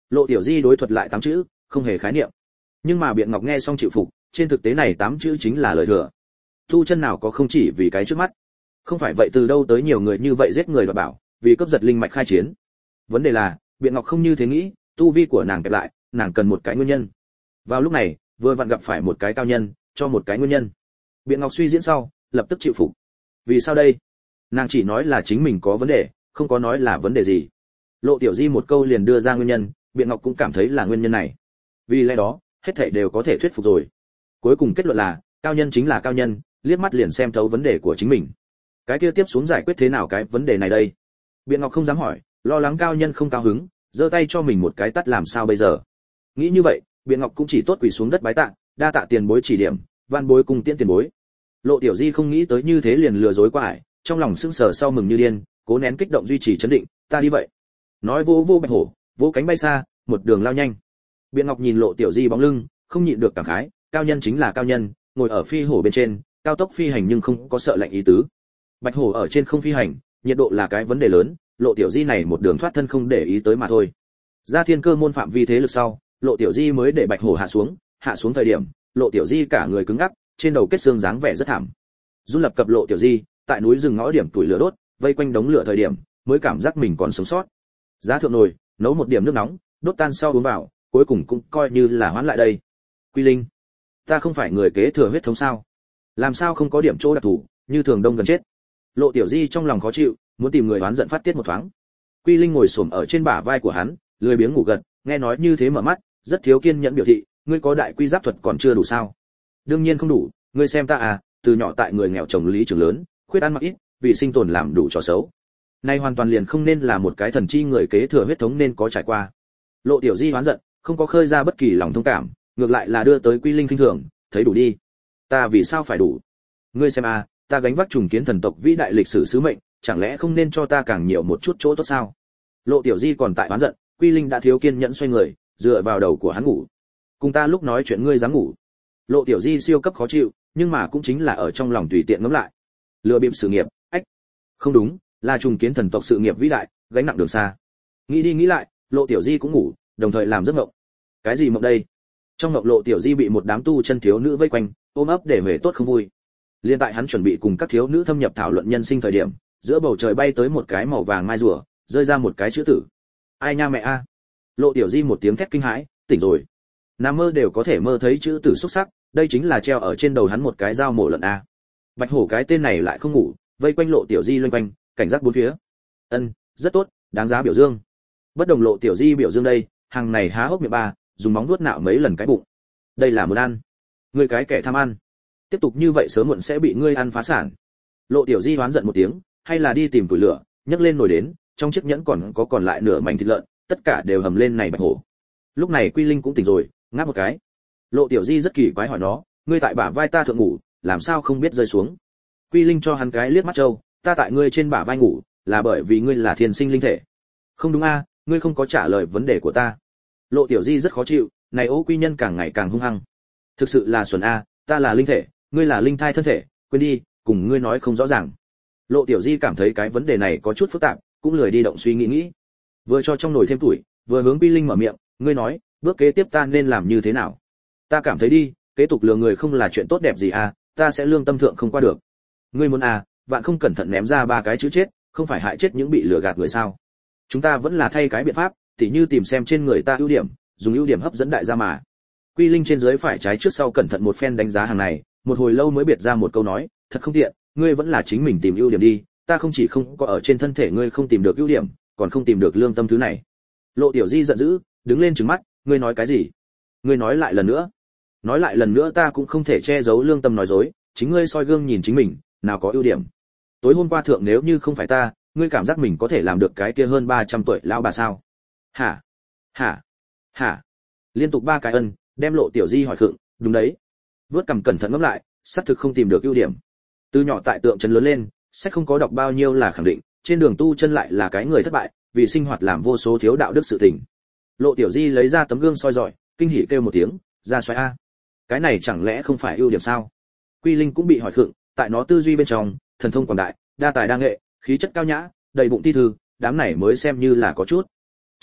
[SPEAKER 1] Lộ Tiểu Di đối thuật lại tám chữ, không hề khái niệm. Nhưng mà Biện Ngọc nghe xong chịu phục, trên thực tế này tám chữ chính là lời thừa. Tu chân nào có không chỉ vì cái trước mắt. Không phải vậy từ đâu tới nhiều người như vậy giết người và bảo, vì cướp giật linh mạch khai chiến. Vấn đề là, Biện Ngọc không như thế nghĩ, tu vi của nàng kẹp lại, nàng cần một cái nguyên nhân. Vào lúc này, vừa vặn gặp phải một cái cao nhân, cho một cái nguyên nhân. Biện Ngọc suy diễn sau, lập tức chịu phục. Vì sao đây? Nàng chỉ nói là chính mình có vấn đề, không có nói là vấn đề gì. Lộ Tiểu Di một câu liền đưa ra nguyên nhân, Biện Ngọc cũng cảm thấy là nguyên nhân này. Vì lẽ đó, hết thảy đều có thể thuyết phục rồi. Cuối cùng kết luận là, cao nhân chính là cao nhân, liếc mắt liền xem thấu vấn đề của chính mình. Cái kia tiếp xuống giải quyết thế nào cái vấn đề này đây? Biện Ngọc không dám hỏi, lo lắng cao nhân không cao hứng, giơ tay cho mình một cái tát làm sao bây giờ. Nghĩ như vậy, Biện Ngọc cũng chỉ tốt quỳ xuống đất bái tạ, đa tạ tiền bối chỉ điểm, van bối cùng tiễn tiền bối. Lộ Tiểu Di không nghĩ tới như thế liền lừa dối qua ải, trong lòng sững sờ sau mừng như điên, cố nén kích động duy trì trấn định, ta đi vậy. Nói vô vô bạch hổ, vỗ cánh bay xa, một đường lao nhanh. Biện Ngọc nhìn Lộ Tiểu Di bóng lưng, không nhịn được cảm khái, cao nhân chính là cao nhân, ngồi ở phi hổ bên trên, cao tốc phi hành nhưng không có sợ lạnh ý tứ. Bạch hổ ở trên không phi hành, nhiệt độ là cái vấn đề lớn, Lộ Tiểu Di này một đường thoát thân không để ý tới mà thôi. Ra thiên cơ môn phạm vi thế lực sau, Lộ Tiểu Di mới để bạch hổ hạ xuống, hạ xuống thời điểm, Lộ Tiểu Di cả người cứng ngắc, trên đầu kết xương dáng vẻ rất thảm. Run lập cập Lộ Tiểu Di, tại núi rừng ngõ điểm tuổi lửa đốt, vây quanh đống lửa thời điểm, mới cảm giác mình còn sống sót. Giá thượng nồi, nấu một điểm nước nóng, đốt tan sau uống vào, cuối cùng cũng coi như là hoán lại đây. Quy Linh, ta không phải người kế thừa huyết thống sao? Làm sao không có điểm chỗ đặc thù, như thường đông gần chết. Lộ Tiểu Di trong lòng khó chịu, muốn tìm người oán giận phát tiết một thoáng. Quy Linh ngồi xổm ở trên bả vai của hắn, lười biếng ngủ gật, nghe nói như thế mở mắt, rất thiếu kiên nhẫn biểu thị, ngươi có đại quy giáp thuật còn chưa đủ sao? Đương nhiên không đủ, ngươi xem ta à, từ nhỏ tại người nghèo trồng lý trưởng lớn, khuyết ăn mặc ít, vì sinh tồn làm đủ trò xấu. Nay hoàn toàn liền không nên là một cái thần chi người kế thừa huyết thống nên có trải qua. Lộ Tiểu Di hoán giận, không có khơi ra bất kỳ lòng thông cảm, ngược lại là đưa tới Quy Linh khinh thường, thấy đủ đi. Ta vì sao phải đủ? Ngươi xem à, ta gánh vác trùng kiến thần tộc vĩ đại lịch sử sứ mệnh, chẳng lẽ không nên cho ta càng nhiều một chút chỗ tốt sao? Lộ Tiểu Di còn tại hoán giận, Quy Linh đã thiếu kiên nhẫn xoay người, dựa vào đầu của hắn ngủ. Cùng ta lúc nói chuyện ngươi dám ngủ? Lộ Tiểu Di siêu cấp khó chịu, nhưng mà cũng chính là ở trong lòng tùy tiện ngẫm lại. Lừa bịp sự nghiệp, ách. Không đúng, là trùng kiến thần tộc sự nghiệp vĩ đại, gánh nặng đường xa. Nghĩ đi nghĩ lại, Lộ Tiểu Di cũng ngủ, đồng thời làm giấc mộng. Cái gì mộng đây? Trong mộng Lộ Tiểu Di bị một đám tu chân thiếu nữ vây quanh, ôm ấp để huề tốt không vui. Liên tại hắn chuẩn bị cùng các thiếu nữ thâm nhập thảo luận nhân sinh thời điểm, giữa bầu trời bay tới một cái màu vàng mai rùa, rơi ra một cái chữ tử. Ai nha mẹ a! Lộ Tiểu Di một tiếng thét kinh hãi, tỉnh rồi. Nằm mơ đều có thể mơ thấy chữ tử xuất sắc, đây chính là treo ở trên đầu hắn một cái dao mổ lợn a. Bạch hổ cái tên này lại không ngủ, vây quanh Lộ Tiểu Di loanh quanh, cảnh giác bốn phía. Ân, rất tốt, đáng giá biểu dương. Bất đồng Lộ Tiểu Di biểu dương đây, hàng này há hốc miệng ba, dùng móng vuốt nạo mấy lần cái bụng. Đây là muốn ăn. Ngươi cái kẻ tham ăn. Tiếp tục như vậy sớm muộn sẽ bị ngươi ăn phá sản. Lộ Tiểu Di hoán giận một tiếng, hay là đi tìm củi lửa, nhấc lên nồi đến, trong chiếc nhẫn còn có còn lại nửa mảnh thịt lợn, tất cả đều hầm lên này bạch hổ. Lúc này Quy Linh cũng tỉnh rồi, ngáp một cái. Lộ Tiểu Di rất kỳ quái hỏi nó, ngươi tại bả vai ta thượng ngủ, làm sao không biết rơi xuống? Quy Linh cho hắn cái liếc mắt trâu, ta tại ngươi trên bả vai ngủ, là bởi vì ngươi là thiên sinh linh thể. Không đúng a, ngươi không có trả lời vấn đề của ta. Lộ Tiểu Di rất khó chịu, này Ô Quy Nhân càng ngày càng hung hăng. Thực sự là xuẩn a, ta là linh thể, ngươi là linh thai thân thể, quên đi, cùng ngươi nói không rõ ràng. Lộ Tiểu Di cảm thấy cái vấn đề này có chút phức tạp, cũng lười đi động suy nghĩ nghĩ. Vừa cho trong nồi thêm tuổi, vừa hướng Quy Linh mở miệng, ngươi nói, bước kế tiếp ta nên làm như thế nào? Ta cảm thấy đi, kế tục lừa người không là chuyện tốt đẹp gì à, ta sẽ lương tâm thượng không qua được. Ngươi muốn à, vạn không cẩn thận ném ra ba cái chữ chết, không phải hại chết những bị lừa gạt người sao? Chúng ta vẫn là thay cái biện pháp, tỉ như tìm xem trên người ta ưu điểm, dùng ưu điểm hấp dẫn đại gia mà. Quy Linh trên dưới phải trái trước sau cẩn thận một phen đánh giá hàng này, một hồi lâu mới biệt ra một câu nói, thật không tiện, ngươi vẫn là chính mình tìm ưu điểm đi, ta không chỉ không có ở trên thân thể ngươi không tìm được ưu điểm, còn không tìm được lương tâm thứ này. Lộ Tiểu Di giận dữ, đứng lên trừng mắt, ngươi nói cái gì? Ngươi nói lại lần nữa. Nói lại lần nữa ta cũng không thể che giấu lương tâm nói dối, chính ngươi soi gương nhìn chính mình, nào có ưu điểm. Tối hôm qua thượng nếu như không phải ta, ngươi cảm giác mình có thể làm được cái kia hơn ba trăm tuổi lão bà sao? Hả? Hả? Hả? Liên tục ba cái ân, đem Lộ Tiểu Di hỏi khựng, đúng đấy. Vớt cằm cẩn thận ngẫm lại, xác thực không tìm được ưu điểm. Từ nhỏ tại tượng trấn lớn lên, sách không có đọc bao nhiêu là khẳng định, trên đường tu chân lại là cái người thất bại, vì sinh hoạt làm vô số thiếu đạo đức sự tình. Lộ Tiểu Di lấy ra tấm gương soi rọi, kinh hỉ kêu một tiếng, ra xoáy a. Cái này chẳng lẽ không phải ưu điểm sao? Quy Linh cũng bị hỏi khựng, tại nó tư duy bên trong, thần thông quảng đại, đa tài đa nghệ, khí chất cao nhã, đầy bụng ti thư, đám này mới xem như là có chút.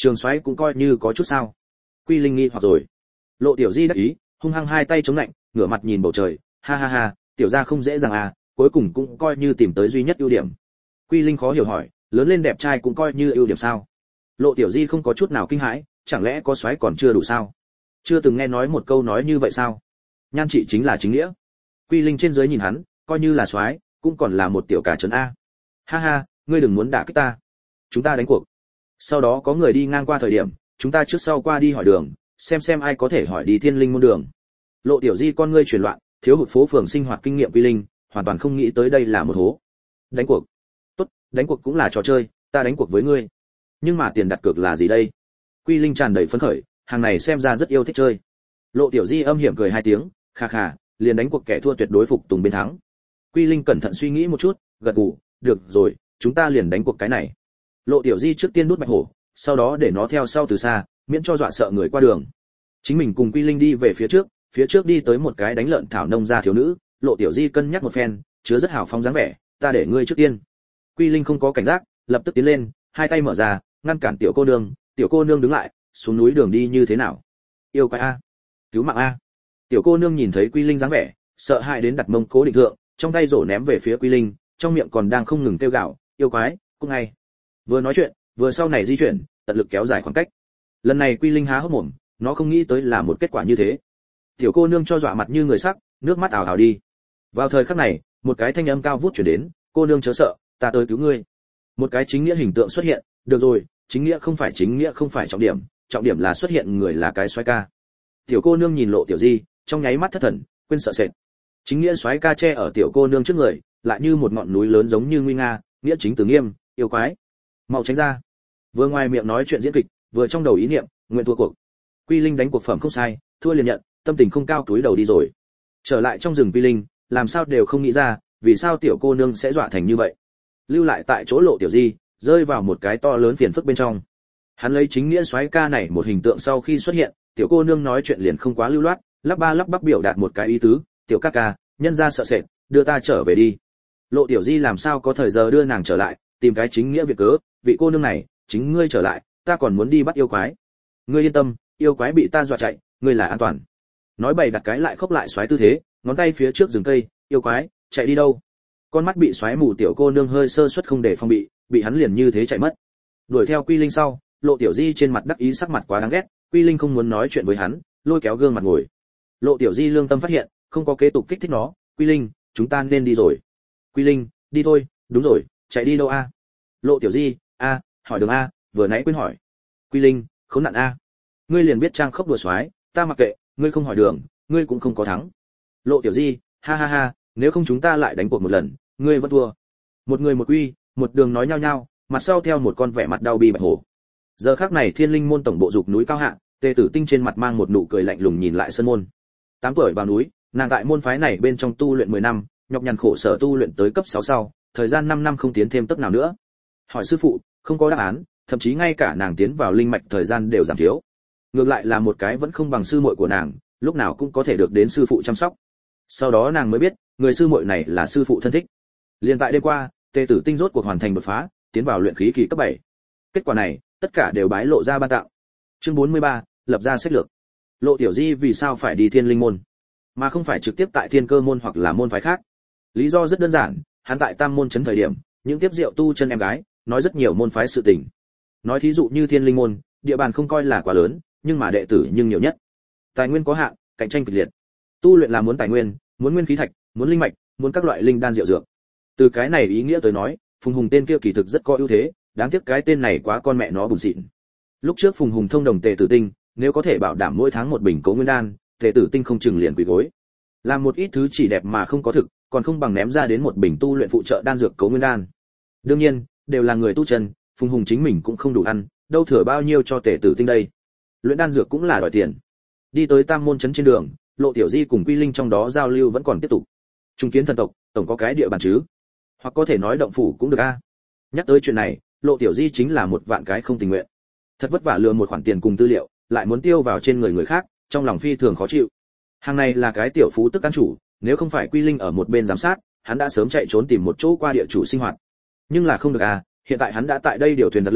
[SPEAKER 1] Trường soái cũng coi như có chút sao? Quy Linh nghi hoặc rồi. Lộ Tiểu Di đắc ý, hung hăng hai tay chống lạnh, ngửa mặt nhìn bầu trời, ha ha ha, tiểu gia không dễ dàng à, cuối cùng cũng coi như tìm tới duy nhất ưu điểm. Quy Linh khó hiểu hỏi, lớn lên đẹp trai cũng coi như ưu điểm sao? Lộ Tiểu Di không có chút nào kinh hãi, chẳng lẽ có soái còn chưa đủ sao? Chưa từng nghe nói một câu nói như vậy sao? Nhan trị chính là chính nghĩa. Quy Linh trên dưới nhìn hắn, coi như là soái, cũng còn là một tiểu cả trấn a. Ha ha, ngươi đừng muốn đả kích ta. Chúng ta đánh cuộc. Sau đó có người đi ngang qua thời điểm, chúng ta trước sau qua đi hỏi đường, xem xem ai có thể hỏi đi Thiên Linh môn đường. Lộ Tiểu Di con ngươi chuyển loạn, thiếu hụt phố phường sinh hoạt kinh nghiệm Quy Linh, hoàn toàn không nghĩ tới đây là một hố. Đánh cuộc. Tốt, đánh cuộc cũng là trò chơi, ta đánh cuộc với ngươi. Nhưng mà tiền đặt cược là gì đây? Quy Linh tràn đầy phấn khởi, hàng này xem ra rất yêu thích chơi. Lộ Tiểu Di âm hiểm cười hai tiếng, kha kha, liền đánh cuộc kẻ thua tuyệt đối phục tùng bên thắng. Quy Linh cẩn thận suy nghĩ một chút, gật gù, được rồi, chúng ta liền đánh cuộc cái này. Lộ Tiểu Di trước tiên đút bạch hổ, sau đó để nó theo sau từ xa, miễn cho dọa sợ người qua đường. Chính mình cùng Quy Linh đi về phía trước, phía trước đi tới một cái đánh lợn thảo nông gia thiếu nữ, Lộ Tiểu Di cân nhắc một phen, chứa rất hào phóng dáng vẻ, ta để ngươi trước tiên. Quy Linh không có cảnh giác, lập tức tiến lên, hai tay mở ra, ngăn cản tiểu cô nương, tiểu cô nương đứng lại, xuống núi đường đi như thế nào? Yêu quái a, cứu mạng a. Tiểu cô nương nhìn thấy Quy Linh dáng vẻ, sợ hãi đến đặt mông cố định thượng, trong tay rổ ném về phía Quy Linh, trong miệng còn đang không ngừng kêu gào, yêu quái, cũng ngay. Vừa nói chuyện, vừa sau này di chuyển, tận lực kéo dài khoảng cách. Lần này Quy Linh há hốc mồm, nó không nghĩ tới là một kết quả như thế. Tiểu cô nương cho dọa mặt như người sắc, nước mắt ào ào đi. Vào thời khắc này, một cái thanh âm cao vút truyền đến, cô nương chớ sợ, ta tới cứu ngươi. Một cái chính nghĩa hình tượng xuất hiện, được rồi, chính nghĩa không phải chính nghĩa không phải trọng điểm, trọng điểm là xuất hiện người là cái soái ca. Tiểu cô nương nhìn Lộ Tiểu Di, trong nháy mắt thất thần, quên sợ sệt. Chính nghĩa soái ca che ở tiểu cô nương trước người, lại như một ngọn núi lớn giống như nguy nga, nghĩa chính từ nghiêm, yêu quái, mau tránh ra. Vừa ngoài miệng nói chuyện diễn kịch, vừa trong đầu ý niệm, nguyện thua cuộc. Quy Linh đánh cuộc phẩm không sai, thua liền nhận, tâm tình không cao túi đầu đi rồi. Trở lại trong rừng Quy Linh, làm sao đều không nghĩ ra, vì sao tiểu cô nương sẽ dọa thành như vậy. Lưu lại tại chỗ Lộ Tiểu Di, rơi vào một cái to lớn phiền phức bên trong. Hắn lấy chính nghĩa soái ca này một hình tượng sau khi xuất hiện, tiểu cô nương nói chuyện liền không quá lưu loát, lắp ba lắp bắp biểu đạt một cái ý tứ, tiểu ca ca, nhân ra sợ sệt, đưa ta trở về đi. Lộ Tiểu Di làm sao có thời giờ đưa nàng trở lại, tìm cái chính nghĩa việc cớ, vị cô nương này, chính ngươi trở lại, ta còn muốn đi bắt yêu quái. Ngươi yên tâm, yêu quái bị ta dọa chạy, ngươi là an toàn. Nói bày đặt cái lại khốc lại xoáy tư thế, ngón tay phía trước rừng cây, yêu quái, chạy đi đâu? Con mắt bị xoáy mù tiểu cô nương hơi sơ suất không để phòng bị, bị hắn liền như thế chạy mất. Đuổi theo Quy Linh sau, Lộ Tiểu Di trên mặt đắc ý sắc mặt quá đáng ghét, Quy Linh không muốn nói chuyện với hắn, lôi kéo gương mặt ngồi. Lộ Tiểu Di lương tâm phát hiện, không có kế tục kích thích nó, Quy Linh, chúng ta nên đi rồi. Quy Linh, đi thôi, đúng rồi, chạy đi đâu a? Lộ Tiểu Di, a, hỏi đường a, vừa nãy quên hỏi. Quy Linh, khốn nạn a. Ngươi liền biết trang khốc đùa xoái, ta mặc kệ, ngươi không hỏi đường, ngươi cũng không có thắng. Lộ Tiểu Di, ha ha ha, nếu không chúng ta lại đánh cuộc một lần, ngươi vẫn thua. Một người một quy, một đường nói nhau nhau, mặt sau theo một con vẻ mặt đau bi bạch hổ. Giờ khắc này Thiên Linh môn tổng bộ dục núi cao hạ, Tề Tử Tinh trên mặt mang một nụ cười lạnh lùng nhìn lại sân môn. Tám tuổi vào núi, nàng tại môn phái này bên trong tu luyện mười năm, nhọc nhằn khổ sở tu luyện tới cấp sáu sau, thời gian năm năm không tiến thêm tấc nào nữa. Hỏi sư phụ, không có đáp án, thậm chí ngay cả nàng tiến vào linh mạch thời gian đều giảm thiếu. Ngược lại là một cái vẫn không bằng sư muội của nàng, lúc nào cũng có thể được đến sư phụ chăm sóc. Sau đó nàng mới biết, người sư muội này là sư phụ thân thích. Liên tại đêm qua, Tề Tử Tinh rốt cuộc hoàn thành đột phá, tiến vào luyện khí kỳ cấp bảy. Kết quả này, tất cả đều bái lộ ra ban tặng. Chương bốn mươi ba, lập ra sách lược. Lộ Tiểu Di vì sao phải đi Thiên Linh môn, mà không phải trực tiếp tại Thiên Cơ môn hoặc là môn phái khác? Lý do rất đơn giản, hắn tại Tam môn trấn thời điểm, những tiếp rượu tu chân em gái, nói rất nhiều môn phái sự tình. Nói thí dụ như Thiên Linh môn, địa bàn không coi là quá lớn, nhưng mà đệ tử nhưng nhiều nhất. Tài nguyên có hạn, cạnh tranh kịch liệt. Tu luyện là muốn tài nguyên, muốn nguyên khí thạch, muốn linh mạch, muốn các loại linh đan diệu dược. Từ cái này ý nghĩa tới nói, Phùng Hùng tên kia kỳ thực rất có ưu thế, đáng tiếc cái tên này quá con mẹ nó bùn xịn. Lúc trước Phùng Hùng thông đồng Tề Tử Tinh, nếu có thể bảo đảm mỗi tháng một bình cố nguyên đan, Tề Tử Tinh không chừng liền quỳ gối. Làm một ít thứ chỉ đẹp mà không có thực, còn không bằng ném ra đến một bình tu luyện phụ trợ đan dược cố nguyên đan. Đương nhiên, đều là người tu chân, Phùng Hùng chính mình cũng không đủ ăn, đâu thừa bao nhiêu cho Tề Tử Tinh đây. Luyện đan dược cũng là đòi tiền. Đi tới Tam môn trấn trên đường, Lộ Tiểu Di cùng Quy Linh trong đó giao lưu vẫn còn tiếp tục. Trung kiến thần tộc, tổng có cái địa bàn chứ? Hoặc có thể nói động phủ cũng được a. Nhắc tới chuyện này, Lộ Tiểu Di chính là một vạn cái không tình nguyện. Thật vất vả lừa một khoản tiền cùng tư liệu, lại muốn tiêu vào trên người người khác, trong lòng phi thường khó chịu. Hàng này là cái tiểu phú tức ăn chủ, nếu không phải Quy Linh ở một bên giám sát, hắn đã sớm chạy trốn tìm một chỗ qua địa chủ sinh hoạt. Nhưng là không được à, hiện tại hắn đã tại đây điều thuyền giật lên,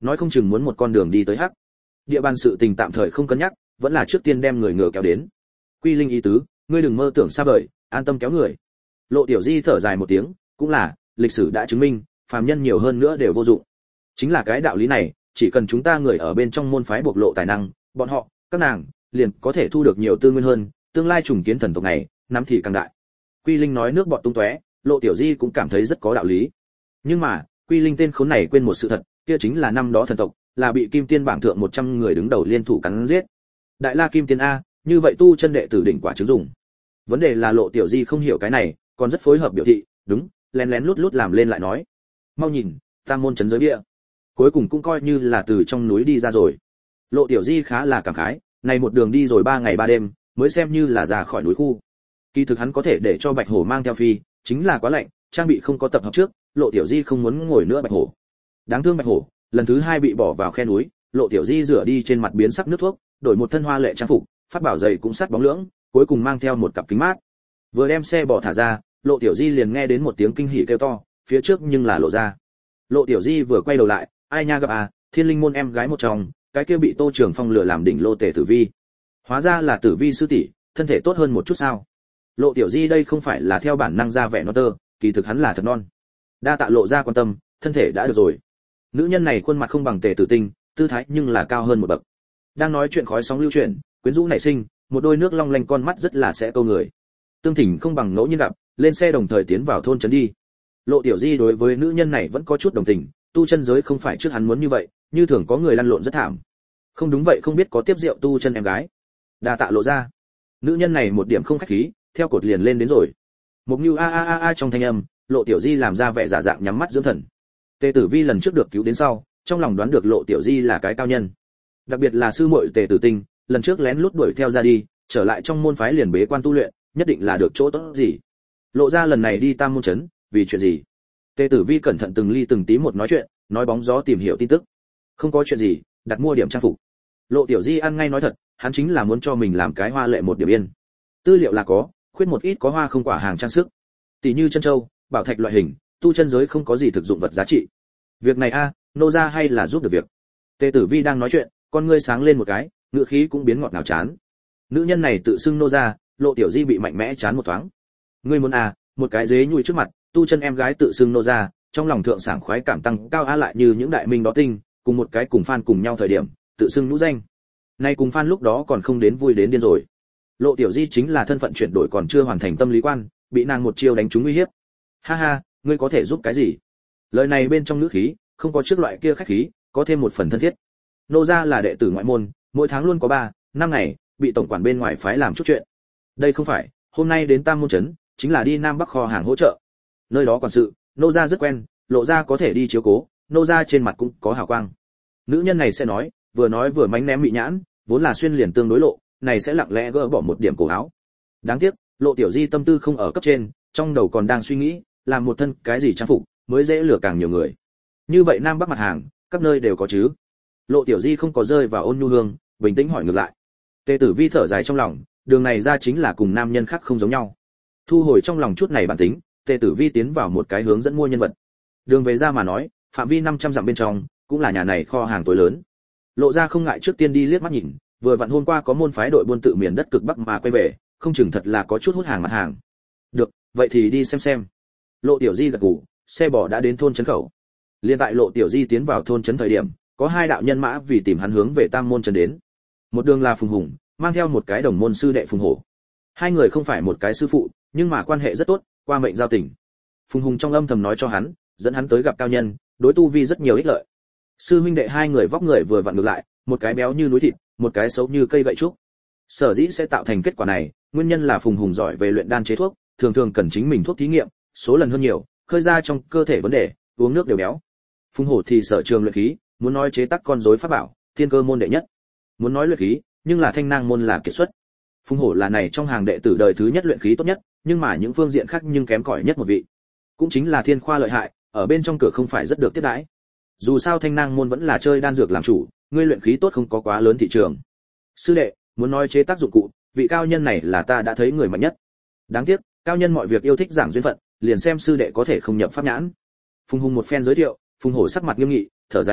[SPEAKER 1] nói không chừng muốn một con đường đi tới hắc. Địa bàn sự tình tạm thời không cân nhắc, vẫn là trước tiên đem người ngựa kéo đến. Quy Linh ý tứ, ngươi đừng mơ tưởng xa vời, an tâm kéo người. Lộ Tiểu Di thở dài một tiếng, cũng là, lịch sử đã chứng minh, phàm nhân nhiều hơn nữa đều vô dụng. Chính là cái đạo lý này, chỉ cần chúng ta người ở bên trong môn phái bộc lộ tài năng, bọn họ, các nàng, liền có thể thu được nhiều tư nguyên hơn, tương lai trùng kiến thần tộc này, nắm thì càng đại. Quy Linh nói nước bọt tung tóe, Lộ Tiểu Di cũng cảm thấy rất có đạo lý. Nhưng mà, Quy Linh tên khốn này quên một sự thật, kia chính là năm đó thần tộc là bị Kim Tiên bảng thượng một trăm người đứng đầu liên thủ cắn giết. Đại La Kim Tiên a, như vậy tu chân đệ tử đỉnh quả chứng dụng. Vấn đề là Lộ Tiểu Di không hiểu cái này, còn rất phối hợp biểu thị, đúng, lén lén lút lút làm lên lại nói. Mau nhìn, Tam môn trấn giới bia. Cuối cùng cũng coi như là từ trong núi đi ra rồi. Lộ Tiểu Di khá là cảm khái, này một đường đi rồi ba ngày ba đêm, mới xem như là ra khỏi núi khu. Kỳ thực hắn có thể để cho Bạch Hổ mang theo phi, chính là quá lạnh, trang bị không có tập hợp trước, Lộ Tiểu Di không muốn ngồi nữa Bạch Hổ. Đáng thương Bạch Hổ, lần thứ hai bị bỏ vào khe núi, Lộ Tiểu Di rửa đi trên mặt biến sắc nước thuốc, đổi một thân hoa lệ trang phục, phát bảo giày cũng sắt bóng lưỡng, cuối cùng mang theo một cặp kính mát. Vừa đem xe bỏ thả ra, Lộ Tiểu Di liền nghe đến một tiếng kinh hỉ kêu to, phía trước nhưng là Lộ ra. Lộ Tiểu Di vừa quay đầu lại, ai nha gặp à, Thiên Linh môn em gái một trong, cái kia bị Tô Trường Phong lừa làm đỉnh lô tể Tử Vi. Hóa ra là Tử Vi sư tỷ, thân thể tốt hơn một chút sao? Lộ Tiểu Di đây không phải là theo bản năng ra vẻ non tơ, kỳ thực hắn là thật non. Đa tạ Lộ ra quan tâm, thân thể đã được rồi. Nữ nhân này khuôn mặt không bằng Tề Tử Tinh, tư thái nhưng là cao hơn một bậc. Đang nói chuyện khói sóng lưu chuyển, quyến rũ nảy sinh, một đôi nước long lanh con mắt rất là sẽ câu người. Tương thỉnh không bằng ngẫu nhiên gặp, lên xe đồng thời tiến vào thôn trấn đi. Lộ Tiểu Di đối với nữ nhân này vẫn có chút đồng tình, tu chân giới không phải trước hắn muốn như vậy, như thường có người lăn lộn rất thảm. Không đúng vậy không biết có tiếp rượu tu chân em gái. Đa tạ Lộ ra. Nữ nhân này một điểm không khách khí, theo cột liền lên đến rồi. Một như a a a a trong thanh âm, Lộ Tiểu Di làm ra vẻ giả dạng nhắm mắt dưỡng thần. Tề Tử Vi lần trước được cứu đến sau, trong lòng đoán được Lộ Tiểu Di là cái cao nhân. Đặc biệt là sư muội Tề Tử Tinh, lần trước lén lút đuổi theo ra đi, trở lại trong môn phái liền bế quan tu luyện, nhất định là được chỗ tốt gì. Lộ ra lần này đi Tam môn trấn, vì chuyện gì? Tề Tử Vi cẩn thận từng ly từng tí một nói chuyện, nói bóng gió tìm hiểu tin tức. Không có chuyện gì, đặt mua điểm trang phục. Lộ Tiểu Di ăn ngay nói thật, hắn chính là muốn cho mình làm cái hoa lệ một điểm yên. Tư liệu là có, khuyết một ít có hoa không quả hàng trang sức. Tỷ như chân châu, bảo thạch loại hình, tu chân giới không có gì thực dụng vật giá trị. Việc này a, nô gia hay là giúp được việc. Tề Tử Vi đang nói chuyện, con ngươi sáng lên một cái, ngựa khí cũng biến ngọt ngào chán. Nữ nhân này tự xưng nô gia, Lộ Tiểu Di bị mạnh mẽ chán một thoáng. Ngươi muốn à, một cái dế nhui trước mặt, tu chân em gái tự xưng nô gia, trong lòng thượng sảng khoái cảm tăng cao á lại như những đại minh đó tinh, cùng một cái cùng fan cùng nhau thời điểm, tự xưng nhũ danh. Nay cùng fan lúc đó còn không đến vui đến điên rồi. Lộ Tiểu Di chính là thân phận chuyển đổi còn chưa hoàn thành tâm lý quan, bị nàng một chiêu đánh trúng uy hiếp. Ha ha, ngươi có thể giúp cái gì? Lời này bên trong ngữ khí, không có trước loại kia khách khí, có thêm một phần thân thiết. Nô gia là đệ tử ngoại môn, mỗi tháng luôn có ba, năm ngày, bị tổng quản bên ngoài phái làm chút chuyện. Đây không phải, hôm nay đến Tam môn trấn, chính là đi Nam Bắc kho hàng hỗ trợ. Nơi đó quản sự, nô gia rất quen, Lộ gia có thể đi chiếu cố, nô gia trên mặt cũng có hào quang. Nữ nhân này sẽ nói, vừa nói vừa mánh ném mị nhãn, vốn là xuyên liền tương đối lộ, này sẽ lặng lẽ gỡ bỏ một điểm cổ áo. Đáng tiếc, Lộ Tiểu Di tâm tư không ở cấp trên, trong đầu còn đang suy nghĩ, làm một thân cái gì trang phục mới dễ lừa càng nhiều người. Như vậy Nam Bắc mặt hàng, các nơi đều có chứ. Lộ Tiểu Di không có rơi vào ôn nhu hương, bình tĩnh hỏi ngược lại. Tề Tử Vi thở dài trong lòng, đường này ra chính là cùng nam nhân khác không giống nhau. Thu hồi trong lòng chút này bản tính, Tề Tử Vi tiến vào một cái hướng dẫn mua nhân vật. Đường về ra mà nói, phạm vi năm trăm dặm bên trong, cũng là nhà này kho hàng tối lớn. Lộ ra không ngại trước tiên đi liếc mắt nhìn, vừa vặn hôm qua có môn phái đội buôn tự miền đất cực bắc mà quay về, không chừng thật là có chút hút hàng mặt hàng. Được, vậy thì đi xem xem. Lộ Tiểu Di gật gù, xe bò đã đến thôn trấn khẩu. Liên tại Lộ Tiểu Di tiến vào thôn trấn thời điểm, có hai đạo nhân mã vì tìm hắn hướng về Tam môn trấn đến. Một đường là Phùng Hùng, mang theo một cái đồng môn sư đệ Phùng Hổ. Hai người không phải một cái sư phụ, nhưng mà quan hệ rất tốt, qua mệnh giao tình. Phùng Hùng trong âm thầm nói cho hắn, dẫn hắn tới gặp cao nhân, đối tu vi rất nhiều ích lợi. Sư huynh đệ hai người vóc người vừa vặn ngược lại, một cái béo như núi thịt, một cái xấu như cây gậy trúc. Sở dĩ sẽ tạo thành kết quả này, nguyên nhân là Phùng Hùng giỏi về luyện đan chế thuốc, thường thường cần chính mình thuốc thí nghiệm, số lần hơn nhiều, khơi ra trong cơ thể vấn đề, uống nước đều béo. Phùng Hổ thì sở trường luyện khí, muốn nói chế tác con rối pháp bảo, thiên cơ môn đệ nhất. Muốn nói luyện khí, nhưng là thanh nang môn là kiệt xuất. Phùng Hổ là này trong hàng đệ tử đời thứ nhất luyện khí tốt nhất, nhưng mà những phương diện khác nhưng kém cỏi nhất một vị. Cũng chính là thiên khoa lợi hại, ở bên trong cửa không phải rất được tiếp đãi. Dù sao thanh nang môn vẫn là chơi đan dược làm chủ, ngươi luyện khí tốt không có quá lớn thị trường. Sư đệ, muốn nói chế tác dụng cụ, vị cao nhân này là ta đã thấy người mạnh nhất. Đáng tiếc, cao nhân mọi việc yêu thích giảng duyên phận, liền xem sư đệ có thể không nhập pháp nhãn. Phùng Hùng một phen giới thiệu, Phùng Hổ sắc mặt nghiêm nghị, thở dài nói,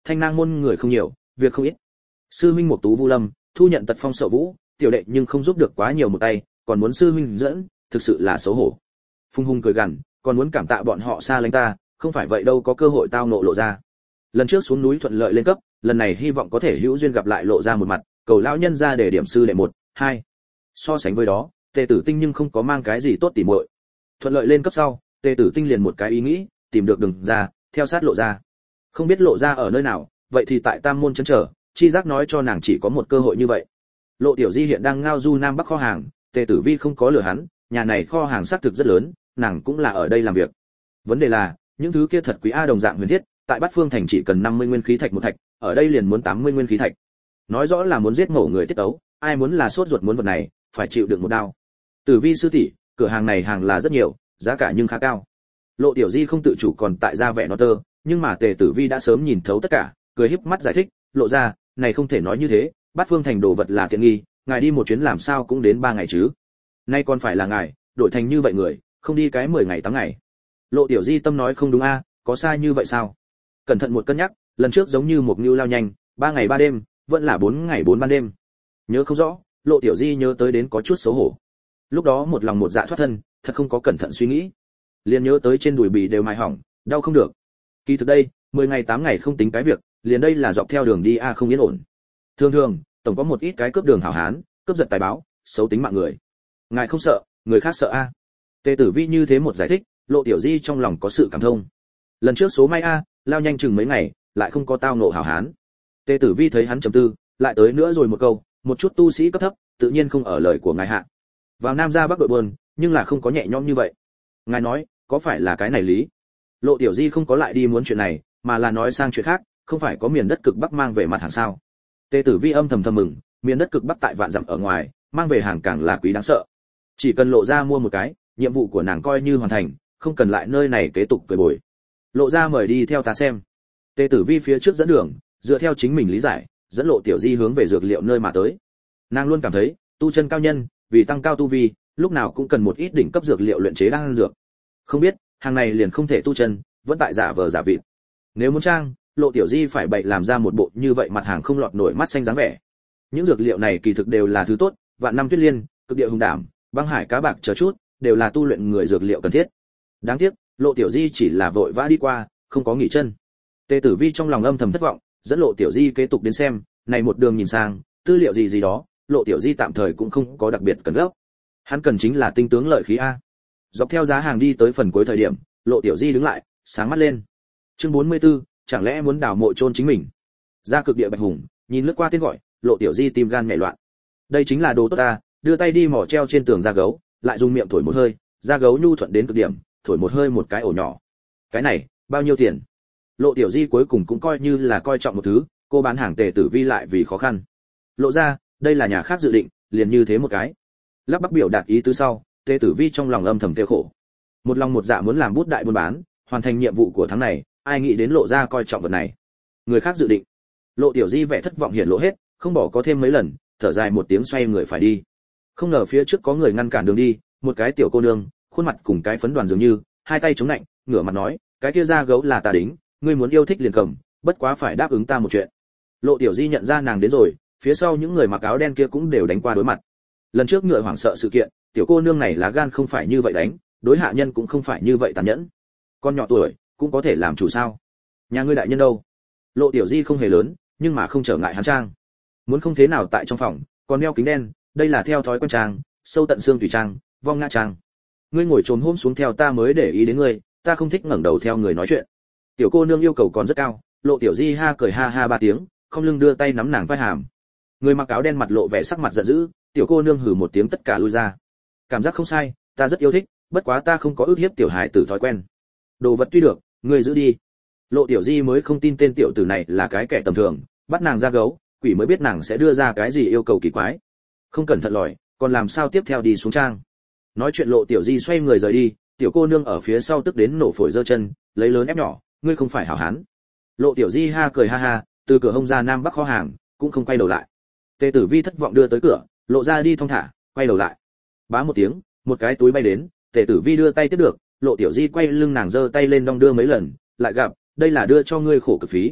[SPEAKER 1] thanh nang môn người không nhiều, việc không ít. Sư huynh Mộc Tú Vu Lâm thu nhận tật phong sợ vũ, tiểu đệ nhưng không giúp được quá nhiều một tay, còn muốn sư huynh dẫn, thực sự là xấu hổ. Phùng Hùng cười gằn, còn muốn cảm tạ bọn họ xa lánh ta, không phải vậy đâu có cơ hội tao nộ lộ ra. Lần trước xuống núi thuận lợi lên cấp, lần này hy vọng có thể hữu duyên gặp lại lộ ra một mặt, cầu lão nhân ra để điểm sư đệ một, hai. So sánh với đó, Tề Tử Tinh nhưng không có mang cái gì tốt tỉ muội. Thuận lợi lên cấp sau, Tề Tử Tinh liền một cái ý nghĩ, tìm được đường ra, theo sát lộ ra. Không biết lộ ra ở nơi nào, vậy thì tại Tam môn trấn trở, chi giác nói cho nàng chỉ có một cơ hội như vậy. Lộ Tiểu Di hiện đang ngao du Nam Bắc kho hàng, Tề Tử Vi không có lừa hắn, nhà này kho hàng xác thực rất lớn, nàng cũng là ở đây làm việc. Vấn đề là, những thứ kia thật quý a đồng dạng huyền thiết, tại Bát Phương thành chỉ cần năm mươi nguyên khí thạch một thạch, ở đây liền muốn tám mươi nguyên khí thạch. Nói rõ là muốn giết mổ người tiết tấu, ai muốn là sốt ruột muốn vật này, phải chịu đựng một đao. Tử Vi sư tỷ, cửa hàng này hàng là rất nhiều, giá cả nhưng khá cao. Lộ Tiểu Di không tự chủ còn tại ra vẻ nó tơ, nhưng mà Tề Tử Vi đã sớm nhìn thấu tất cả, cười híp mắt giải thích, lộ ra, này không thể nói như thế, Bát Phương thành đồ vật là tiện nghi, ngài đi một chuyến làm sao cũng đến ba ngày chứ. Nay còn phải là ngài, đổi thành như vậy người, không đi cái mười ngày tám ngày. Lộ Tiểu Di tâm nói không đúng a, có sai như vậy sao? Cẩn thận một cân nhắc, lần trước giống như một ngưu lao nhanh, ba ngày ba đêm, vẫn là bốn ngày bốn ban đêm. Nhớ không rõ, Lộ Tiểu Di nhớ tới đến có chút xấu hổ. Lúc đó một lòng một dạ thoát thân, thật không có cẩn thận suy nghĩ. Liền nhớ tới trên đùi bì đều mài hỏng, đau không được. Kỳ thực đây, mười ngày tám ngày không tính cái việc, liền đây là dọc theo đường đi a không yên ổn. Thường thường, tổng có một ít cái cướp đường hảo hán, cướp giật tài báo, xấu tính mạng người. Ngài không sợ, người khác sợ a. Tề Tử Vi như thế một giải thích, Lộ Tiểu Di trong lòng có sự cảm thông. Lần trước số may a, lao nhanh chừng mấy ngày, lại không có tao nộ hảo hán. Tề Tử Vi thấy hắn trầm tư, lại tới nữa rồi một câu, một chút tu sĩ cấp thấp, tự nhiên không ở lời của ngài hạ. Vào Nam ra Bắc đội buồn, nhưng là không có nhẹ nhõm như vậy. Ngài nói, có phải là cái này lý? Lộ Tiểu Di không có lại đi muốn chuyện này, mà là nói sang chuyện khác, không phải có miền đất cực Bắc mang về mặt hàng sao? Tề Tử Vi âm thầm thầm mừng, miền đất cực Bắc tại vạn dặm ở ngoài, mang về hàng càng là quý đáng sợ. Chỉ cần lộ ra mua một cái, nhiệm vụ của nàng coi như hoàn thành, không cần lại nơi này kế tục cười bồi. Lộ ra mời đi theo ta xem. Tề Tử Vi phía trước dẫn đường, dựa theo chính mình lý giải, dẫn Lộ Tiểu Di hướng về dược liệu nơi mà tới. Nàng luôn cảm thấy, tu chân cao nhân, vì tăng cao tu vi, lúc nào cũng cần một ít đỉnh cấp dược liệu luyện chế đan dược. Không biết, hàng này liền không thể tu chân, vẫn tại giả vờ giả vịt. Nếu muốn trang, Lộ Tiểu Di phải bày làm ra một bộ như vậy mặt hàng không lọt nổi mắt xanh dáng vẻ. Những dược liệu này kỳ thực đều là thứ tốt, vạn năm tuyết liên, cực địa hùng đảm, băng hải cá bạc chờ chút, đều là tu luyện người dược liệu cần thiết. Đáng tiếc, Lộ Tiểu Di chỉ là vội vã đi qua, không có nghỉ chân. Tề Tử Vi trong lòng âm thầm thất vọng, dẫn Lộ Tiểu Di kế tục đến xem, này một đường nhìn sang, tư liệu gì gì đó, Lộ Tiểu Di tạm thời cũng không có đặc biệt cần gấp. Hắn cần chính là tinh tướng lợi khí a. Dọc theo giá hàng đi tới phần cuối thời điểm, Lộ Tiểu Di đứng lại, sáng mắt lên. Chương bốn mươi tư, chẳng lẽ muốn đào mộ chôn chính mình? Ra cực địa bạch hùng, nhìn lướt qua tên gọi, Lộ Tiểu Di tim gan nhảy loạn. Đây chính là đồ tốt ta, đưa tay đi mỏ treo trên tường da gấu, lại dùng miệng thổi một hơi, da gấu nhu thuận đến cực điểm, thổi một hơi một cái ổ nhỏ. Cái này, bao nhiêu tiền? Lộ Tiểu Di cuối cùng cũng coi như là coi trọng một thứ, cô bán hàng Tề Tử Vi lại vì khó khăn. Lộ ra, đây là nhà khác dự định, liền như thế một cái. Lắp bắp biểu đạt ý tứ sau, Tề Tử Vi trong lòng âm thầm tiêu khổ. Một lòng một dạ muốn làm bút đại buôn bán, hoàn thành nhiệm vụ của tháng này, ai nghĩ đến Lộ ra coi trọng vật này. Người khác dự định. Lộ Tiểu Di vẻ thất vọng hiển lộ hết, không bỏ có thêm mấy lần, thở dài một tiếng xoay người phải đi. Không ngờ phía trước có người ngăn cản đường đi, một cái tiểu cô nương, khuôn mặt cùng cái phấn đoàn dường như, hai tay chống lạnh, ngửa mặt nói, cái kia da gấu là ta đính, ngươi muốn yêu thích liền cầm, bất quá phải đáp ứng ta một chuyện. Lộ Tiểu Di nhận ra nàng đến rồi, phía sau những người mặc áo đen kia cũng đều đánh qua đối mặt. Lần trước ngựa hoảng sợ sự kiện, tiểu cô nương này lá gan không phải như vậy đánh, đối hạ nhân cũng không phải như vậy tàn nhẫn. Con nhỏ tuổi, cũng có thể làm chủ sao? Nhà ngươi đại nhân đâu? Lộ Tiểu Di không hề lớn, nhưng mà không trở ngại hắn trang. Muốn không thế nào tại trong phòng, còn đeo kính đen, đây là theo thói quen trang, sâu tận xương tùy trang, vong ngã trang. Ngươi ngồi trồm hôm xuống theo ta mới để ý đến ngươi, ta không thích ngẩng đầu theo người nói chuyện. Tiểu cô nương yêu cầu còn rất cao, Lộ Tiểu Di ha cười ha ha ba tiếng, không lưng đưa tay nắm nàng vai hàm. Người mặc áo đen mặt lộ vẻ sắc mặt giận dữ, tiểu cô nương hừ một tiếng tất cả lui ra. Cảm giác không sai, ta rất yêu thích, bất quá ta không có ước hiếp tiểu hài tử thói quen. Đồ vật tuy được, ngươi giữ đi. Lộ Tiểu Di mới không tin tên tiểu tử này là cái kẻ tầm thường, bắt nàng ra gấu, quỷ mới biết nàng sẽ đưa ra cái gì yêu cầu kỳ quái. Không cẩn thận lòi, còn làm sao tiếp theo đi xuống trang. Nói chuyện Lộ Tiểu Di xoay người rời đi, tiểu cô nương ở phía sau tức đến nổ phổi giơ chân, lấy lớn ép nhỏ, ngươi không phải hảo hán. Lộ Tiểu Di ha cười ha ha, từ cửa hông ra Nam Bắc kho hàng, cũng không quay đầu lại. Tề Tử Vi thất vọng đưa tới cửa, Lộ ra đi thong thả, quay đầu lại. Bá một tiếng, một cái túi bay đến, Tề Tử Vi đưa tay tiếp được, Lộ Tiểu Di quay lưng nàng giơ tay lên đong đưa mấy lần, lại gặp, đây là đưa cho ngươi khổ cực phí.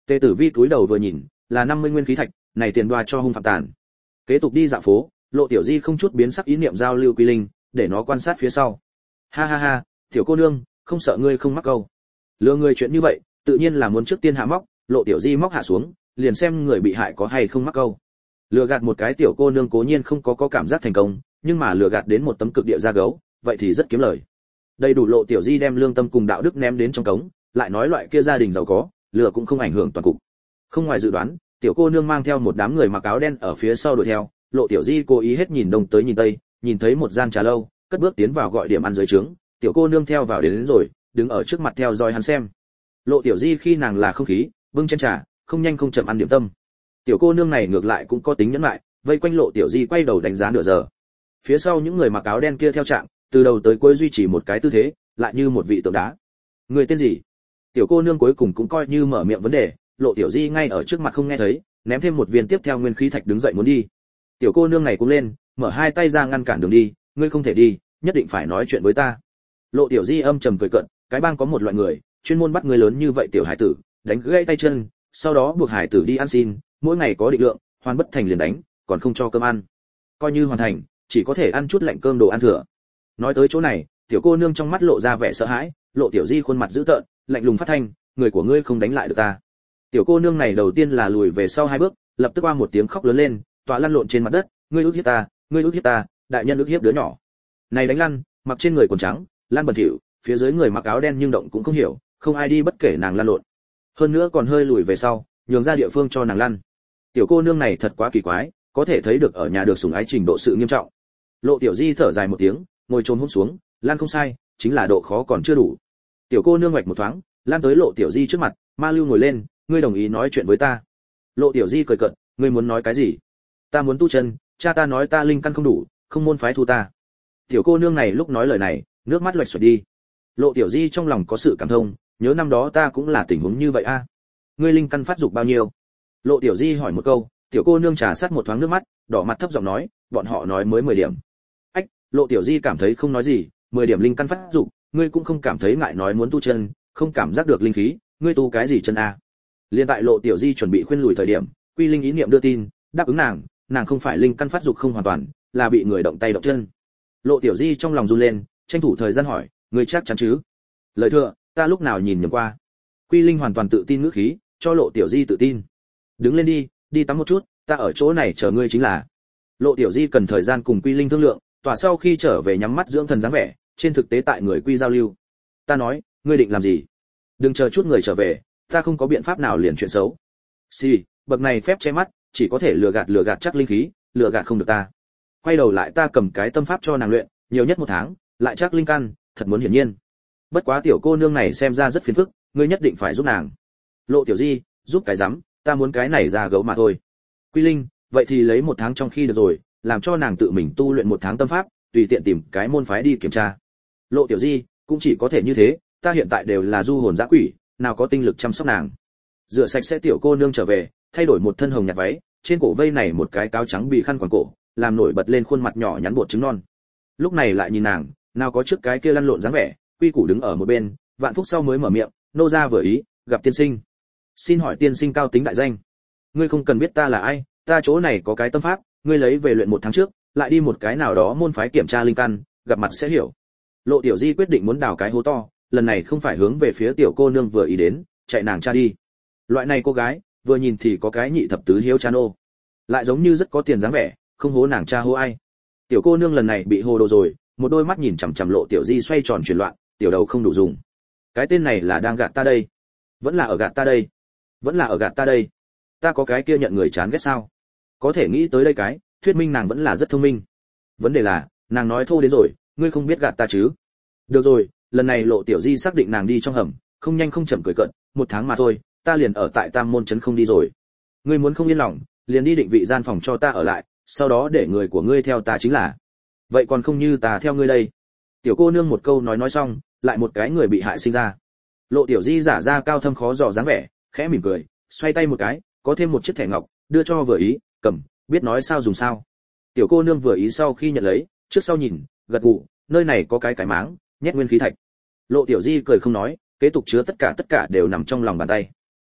[SPEAKER 1] Tề Tử Vi cúi đầu vừa nhìn, là năm mươi nguyên khí thạch, này tiền đoa cho hung phạm tàn. Kế tục đi dạo phố, Lộ Tiểu Di không chút biến sắc ý niệm giao lưu Quy Linh, để nó quan sát phía sau. Ha ha ha, tiểu cô nương, không sợ ngươi không mắc câu. Lừa người chuyện như vậy, tự nhiên là muốn trước tiên hạ móc, Lộ Tiểu Di móc hạ xuống, liền xem người bị hại có hay không mắc câu. Lừa gạt một cái tiểu cô nương cố nhiên không có có cảm giác thành công, nhưng mà lừa gạt đến một tấm cực địa ra gấu, vậy thì rất kiếm lời. Đầy đủ Lộ Tiểu Di đem lương tâm cùng đạo đức ném đến trong cống, lại nói loại kia gia đình giàu có, lừa cũng không ảnh hưởng toàn cục. Không ngoài dự đoán, tiểu cô nương mang theo một đám người mặc áo đen ở phía sau đuổi theo, Lộ Tiểu Di cố ý hết nhìn đông tới nhìn tây, nhìn thấy một gian trà lâu, cất bước tiến vào gọi điểm ăn dưới trướng, tiểu cô nương theo vào đến, đến rồi, đứng ở trước mặt theo dõi hắn xem. Lộ Tiểu Di khi nàng là không khí, bưng chén trà, không nhanh không chậm ăn điểm tâm. Tiểu cô nương này ngược lại cũng có tính nhẫn lại, vây quanh Lộ Tiểu Di quay đầu đánh giá nửa giờ. Phía sau những người mặc áo đen kia theo trạng, từ đầu tới cuối duy trì một cái tư thế, lại như một vị tượng đá. Người tên gì? Tiểu cô nương cuối cùng cũng coi như mở miệng vấn đề, Lộ Tiểu Di ngay ở trước mặt không nghe thấy, ném thêm một viên tiếp theo nguyên khí thạch đứng dậy muốn đi. Tiểu cô nương này cũng lên, mở hai tay ra ngăn cản đường đi, ngươi không thể đi, nhất định phải nói chuyện với ta. Lộ Tiểu Di âm trầm cười cợt, cái bang có một loại người, chuyên môn bắt người lớn như vậy tiểu hải tử, đánh gãy tay chân, sau đó buộc hải tử đi ăn xin, mỗi ngày có định lượng, hoàn bất thành liền đánh, còn không cho cơm ăn. Coi như hoàn thành, chỉ có thể ăn chút lạnh cơm đồ ăn thừa. Nói tới chỗ này, tiểu cô nương trong mắt lộ ra vẻ sợ hãi, Lộ Tiểu Di khuôn mặt dữ tợn, lạnh lùng phát thanh, người của ngươi không đánh lại được ta. Tiểu cô nương này đầu tiên là lùi về sau hai bước, lập tức qua một tiếng khóc lớn lên, tọa lăn lộn trên mặt đất, ngươi ức hiếp ta, ngươi ức hiếp ta, đại nhân ức hiếp đứa nhỏ. Này đánh lăn, mặc trên người quần trắng, lăn bẩn thỉu, phía dưới người mặc áo đen nhưng động cũng không hiểu, không ai đi bất kể nàng lăn lộn. Hơn nữa còn hơi lùi về sau, nhường ra địa phương cho nàng lăn. Tiểu cô nương này thật quá kỳ quái, có thể thấy được ở nhà được sủng ái trình độ sự nghiêm trọng. Lộ Tiểu Di thở dài một tiếng, ngồi chồm hổm xuống, lăn không sai, chính là độ khó còn chưa đủ. Tiểu cô nương ngoạch một thoáng, lan tới Lộ Tiểu Di trước mặt, Ma Lưu ngồi lên, ngươi đồng ý nói chuyện với ta. Lộ Tiểu Di cười cợt, ngươi muốn nói cái gì? Ta muốn tu chân, cha ta nói ta linh căn không đủ, không môn phái thu ta. Tiểu cô nương này lúc nói lời này, nước mắt lệch xoạch đi. Lộ Tiểu Di trong lòng có sự cảm thông, nhớ năm đó ta cũng là tình huống như vậy a. Ngươi linh căn phát dục bao nhiêu? Lộ Tiểu Di hỏi một câu, tiểu cô nương trà sát một thoáng nước mắt, đỏ mặt thấp giọng nói, bọn họ nói mới mười điểm. Ách, Lộ Tiểu Di cảm thấy không nói gì, mười điểm linh căn phát dục, ngươi cũng không cảm thấy ngại nói muốn tu chân, không cảm giác được linh khí, ngươi tu cái gì chân a? Liên tại Lộ Tiểu Di chuẩn bị khuyên lùi thời điểm, Quy Linh ý niệm đưa tin, đáp ứng nàng, nàng không phải linh căn phát dục không hoàn toàn, là bị người động tay động chân. Lộ Tiểu Di trong lòng run lên, tranh thủ thời gian hỏi, ngươi chắc chắn chứ? Lời thừa, ta lúc nào nhìn nhầm qua. Quy Linh hoàn toàn tự tin ngữ khí, cho Lộ Tiểu Di tự tin. Đứng lên đi, đi tắm một chút, ta ở chỗ này chờ ngươi chính là. Lộ Tiểu Di cần thời gian cùng Quy Linh thương lượng, tỏa sau khi trở về nhắm mắt dưỡng thần dáng vẻ, trên thực tế tại người Quy giao lưu. Ta nói, ngươi định làm gì? Đừng chờ chút người trở về, ta không có biện pháp nào liền chuyện xấu. Xì, bậc này phép che mắt, chỉ có thể lừa gạt lừa gạt chắc linh khí, lừa gạt không được ta. Quay đầu lại ta cầm cái tâm pháp cho nàng luyện, nhiều nhất một tháng, lại chắc linh căn, thật muốn hiển nhiên. Bất quá tiểu cô nương này xem ra rất phiền phức, ngươi nhất định phải giúp nàng. Lộ Tiểu Di, giúp cái rắm, ta muốn cái này ra gấu mà thôi. Quy Linh, vậy thì lấy một tháng trong khi được rồi, làm cho nàng tự mình tu luyện một tháng tâm pháp, tùy tiện tìm cái môn phái đi kiểm tra. Lộ Tiểu Di, cũng chỉ có thể như thế, ta hiện tại đều là du hồn dã quỷ, nào có tinh lực chăm sóc nàng. Rửa sạch sẽ tiểu cô nương trở về, thay đổi một thân hồng nhạt váy, trên cổ vây này một cái cáo trắng bị khăn quàng cổ, làm nổi bật lên khuôn mặt nhỏ nhắn bột trứng non. Lúc này lại nhìn nàng, nào có trước cái kia lăn lộn dáng vẻ, Quy Củ đứng ở một bên, vạn phúc sau mới mở miệng, nô gia vừa ý, gặp tiên sinh. Xin hỏi tiên sinh cao tính đại danh? Ngươi không cần biết ta là ai, ta chỗ này có cái tâm pháp, ngươi lấy về luyện một tháng trước, lại đi một cái nào đó môn phái kiểm tra linh căn, gặp mặt sẽ hiểu. Lộ Tiểu Di quyết định muốn đào cái hố to, lần này không phải hướng về phía tiểu cô nương vừa ý đến, chạy nàng cha đi. Loại này cô gái, vừa nhìn thì có cái nhị thập tứ hiếu cha nô, lại giống như rất có tiền dáng vẻ, không hố nàng cha hố ai. Tiểu cô nương lần này bị hồ đồ rồi, một đôi mắt nhìn chằm chằm Lộ Tiểu Di xoay tròn chuyển loạn, tiểu đầu không đủ dùng. Cái tên này là đang gạt ta đây, vẫn là ở gạt ta đây, vẫn là ở gạt ta đây. Ta có cái kia nhận người chán ghét sao? Có thể nghĩ tới đây cái, thuyết minh nàng vẫn là rất thông minh. Vấn đề là, nàng nói thô đến rồi, ngươi không biết gạt ta chứ? Được rồi, lần này Lộ Tiểu Di xác định nàng đi trong hầm, không nhanh không chậm cười cợt, một tháng mà thôi, ta liền ở tại Tam Môn trấn không đi rồi. Ngươi muốn không yên lòng, liền đi định vị gian phòng cho ta ở lại, sau đó để người của ngươi theo ta chính là. Vậy còn không như ta theo ngươi đây. Tiểu cô nương một câu nói nói xong, lại một cái người bị hại sinh ra. Lộ Tiểu Di giả ra cao thâm khó dò dáng vẻ, khẽ mỉm cười, xoay tay một cái, có thêm một chiếc thẻ ngọc, đưa cho vừa ý, cầm, biết nói sao dùng sao. Tiểu cô nương vừa ý sau khi nhận lấy, trước sau nhìn, gật gù, nơi này có cái cái máng, nhét nguyên khí thạch. Lộ Tiểu Di cười không nói, kế tục chứa tất cả tất cả đều nằm trong lòng bàn tay.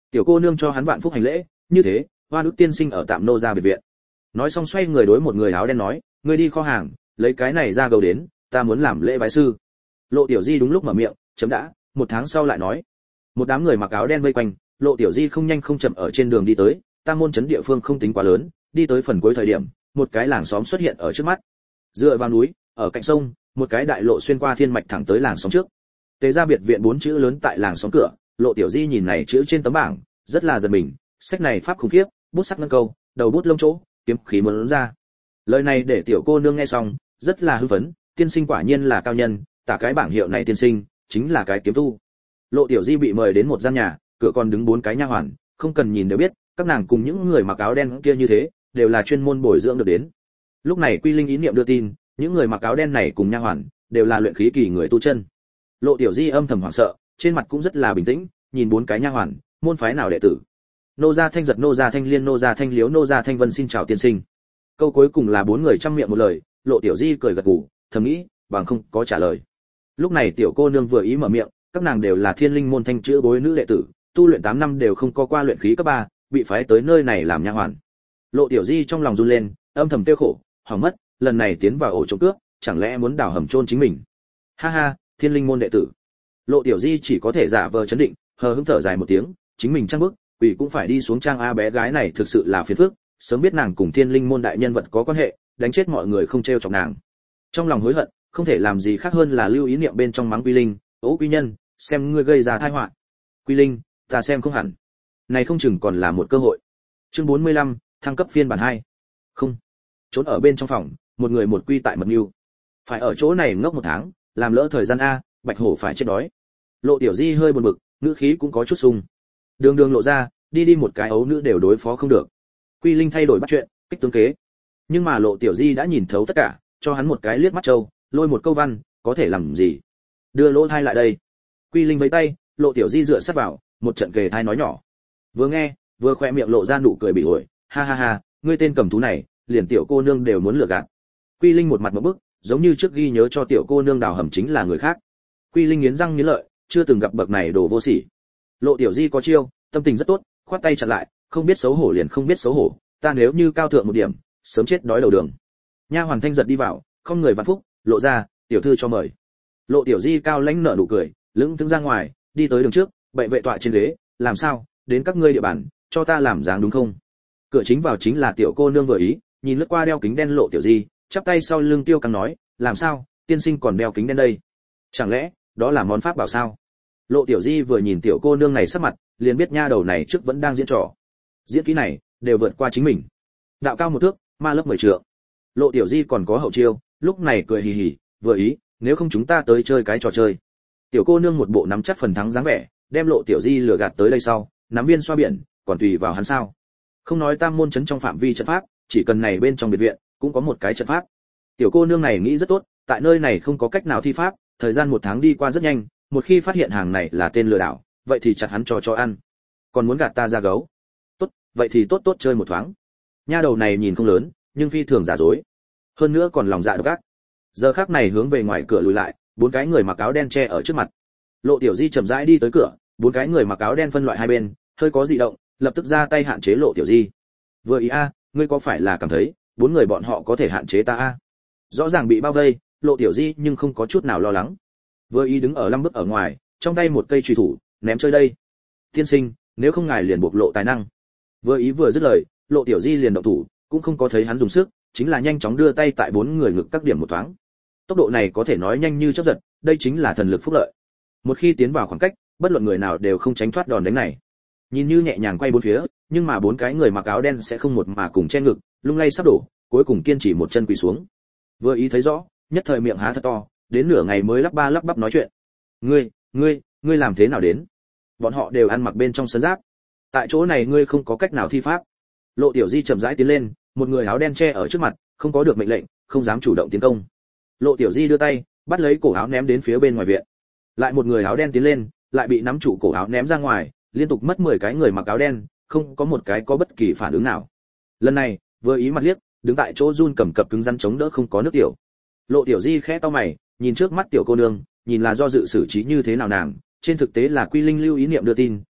[SPEAKER 1] Tiểu cô nương cho hắn vạn phúc hành lễ, như thế, Hoa Đức tiên sinh ở tạm nô gia biệt viện. Nói xong xoay người đối một người áo đen nói, ngươi đi kho hàng, lấy cái này ra gầu đến, ta muốn làm lễ bái sư. Lộ Tiểu Di đúng lúc mở miệng, chấm đã, một tháng sau lại nói. Một đám người mặc áo đen vây quanh, Lộ Tiểu Di không nhanh không chậm ở trên đường đi tới, Tam môn trấn địa phương không tính quá lớn, đi tới phần cuối thời điểm, một cái làng xóm xuất hiện ở trước mắt. Dựa vào núi, ở cạnh sông, một cái đại lộ xuyên qua thiên mạch thẳng tới làng xóm trước. Tế gia biệt viện bốn chữ lớn tại làng xóm cửa, Lộ Tiểu Di nhìn này chữ trên tấm bảng, rất là giật mình, sách này pháp khủng khiếp, bút sắc ngân câu, đầu bút lông chỗ, kiếm khí muốn ra. Lời này để tiểu cô nương nghe xong, rất là hưng phấn, tiên sinh quả nhiên là cao nhân, tả cái bảng hiệu này tiên sinh, chính là cái kiếm tu. Lộ Tiểu Di bị mời đến một gian nhà, cửa còn đứng bốn cái nha hoàn, không cần nhìn đều biết, các nàng cùng những người mặc áo đen kia như thế, đều là chuyên môn bồi dưỡng được đến. Lúc này Quy Linh ý niệm đưa tin, những người mặc áo đen này cùng nha hoàn, đều là luyện khí kỳ người tu chân. Lộ Tiểu Di âm thầm hoảng sợ, trên mặt cũng rất là bình tĩnh, nhìn bốn cái nha hoàn, môn phái nào đệ tử. Nô gia Thanh Giật, nô gia Thanh Liên, nô gia Thanh Liếu, nô gia Thanh Vân xin chào tiên sinh. Câu cuối cùng là bốn người trăm miệng một lời, Lộ Tiểu Di cười gật gù, thầm nghĩ, bằng không có trả lời. Lúc này tiểu cô nương vừa ý mở miệng, các nàng đều là Thiên Linh môn thanh chữ bối nữ đệ tử, tu luyện tám năm đều không có qua luyện khí cấp ba, bị phái tới nơi này làm nha hoàn. Lộ Tiểu Di trong lòng run lên, âm thầm tiêu khổ, hỏng mất, lần này tiến vào ổ trộm cướp, chẳng lẽ muốn đào hầm chôn chính mình. Ha ha, Thiên Linh môn đệ tử. Lộ Tiểu Di chỉ có thể giả vờ chấn định, hờ hững thở dài một tiếng, chính mình trang bức, quỷ cũng phải đi xuống trang a, bé gái này thực sự là phiền phức, sớm biết nàng cùng Thiên Linh môn đại nhân vật có quan hệ, đánh chết mọi người không trêu chọc nàng. Trong lòng hối hận, không thể làm gì khác hơn là lưu ý niệm bên trong mắng Quy Linh, "Ố Quy Nhân, xem ngươi gây ra tai họa." "Quy Linh, ta xem không hẳn. Này không chừng còn là một cơ hội." Chương bốn mươi lăm, thăng cấp phiên bản hai. Không. Trốn ở bên trong phòng, một người một quy tại mật mưu. Phải ở chỗ này ngốc một tháng, làm lỡ thời gian a, Bạch Hổ phải chết đói. Lộ Tiểu Di hơi buồn bực, ngữ khí cũng có chút sung. Đường đường lộ ra, đi đi một cái ấu nữ đều đối phó không được. Quy Linh thay đổi bắt chuyện, kích tướng kế. Nhưng mà Lộ Tiểu Di đã nhìn thấu tất cả, cho hắn một cái liếc mắt trâu, lôi một câu văn, có thể làm gì? Đưa lỗ thai lại đây. Quy Linh với tay, Lộ Tiểu Di dựa sát vào, một trận kề thai nói nhỏ. Vừa nghe, vừa khoe miệng lộ ra nụ cười bị ổi, ha ha ha, ngươi tên cầm thú này, liền tiểu cô nương đều muốn lừa gạt. Quy Linh một mặt ngộp bức, giống như trước ghi nhớ cho tiểu cô nương đào hầm chính là người khác. Quy Linh nghiến răng nghiến lợi, chưa từng gặp bậc này đồ vô sỉ. Lộ Tiểu Di có chiêu, tâm tình rất tốt, khoát tay chặn lại, không biết xấu hổ liền không biết xấu hổ, ta nếu như cao thượng một điểm, sớm chết đói đầu đường. Nha hoàn Thanh Giật đi vào, không người vạn phúc, lộ ra, tiểu thư cho mời. Lộ Tiểu Di cao lãnh nở nụ cười, lững thững ra ngoài, đi tới đường trước, bệ vệ tọa trên ghế, làm sao, đến các ngươi địa bàn, cho ta làm dáng đúng không? Cửa chính vào chính là tiểu cô nương vừa ý, nhìn lướt qua đeo kính đen Lộ Tiểu Di, chắp tay sau lưng tiêu căng nói, làm sao, tiên sinh còn đeo kính đen đây? Chẳng lẽ, đó là món pháp bảo sao? Lộ Tiểu Di vừa nhìn tiểu cô nương này sắc mặt, liền biết nha đầu này trước vẫn đang diễn trò. Diễn kỹ này, đều vượt qua chính mình. Đạo cao một thước, ma lớp mười trượng. Lộ Tiểu Di còn có hậu chiêu, lúc này cười hì hì, vừa ý, nếu không chúng ta tới chơi cái trò chơi. Tiểu cô nương một bộ nắm chắc phần thắng dáng vẻ, đem Lộ Tiểu Di lừa gạt tới đây sau, nắm viên xoa biển, còn tùy vào hắn sao? Không nói tam môn trấn trong phạm vi trận pháp, chỉ cần này bên trong biệt viện, cũng có một cái trận pháp. Tiểu cô nương này nghĩ rất tốt, tại nơi này không có cách nào thi pháp, thời gian một tháng đi qua rất nhanh, một khi phát hiện hàng này là tên lừa đảo, vậy thì chặt hắn cho cho ăn. Còn muốn gạt ta ra gấu? Tốt, vậy thì tốt tốt chơi một thoáng. Nha đầu này nhìn không lớn, nhưng phi thường giả dối. Hơn nữa còn lòng dạ độc ác. Giờ khắc này hướng về ngoài cửa lùi lại, bốn cái người mặc áo đen che ở trước mặt. Lộ Tiểu Di chậm rãi đi tới cửa, bốn cái người mặc áo đen phân loại hai bên, hơi có dị động, lập tức ra tay hạn chế Lộ Tiểu Di. Vừa ý a, ngươi có phải là cảm thấy, bốn người bọn họ có thể hạn chế ta a? Rõ ràng bị bao vây, Lộ Tiểu Di nhưng không có chút nào lo lắng. Vừa ý đứng ở lăm bước ở ngoài, trong tay một cây chùy thủ, ném chơi đây. Tiên sinh, nếu không ngài liền bộc lộ tài năng. Vừa ý vừa dứt lời, Lộ Tiểu Di liền động thủ, cũng không có thấy hắn dùng sức, chính là nhanh chóng đưa tay tại bốn người ngực các điểm một thoáng. Tốc độ này có thể nói nhanh như chớp giật, đây chính là thần lực phúc lợi. Một khi tiến vào khoảng cách, bất luận người nào đều không tránh thoát đòn đánh này. Nhìn như nhẹ nhàng quay bốn phía, nhưng mà bốn cái người mặc áo đen sẽ không một mà cùng che ngực, lung lay sắp đổ, cuối cùng kiên trì một chân quỳ xuống. Vừa ý thấy rõ, nhất thời miệng há thật to, đến nửa ngày mới lắp ba lắp bắp nói chuyện. Ngươi, ngươi, ngươi làm thế nào đến? Bọn họ đều ăn mặc bên trong sân giáp. Tại chỗ này ngươi không có cách nào thi pháp. Lộ Tiểu Di chậm rãi tiến lên, một người áo đen che ở trước mặt, không có được mệnh lệnh, không dám chủ động tiến công. Lộ Tiểu Di đưa tay, bắt lấy cổ áo ném đến phía bên ngoài viện. Lại một người áo đen tiến lên, lại bị nắm trụ cổ áo ném ra ngoài, liên tục mất mười cái người mặc áo đen, không có một cái có bất kỳ phản ứng nào. Lần này, vừa ý mặt liếc, đứng tại chỗ run cầm cập cứng rắn chống đỡ không có nước tiểu. Lộ Tiểu Di khẽ cau mày, nhìn trước mắt tiểu cô nương, nhìn là do dự xử trí như thế nào nàng, trên thực tế là Quy Linh lưu ý niệm đưa tin,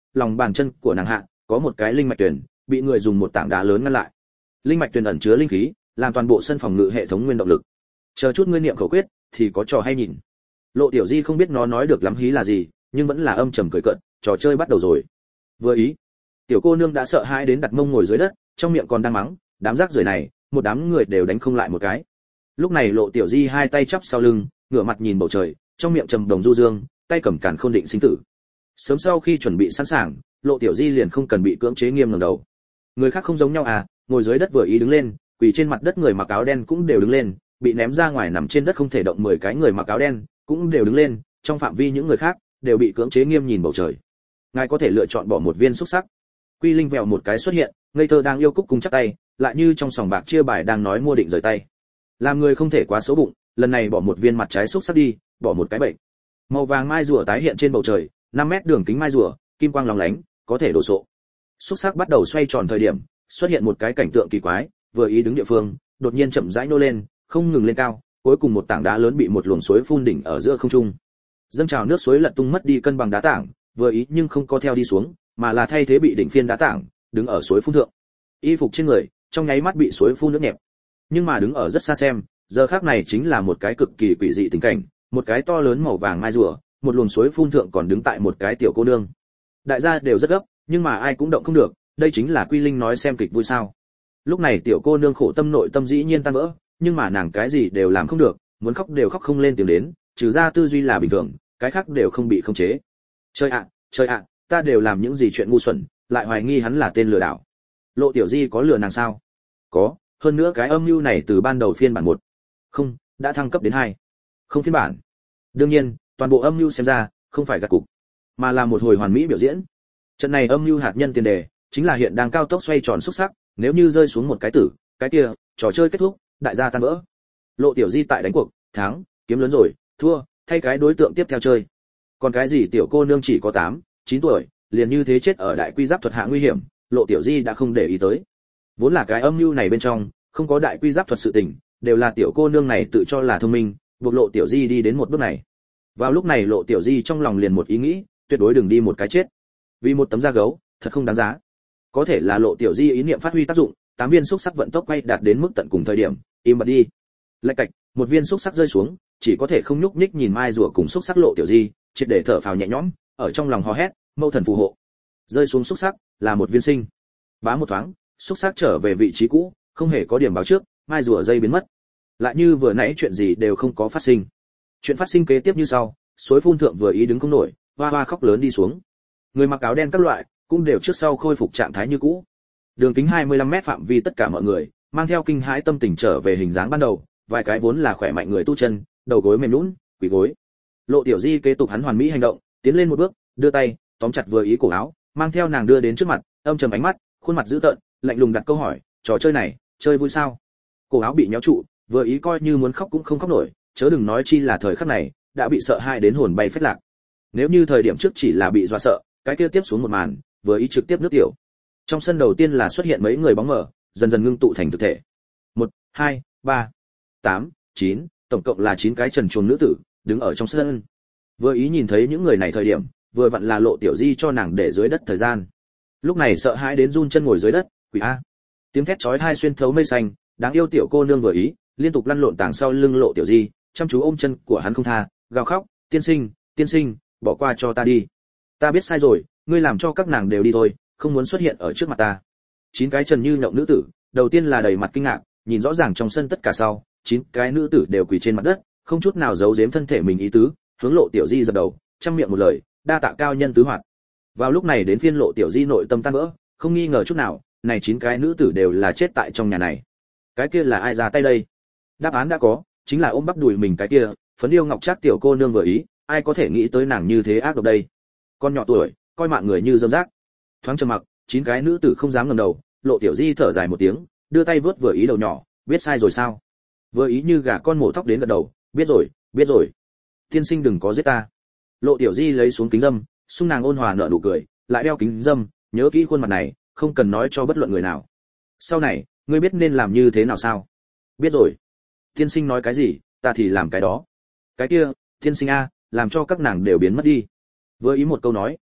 [SPEAKER 1] lòng bàn chân của nàng hạ có một cái linh mạch tuyển, bị người dùng một tảng đá lớn ngăn lại. Linh mạch tuyển ẩn chứa linh khí, làm toàn bộ sân phòng ngự hệ thống nguyên động lực. Chờ chút ngươi niệm khẩu quyết thì có trò hay nhìn. Lộ Tiểu Di không biết nó nói được lắm hí là gì, nhưng vẫn là âm trầm cười cợt, trò chơi bắt đầu rồi. Vừa ý, tiểu cô nương đã sợ hãi đến đặt mông ngồi dưới đất, trong miệng còn đang mắng, đám rác rưởi này, một đám người đều đánh không lại một cái. Lúc này Lộ Tiểu Di hai tay chắp sau lưng, ngửa mặt nhìn bầu trời, trong miệng trầm đồng du dương, tay cầm càn khôn định sinh tử. Sớm sau khi chuẩn bị sẵn sàng, Lộ Tiểu Di liền không cần bị cưỡng chế nghiêm ngẩng đầu. Người khác không giống nhau à, ngồi dưới đất vừa ý đứng lên, quỳ trên mặt đất người mặc áo đen cũng đều đứng lên, bị ném ra ngoài nằm trên đất không thể động mười cái người mặc áo đen cũng đều đứng lên, trong phạm vi những người khác đều bị cưỡng chế nghiêm nhìn bầu trời. Ngài có thể lựa chọn bỏ một viên xúc sắc. Quy Linh vèo một cái xuất hiện, ngây thơ đang yêu cúc cung chắp tay, lại như trong sòng bạc chia bài đang nói mua định rời tay. Làm người không thể quá xấu bụng, lần này bỏ một viên mặt trái xúc sắc đi, bỏ một cái bệnh. Màu vàng mai rùa tái hiện trên bầu trời, năm mét đường kính mai rùa, kim quang lóng lánh, có thể đổ sộ. Xúc sắc bắt đầu xoay tròn thời điểm, xuất hiện một cái cảnh tượng kỳ quái, vừa ý đứng địa phương, đột nhiên chậm rãi nô lên, không ngừng lên cao, cuối cùng một tảng đá lớn bị một luồng suối phun đỉnh ở giữa không trung. Dâng trào nước suối lật tung mất đi cân bằng đá tảng, vừa ý nhưng không có theo đi xuống, mà là thay thế bị đỉnh phiên đá tảng, đứng ở suối phun thượng. Y phục trên người, trong nháy mắt bị suối phun nước nhẹp. Nhưng mà đứng ở rất xa xem, giờ khắc này chính là một cái cực kỳ quỷ dị tình cảnh, một cái to lớn màu vàng mai rùa, một luồng suối phun thượng còn đứng tại một cái tiểu cô nương. Đại gia đều rất gấp, nhưng mà ai cũng động không được, đây chính là Quy Linh nói xem kịch vui sao? Lúc này tiểu cô nương khổ tâm nội tâm dĩ nhiên tan vỡ, nhưng mà nàng cái gì đều làm không được, muốn khóc đều khóc không lên tiếng đến, trừ ra tư duy là bình thường, cái khác đều không bị khống chế. Chơi ạ, chơi ạ, ta đều làm những gì chuyện ngu xuẩn, lại hoài nghi hắn là tên lừa đảo. Lộ Tiểu Di có lừa nàng sao? Có, hơn nữa cái âm mưu này từ ban đầu phiên bản một, không, đã thăng cấp đến hai, không phiên bản. Đương nhiên, toàn bộ âm mưu xem ra, không phải gạt cục, mà là một hồi hoàn mỹ biểu diễn. Trận này âm mưu hạt nhân tiền đề, chính là hiện đang cao tốc xoay tròn xúc sắc, nếu như rơi xuống một cái tử, cái kia, trò chơi kết thúc, đại gia tan vỡ. Lộ Tiểu Di tại đánh cuộc, thắng, kiếm lớn rồi, thua, thay cái đối tượng tiếp theo chơi. Còn cái gì tiểu cô nương chỉ có tám, chín tuổi, liền như thế chết ở đại quy giáp thuật hạ nguy hiểm, Lộ Tiểu Di đã không để ý tới. Vốn là cái âm mưu này bên trong, không có đại quy giáp thuật sự tình, đều là tiểu cô nương này tự cho là thông minh, buộc Lộ Tiểu Di đi đến một bước này. Vào lúc này Lộ Tiểu Di trong lòng liền một ý nghĩ, tuyệt đối đừng đi một cái chết. Vì một tấm da gấu, thật không đáng giá. Có thể là Lộ Tiểu Di ý niệm phát huy tác dụng, tám viên xúc sắc vận tốc quay đạt đến mức tận cùng thời điểm, im bặt đi. Lạch cạch, một viên xúc sắc rơi xuống, chỉ có thể không nhúc nhích nhìn mai rùa cùng xúc sắc Lộ Tiểu Di, triệt để thở phào nhẹ nhõm, ở trong lòng hò hét, mâu thần phù hộ. Rơi xuống xúc sắc, là một viên sinh. Bá một thoáng, xúc sắc trở về vị trí cũ, không hề có điểm báo trước, mai rùa dây biến mất. Lại như vừa nãy chuyện gì đều không có phát sinh. Chuyện phát sinh kế tiếp như sau, suối phun thượng vừa ý đứng không nổi, hoa hoa khóc lớn đi xuống. Người mặc áo đen các loại, cũng đều trước sau khôi phục trạng thái như cũ. Đường kính hai mươi lăm mét phạm vi tất cả mọi người, mang theo kinh hãi tâm tình trở về hình dáng ban đầu, vài cái vốn là khỏe mạnh người tu chân, đầu gối mềm nhũn, quỳ gối. Lộ Tiểu Di kế tục hắn hoàn mỹ hành động, tiến lên một bước, đưa tay, tóm chặt vừa ý cổ áo, mang theo nàng đưa đến trước mặt, âm trầm ánh mắt, khuôn mặt dữ tợn, lạnh lùng đặt câu hỏi, trò chơi này, chơi vui sao? Cổ áo bị nhéo trụ, vừa ý coi như muốn khóc cũng không khóc nổi, chớ đừng nói chi là thời khắc này, đã bị sợ hãi đến hồn bay phết lạc. Nếu như thời điểm trước chỉ là bị dọa sợ, cái kia tiếp xuống một màn, vừa ý trực tiếp nước tiểu. Trong sân đầu tiên là xuất hiện mấy người bóng mờ, dần dần ngưng tụ thành thực thể. một, hai, ba, tám, chín, tổng cộng là chín cái trần truồng nữ tử, đứng ở trong sân. Vừa ý nhìn thấy những người này thời điểm, vừa vặn là Lộ Tiểu Di cho nàng để dưới đất thời gian. Lúc này sợ hãi đến run chân ngồi dưới đất, quỷ a. Tiếng thét chói tai xuyên thấu mây xanh, đáng yêu tiểu cô nương vừa ý, liên tục lăn lộn tàng sau lưng Lộ Tiểu Di, chăm chú ôm chân của hắn không tha, gào khóc, "Tiên sinh, tiên sinh, bỏ qua cho ta đi. Ta biết sai rồi, ngươi làm cho các nàng đều đi thôi, không muốn xuất hiện ở trước mặt ta." Chín cái trần như nhộng nữ tử, đầu tiên là đầy mặt kinh ngạc, nhìn rõ ràng trong sân tất cả sau, chín cái nữ tử đều quỳ trên mặt đất, không chút nào giấu giếm thân thể mình ý tứ, hướng Lộ Tiểu Di dập đầu, trăm miệng một lời, đa tạ cao nhân tứ hoạt. Vào lúc này đến phiên Lộ Tiểu Di nội tâm tan vỡ, không nghi ngờ chút nào, này chín cái nữ tử đều là chết tại trong nhà này. Cái kia là ai ra tay đây? Đáp án đã có, chính là ôm bắp đùi mình cái kia, phấn yêu ngọc trác tiểu cô nương vừa ý, ai có thể nghĩ tới nàng như thế ác độc đây? Con nhỏ tuổi, coi mạng người như dâm rác. Thoáng trầm mặc, chín cái nữ tử không dám ngẩng đầu, Lộ Tiểu Di thở dài một tiếng, đưa tay vớt vừa ý đầu nhỏ, biết sai rồi sao? Vừa ý như gà con mổ thóc đến gật đầu, biết rồi, biết rồi. Tiên sinh đừng có giết ta. Lộ Tiểu Di lấy xuống kính dâm, xung nàng ôn hòa nở nụ cười, lại đeo kính dâm, nhớ kỹ khuôn mặt này, không cần nói cho bất luận người nào. Sau này, ngươi biết nên làm như thế nào sao? Biết rồi. Tiên sinh nói cái gì, ta thì làm cái đó. Cái kia, tiên sinh a, làm cho các nàng đều biến mất đi. Vừa ý một câu nói,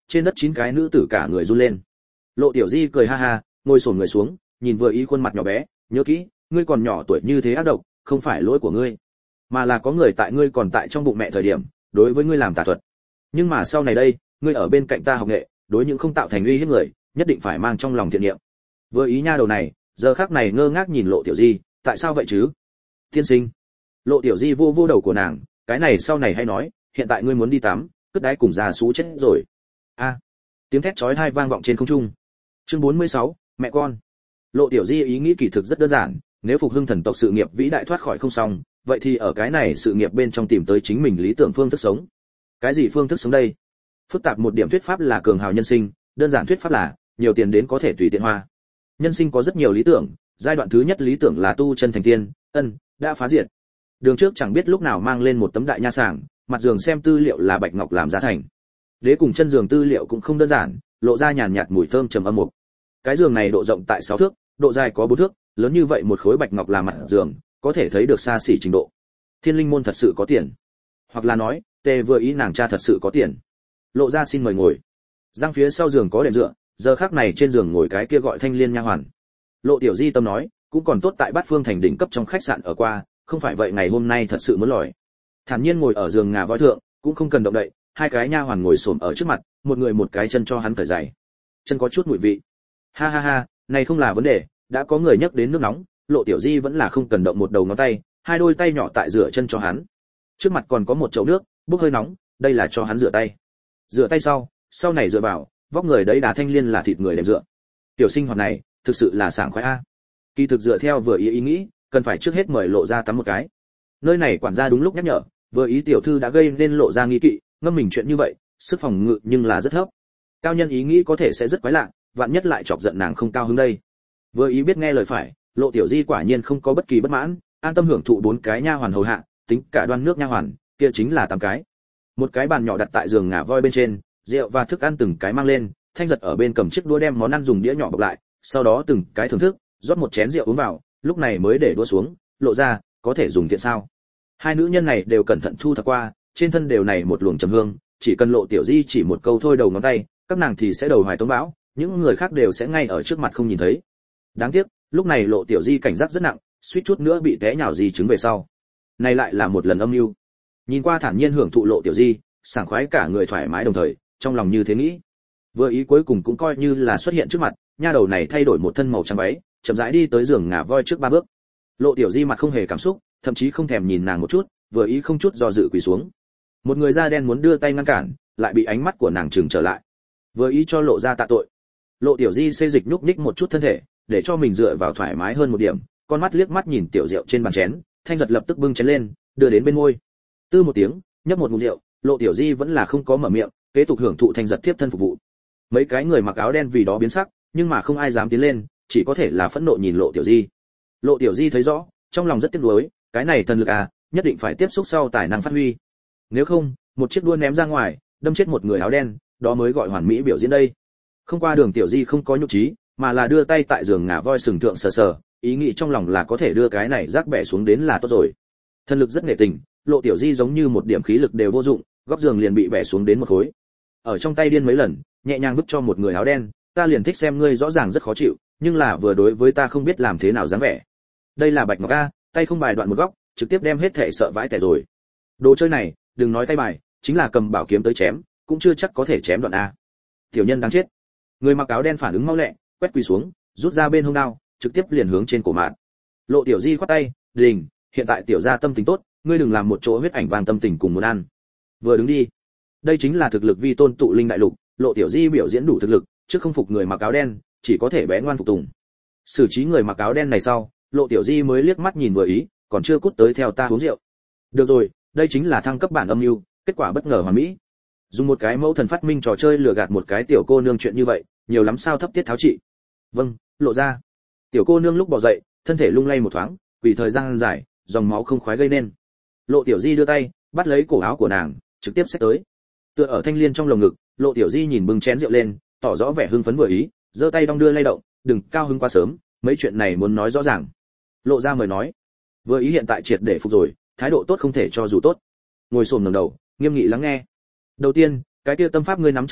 [SPEAKER 1] trên đất chín cái nữ tử cả người run lên. Lộ Tiểu Di cười ha ha, ngồi xổm người xuống, nhìn vừa ý khuôn mặt nhỏ bé, nhớ kỹ, ngươi còn nhỏ tuổi như thế ác độc, không phải lỗi của ngươi, mà là có người tại ngươi còn tại trong bụng mẹ thời điểm, đối với ngươi làm tà thuật. Nhưng mà sau này đây, ngươi ở bên cạnh ta học nghệ, đối những không tạo thành uy hiếp người, nhất định phải mang trong lòng thiện niệm. Vừa ý nha đầu này, giờ khắc này ngơ ngác nhìn Lộ Tiểu Di, tại sao vậy chứ? Tiên sinh. Lộ Tiểu Di vô vô đầu của nàng, cái này sau này hay nói, hiện tại ngươi muốn đi tắm, cất đái cùng già sú chết rồi. A. Tiếng thét chói tai vang vọng trên không trung. Chương bốn mươi sáu, mẹ con. Lộ Tiểu Di ý nghĩ kỳ thực rất đơn giản, nếu phục hưng thần tộc sự nghiệp vĩ đại thoát khỏi không xong, vậy thì ở cái này sự nghiệp bên trong tìm tới chính mình lý tưởng phương thức sống. Cái gì phương thức sống đây? Phức tạp một điểm thuyết pháp là cường hào nhân sinh, đơn giản thuyết pháp là nhiều tiền đến có thể tùy tiện hoa. Nhân sinh có rất nhiều lý tưởng, giai đoạn thứ nhất lý tưởng là tu chân thành tiên, ân, đã phá diệt. Đường trước chẳng biết lúc nào mang lên một tấm đại nha sàng, mặt giường xem tư liệu là bạch ngọc làm giá thành. Đế cùng chân giường tư liệu cũng không đơn giản, lộ ra nhàn nhạt mùi thơm trầm âm mục. Cái giường này độ rộng tại sáu thước, độ dài có bốn thước, lớn như vậy một khối bạch ngọc làm mặt giường, có thể thấy được xa xỉ trình độ. Thiên Linh môn thật sự có tiền, hoặc là nói, Tề vừa ý nàng cha thật sự có tiền. Lộ ra xin mời ngồi. Giang phía sau giường có đệm dựa, giờ khắc này trên giường ngồi cái kia gọi Thanh Liên nha hoàn. Lộ Tiểu Di tâm nói, cũng còn tốt tại Bát Phương thành đỉnh cấp trong khách sạn ở qua, không phải vậy ngày hôm nay thật sự muốn lòi. Thản nhiên ngồi ở giường ngà voi thượng, cũng không cần động đậy, hai cái nha hoàn ngồi xổm ở trước mặt, một người một cái chân cho hắn cởi giày. Chân có chút mùi vị. Ha ha ha, này không là vấn đề, đã có người nhắc đến nước nóng, Lộ Tiểu Di vẫn là không cần động một đầu ngón tay, hai đôi tay nhỏ tại rửa chân cho hắn. Trước mặt còn có một chậu nước, bốc hơi nóng, đây là cho hắn rửa tay. Rửa tay sau, sau này dựa vào, vóc người đấy đà Thanh Liên là thịt người đệm dựa. Tiểu sinh hoạt này, thực sự là sảng khoái a. Kỳ thực dựa theo vừa ý ý nghĩ, cần phải trước hết mời Lộ ra tắm một cái. Nơi này quản gia đúng lúc nhắc nhở, vừa ý tiểu thư đã gây nên Lộ ra nghi kỵ, ngâm mình chuyện như vậy, sức phòng ngự nhưng là rất thấp. Cao nhân ý nghĩ có thể sẽ rất quái lạ, vạn nhất lại chọc giận nàng không cao hứng đây. Vừa ý biết nghe lời phải, Lộ Tiểu Di quả nhiên không có bất kỳ bất mãn, an tâm hưởng thụ bốn cái nha hoàn hầu hạ, tính cả đoan nước nha hoàn, kia chính là tám cái. Một cái bàn nhỏ đặt tại giường ngả voi bên trên, rượu và thức ăn từng cái mang lên, Thanh Giật ở bên cầm chiếc đũa đem món ăn dùng đĩa nhỏ bọc lại, sau đó từng cái thưởng thức, rót một chén rượu uống vào, lúc này mới để đũa xuống, Lộ ra, có thể dùng tiện sao? Hai nữ nhân này đều cẩn thận thu thập qua, trên thân đều này một luồng trầm hương, chỉ cần Lộ Tiểu Di chỉ một câu thôi đầu ngón tay, các nàng thì sẽ đầu hoài tống bão, những người khác đều sẽ ngay ở trước mặt không nhìn thấy. Đáng tiếc, lúc này Lộ Tiểu Di cảnh giác rất nặng, suýt chút nữa bị té nhào di chứng về sau. Này lại là một lần âm mưu. Nhìn qua thản nhiên hưởng thụ Lộ Tiểu Di, sảng khoái cả người thoải mái đồng thời, trong lòng như thế nghĩ. Vừa ý cuối cùng cũng coi như là xuất hiện trước mặt, nha đầu này thay đổi một thân màu trắng váy, chậm rãi đi tới giường ngả voi trước ba bước. Lộ Tiểu Di mặt không hề cảm xúc, thậm chí không thèm nhìn nàng một chút, vừa ý không chút do dự quỳ xuống. Một người da đen muốn đưa tay ngăn cản, lại bị ánh mắt của nàng trừng trở lại. Vừa ý cho Lộ ra tạ tội. Lộ Tiểu Di xê dịch nhúc nhích một chút thân thể, để cho mình dựa vào thoải mái hơn một điểm, con mắt liếc mắt nhìn tiểu rượu trên bàn chén, Thanh Giật lập tức bưng chén lên, đưa đến bên môi. Tư một tiếng, nhấp một ngụm rượu, Lộ Tiểu Di vẫn là không có mở miệng, kế tục hưởng thụ Thanh Giật tiếp thân phục vụ. Mấy cái người mặc áo đen vì đó biến sắc, nhưng mà không ai dám tiến lên, chỉ có thể là phẫn nộ nhìn Lộ Tiểu Di. Lộ Tiểu Di thấy rõ, trong lòng rất tiếc nuối, cái này thần lực à, nhất định phải tiếp xúc sau tài năng phát huy. Nếu không, một chiếc đũa ném ra ngoài, đâm chết một người áo đen, đó mới gọi hoàn mỹ biểu diễn đây. Không qua đường Tiểu Di không có nhục trí, mà là đưa tay tại giường ngả voi sừng thượng sờ sờ, ý nghĩ trong lòng là có thể đưa cái này rác bẻ xuống đến là tốt rồi. Thần lực rất nghệ tình, Lộ Tiểu Di giống như một điểm khí lực đều vô dụng, góc giường liền bị bẻ xuống đến một khối. Ở trong tay điên mấy lần, nhẹ nhàng vứt cho một người áo đen, ta liền thích xem ngươi rõ ràng rất khó chịu, nhưng là vừa đối với ta không biết làm thế nào dáng vẻ. Đây là bạch ngọc a, tay không bài đoạn một góc, trực tiếp đem hết thể sợ vãi tẻ rồi. Đồ chơi này, đừng nói tay bài, chính là cầm bảo kiếm tới chém, cũng chưa chắc có thể chém đoạn a. Tiểu nhân đáng chết. Người mặc áo đen phản ứng mau lẹ, quét quỳ xuống, rút ra bên hông đao, trực tiếp liền hướng trên cổ mạn. Lộ Tiểu Di khoát tay, "Đình, hiện tại tiểu gia tâm tình tốt, ngươi đừng làm một chỗ huyết ảnh vàng tâm tình cùng muốn ăn. Vừa đứng đi." Đây chính là thực lực vi tôn tụ linh đại lục, Lộ Tiểu Di biểu diễn đủ thực lực, trước không phục người mặc áo đen, chỉ có thể bé ngoan phục tùng. Xử trí người mặc áo đen này sau, Lộ Tiểu Di mới liếc mắt nhìn vừa ý, còn chưa cút tới theo ta uống rượu. Được rồi, đây chính là thăng cấp bản âm mưu, kết quả bất ngờ hoàn mỹ. Dùng một cái mẫu thần phát minh trò chơi lừa gạt một cái tiểu cô nương chuyện như vậy, nhiều lắm sao thấp tiết tháo trị. Vâng, Lộ ra. Tiểu cô nương lúc bò dậy, thân thể lung lay một thoáng, vì thời gian dài, dòng máu không khoái gây nên. Lộ Tiểu Di đưa tay, bắt lấy cổ áo của nàng, trực tiếp xách tới. Tựa ở Thanh Liên trong lồng ngực, Lộ Tiểu Di nhìn bưng chén rượu lên, tỏ rõ vẻ hưng phấn vừa ý, giơ tay đong đưa lay động, đừng cao hứng quá sớm, mấy chuyện này muốn nói rõ ràng. Lộ ra mời nói. Vừa ý hiện tại triệt để phục rồi, thái độ tốt không thể cho dù tốt. Ngồi xổm ngẩng đầu, nghiêm nghị lắng nghe. Đầu tiên, cái kia tâm pháp ngươi nắm chặt luyện,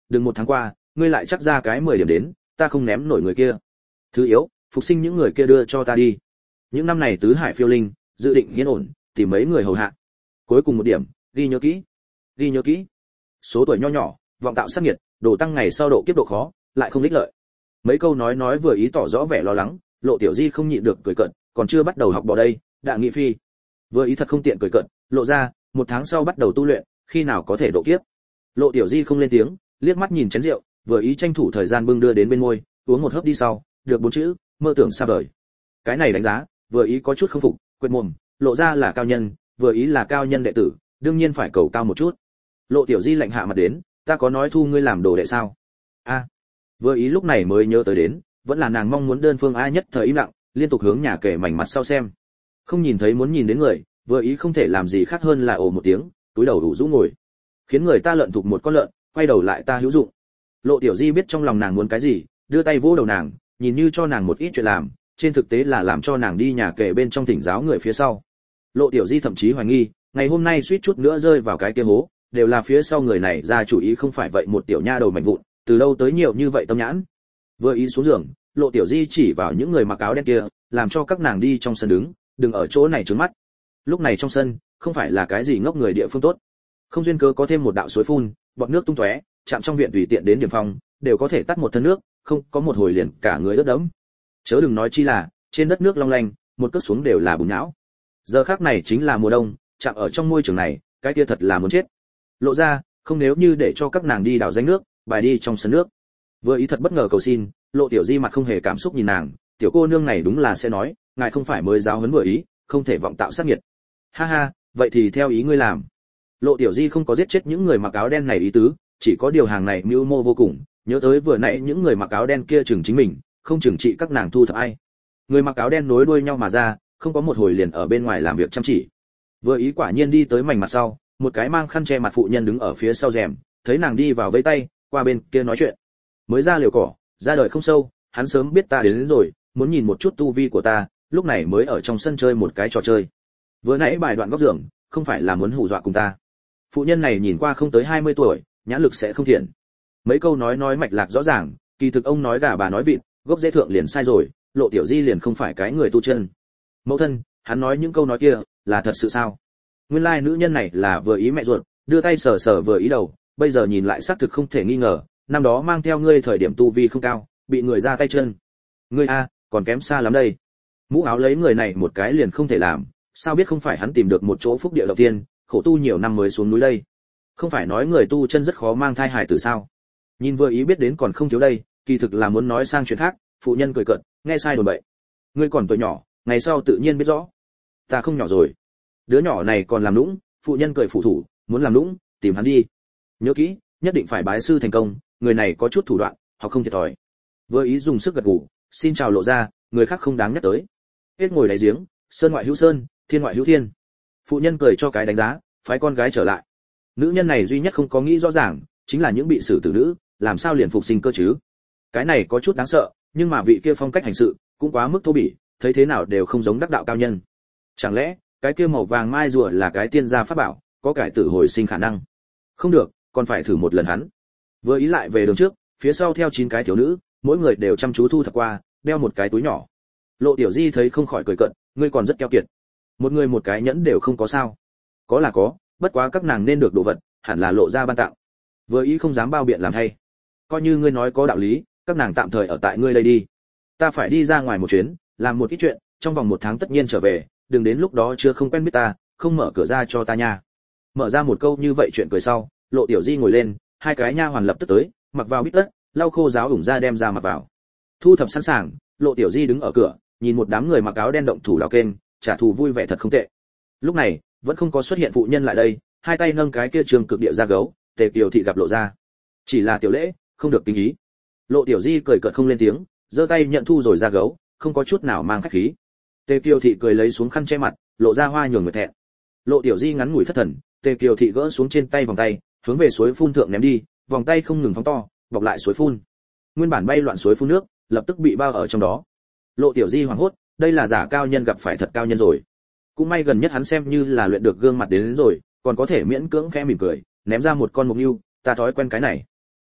[SPEAKER 1] đừng một tháng qua ngươi lại chắc ra cái mười điểm đến, ta không ném nổi người kia. Thứ yếu, phục sinh những người kia đưa cho ta đi. Những năm này tứ hải phiêu linh, dự định yên ổn, tìm mấy người hầu hạ. Cuối cùng một điểm, ghi nhớ kỹ. Ghi nhớ kỹ. Số tuổi nho nhỏ, vọng tạo sát nghiệt, đồ tăng ngày sau độ kiếp độ khó, lại không ích lợi. Mấy câu nói nói vừa ý tỏ rõ vẻ lo lắng, Lộ Tiểu Di không nhịn được cười cợt, còn chưa bắt đầu học bỏ đây, đã nghị phi. Vừa ý thật không tiện cười cợt, lộ ra, một tháng sau bắt đầu tu luyện, khi nào có thể độ kiếp. Lộ Tiểu Di không lên tiếng, liếc mắt nhìn chén rượu, vừa ý tranh thủ thời gian bưng đưa đến bên môi, uống một hớp đi sau, được bốn chữ, mơ tưởng xa vời. Cái này đánh giá, vừa ý có chút không phục, quệt mồm, lộ ra là cao nhân, vừa ý là cao nhân đệ tử, đương nhiên phải cầu cao một chút. Lộ Tiểu Di lạnh hạ mặt đến, ta có nói thu ngươi làm đồ đệ sao? A. Vừa ý lúc này mới nhớ tới đến, vẫn là nàng mong muốn đơn phương ai nhất thời im lặng, liên tục hướng nhà kể mảnh mặt sau xem. Không nhìn thấy muốn nhìn đến người, vừa ý không thể làm gì khác hơn là ồ một tiếng, túi đầu đủ rũ ngồi. Khiến người ta lợn thuộc một con lợn, quay đầu lại ta hữu dụng. Lộ Tiểu Di biết trong lòng nàng muốn cái gì, đưa tay vỗ đầu nàng, nhìn như cho nàng một ít chuyện làm, trên thực tế là làm cho nàng đi nhà kể bên trong thỉnh giáo người phía sau. Lộ Tiểu Di thậm chí hoài nghi, ngày hôm nay suýt chút nữa rơi vào cái kia hố, đều là phía sau người này ra chủ ý không phải vậy một tiểu nha đầu mảnh vụn, từ đâu tới nhiều như vậy tâm nhãn. Vừa ý xuống giường, Lộ Tiểu Di chỉ vào những người mặc áo đen kia, làm cho các nàng đi trong sân đứng, đừng ở chỗ này trướng mắt. Lúc này trong sân, không phải là cái gì ngốc người địa phương tốt. Không duyên cớ có thêm một đạo suối phun, bọt nước tung tóe, chạm trong viện tùy tiện đến điểm phòng, đều có thể tắt một thân nước, không có một hồi liền cả người ướt đẫm. Chớ đừng nói chi là, trên đất nước long lanh, một cước xuống đều là bùn nhão. Giờ khắc này chính là mùa đông, chạm ở trong môi trường này, cái kia thật là muốn chết. Lộ ra, không nếu như để cho các nàng đi đào danh nước, bài đi trong sân nước. Vừa ý thật bất ngờ cầu xin, Lộ Tiểu Di mặt không hề cảm xúc nhìn nàng, tiểu cô nương này đúng là sẽ nói, ngài không phải mới giáo huấn vừa ý, không thể vọng tạo sát nghiệt. Ha ha, vậy thì theo ý ngươi làm. Lộ Tiểu Di không có giết chết những người mặc áo đen này ý tứ, chỉ có điều hàng này mưu mô vô cùng, nhớ tới vừa nãy những người mặc áo đen kia chừng chính mình, không chừng trị các nàng thu thập ai. Người mặc áo đen nối đuôi nhau mà ra, không có một hồi liền ở bên ngoài làm việc chăm chỉ. Vừa ý quả nhiên đi tới mảnh mặt sau, một cái mang khăn che mặt phụ nhân đứng ở phía sau rèm, thấy nàng đi vào vẫy tay, qua bên kia nói chuyện. Mới ra liều cỏ, ra đời không sâu, hắn sớm biết ta đến, đến rồi, muốn nhìn một chút tu vi của ta, lúc này mới ở trong sân chơi một cái trò chơi. Vừa nãy bài đoạn góc giường, không phải là muốn hù dọa cùng ta. Phụ nhân này nhìn qua không tới hai mươi tuổi, nhãn lực sẽ không thiện. Mấy câu nói nói mạch lạc rõ ràng, kỳ thực ông nói gà bà nói vịt, gốc rễ thượng liền sai rồi, Lộ Tiểu Di liền không phải cái người tu chân. Mẫu thân, hắn nói những câu nói kia, là thật sự sao? Nguyên lai nữ nhân này là vừa ý mẹ ruột, đưa tay sờ sờ vừa ý đầu, bây giờ nhìn lại xác thực không thể nghi ngờ, năm đó mang theo ngươi thời điểm tu vi không cao, bị người ra tay chân. Ngươi a, còn kém xa lắm đây. Mũ áo lấy người này một cái liền không thể làm, sao biết không phải hắn tìm được một chỗ phúc địa đầu tiên, khổ tu nhiều năm mới xuống núi đây. Không phải nói người tu chân rất khó mang thai hài tử sao? Nhìn vừa ý biết đến còn không thiếu đây, kỳ thực là muốn nói sang chuyện khác, phụ nhân cười cợt, nghe sai đồn bậy. Ngươi còn tuổi nhỏ, ngày sau tự nhiên biết rõ. Ta không nhỏ rồi. Đứa nhỏ này còn làm lũng, phụ nhân cười phụ thủ, muốn làm lũng, tìm hắn đi. Nhớ kỹ, nhất định phải bái sư thành công, người này có chút thủ đoạn, họ không thiệt thòi. Vừa ý dùng sức gật gù, xin chào Lộ ra, người khác không đáng nhắc tới. Hết ngồi đáy giếng, sơn ngoại hữu sơn, thiên ngoại hữu thiên. Phụ nhân cười cho cái đánh giá, phái con gái trở lại. Nữ nhân này duy nhất không có nghĩ rõ ràng, chính là những bị xử tử nữ, làm sao liền phục sinh cơ chứ? Cái này có chút đáng sợ, nhưng mà vị kia phong cách hành sự cũng quá mức thô bỉ, thấy thế nào đều không giống đắc đạo cao nhân. Chẳng lẽ cái kia màu vàng mai rùa là cái tiên gia pháp bảo, có cải tử hồi sinh khả năng? Không được, còn phải thử một lần hắn. Vừa ý lại về đường trước, phía sau theo chín cái thiếu nữ, mỗi người đều chăm chú thu thập qua, đeo một cái túi nhỏ. Lộ Tiểu Di thấy không khỏi cười cợt, ngươi còn rất keo kiệt. Một người một cái nhẫn đều không có sao? Có là có, bất quá các nàng nên được đồ vật, hẳn là Lộ ra ban tặng. Vừa ý không dám bao biện làm thay. Coi như ngươi nói có đạo lý, các nàng tạm thời ở tại ngươi đây đi. Ta phải đi ra ngoài một chuyến, làm một ít chuyện, trong vòng một tháng tất nhiên trở về, đừng đến lúc đó chưa không quen biết ta, không mở cửa ra cho ta nha. Mở ra một câu như vậy chuyện cười sau, Lộ Tiểu Di ngồi lên, hai cái nha hoàn lập tức tới, mặc vào bít tất, lau khô giáo ủng ra đem ra mặc vào. Thu thập sẵn sàng, Lộ Tiểu Di đứng ở cửa, nhìn một đám người mặc áo đen động thủ đào kênh, trả thù vui vẻ thật không tệ. Lúc này, vẫn không có xuất hiện phụ nhân lại đây, hai tay nâng cái kia trường cực địa ra gấu, Tề Kiều thị gặp Lộ ra. Chỉ là tiểu lễ, không được kinh ý. Lộ Tiểu Di cười cợt không lên tiếng, giơ tay nhận thu rồi ra gấu, không có chút nào mang khách khí. Tề Kiều thị cười lấy xuống khăn che mặt, lộ ra hoa nhường người thẹn. Lộ Tiểu Di ngắn ngủi thất thần, Tề Kiều thị gỡ xuống trên tay vòng tay, hướng về suối phun thượng ném đi, vòng tay không ngừng phóng to, bọc lại suối phun. Nguyên bản bay loạn suối phun nước, lập tức bị bao ở trong đó. Lộ Tiểu Di hoảng hốt, đây là giả cao nhân gặp phải thật cao nhân rồi. Cũng may gần nhất hắn xem như là luyện được gương mặt đến, đến rồi, còn có thể miễn cưỡng khẽ mỉm cười, ném ra một con mục nhưu, ta thói quen cái này.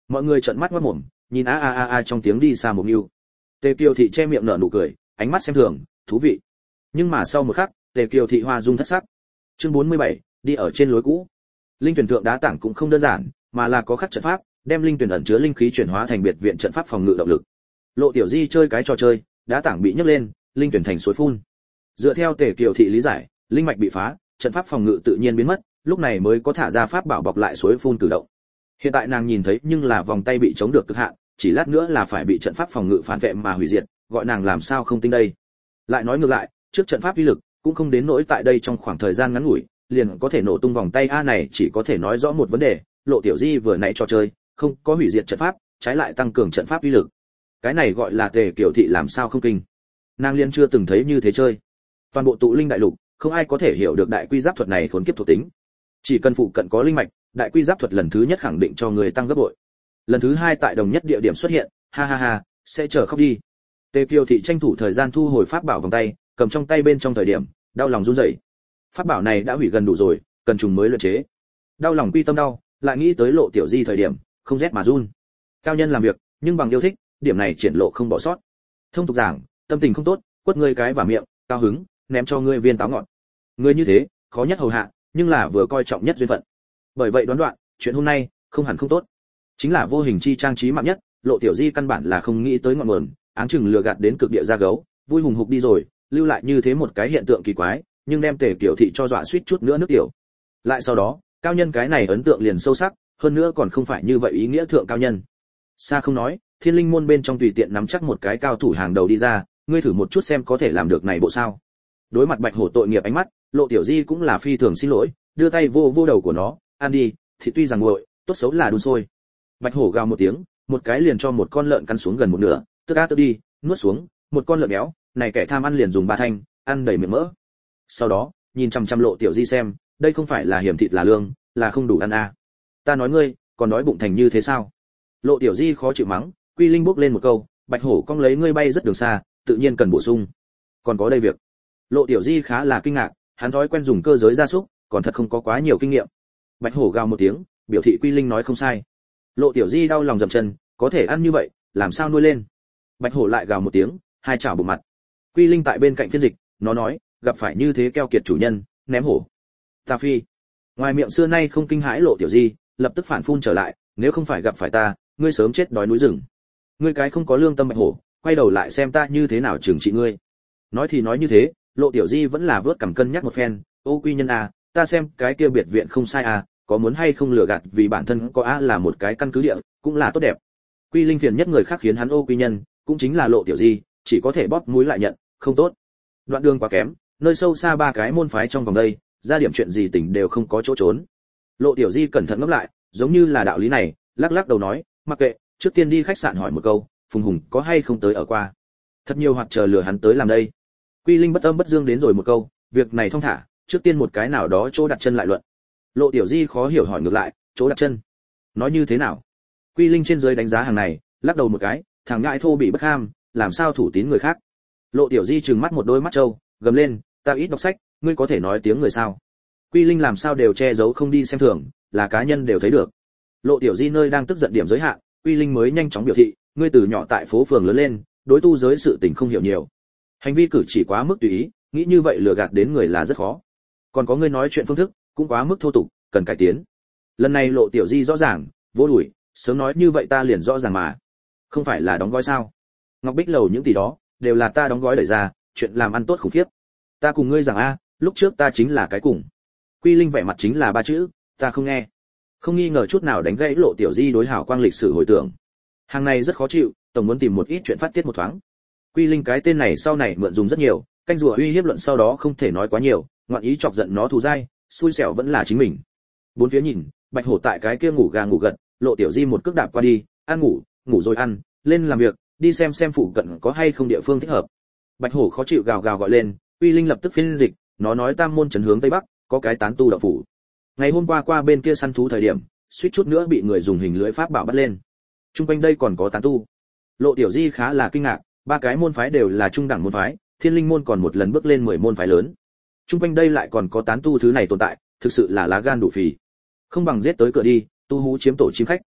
[SPEAKER 1] Mọi người trợn mắt ngoác mồm, nhìn a a a a trong tiếng đi xa một nưu. Tề Kiều Thị che miệng nở nụ cười, ánh mắt xem thường, thú vị. Nhưng mà sau một khắc, Tề Kiều Thị hoa dung thất sắc. Chương bốn mươi bảy, đi ở trên lối cũ. Linh tuyển thượng đá tảng cũng không đơn giản, mà là có khắc trận pháp, đem linh tuyển ẩn chứa linh khí chuyển hóa thành biệt viện trận pháp phòng ngự động lực. Lộ Tiểu Di chơi cái trò chơi, đá tảng bị nhấc lên, linh tuyển thành suối phun. Dựa theo Tề Kiều Thị lý giải, linh mạch bị phá, trận pháp phòng ngự tự nhiên biến mất, lúc này mới có thả ra pháp bảo bọc lại suối phun cử động. Hiện tại nàng nhìn thấy nhưng là vòng tay bị chống được cực hạn, chỉ lát nữa là phải bị trận pháp phòng ngự phản vệ mà hủy diệt, gọi nàng làm sao không tinh đây. Lại nói ngược lại, trước trận pháp uy lực cũng không đến nỗi tại đây trong khoảng thời gian ngắn ngủi liền có thể nổ tung vòng tay a này, chỉ có thể nói rõ một vấn đề, Lộ Tiểu Di vừa nãy trò chơi không có hủy diệt trận pháp, trái lại tăng cường trận pháp uy lực. Cái này gọi là Tề Kiều Thị làm sao không kinh. Nàng liên chưa từng thấy như thế chơi. Toàn bộ tụ linh đại lục, không ai có thể hiểu được đại quy giáp thuật này khốn kiếp thuộc tính. Chỉ cần phụ cận có linh mạch, đại quy giáp thuật lần thứ nhất khẳng định cho người tăng gấp bội. Lần thứ hai tại đồng nhất địa điểm xuất hiện, ha ha ha, sẽ chờ khóc đi. Tề Kiều Thị tranh thủ thời gian thu hồi pháp bảo vòng tay, cầm trong tay bên trong thời điểm, đau lòng run rẩy. Pháp bảo này đã hủy gần đủ rồi, cần trùng mới luyện chế. Đau lòng quy tâm đau, lại nghĩ tới Lộ Tiểu Di thời điểm, không rét mà run. Cao nhân làm việc, nhưng bằng yêu thích, điểm này triển lộ không bỏ sót. Thông tục giảng, tâm tình không tốt, quất ngươi cái vào miệng, cao hứng, ném cho ngươi viên táo ngọt. Ngươi như thế, khó nhất hầu hạ, nhưng là vừa coi trọng nhất duyên phận. Bởi vậy đoán đoạn, chuyện hôm nay không hẳn không tốt. Chính là vô hình chi trang trí mạng nhất, Lộ Tiểu Di căn bản là không nghĩ tới ngọn nguồn, áng chừng lừa gạt đến cực địa ra gấu, vui hùng hục đi rồi, lưu lại như thế một cái hiện tượng kỳ quái, nhưng đem Tề Kiều Thị cho dọa suýt chút nữa nước tiểu. Lại sau đó, cao nhân cái này ấn tượng liền sâu sắc, hơn nữa còn không phải như vậy ý nghĩa thượng cao nhân. Xa không nói, Thiên Linh môn bên trong tùy tiện nắm chắc một cái cao thủ hàng đầu đi ra, ngươi thử một chút xem có thể làm được này bộ sao. Đối mặt Bạch Hổ tội nghiệp ánh mắt, Lộ Tiểu Di cũng là phi thường xin lỗi, đưa tay vô vô đầu của nó, ăn đi, thì tuy rằng nguội, tốt xấu là đun sôi. Bạch Hổ gào một tiếng, một cái liền cho một con lợn cắn xuống gần một nửa, tức á tức đi, nuốt xuống, một con lợn béo, này kẻ tham ăn liền dùng ba thanh, ăn đầy miệng mỡ. Sau đó, nhìn chằm chằm Lộ Tiểu Di xem, đây không phải là hiểm thịt là lương, là không đủ ăn à. Ta nói ngươi, còn đói bụng thành như thế sao? Lộ Tiểu Di khó chịu mắng, Quy Linh bước lên một câu, Bạch Hổ cong lấy ngươi bay rất đường xa, tự nhiên cần bổ sung. Còn có đây việc. Lộ Tiểu Di khá là kinh ngạc, hắn thói quen dùng cơ giới gia súc, còn thật không có quá nhiều kinh nghiệm. Bạch Hổ gào một tiếng, biểu thị Quy Linh nói không sai. Lộ Tiểu Di đau lòng dậm chân, có thể ăn như vậy, làm sao nuôi lên? Bạch Hổ lại gào một tiếng, hai chảo bụng mặt. Quy Linh tại bên cạnh phiên dịch, nó nói, gặp phải như thế keo kiệt chủ nhân, ném hổ. Ta phi. Ngoài miệng xưa nay không kinh hãi Lộ Tiểu Di, lập tức phản phun trở lại, nếu không phải gặp phải ta, ngươi sớm chết đói núi rừng. Ngươi cái không có lương tâm Bạch Hổ, quay đầu lại xem ta như thế nào trừng trị ngươi. Nói thì nói như thế, Lộ Tiểu Di vẫn là vớt cằm cân nhắc một phen, ô quy nhân à, ta xem cái kia biệt viện không sai à, có muốn hay không lừa gạt vì bản thân có a là một cái căn cứ địa, cũng là tốt đẹp. Quy Linh phiền nhất người khác khiến hắn ô quy nhân, cũng chính là Lộ Tiểu Di, chỉ có thể bóp mũi lại nhận, không tốt. Đoạn đường quá kém, nơi sâu xa ba cái môn phái trong vòng đây, ra điểm chuyện gì tỉnh đều không có chỗ trốn. Lộ Tiểu Di cẩn thận ngẫm lại, giống như là đạo lý này, lắc lắc đầu nói, mặc kệ, trước tiên đi khách sạn hỏi một câu, Phùng Hùng có hay không tới ở qua. Thật nhiều hoạt chờ lừa hắn tới làm đây. Quy Linh bất âm bất dương đến rồi một câu, việc này thong thả, trước tiên một cái nào đó chỗ đặt chân lại luận. Lộ Tiểu Di khó hiểu hỏi ngược lại, chỗ đặt chân? Nói như thế nào? Quy Linh trên dưới đánh giá hàng này, lắc đầu một cái, thằng ngại thô bị bất ham, làm sao thủ tín người khác. Lộ Tiểu Di trừng mắt một đôi mắt trâu, gầm lên, ta ít đọc sách, ngươi có thể nói tiếng người sao? Quy Linh làm sao đều che giấu không đi xem thường, là cá nhân đều thấy được. Lộ Tiểu Di nơi đang tức giận điểm giới hạn, Quy Linh mới nhanh chóng biểu thị, ngươi từ nhỏ tại phố phường lớn lên, đối tu giới sự tình không hiểu nhiều. Hành vi cử chỉ quá mức tùy ý, nghĩ như vậy lừa gạt đến người là rất khó. Còn có ngươi nói chuyện phương thức, cũng quá mức thô tục, cần cải tiến. Lần này Lộ Tiểu Di rõ ràng, vô đuổi, sớm nói như vậy ta liền rõ ràng mà. Không phải là đóng gói sao? Ngọc Bích lầu những tỷ đó, đều là ta đóng gói đẩy ra, chuyện làm ăn tốt khủng khiếp. Ta cùng ngươi rằng a, lúc trước ta chính là cái cùng. Quy Linh vẻ mặt chính là ba chữ, ta không nghe. Không nghi ngờ chút nào đánh gãy Lộ Tiểu Di đối hảo quang lịch sử hồi tưởng. Hàng này rất khó chịu, tổng muốn tìm một ít chuyện phát tiết một thoáng. Quy Linh cái tên này sau này mượn dùng rất nhiều, canh rùa uy hiếp luận sau đó không thể nói quá nhiều, ngoạn ý chọc giận nó thù dai, xui xẻo vẫn là chính mình. Bốn phía nhìn, Bạch Hổ tại cái kia ngủ gà ngủ gật, Lộ Tiểu Di một cước đạp qua đi, ăn ngủ, ngủ rồi ăn, lên làm việc, đi xem xem phụ cận có hay không địa phương thích hợp. Bạch Hổ khó chịu gào gào gọi lên, Quy Linh lập tức phiên dịch, nó nói Tam môn trấn hướng tây bắc, có cái tán tu đạo phủ. Ngày hôm qua qua bên kia săn thú thời điểm, suýt chút nữa bị người dùng hình lưỡi pháp bảo bắt lên. Trung quanh đây còn có tán tu. Lộ Tiểu Di khá là kinh ngạc, ba cái môn phái đều là trung đẳng môn phái, Thiên Linh môn còn một lần bước lên mười môn phái lớn. Trung quanh đây lại còn có tán tu thứ này tồn tại, thực sự là lá gan đủ phì. Không bằng giết tới cửa đi, tu hú chiếm tổ chim khách.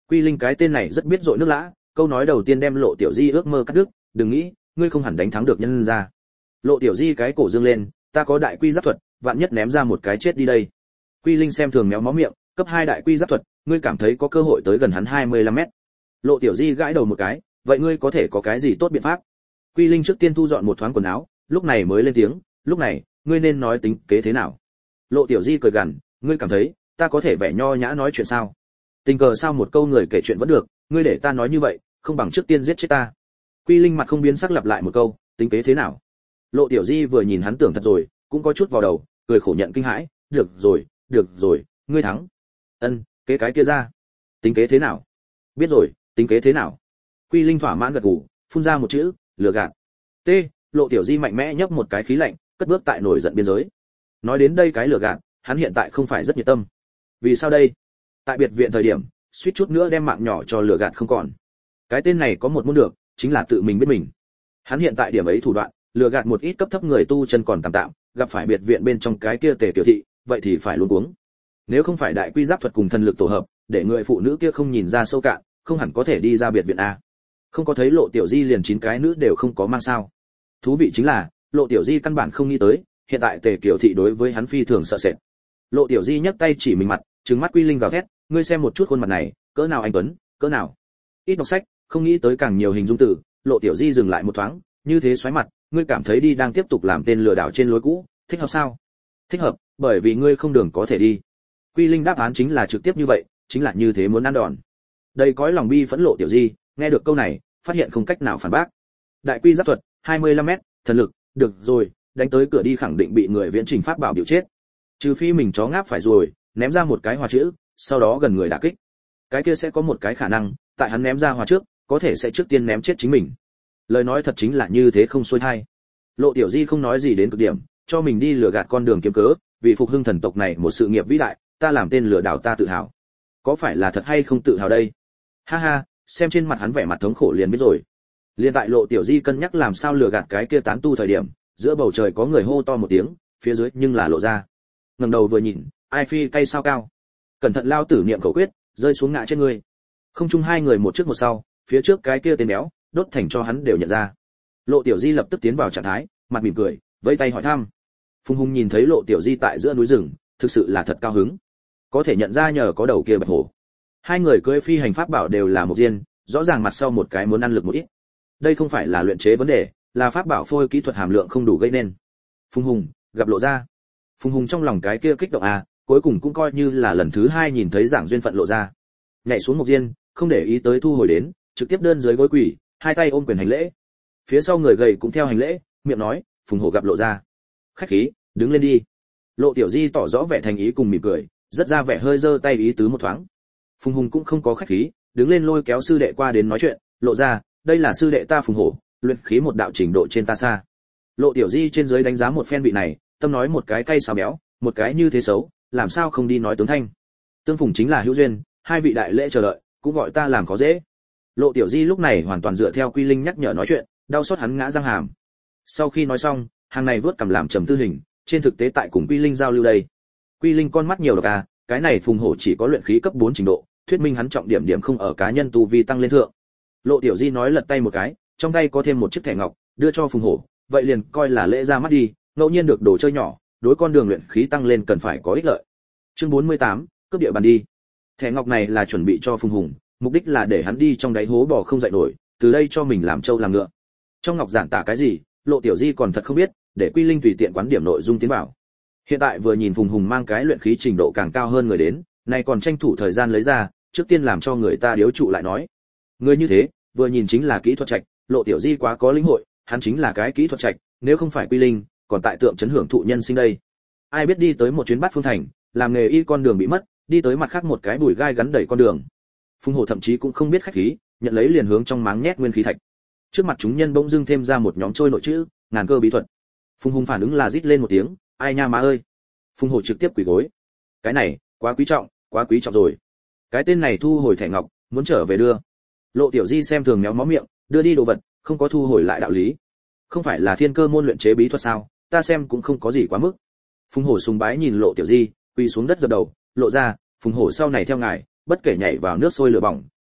[SPEAKER 1] Quy Linh cái tên này rất biết dội nước lã, câu nói đầu tiên đem Lộ Tiểu Di ước mơ cắt đứt, đừng nghĩ, ngươi không hẳn đánh thắng được nhân ra. Lộ Tiểu Di cái cổ dương lên, ta có đại quy giáp thuật, vạn nhất ném ra một cái chết đi đây. Quy Linh xem thường méo mó miệng, cấp hai đại quy giáp thuật, ngươi cảm thấy có cơ hội tới gần hắn hai mươi lăm mét. Lộ Tiểu Di gãi đầu một cái, vậy ngươi có thể có cái gì tốt biện pháp? Quy Linh trước tiên thu dọn một thoáng quần áo, lúc này mới lên tiếng, lúc này, ngươi nên nói tính kế thế nào? Lộ Tiểu Di cười gằn, ngươi cảm thấy, ta có thể vẻ nho nhã nói chuyện sao? Tình cờ sao một câu người kể chuyện vẫn được, ngươi để ta nói như vậy, không bằng trước tiên giết chết ta. Quy Linh mặt không biến sắc lặp lại một câu, tính kế thế nào? Lộ Tiểu Di vừa nhìn hắn tưởng thật rồi, cũng có chút vào đầu, cười khổ nhận kinh hãi, được rồi, được rồi, ngươi thắng. Ân, kế cái kia ra. Tính kế thế nào? Biết rồi, tính kế thế nào? Quy Linh thỏa mãn gật gù, phun ra một chữ, lừa gạt. T, Lộ Tiểu Di mạnh mẽ nhấp một cái khí lạnh, cất bước tại nổi giận biên giới. Nói đến đây cái lừa gạt, hắn hiện tại không phải rất nhiệt tâm. Vì sao đây? Tại biệt viện thời điểm, suýt chút nữa đem mạng nhỏ cho lừa gạt không còn. Cái tên này có một môn được, chính là tự mình biết mình. Hắn hiện tại điểm ấy thủ đoạn, lừa gạt một ít cấp thấp người tu chân còn tạm tạm, gặp phải biệt viện bên trong cái kia Tề Tiểu thị, vậy thì phải luống cuống. Nếu không phải đại quy giáp thuật cùng thần lực tổ hợp, để người phụ nữ kia không nhìn ra sâu cạn, không hẳn có thể đi ra biệt viện a. Không có thấy Lộ Tiểu Di liền chín cái nữ đều không có mang sao? Thú vị chính là, Lộ Tiểu Di căn bản không nghĩ tới, hiện tại Tề Tiểu thị đối với hắn phi thường sợ sệt. Lộ Tiểu Di nhấc tay chỉ mình mặt, trừng mắt Quy Linh gào thét, ngươi xem một chút khuôn mặt này, cỡ nào anh tuấn, cỡ nào. Ít đọc sách, không nghĩ tới càng nhiều hình dung từ, Lộ Tiểu Di dừng lại một thoáng, như thế xoáy mặt, ngươi cảm thấy đi đang tiếp tục làm tên lừa đảo trên lối cũ, thích hợp sao? Thích hợp, bởi vì ngươi không đường có thể đi. Quy Linh đáp án chính là trực tiếp như vậy, chính là như thế muốn ăn đòn. Đây cõi lòng bi phẫn Lộ Tiểu Di, nghe được câu này, phát hiện không cách nào phản bác. Đại quy giáp thuật, hai mươi lăm mét, thần lực, được rồi, đánh tới cửa đi khẳng định bị người viễn trình pháp bảo biểu chết. Trừ phi mình chó ngáp phải rồi, ném ra một cái hòa chữ, sau đó gần người đả kích. Cái kia sẽ có một cái khả năng, tại hắn ném ra hòa trước, có thể sẽ trước tiên ném chết chính mình. Lời nói thật chính là như thế không xuôi thai. Lộ Tiểu Di không nói gì đến cực điểm, cho mình đi lừa gạt con đường kiếm cớ, vì phục hưng thần tộc này một sự nghiệp vĩ đại, ta làm tên lừa đảo ta tự hào. Có phải là thật hay không tự hào đây? Ha ha, xem trên mặt hắn vẻ mặt thống khổ liền biết rồi. Liên tại Lộ Tiểu Di cân nhắc làm sao lừa gạt cái kia tán tu thời điểm, giữa bầu trời có người hô to một tiếng, phía dưới nhưng là Lộ ra. Ngẩng đầu vừa nhìn, ai phi cây sao cao. Cẩn thận lao tử niệm khẩu quyết, rơi xuống ngã trên người. Không chung hai người một trước một sau, phía trước cái kia tên béo, đốt thành cho hắn đều nhận ra. Lộ Tiểu Di lập tức tiến vào trạng thái, mặt mỉm cười, vẫy tay hỏi thăm. Phùng Hùng nhìn thấy Lộ Tiểu Di tại giữa núi rừng, thực sự là thật cao hứng. Có thể nhận ra nhờ có đầu kia bạch hổ. Hai người cưỡi phi hành pháp bảo đều là một diên, rõ ràng mặt sau một cái muốn ăn lực một ít. Đây không phải là luyện chế vấn đề, là pháp bảo phôi kỹ thuật hàm lượng không đủ gây nên. Phùng Hùng gặp Lộ ra. Phùng Hùng trong lòng cái kia kích động à, cuối cùng cũng coi như là lần thứ hai nhìn thấy giảng duyên phận Lộ ra. Nhảy xuống một diên, không để ý tới thu hồi đến, trực tiếp đơn dưới gối quỳ, hai tay ôm quyền hành lễ. Phía sau người gầy cũng theo hành lễ, miệng nói, Phùng Hổ gặp Lộ ra. Khách khí, đứng lên đi. Lộ Tiểu Di tỏ rõ vẻ thành ý cùng mỉm cười, rất ra vẻ hơi giơ tay ý tứ một thoáng. Phùng Hùng cũng không có khách khí, đứng lên lôi kéo sư đệ qua đến nói chuyện, Lộ ra, đây là sư đệ ta Phùng Hổ, luyện khí một đạo trình độ trên ta xa. Lộ Tiểu Di trên dưới đánh giá một phen vị này, tâm nói một cái cay xào béo, một cái như thế xấu, làm sao không đi nói tướng thanh. Tương phùng chính là hữu duyên, hai vị đại lễ chờ đợi, cũng gọi ta làm có dễ. Lộ Tiểu Di lúc này hoàn toàn dựa theo Quy Linh nhắc nhở nói chuyện, đau xót hắn ngã răng hàm. Sau khi nói xong, hàng này vớt cầm làm trầm tư hình, trên thực tế tại cùng Quy Linh giao lưu đây. Quy Linh con mắt nhiều độc à, cái này Phùng Hổ chỉ có luyện khí cấp bốn trình độ, thuyết minh hắn trọng điểm điểm không ở cá nhân tu vi tăng lên thượng. Lộ Tiểu Di nói lật tay một cái, trong tay có thêm một chiếc thẻ ngọc, đưa cho Phùng Hổ, vậy liền coi là lễ ra mắt đi, ngẫu nhiên được đồ chơi nhỏ, đối con đường luyện khí tăng lên cần phải có ích lợi. Chương bốn mươi tám, cướp địa bàn đi. Thẻ ngọc này là chuẩn bị cho Phùng Hùng, mục đích là để hắn đi trong đáy hố bò không dậy nổi, từ đây cho mình làm trâu làm ngựa. Trong ngọc giản tả cái gì, Lộ Tiểu Di còn thật không biết, để Quy Linh tùy tiện quán điểm nội dung tiến vào. Hiện tại vừa nhìn Phùng Hùng mang cái luyện khí trình độ càng cao hơn người đến, nay còn tranh thủ thời gian lấy ra, trước tiên làm cho người ta điếu trụ lại nói. Người như thế, vừa nhìn chính là kỹ thuật trạch, Lộ Tiểu Di quá có lĩnh hội, hắn chính là cái kỹ thuật trạch, nếu không phải Quy Linh, còn tại tượng chấn hưởng thụ nhân sinh đây. Ai biết đi tới một chuyến Bát Phương Thành, làm nghề y con đường bị mất, đi tới mặt khác một cái bùi gai gắn đầy con đường. Phùng Hổ thậm chí cũng không biết khách khí, nhận lấy liền hướng trong máng nhét nguyên khí thạch. Trước mặt chúng nhân bỗng dưng thêm ra một nhóm trôi nội chữ, ngàn cơ bí thuật. Phùng Hùng phản ứng là rít lên một tiếng, ai nha má ơi. Phùng Hổ trực tiếp quỳ gối. Cái này, quá quý trọng, quá quý trọng rồi. Cái tên này thu hồi thẻ ngọc, muốn trở về đưa. Lộ Tiểu Di xem thường méo mó miệng, đưa đi đồ vật, không có thu hồi lại đạo lý. Không phải là thiên cơ môn luyện chế bí thuật sao, ta xem cũng không có gì quá mức. Phùng Hổ sùng bái nhìn Lộ Tiểu Di, quỳ xuống đất dập đầu, Lộ ra, Phùng Hổ sau này theo ngài, bất kể nhảy vào nước sôi lửa bỏng,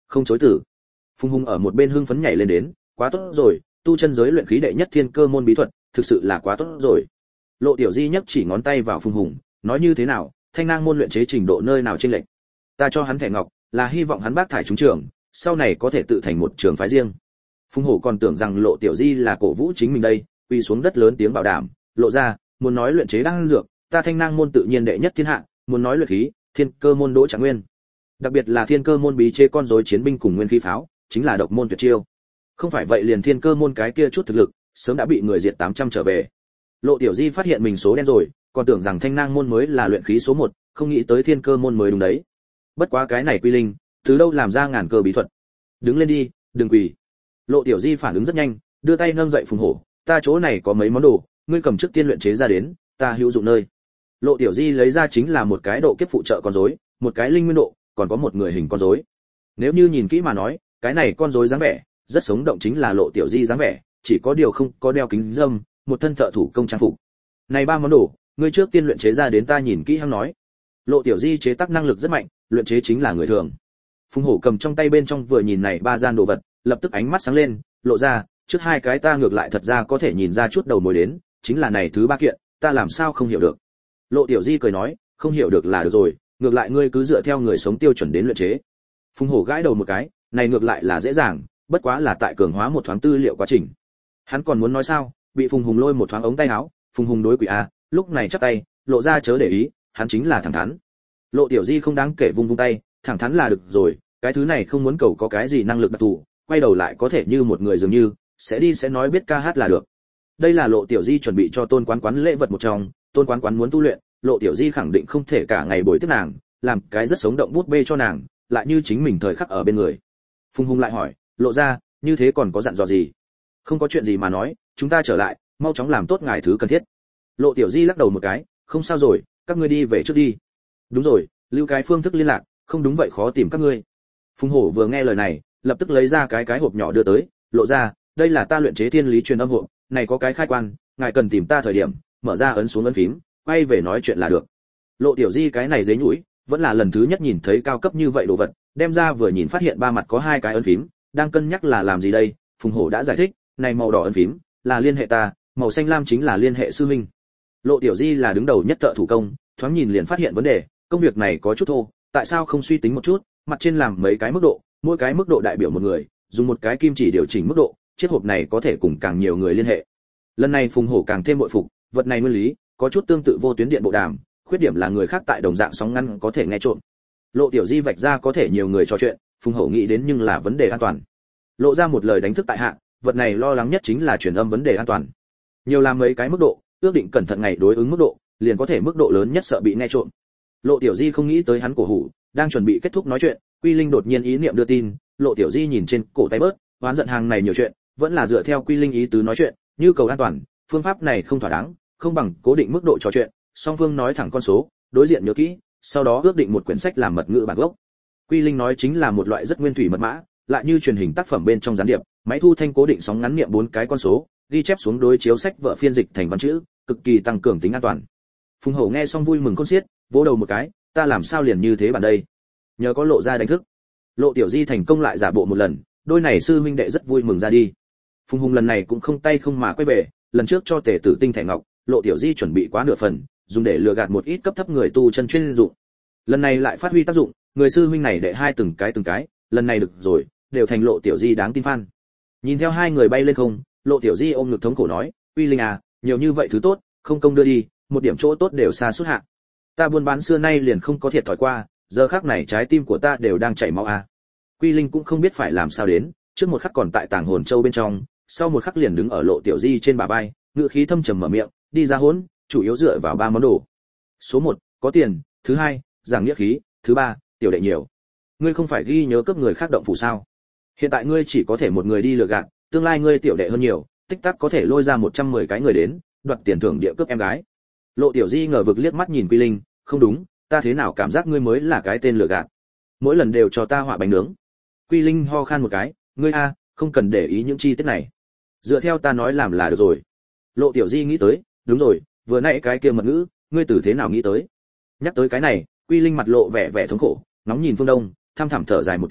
[SPEAKER 1] không chối từ. Phùng Hùng ở một bên hưng phấn nhảy lên đến, quá tốt rồi, tu chân giới luyện khí đệ nhất thiên cơ môn bí thuật, thực sự là quá tốt rồi. Lộ Tiểu Di nhấc chỉ ngón tay vào Phùng Hùng, nói như thế nào, Thanh Nang môn luyện chế trình độ nơi nào chênh lệch. Ta cho hắn thẻ ngọc, là hy vọng hắn bác thải trúng trường, sau này có thể tự thành một trường phái riêng. Phùng Hổ còn tưởng rằng Lộ Tiểu Di là cổ vũ chính mình đây, quỳ xuống đất lớn tiếng bảo đảm, lộ ra, muốn nói luyện chế đan dược, ta Thanh Nang môn tự nhiên đệ nhất thiên hạ, muốn nói luyện khí, thiên cơ môn Đỗ Trạng Nguyên. Đặc biệt là thiên cơ môn bí chế con rối chiến binh cùng nguyên khí pháo, chính là độc môn tuyệt chiêu. Không phải vậy liền thiên cơ môn cái kia chút thực lực, sớm đã bị người diệt tám trăm trở về. Lộ Tiểu Di phát hiện mình số đen rồi, còn tưởng rằng Thanh Nang môn mới là luyện khí số một, không nghĩ tới thiên cơ môn mới đúng đấy. Bất quá cái này quy linh, từ đâu làm ra ngàn cơ bí thuật. Đứng lên đi, đừng quỳ. Lộ Tiểu Di phản ứng rất nhanh, đưa tay nâng dậy Phùng Hổ, ta chỗ này có mấy món đồ, ngươi cầm trước tiên luyện chế ra đến, ta hữu dụng nơi. Lộ Tiểu Di lấy ra chính là một cái độ kiếp phụ trợ con rối, một cái linh nguyên độ, còn có một người hình con rối. Nếu như nhìn kỹ mà nói, cái này con rối dáng vẻ rất sống động, chính là Lộ Tiểu Di dáng vẻ, chỉ có điều không có đeo kính râm, một thân thợ thủ công trang phục. Này ba món đồ, ngươi trước tiên luyện chế ra đến ta nhìn kỹ hăng nói. Lộ Tiểu Di chế tác năng lực rất mạnh, luyện chế chính là người thường. Phùng Hổ cầm trong tay bên trong vừa nhìn này ba gian đồ vật, lập tức ánh mắt sáng lên, lộ ra, trước hai cái ta ngược lại thật ra có thể nhìn ra chút đầu mối đến, chính là này thứ ba kiện, ta làm sao không hiểu được. Lộ Tiểu Di cười nói, không hiểu được là được rồi, ngược lại ngươi cứ dựa theo người sống tiêu chuẩn đến luyện chế. Phùng Hổ gãi đầu một cái, này ngược lại là dễ dàng, bất quá là tại cường hóa một thoáng tư liệu quá trình. Hắn còn muốn nói sao, bị Phùng Hùng lôi một thoáng ống tay áo, Phùng Hùng đối quỷ a, lúc này chắp tay, lộ ra chớ để ý, hắn chính là thẳng thắn. Lộ Tiểu Di không đáng kể vung vung tay, thẳng thắn là được rồi, cái thứ này không muốn cầu có cái gì năng lực đặc thù, quay đầu lại có thể như một người dường như, sẽ đi sẽ nói biết ca hát là được. Đây là Lộ Tiểu Di chuẩn bị cho Tôn Quán Quán lễ vật một trong, Tôn Quán Quán muốn tu luyện, Lộ Tiểu Di khẳng định không thể cả ngày bồi tiếp nàng, làm cái rất sống động bút bê cho nàng, lại như chính mình thời khắc ở bên người. Phùng Hùng lại hỏi, lộ ra, như thế còn có dặn dò gì? Không có chuyện gì mà nói, chúng ta trở lại, mau chóng làm tốt ngài thứ cần thiết. Lộ Tiểu Di lắc đầu một cái, không sao rồi, các ngươi đi về trước đi. Đúng rồi, lưu cái phương thức liên lạc, không đúng vậy khó tìm các ngươi. Phùng Hổ vừa nghe lời này, lập tức lấy ra cái cái hộp nhỏ đưa tới, lộ ra, đây là ta luyện chế thiên lý truyền âm hộp, này có cái khai quan, ngài cần tìm ta thời điểm, mở ra ấn xuống ấn phím, quay về nói chuyện là được. Lộ Tiểu Di cái này dế nhũi, vẫn là lần thứ nhất nhìn thấy cao cấp như vậy đồ vật, đem ra vừa nhìn phát hiện ba mặt có hai cái ấn phím, đang cân nhắc là làm gì đây. Phùng Hổ đã giải thích, này màu đỏ ấn phím là liên hệ ta, màu xanh lam chính là liên hệ sư minh. Lộ Tiểu Di là đứng đầu nhất thợ thủ công, thoáng nhìn liền phát hiện vấn đề, công việc này có chút thô, tại sao không suy tính một chút, mặt trên làm mấy cái mức độ, mỗi cái mức độ đại biểu một người, dùng một cái kim chỉ điều chỉnh mức độ, chiếc hộp này có thể cùng càng nhiều người liên hệ. Lần này Phùng Hổ càng thêm bội phục, vật này nguyên lý có chút tương tự vô tuyến điện bộ đàm, khuyết điểm là người khác tại đồng dạng sóng ngắn có thể nghe trộm. Lộ Tiểu Di vạch ra có thể nhiều người trò chuyện, Phùng Hổ nghĩ đến nhưng là vấn đề an toàn. Lộ ra một lời đánh thức tại hạ, vật này lo lắng nhất chính là truyền âm vấn đề an toàn. Nhiều làm mấy cái mức độ, ước định cẩn thận ngày đối ứng mức độ, liền có thể mức độ lớn nhất sợ bị nghe trộm. Lộ Tiểu Di không nghĩ tới hắn cổ hủ, đang chuẩn bị kết thúc nói chuyện, Quy Linh đột nhiên ý niệm đưa tin, Lộ Tiểu Di nhìn trên cổ tay bớt, oán giận hàng này nhiều chuyện, vẫn là dựa theo Quy Linh ý tứ nói chuyện, như cầu an toàn, phương pháp này không thỏa đáng, không bằng cố định mức độ trò chuyện, song phương nói thẳng con số, đối diện nhớ kỹ, sau đó ước định một quyển sách làm mật ngữ bản gốc. Quy Linh nói chính là một loại rất nguyên thủy mật mã, lại như truyền hình tác phẩm bên trong gián điệp, máy thu thanh cố định sóng ngắn niệm bốn cái con số, ghi chép xuống đối chiếu sách vợ phiên dịch thành văn chữ, cực kỳ tăng cường tính an toàn. Phùng Hổ nghe xong vui mừng khôn xiết, vỗ đầu một cái, ta làm sao liền như thế bản đây? Nhờ có Lộ ra đánh thức. Lộ Tiểu Di thành công lại giả bộ một lần, đôi này sư huynh đệ rất vui mừng ra đi. Phùng Hùng lần này cũng không tay không mà quay về, lần trước cho Tề Tử Tinh thẻ ngọc, Lộ Tiểu Di chuẩn bị quá nửa phần, dùng để lừa gạt một ít cấp thấp người tu chân chuyên dụng. Lần này lại phát huy tác dụng, người sư huynh này đệ hai từng cái từng cái, lần này được rồi, đều thành Lộ Tiểu Di đáng tin fan. Nhìn theo hai người bay lên không, Lộ Tiểu Di ôm ngực thống khổ nói, Uy Linh à, nhiều như vậy thứ tốt, không công đưa đi, một điểm chỗ tốt đều xa suốt hạ. Ta buôn bán xưa nay liền không có thiệt thòi qua, giờ khắc này trái tim của ta đều đang chảy máu à. Quy Linh cũng không biết phải làm sao đến, trước một khắc còn tại tàng hồn châu bên trong, sau một khắc liền đứng ở Lộ Tiểu Di trên bả vai, ngữ khí thâm trầm mở miệng, đi ra hỗn, chủ yếu dựa vào ba món đồ. Số một, có tiền, thứ hai, giảng nghĩa khí, thứ ba, tiểu đệ nhiều. Ngươi không phải ghi nhớ cướp người khác động phủ sao? Hiện tại ngươi chỉ có thể một người đi lừa gạt, tương lai ngươi tiểu đệ hơn nhiều, tích tắc có thể lôi ra một trăm mười cái người đến, đoạt tiền thưởng địa cướp em gái. Lộ Tiểu Di ngờ vực liếc mắt nhìn Quy Linh, không đúng, ta thế nào cảm giác ngươi mới là cái tên lừa gạt. Mỗi lần đều cho ta họa bánh nướng. Quy Linh ho khan một cái, ngươi a, không cần để ý những chi tiết này. Dựa theo ta nói làm là được rồi. Lộ Tiểu Di nghĩ tới, đúng rồi, vừa nãy cái kia mật ngữ, ngươi từ thế nào nghĩ tới? Nhắc tới cái này, Quy Linh mặt lộ vẻ vẻ thống khổ, ngóng nhìn phương đông, thăm thẳm thở dài một tiếng,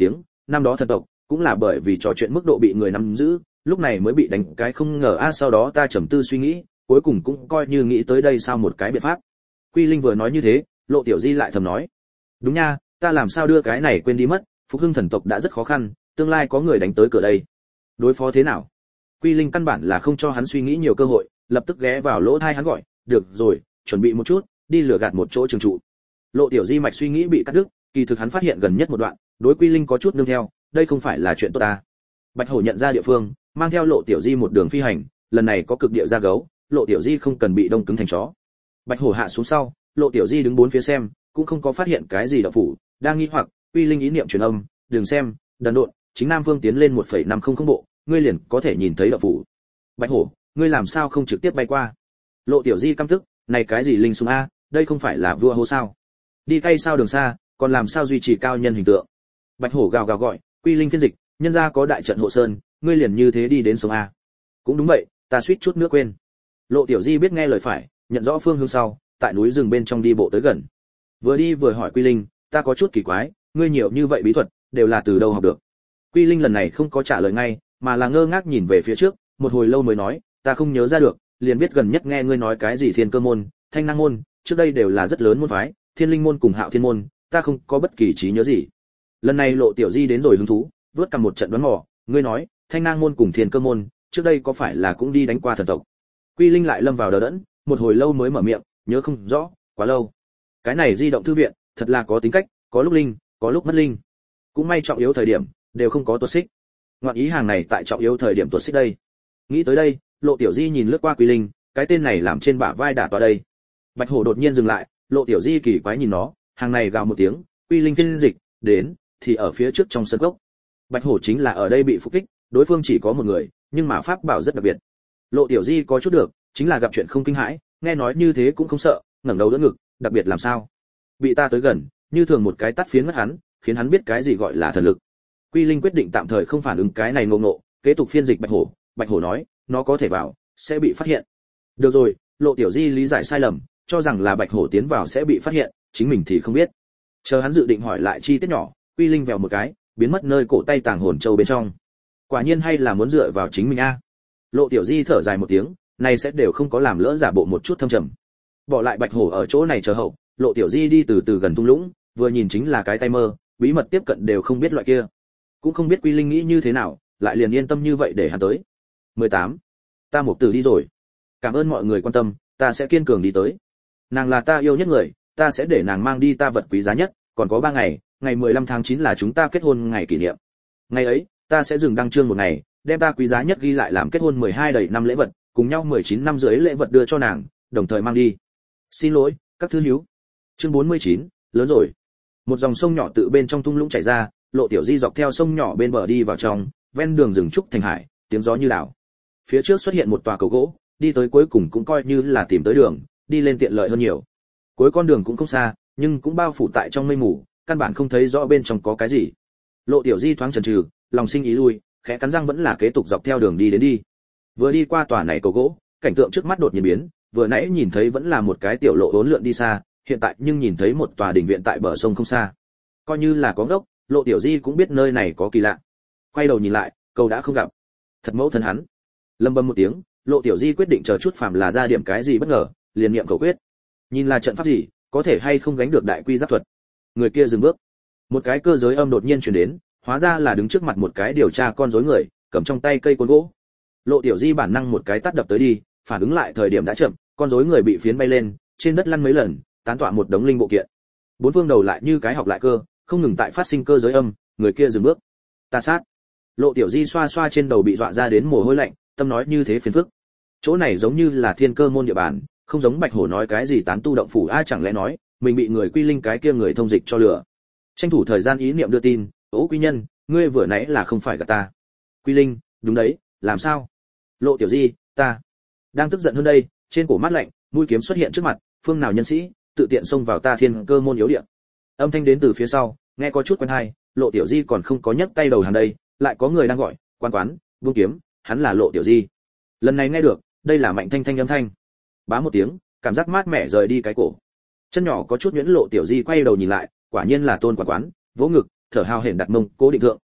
[SPEAKER 1] năm đó thần tộc cũng là bởi vì trò chuyện mức độ bị người nắm giữ, lúc này mới bị đánh cái không ngờ a. Sau đó ta trầm tư suy nghĩ, cuối cùng cũng coi như nghĩ tới đây sao một cái biện pháp. Quy Linh vừa nói như thế, Lộ Tiểu Di lại thầm nói, đúng nha, ta làm sao đưa cái này quên đi mất, phục hưng thần tộc đã rất khó khăn, tương lai có người đánh tới cửa đây, đối phó thế nào? Quy Linh căn bản là không cho hắn suy nghĩ nhiều cơ hội, lập tức ghé vào lỗ tai hắn gọi, được rồi, chuẩn bị một chút, đi lừa gạt một chỗ trường trụ. Lộ Tiểu Di mạch suy nghĩ bị cắt đứt, kỳ thực hắn phát hiện gần nhất một đoạn, đối Quy Linh có chút nương theo, đây không phải là chuyện tốt ta. Bạch Hổ nhận ra địa phương, mang theo Lộ Tiểu Di một đường phi hành, lần này có cực địa ra gấu, Lộ Tiểu Di không cần bị đông cứng thành chó. Bạch Hổ hạ xuống sau, Lộ Tiểu Di đứng bốn phía xem, cũng không có phát hiện cái gì động phủ, đang nghi hoặc, Quy Linh ý niệm truyền âm, đừng xem, đần độn, chính Nam Vương tiến lên một phẩy năm không không bộ, ngươi liền có thể nhìn thấy động phủ. Bạch Hổ, ngươi làm sao không trực tiếp bay qua? Lộ Tiểu Di căm tức, này cái gì linh súng a, đây không phải là vua hô sao? Đi cay sao đường xa, còn làm sao duy trì cao nhân hình tượng? Bạch Hổ gào gào gọi, Quy Linh phiên dịch, nhân gia có đại trận hộ sơn, ngươi liền như thế đi đến sông a? Cũng đúng vậy, ta suýt chút nữa quên. Lộ Tiểu Di biết nghe lời phải, nhận rõ phương hướng sau, tại núi rừng bên trong đi bộ tới gần. Vừa đi vừa hỏi Quy Linh, ta có chút kỳ quái, ngươi nhiều như vậy bí thuật, đều là từ đâu học được? Quy Linh lần này không có trả lời ngay, mà là ngơ ngác nhìn về phía trước, một hồi lâu mới nói, ta không nhớ ra được, liền biết gần nhất nghe ngươi nói cái gì Thiên Cơ môn, Thanh Năng môn, trước đây đều là rất lớn môn phái, Thiên Linh môn cùng Hạo Thiên môn, ta không có bất kỳ trí nhớ gì. Lần này Lộ Tiểu Di đến rồi hứng thú, vớt cầm một trận đoán mò, ngươi nói, Thanh Năng môn cùng Thiên Cơ môn, trước đây có phải là cũng đi đánh qua thần tộc? Quy Linh lại lâm vào đờ đẫn, một hồi lâu mới mở miệng, nhớ không rõ, quá lâu. Cái này di động thư viện, thật là có tính cách, có lúc linh, có lúc mất linh. Cũng may trọng yếu thời điểm, đều không có tuột xích. Ngoạn ý hàng này tại trọng yếu thời điểm tuột xích đây. Nghĩ tới đây, Lộ Tiểu Di nhìn lướt qua Quy Linh, cái tên này làm trên bả vai đả tọa đây. Bạch Hổ đột nhiên dừng lại, Lộ Tiểu Di kỳ quái nhìn nó, hàng này gào một tiếng, Quy Linh phiên dịch, đến, thì ở phía trước trong sân cốc. Bạch Hổ chính là ở đây bị phục kích, đối phương chỉ có một người, nhưng mà pháp bảo rất đặc biệt. Lộ Tiểu Di có chút được, chính là gặp chuyện không kinh hãi, nghe nói như thế cũng không sợ, ngẩng đầu đỡ ngực, đặc biệt làm sao? Bị ta tới gần, như thường một cái tát phiến ngất hắn, khiến hắn biết cái gì gọi là thần lực. Quy Linh quyết định tạm thời không phản ứng cái này ngộ ngộ, kế tục phiên dịch Bạch Hổ. Bạch Hổ nói, nó có thể vào, sẽ bị phát hiện. Được rồi, Lộ Tiểu Di lý giải sai lầm, cho rằng là Bạch Hổ tiến vào sẽ bị phát hiện, chính mình thì không biết. Chờ hắn dự định hỏi lại chi tiết nhỏ, Quy Linh vèo một cái, biến mất nơi cổ tay tàng hồn châu bên trong. Quả nhiên hay là muốn dựa vào chính mình a. Lộ Tiểu Di thở dài một tiếng, này sẽ đều không có làm lỡ giả bộ một chút thâm trầm. Bỏ lại Bạch Hổ ở chỗ này chờ hậu, Lộ Tiểu Di đi từ từ gần thung lũng, vừa nhìn chính là cái tay mơ, bí mật tiếp cận đều không biết loại kia. Cũng không biết Quy Linh nghĩ như thế nào, lại liền yên tâm như vậy để hắn tới. mười tám. Ta Mục Tử đi rồi. Cảm ơn mọi người quan tâm, ta sẽ kiên cường đi tới. Nàng là ta yêu nhất người, ta sẽ để nàng mang đi ta vật quý giá nhất, còn có ba ngày, ngày mười lăm tháng chín là chúng ta kết hôn ngày kỷ niệm. Ngày ấy, ta sẽ dừng đăng chương một ngày, đem ta quý giá nhất ghi lại làm kết hôn mười hai đầy năm lễ vật, cùng nhau mười chín năm rưỡi lễ vật đưa cho nàng, đồng thời mang đi. Xin lỗi, các thứ hiếu. Chương bốn mươi chín, lớn rồi. Một dòng sông nhỏ tự bên trong thung lũng chảy ra, Lộ Tiểu Di dọc theo sông nhỏ bên bờ đi vào trong, ven đường rừng trúc thành hải, tiếng gió như đảo. Phía trước xuất hiện một tòa cầu gỗ, đi tới cuối cùng cũng coi như là tìm tới đường, đi lên tiện lợi hơn nhiều. Cuối con đường cũng không xa, nhưng cũng bao phủ tại trong mây mù, căn bản không thấy rõ bên trong có cái gì. Lộ Tiểu Di thoáng chần chừ, lòng sinh ý lui, khẽ cắn răng vẫn là kế tục dọc theo đường đi đến đi. Vừa đi qua tòa này cầu gỗ, cảnh tượng trước mắt đột nhiên biến, vừa nãy nhìn thấy vẫn là một cái tiểu lộ uốn lượn đi xa, hiện tại nhưng nhìn thấy một tòa đình viện tại bờ sông không xa. Coi như là có ngốc, Lộ Tiểu Di cũng biết nơi này có kỳ lạ. Quay đầu nhìn lại, cầu đã không gặp. Thật mẫu thân hắn. Lâm bầm một tiếng, Lộ Tiểu Di quyết định chờ chút phàm là ra điểm cái gì bất ngờ, liền niệm cầu quyết. Nhìn là trận pháp gì, có thể hay không gánh được đại quy giáp thuật. Người kia dừng bước. Một cái cơ giới âm đột nhiên truyền đến, hóa ra là đứng trước mặt một cái điều tra con rối người, cầm trong tay cây côn gỗ. Lộ Tiểu Di bản năng một cái tát đập tới đi, phản ứng lại thời điểm đã chậm, con rối người bị phiến bay lên, trên đất lăn mấy lần, tán tọa một đống linh bộ kiện. Bốn phương đầu lại như cái học lại cơ, không ngừng tại phát sinh cơ giới âm, người kia dừng bước. Ta sát. Lộ Tiểu Di xoa xoa trên đầu bị dọa ra đến mồ hôi lạnh, tâm nói như thế phiền phức. Chỗ này giống như là Thiên Cơ môn địa bàn, không giống Bạch Hổ nói cái gì tán tu động phủ, ai chẳng lẽ nói mình bị người Quy Linh cái kia người thông dịch cho lừa. Tranh thủ thời gian ý niệm đưa tin, "Ố Quy nhân, ngươi vừa nãy là không phải gạt ta." Quy Linh, đúng đấy, làm sao? Lộ Tiểu Di, ta đang tức giận hơn đây, trên cổ mát lạnh, mũi kiếm xuất hiện trước mặt, phương nào nhân sĩ tự tiện xông vào ta Thiên Cơ môn yếu địa. Âm thanh đến từ phía sau, nghe có chút quen tai, Lộ Tiểu Di còn không có nhấc tay đầu hàng đây, lại có người đang gọi, "Quan quán, buông kiếm." Hắn là Lộ Tiểu Di. Lần này nghe được, đây là Mạnh Thanh Thanh âm thanh. Bá một tiếng, cảm giác mát mẻ rời đi cái cổ. Chân nhỏ có chút nhuyễn, Lộ Tiểu Di quay đầu nhìn lại, quả nhiên là Tôn Quản quán, vỗ ngực, thở hào hển đặt mông, cố định thượng,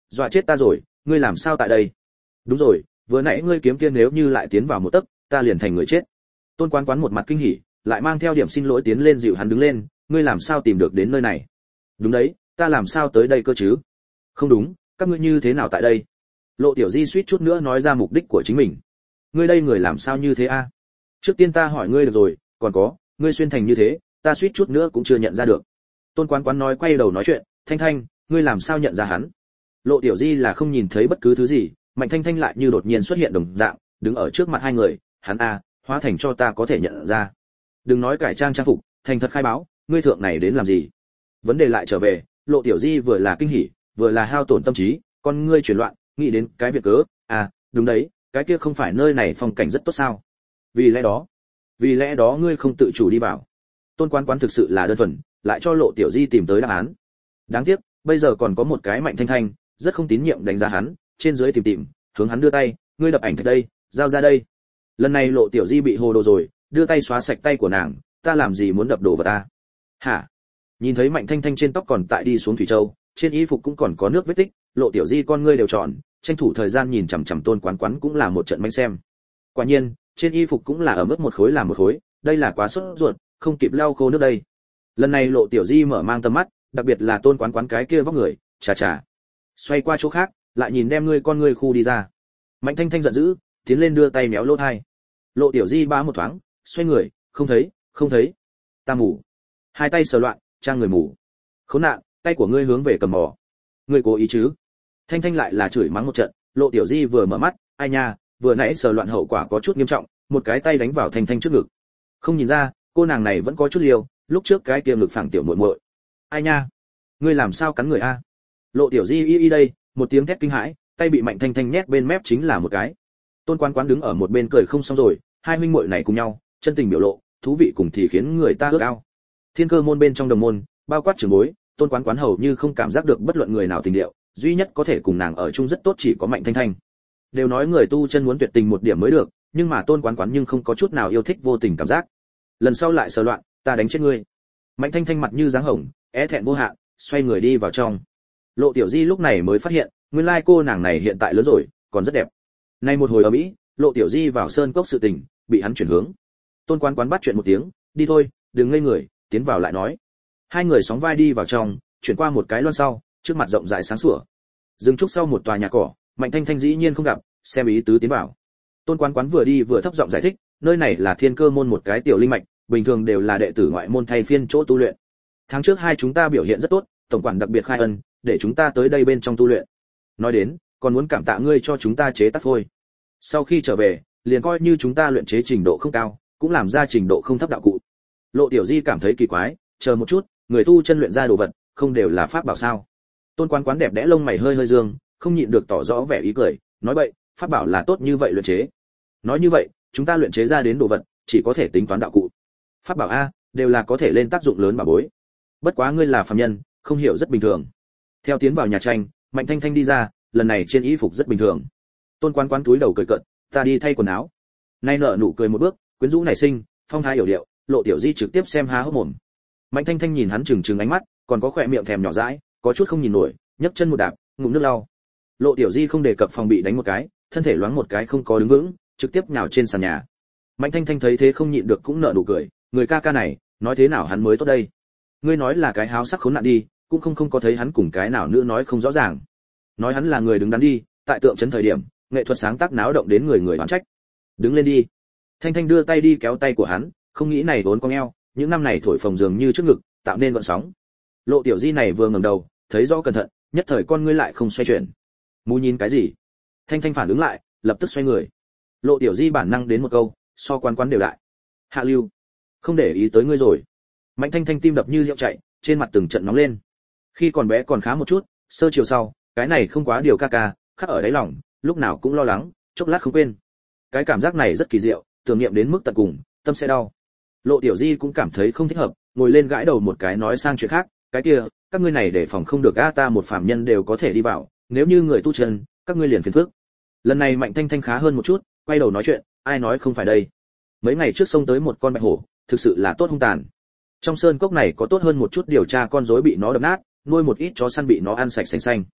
[SPEAKER 1] dọa chết ta rồi, ngươi làm sao tại đây? Đúng rồi, vừa nãy ngươi kiếm kia nếu như lại tiến vào một tấc, ta liền thành người chết. Tôn Quán Quán một mặt kinh hỉ, lại mang theo điểm xin lỗi tiến lên dịu hắn đứng lên, ngươi làm sao tìm được đến nơi này? Đúng đấy, ta làm sao tới đây cơ chứ? Không đúng, các ngươi như thế nào tại đây? Lộ Tiểu Di suýt chút nữa nói ra mục đích của chính mình. Ngươi đây người làm sao như thế a? Trước tiên ta hỏi ngươi được rồi, còn có, ngươi xuyên thành như thế, ta suýt chút nữa cũng chưa nhận ra được. Tôn Quán Quán nói quay đầu nói chuyện, Thanh Thanh, ngươi làm sao nhận ra hắn? Lộ Tiểu Di là không nhìn thấy bất cứ thứ gì, Mạnh Thanh Thanh lại như đột nhiên xuất hiện đồng dạng, đứng ở trước mặt hai người, hắn a, hóa thành cho ta có thể nhận ra. Đừng nói cải trang trang phục, thành thật khai báo, ngươi thượng này đến làm gì? Vấn đề lại trở về, Lộ Tiểu Di vừa là kinh hỉ, vừa là hao tổn tâm trí, con ngươi chuyển loạn, nghĩ đến cái việc cớ, à, đúng đấy, cái kia không phải nơi này phong cảnh rất tốt sao? Vì lẽ đó, vì lẽ đó ngươi không tự chủ đi vào. Tôn Quán Quán thực sự là đơn thuần, lại cho Lộ Tiểu Di tìm tới đáp án. Đáng tiếc, bây giờ còn có một cái Mạnh Thanh Thanh, rất không tín nhiệm đánh giá hắn, trên dưới tìm tìm, hướng hắn đưa tay, ngươi đập ảnh thật đây, giao ra đây. Lần này Lộ Tiểu Di bị hồ đồ rồi, đưa tay xóa sạch tay của nàng, ta làm gì muốn đập đồ vào ta? Hả? Nhìn thấy Mạnh Thanh Thanh trên tóc còn tại đi xuống thủy châu, trên y phục cũng còn có nước vết tích, Lộ Tiểu Di con ngươi đều tròn, tranh thủ thời gian nhìn chằm chằm Tôn Quán Quán cũng là một trận manh xem. Quả nhiên, trên y phục cũng là ở mức một khối làm một khối, đây là quá sốt ruột, không kịp lau khô nước đây. Lần này Lộ Tiểu Di mở mang tầm mắt, đặc biệt là Tôn Quán Quán cái kia vóc người, chà chà. Xoay qua chỗ khác, lại nhìn đem ngươi con ngươi khu đi ra. Mạnh Thanh Thanh giận dữ, tiến lên đưa tay méo lỗ tai. Lộ Tiểu Di bá một thoáng, xoay người, không thấy, không thấy. Ta mù. Hai tay sờ loạn, trang người mù. Khốn nạn, tay của ngươi hướng về cầm mỏ. Ngươi cố ý chứ? Thanh Thanh lại là chửi mắng một trận, Lộ Tiểu Di vừa mở mắt, ai nha, vừa nãy sờ loạn hậu quả có chút nghiêm trọng, một cái tay đánh vào Thanh Thanh trước ngực. Không nhìn ra, cô nàng này vẫn có chút liều, lúc trước cái kia ngực phẳng tiểu muội muội. Ai nha, ngươi làm sao cắn người a? Lộ Tiểu Di y y đây, một tiếng thét kinh hãi, tay bị Mạnh Thanh Thanh nhét bên mép chính là một cái. Tôn Quán Quán đứng ở một bên cười không xong rồi, hai huynh muội này cùng nhau, chân tình biểu lộ, thú vị cùng thì khiến người ta ước ao. Thiên Cơ môn bên trong đồng môn, bao quát trưởng bối, Tôn Quán Quán hầu như không cảm giác được bất luận người nào tình điệu, duy nhất có thể cùng nàng ở chung rất tốt chỉ có Mạnh Thanh Thanh. Đều nói người tu chân muốn tuyệt tình một điểm mới được, nhưng mà Tôn Quán Quán nhưng không có chút nào yêu thích vô tình cảm giác. Lần sau lại sờ loạn, ta đánh chết ngươi. Mạnh Thanh Thanh mặt như dáng hồng, é thẹn vô hạn, xoay người đi vào trong. Lộ Tiểu Di lúc này mới phát hiện, nguyên lai cô nàng này hiện tại lớn rồi, còn rất đẹp. Nay một hồi ở Mỹ, Lộ Tiểu Di vào sơn cốc sự tình, bị hắn chuyển hướng. Tôn Quán Quán bắt chuyện một tiếng, đi thôi, đừng ngây người, tiến vào lại nói. Hai người sóng vai đi vào trong, chuyển qua một cái loan sau, trước mặt rộng rãi sáng sủa. Dừng trúc sau một tòa nhà cỏ, Mạnh Thanh Thanh dĩ nhiên không gặp, xem ý tứ tiến vào. Tôn Quán Quán vừa đi vừa thấp giọng giải thích, nơi này là Thiên Cơ môn một cái tiểu linh mạch, bình thường đều là đệ tử ngoại môn thay phiên chỗ tu luyện. Tháng trước hai chúng ta biểu hiện rất tốt, tổng quản đặc biệt khai ân, để chúng ta tới đây bên trong tu luyện. Nói đến, còn muốn cảm tạ ngươi cho chúng ta chế tác phôi. Sau khi trở về, liền coi như chúng ta luyện chế trình độ không cao, cũng làm ra trình độ không thấp đạo cụ. Lộ Tiểu Di cảm thấy kỳ quái, chờ một chút, người tu chân luyện ra đồ vật, không đều là pháp bảo sao? Tôn Quán Quán đẹp đẽ lông mày hơi hơi dương, không nhịn được tỏ rõ vẻ ý cười, nói vậy, pháp bảo là tốt như vậy luyện chế. Nói như vậy, chúng ta luyện chế ra đến đồ vật, chỉ có thể tính toán đạo cụ. Pháp bảo a, đều là có thể lên tác dụng lớn bảo bối. Bất quá ngươi là phàm nhân, không hiểu rất bình thường. Theo tiến vào nhà tranh, Mạnh Thanh Thanh đi ra, lần này trên y phục rất bình thường. Tôn Quán Quán túi đầu cười cợt, ta đi thay quần áo. Nay nở nụ cười một bước, quyến rũ nảy sinh, phong thái hiểu điệu, Lộ Tiểu Di trực tiếp xem há hốc mồm. Mạnh Thanh Thanh nhìn hắn trừng trừng ánh mắt, còn có khỏe miệng thèm nhỏ dãi, có chút không nhìn nổi, nhấc chân một đạp, ngụm nước lau. Lộ Tiểu Di không đề cập phòng bị đánh một cái, thân thể loáng một cái không có đứng vững, trực tiếp nhào trên sàn nhà. Mạnh Thanh Thanh thấy thế không nhịn được cũng nở nụ cười, người ca ca này, nói thế nào hắn mới tốt đây? Ngươi nói là cái háo sắc khốn nạn đi, cũng không không có thấy hắn cùng cái nào nữa nói không rõ ràng. Nói hắn là người đứng đắn đi, tại tượng trấn thời điểm, nghệ thuật sáng tác náo động đến người người oán trách. Đứng lên đi. Thanh Thanh đưa tay đi kéo tay của hắn, không nghĩ này vốn cong eo, những năm này thổi phồng dường như trước ngực, tạo nên gợn sóng. Lộ Tiểu Di này vừa ngẩng đầu, thấy rõ cẩn thận, nhất thời con ngươi lại không xoay chuyển. Mù nhìn cái gì? Thanh Thanh phản ứng lại, lập tức xoay người. Lộ Tiểu Di bản năng đến một câu, so Quán Quán đều đại. Hạ lưu, không để ý tới ngươi rồi. Mạnh Thanh Thanh tim đập như liễu chạy, trên mặt từng trận nóng lên. Khi còn bé còn khá một chút, sơ chiều sau, cái này không quá điều ca ca, khắc ở đáy lòng, lúc nào cũng lo lắng, chốc lát không quên. Cái cảm giác này rất kỳ diệu, tưởng niệm đến mức tận cùng, tâm sẽ đau. Lộ Tiểu Di cũng cảm thấy không thích hợp, ngồi lên gãi đầu một cái nói sang chuyện khác, cái kia, các ngươi này để phòng không được a, ta một phàm nhân đều có thể đi vào, nếu như người tu chân, các ngươi liền phiền phức. Lần này Mạnh Thanh Thanh khá hơn một chút, quay đầu nói chuyện, ai nói không phải đây. Mấy ngày trước xông tới một con bạch hổ, thực sự là tốt hung tàn. Trong sơn cốc này có tốt hơn một chút điều tra con rối bị nó đập nát, nuôi một ít chó săn bị nó ăn sạch sành xanh.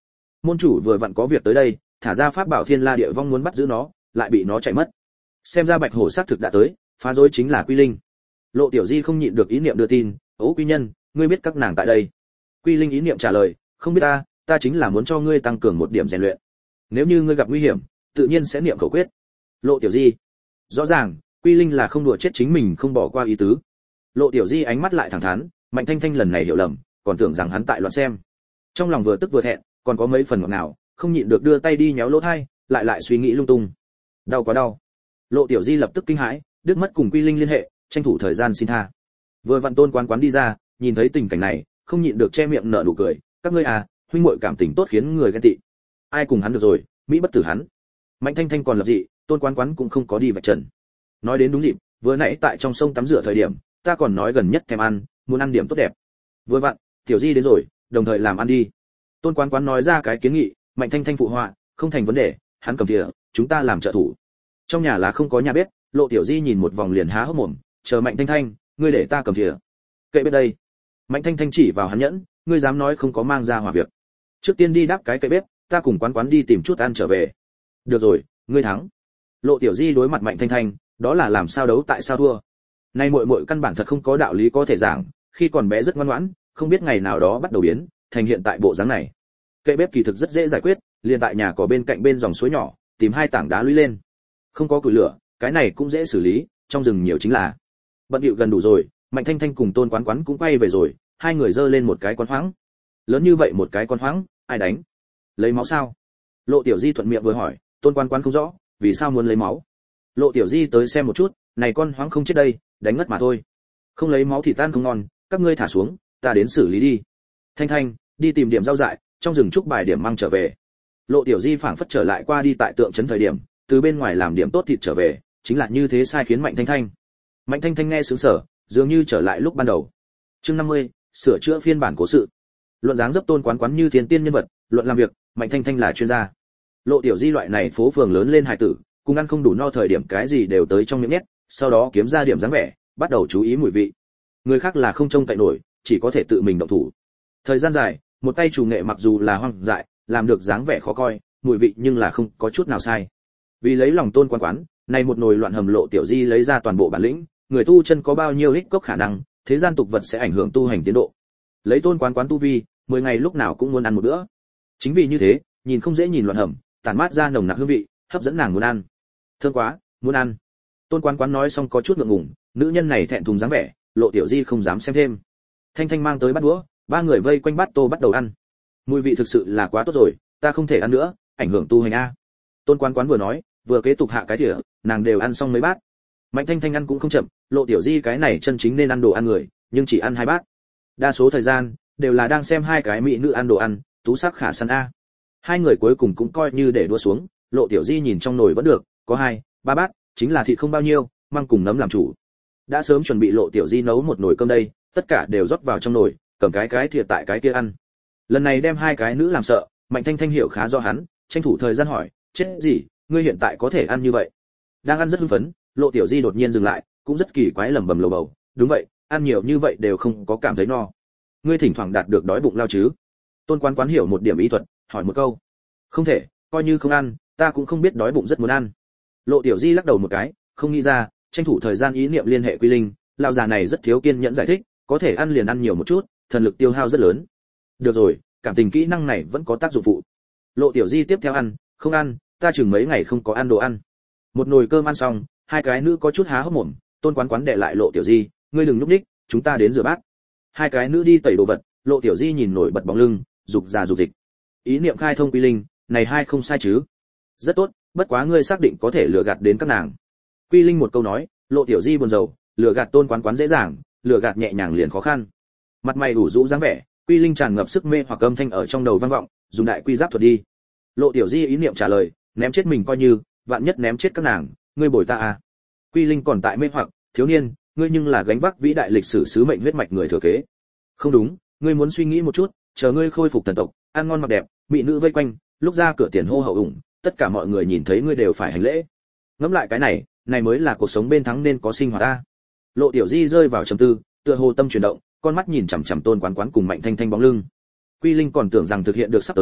[SPEAKER 1] Môn chủ vừa vặn có việc tới đây, thả ra pháp bảo Thiên La Địa Vong muốn bắt giữ nó, lại bị nó chạy mất. Xem ra Bạch Hổ xác thực đã tới, phá rối chính là Quy Linh. Lộ Tiểu Di không nhịn được ý niệm đưa tin, "Ố quý nhân, ngươi biết các nàng tại đây?" Quy Linh ý niệm trả lời, "Không biết ta, ta chính là muốn cho ngươi tăng cường một điểm rèn luyện. Nếu như ngươi gặp nguy hiểm, tự nhiên sẽ niệm khẩu quyết." Lộ Tiểu Di, rõ ràng, Quy Linh là không đùa chết chính mình không bỏ qua ý tứ. Lộ Tiểu Di ánh mắt lại thẳng thắn, Mạnh Thanh Thanh lần này hiểu lầm, còn tưởng rằng hắn tại loạn xem. Trong lòng vừa tức vừa thẹn, còn có mấy phần ngọt ngào, không nhịn được đưa tay đi nhéo lỗ tai, lại lại suy nghĩ lung tung. Đau quá đau. Lộ Tiểu Di lập tức kinh hãi, đứt mất cùng Quy Linh liên hệ, tranh thủ thời gian xin tha. Vừa vặn Tôn Quán Quán đi ra, nhìn thấy tình cảnh này, không nhịn được che miệng nở nụ cười, "Các ngươi à, huynh muội cảm tình tốt khiến người ghen tị. Ai cùng hắn được rồi, mỹ bất tử hắn." Mạnh Thanh Thanh còn lập dị, Tôn Quán Quán cũng không có đi vạch trần. Nói đến đúng dịp, vừa nãy tại trong sông tắm rửa thời điểm, ta còn nói gần nhất thèm ăn, muốn ăn điểm tốt đẹp. Vừa vặn, Tiểu Di đến rồi, đồng thời làm ăn đi. Tôn Quán Quán nói ra cái kiến nghị, Mạnh Thanh Thanh phụ họa, "Không thành vấn đề, hắn cầm thìa, chúng ta làm trợ thủ." Trong nhà là không có nhà bếp, Lộ Tiểu Di nhìn một vòng liền há hốc mồm, "Chờ Mạnh Thanh Thanh, ngươi để ta cầm thìa." "Kệ bếp đây." Mạnh Thanh Thanh chỉ vào hắn nhẫn, "Ngươi dám nói không có mang ra hỏa việc. Trước tiên đi đáp cái kệ bếp, ta cùng Quán Quán đi tìm chút ăn trở về." "Được rồi, ngươi thắng." Lộ Tiểu Di đối mặt Mạnh Thanh Thanh, đó là làm sao đấu tại sao thua. Nay muội muội căn bản thật không có đạo lý có thể giảng, khi còn bé rất ngoan ngoãn, không biết ngày nào đó bắt đầu biến thành hiện tại bộ dáng này. Kệ bếp kỳ thực rất dễ giải quyết, liền tại nhà có bên cạnh bên dòng suối nhỏ, tìm hai tảng đá lũy lên. Không có củi lửa, cái này cũng dễ xử lý, trong rừng nhiều chính là. Bận điệu gần đủ rồi, Mạnh Thanh Thanh cùng Tôn Quán Quán cũng quay về rồi, hai người giơ lên một cái con hoáng. Lớn như vậy một cái con hoáng, ai đánh? Lấy máu sao? Lộ Tiểu Di thuận miệng vừa hỏi, Tôn Quán Quán không rõ, vì sao muốn lấy máu? Lộ Tiểu Di tới xem một chút, này con hoáng không chết đây, đánh ngất mà thôi. Không lấy máu thì tan không ngon, các ngươi thả xuống, ta đến xử lý đi. Thanh Thanh, đi tìm điểm rau dại, trong rừng trúc bài điểm mang trở về. Lộ Tiểu Di phảng phất trở lại qua đi tại tượng trấn thời điểm, từ bên ngoài làm điểm tốt thịt trở về, chính là như thế sai khiến Mạnh Thanh Thanh. Mạnh Thanh Thanh nghe sướng sở, dường như trở lại lúc ban đầu. Chương năm mươi, sửa chữa phiên bản cố sự. Luận dáng dấp Tôn Quán Quán như thiên tiên nhân vật, luận làm việc, Mạnh Thanh Thanh là chuyên gia. Lộ Tiểu Di loại này phố phường lớn lên hài tử, cùng ăn không đủ no thời điểm cái gì đều tới trong miệng nhét, sau đó kiếm ra điểm dáng vẻ, bắt đầu chú ý mùi vị. Người khác là không trông cậy nổi, chỉ có thể tự mình động thủ. Thời gian dài, một tay chủ nghệ mặc dù là hoang dại, làm được dáng vẻ khó coi, mùi vị nhưng là không có chút nào sai. Vì lấy lòng Tôn Quán Quán, này một nồi loạn hầm Lộ Tiểu Di lấy ra toàn bộ bản lĩnh, người tu chân có bao nhiêu ích cốc khả năng, thế gian tục vật sẽ ảnh hưởng tu hành tiến độ. Lấy Tôn Quán Quán tu vi, mười ngày lúc nào cũng muốn ăn một bữa. Chính vì như thế, nhìn không dễ nhìn loạn hầm, tản mát ra nồng nặc hương vị, hấp dẫn nàng muốn ăn. Thơm quá, muốn ăn. Tôn Quán Quán nói xong có chút ngượng ngùng, nữ nhân này thẹn thùng dáng vẻ, Lộ Tiểu Di không dám xem thêm. Thanh Thanh mang tới bát đũa, ba người vây quanh bát tô bắt đầu ăn. Mùi vị thực sự là quá tốt rồi, ta không thể ăn nữa, ảnh hưởng tu hành a. Tôn Quán Quán vừa nói, vừa kế tục hạ cái thìa, nàng đều ăn xong mấy bát. Mạnh Thanh Thanh ăn cũng không chậm, Lộ Tiểu Di cái này chân chính nên ăn đồ ăn người, nhưng chỉ ăn hai bát. Đa số thời gian đều là đang xem hai cái mỹ nữ ăn đồ ăn, tú sắc khả săn a. Hai người cuối cùng cũng coi như để đua xuống, Lộ Tiểu Di nhìn trong nồi vẫn được, có hai, ba bát, chính là thịt không bao nhiêu, mang cùng nấm làm chủ. Đã sớm chuẩn bị Lộ Tiểu Di nấu một nồi cơm đây, tất cả đều rót vào trong nồi, cầm cái cái thìa tại cái kia ăn. Lần này đem hai cái nữ làm sợ, Mạnh Thanh Thanh hiểu khá do hắn, tranh thủ thời gian hỏi, chết gì, ngươi hiện tại có thể ăn như vậy? Đang ăn rất hưng phấn, Lộ Tiểu Di đột nhiên dừng lại, cũng rất kỳ quái lẩm bẩm lầu bầu, đúng vậy, ăn nhiều như vậy đều không có cảm thấy no. Ngươi thỉnh thoảng đạt được đói bụng lao chứ? Tôn Quán Quán hiểu một điểm ý thuật, hỏi một câu. Không thể, coi như không ăn, ta cũng không biết đói bụng rất muốn ăn. Lộ Tiểu Di lắc đầu một cái, không nghĩ ra, tranh thủ thời gian ý niệm liên hệ Quy Linh, lão già này rất thiếu kiên nhẫn giải thích, có thể ăn liền ăn nhiều một chút, thần lực tiêu hao rất lớn. Được rồi, cảm tình kỹ năng này vẫn có tác dụng phụ. Lộ Tiểu Di tiếp theo ăn, không ăn, ta chừng mấy ngày không có ăn đồ ăn. Một nồi cơm ăn xong, hai cái nữ có chút há hốc mồm, Tôn Quán Quán để lại Lộ Tiểu Di, ngươi đừng nhúc nhích, chúng ta đến rửa bát. Hai cái nữ đi tẩy đồ vật, Lộ Tiểu Di nhìn nổi bật bóng lưng, dục già dục dịch. Ý niệm khai thông Quy Linh, này hai không sai chứ? Rất tốt, bất quá ngươi xác định có thể lừa gạt đến các nàng. Quy Linh một câu nói, Lộ Tiểu Di buồn rầu, lừa gạt Tôn Quán Quán dễ dàng, lừa gạt nhẹ nhàng liền khó khăn. Mặt mày ủ rũ dáng vẻ, Quy Linh tràn ngập sức mê hoặc âm thanh ở trong đầu vang vọng, dùng đại quy giáp thuật đi. Lộ Tiểu Di ý niệm trả lời, ném chết mình coi như, vạn nhất ném chết các nàng, ngươi bồi ta à? Quy Linh còn tại mê hoặc, thiếu niên, ngươi nhưng là gánh vác vĩ đại lịch sử sứ mệnh huyết mạch người thừa kế. Không đúng, ngươi muốn suy nghĩ một chút, chờ ngươi khôi phục thần tộc, ăn ngon mặc đẹp, mỹ nữ vây quanh, lúc ra cửa tiền hô hậu ủng, tất cả mọi người nhìn thấy ngươi đều phải hành lễ. Ngẫm lại cái này, này mới là cuộc sống bên thắng nên có sinh hoạt ta. Lộ Tiểu Di rơi vào trầm tư, tựa hồ tâm chuyển động, con mắt nhìn chằm chằm Tôn Quán Quán cùng Mạnh Thanh Thanh bóng lưng. Quy Linh còn tưởng rằng thực hiện được sắp tới,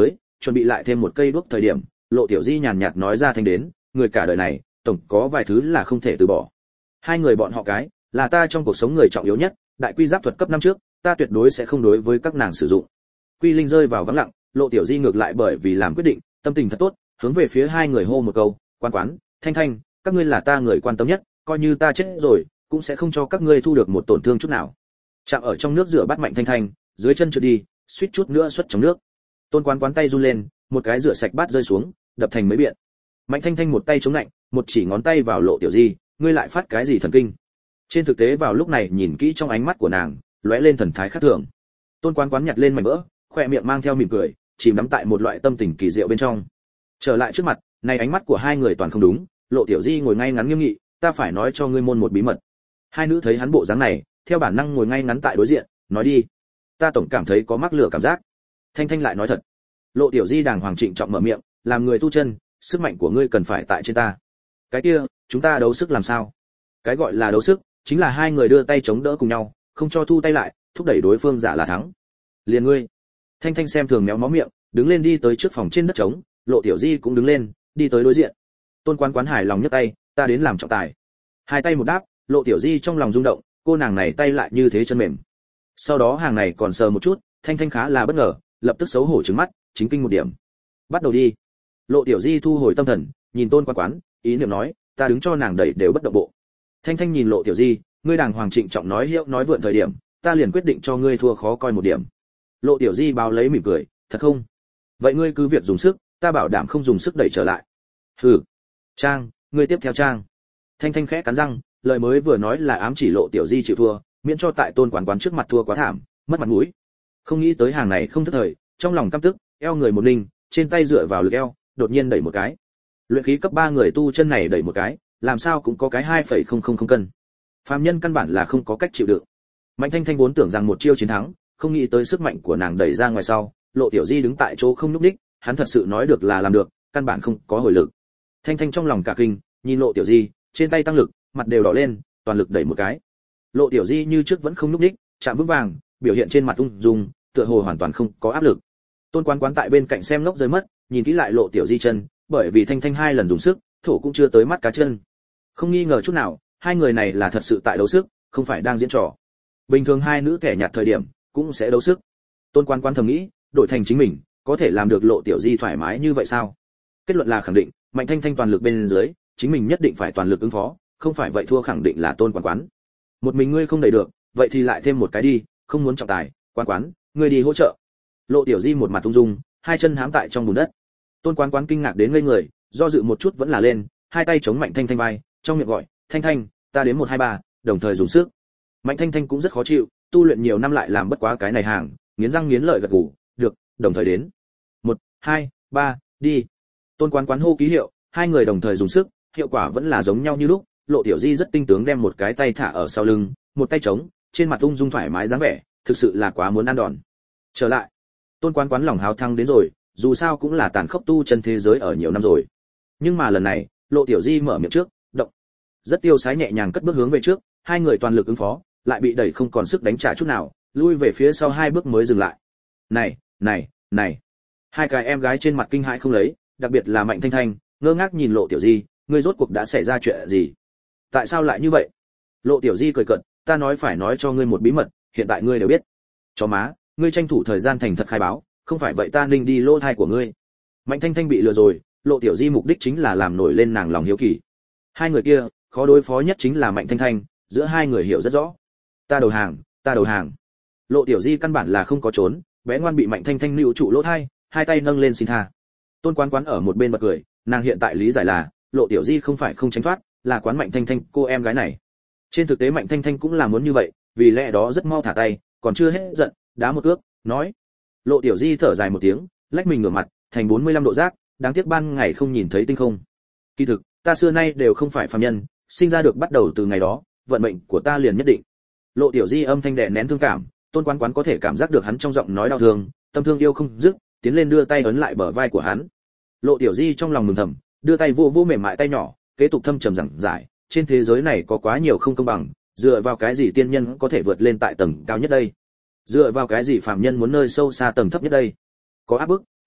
[SPEAKER 1] chuẩn bị lại thêm một cây đuốc thời điểm, Lộ Tiểu Di nhàn nhạt nói ra thành đến, người cả đời này, tổng có vài thứ là không thể từ bỏ. Hai người bọn họ cái, là ta trong cuộc sống người trọng yếu nhất, đại quy giáp thuật cấp năm trước, ta tuyệt đối sẽ không đối với các nàng sử dụng. Quy Linh rơi vào vắng lặng, Lộ Tiểu Di ngược lại bởi vì làm quyết định, tâm tình thật tốt, hướng về phía hai người hô một câu, "Quan Quán, Thanh Thanh, các ngươi là ta người quan tâm nhất, coi như ta chết rồi, cũng sẽ không cho các ngươi thu được một tổn thương chút nào." Chạm ở trong nước rửa bát Mạnh Thanh Thanh, dưới chân trượt đi, suýt chút nữa xuất trong nước. Tôn Quán Quán tay run lên, một cái rửa sạch bát rơi xuống, đập thành mấy biện. Mạnh Thanh Thanh một tay chống lạnh, một chỉ ngón tay vào Lộ Tiểu Di, ngươi lại phát cái gì thần kinh? Trên thực tế vào lúc này nhìn kỹ trong ánh mắt của nàng, lóe lên thần thái khác thường. Tôn Quán Quán nhặt lên mảnh vỡ, khoe miệng mang theo mỉm cười, chìm đắm tại một loại tâm tình kỳ diệu bên trong. Trở lại trước mặt, này ánh mắt của hai người toàn không đúng, Lộ Tiểu Di ngồi ngay ngắn nghiêm nghị, ta phải nói cho ngươi môn một bí mật. Hai nữ thấy hắn bộ dáng này, theo bản năng ngồi ngay ngắn tại đối diện, nói đi. Ta tổng cảm thấy có mắc lửa cảm giác. Thanh Thanh lại nói thật. Lộ Tiểu Di đàng hoàng trịnh trọng mở miệng, làm người tu chân, sức mạnh của ngươi cần phải tại trên ta. Cái kia, chúng ta đấu sức làm sao? Cái gọi là đấu sức, chính là hai người đưa tay chống đỡ cùng nhau, không cho thu tay lại, thúc đẩy đối phương giả là thắng. Liền ngươi. Thanh Thanh xem thường méo mó miệng, đứng lên đi tới trước phòng trên đất trống, Lộ Tiểu Di cũng đứng lên, đi tới đối diện. Tôn Quán Quán hài lòng nhấc tay, ta đến làm trọng tài. Hai tay một đáp, Lộ Tiểu Di trong lòng rung động, cô nàng này tay lại như thế chân mềm. Sau đó hàng này còn sờ một chút, Thanh Thanh khá là bất ngờ, lập tức xấu hổ trừng mắt, chính kinh một điểm. Bắt đầu đi. Lộ Tiểu Di thu hồi tâm thần, nhìn Tôn Quán Quán, ý niệm nói, ta đứng cho nàng đẩy đều bất động bộ. Thanh Thanh nhìn Lộ Tiểu Di, ngươi đàng hoàng trịnh trọng nói hiệu nói vượn thời điểm, ta liền quyết định cho ngươi thua khó coi một điểm. Lộ Tiểu Di báo lấy mỉm cười, thật không? Vậy ngươi cứ việc dùng sức, ta bảo đảm không dùng sức đẩy trở lại. Hừ. Trang, ngươi tiếp theo Trang. Thanh Thanh khẽ cắn răng, lời mới vừa nói là ám chỉ Lộ Tiểu Di chịu thua, miễn cho tại Tôn Quán Quán trước mặt thua quá thảm, mất mặt mũi. Không nghĩ tới hàng này không thức thời, trong lòng căm tức, eo người một linh, trên tay dựa vào lực eo, đột nhiên đẩy một cái. Luyện khí cấp ba người tu chân này đẩy một cái, làm sao cũng có cái hai phẩy không không không cân. Phàm nhân căn bản là không có cách chịu đựng. Mạnh Thanh Thanh vốn tưởng rằng một chiêu chiến thắng, không nghĩ tới sức mạnh của nàng đẩy ra ngoài sau, Lộ Tiểu Di đứng tại chỗ không nhúc nhích, hắn thật sự nói được là làm được, căn bản không có hồi lực. Thanh Thanh trong lòng cả kinh, nhìn Lộ Tiểu Di, trên tay tăng lực, mặt đều đỏ lên, toàn lực đẩy một cái. Lộ Tiểu Di như trước vẫn không nhúc nhích, chạm vững vàng, biểu hiện trên mặt ung dung, tựa hồ hoàn toàn không có áp lực. Tôn Quán Quán tại bên cạnh xem lốc rơi mất, nhìn kỹ lại Lộ Tiểu Di chân, bởi vì Thanh Thanh hai lần dùng sức, thổ cũng chưa tới mắt cá chân. Không nghi ngờ chút nào, hai người này là thật sự tại đấu sức, không phải đang diễn trò. Bình thường hai nữ kẻ nhạt thời điểm cũng sẽ đấu sức. Tôn Quán Quán thầm nghĩ, đổi thành chính mình, có thể làm được Lộ Tiểu Di thoải mái như vậy sao? Kết luận là khẳng định, Mạnh Thanh Thanh toàn lực bên dưới, chính mình nhất định phải toàn lực ứng phó, không phải vậy thua khẳng định là Tôn Quán Quán. Một mình ngươi không đẩy được, vậy thì lại thêm một cái đi, không muốn trọng tài, Quán Quán, ngươi đi hỗ trợ. Lộ Tiểu Di một mặt ung dung, hai chân hãm tại trong bùn đất. Tôn Quán Quán kinh ngạc đến ngây người, do dự một chút vẫn là lên, hai tay chống Mạnh Thanh Thanh vai, trong miệng gọi, "Thanh Thanh, ta đến một hai ba", đồng thời dùng sức. Mạnh Thanh Thanh cũng rất khó chịu, tu luyện nhiều năm lại làm bất quá cái này hàng, nghiến răng nghiến lợi gật gù, "Được", đồng thời đến. Một, hai, ba, đi. Tôn Quán Quán hô ký hiệu, hai người đồng thời dùng sức, hiệu quả vẫn là giống nhau như lúc. Lộ Tiểu Di rất tinh tướng đem một cái tay thả ở sau lưng, một tay chống, trên mặt ung dung thoải mái dáng vẻ, thực sự là quá muốn ăn đòn. Trở lại. Tôn Quán Quán lòng háo thắng đến rồi, dù sao cũng là tàn khốc tu chân thế giới ở nhiều năm rồi. Nhưng mà lần này, Lộ Tiểu Di mở miệng trước, động. Rất tiêu sái nhẹ nhàng cất bước hướng về trước, hai người toàn lực ứng phó, lại bị đẩy không còn sức đánh trả chút nào, lui về phía sau hai bước mới dừng lại. Này, này, này. Hai cái em gái trên mặt kinh hãi không lấy, đặc biệt là Mạnh Thanh Thanh, ngơ ngác nhìn Lộ Tiểu Di, ngươi rốt cuộc đã xảy ra chuyện gì? Tại sao lại như vậy? Lộ Tiểu Di cười cợt, ta nói phải nói cho ngươi một bí mật, hiện tại ngươi đều biết. Chó má, ngươi tranh thủ thời gian thành thật khai báo, không phải vậy ta ninh đi lỗ thai của ngươi. Mạnh Thanh Thanh bị lừa rồi, Lộ Tiểu Di mục đích chính là làm nổi lên nàng lòng hiếu kỳ. Hai người kia, khó đối phó nhất chính là Mạnh Thanh Thanh, giữa hai người hiểu rất rõ. Ta đầu hàng, ta đầu hàng. Lộ Tiểu Di căn bản là không có trốn, bé ngoan bị Mạnh Thanh Thanh níu trụ lỗ thai, hai tay nâng lên xin tha. Tôn Quán Quán ở một bên bật cười, nàng hiện tại lý giải là, Lộ Tiểu Di không phải không tránh thoát, là quán Mạnh Thanh Thanh cô em gái này. Trên thực tế Mạnh Thanh Thanh cũng là muốn như vậy, vì lẽ đó rất mau thả tay, còn chưa hết giận, đá một cước, nói. Lộ Tiểu Di thở dài một tiếng, lách mình ngửa mặt, thành bốn mươi lăm độ giác, đáng tiếc ban ngày không nhìn thấy tinh không. Kỳ thực, ta xưa nay đều không phải phàm nhân, sinh ra được bắt đầu từ ngày đó, vận mệnh của ta liền nhất định. Lộ Tiểu Di âm thanh đè nén thương cảm, Tôn Quán Quán có thể cảm giác được hắn trong giọng nói đau thương, tâm thương yêu không dứt, tiến lên đưa tay ấn lại bờ vai của hắn. Lộ Tiểu Di trong lòng mừng thầm, đưa tay vô vô mềm mại tay nhỏ, kế tục thâm trầm giảng giải, trên thế giới này có quá nhiều không công bằng, dựa vào cái gì tiên nhân có thể vượt lên tại tầng cao nhất đây? Dựa vào cái gì phàm nhân muốn nơi sâu xa tầng thấp nhất đây? Có áp bức,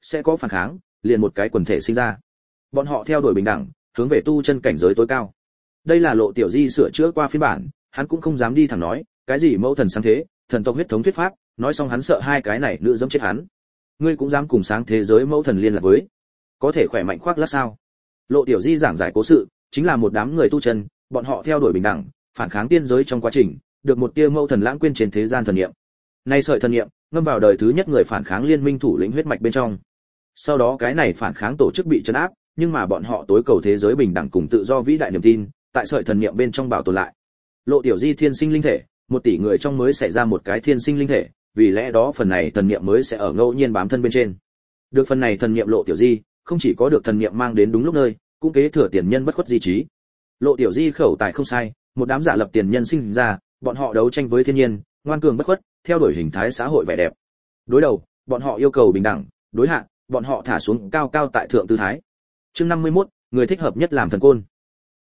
[SPEAKER 1] sẽ có phản kháng, liền một cái quần thể sinh ra. Bọn họ theo đuổi bình đẳng, hướng về tu chân cảnh giới tối cao. Đây là Lộ Tiểu Di sửa chữa qua phiên bản, hắn cũng không dám đi thẳng nói, cái gì mẫu thần sáng thế, thần tộc huyết thống thuyết pháp, nói xong hắn sợ hai cái này nữ dẫm chết hắn. Ngươi cũng dám cùng sáng thế giới mẫu thần liên lạc với? Có thể khỏe mạnh khoác lác sao? Lộ Tiểu Di giảng giải cố sự, chính là một đám người tu chân, bọn họ theo đuổi bình đẳng, phản kháng tiên giới trong quá trình, được một tia mẫu thần lãng quên trên thế gian thần niệm. Nay sợi thần niệm, ngâm vào đời thứ nhất người phản kháng liên minh thủ lĩnh huyết mạch bên trong. Sau đó cái này phản kháng tổ chức bị trấn áp, nhưng mà bọn họ tối cầu thế giới bình đẳng cùng tự do vĩ đại niềm tin, tại sợi thần niệm bên trong bảo tồn lại. Lộ Tiểu Di thiên sinh linh thể, một tỷ người trong mới xảy ra một cái thiên sinh linh thể, vì lẽ đó phần này thần niệm mới sẽ ở ngẫu nhiên bám thân bên trên. Được phần này thần niệm Lộ Tiểu Di, không chỉ có được thần niệm mang đến đúng lúc nơi, cũng kế thừa tiền nhân bất khuất di trí. Lộ Tiểu Di khẩu tài không sai, một đám giả lập tiền nhân sinh ra, bọn họ đấu tranh với thiên nhiên, ngoan cường bất khuất, theo đuổi hình thái xã hội vẻ đẹp. Đối đầu, bọn họ yêu cầu bình đẳng, đối hạ, bọn họ thả xuống cao cao tại thượng tư thái. Chương năm mươi mốt, người thích hợp nhất làm thần côn.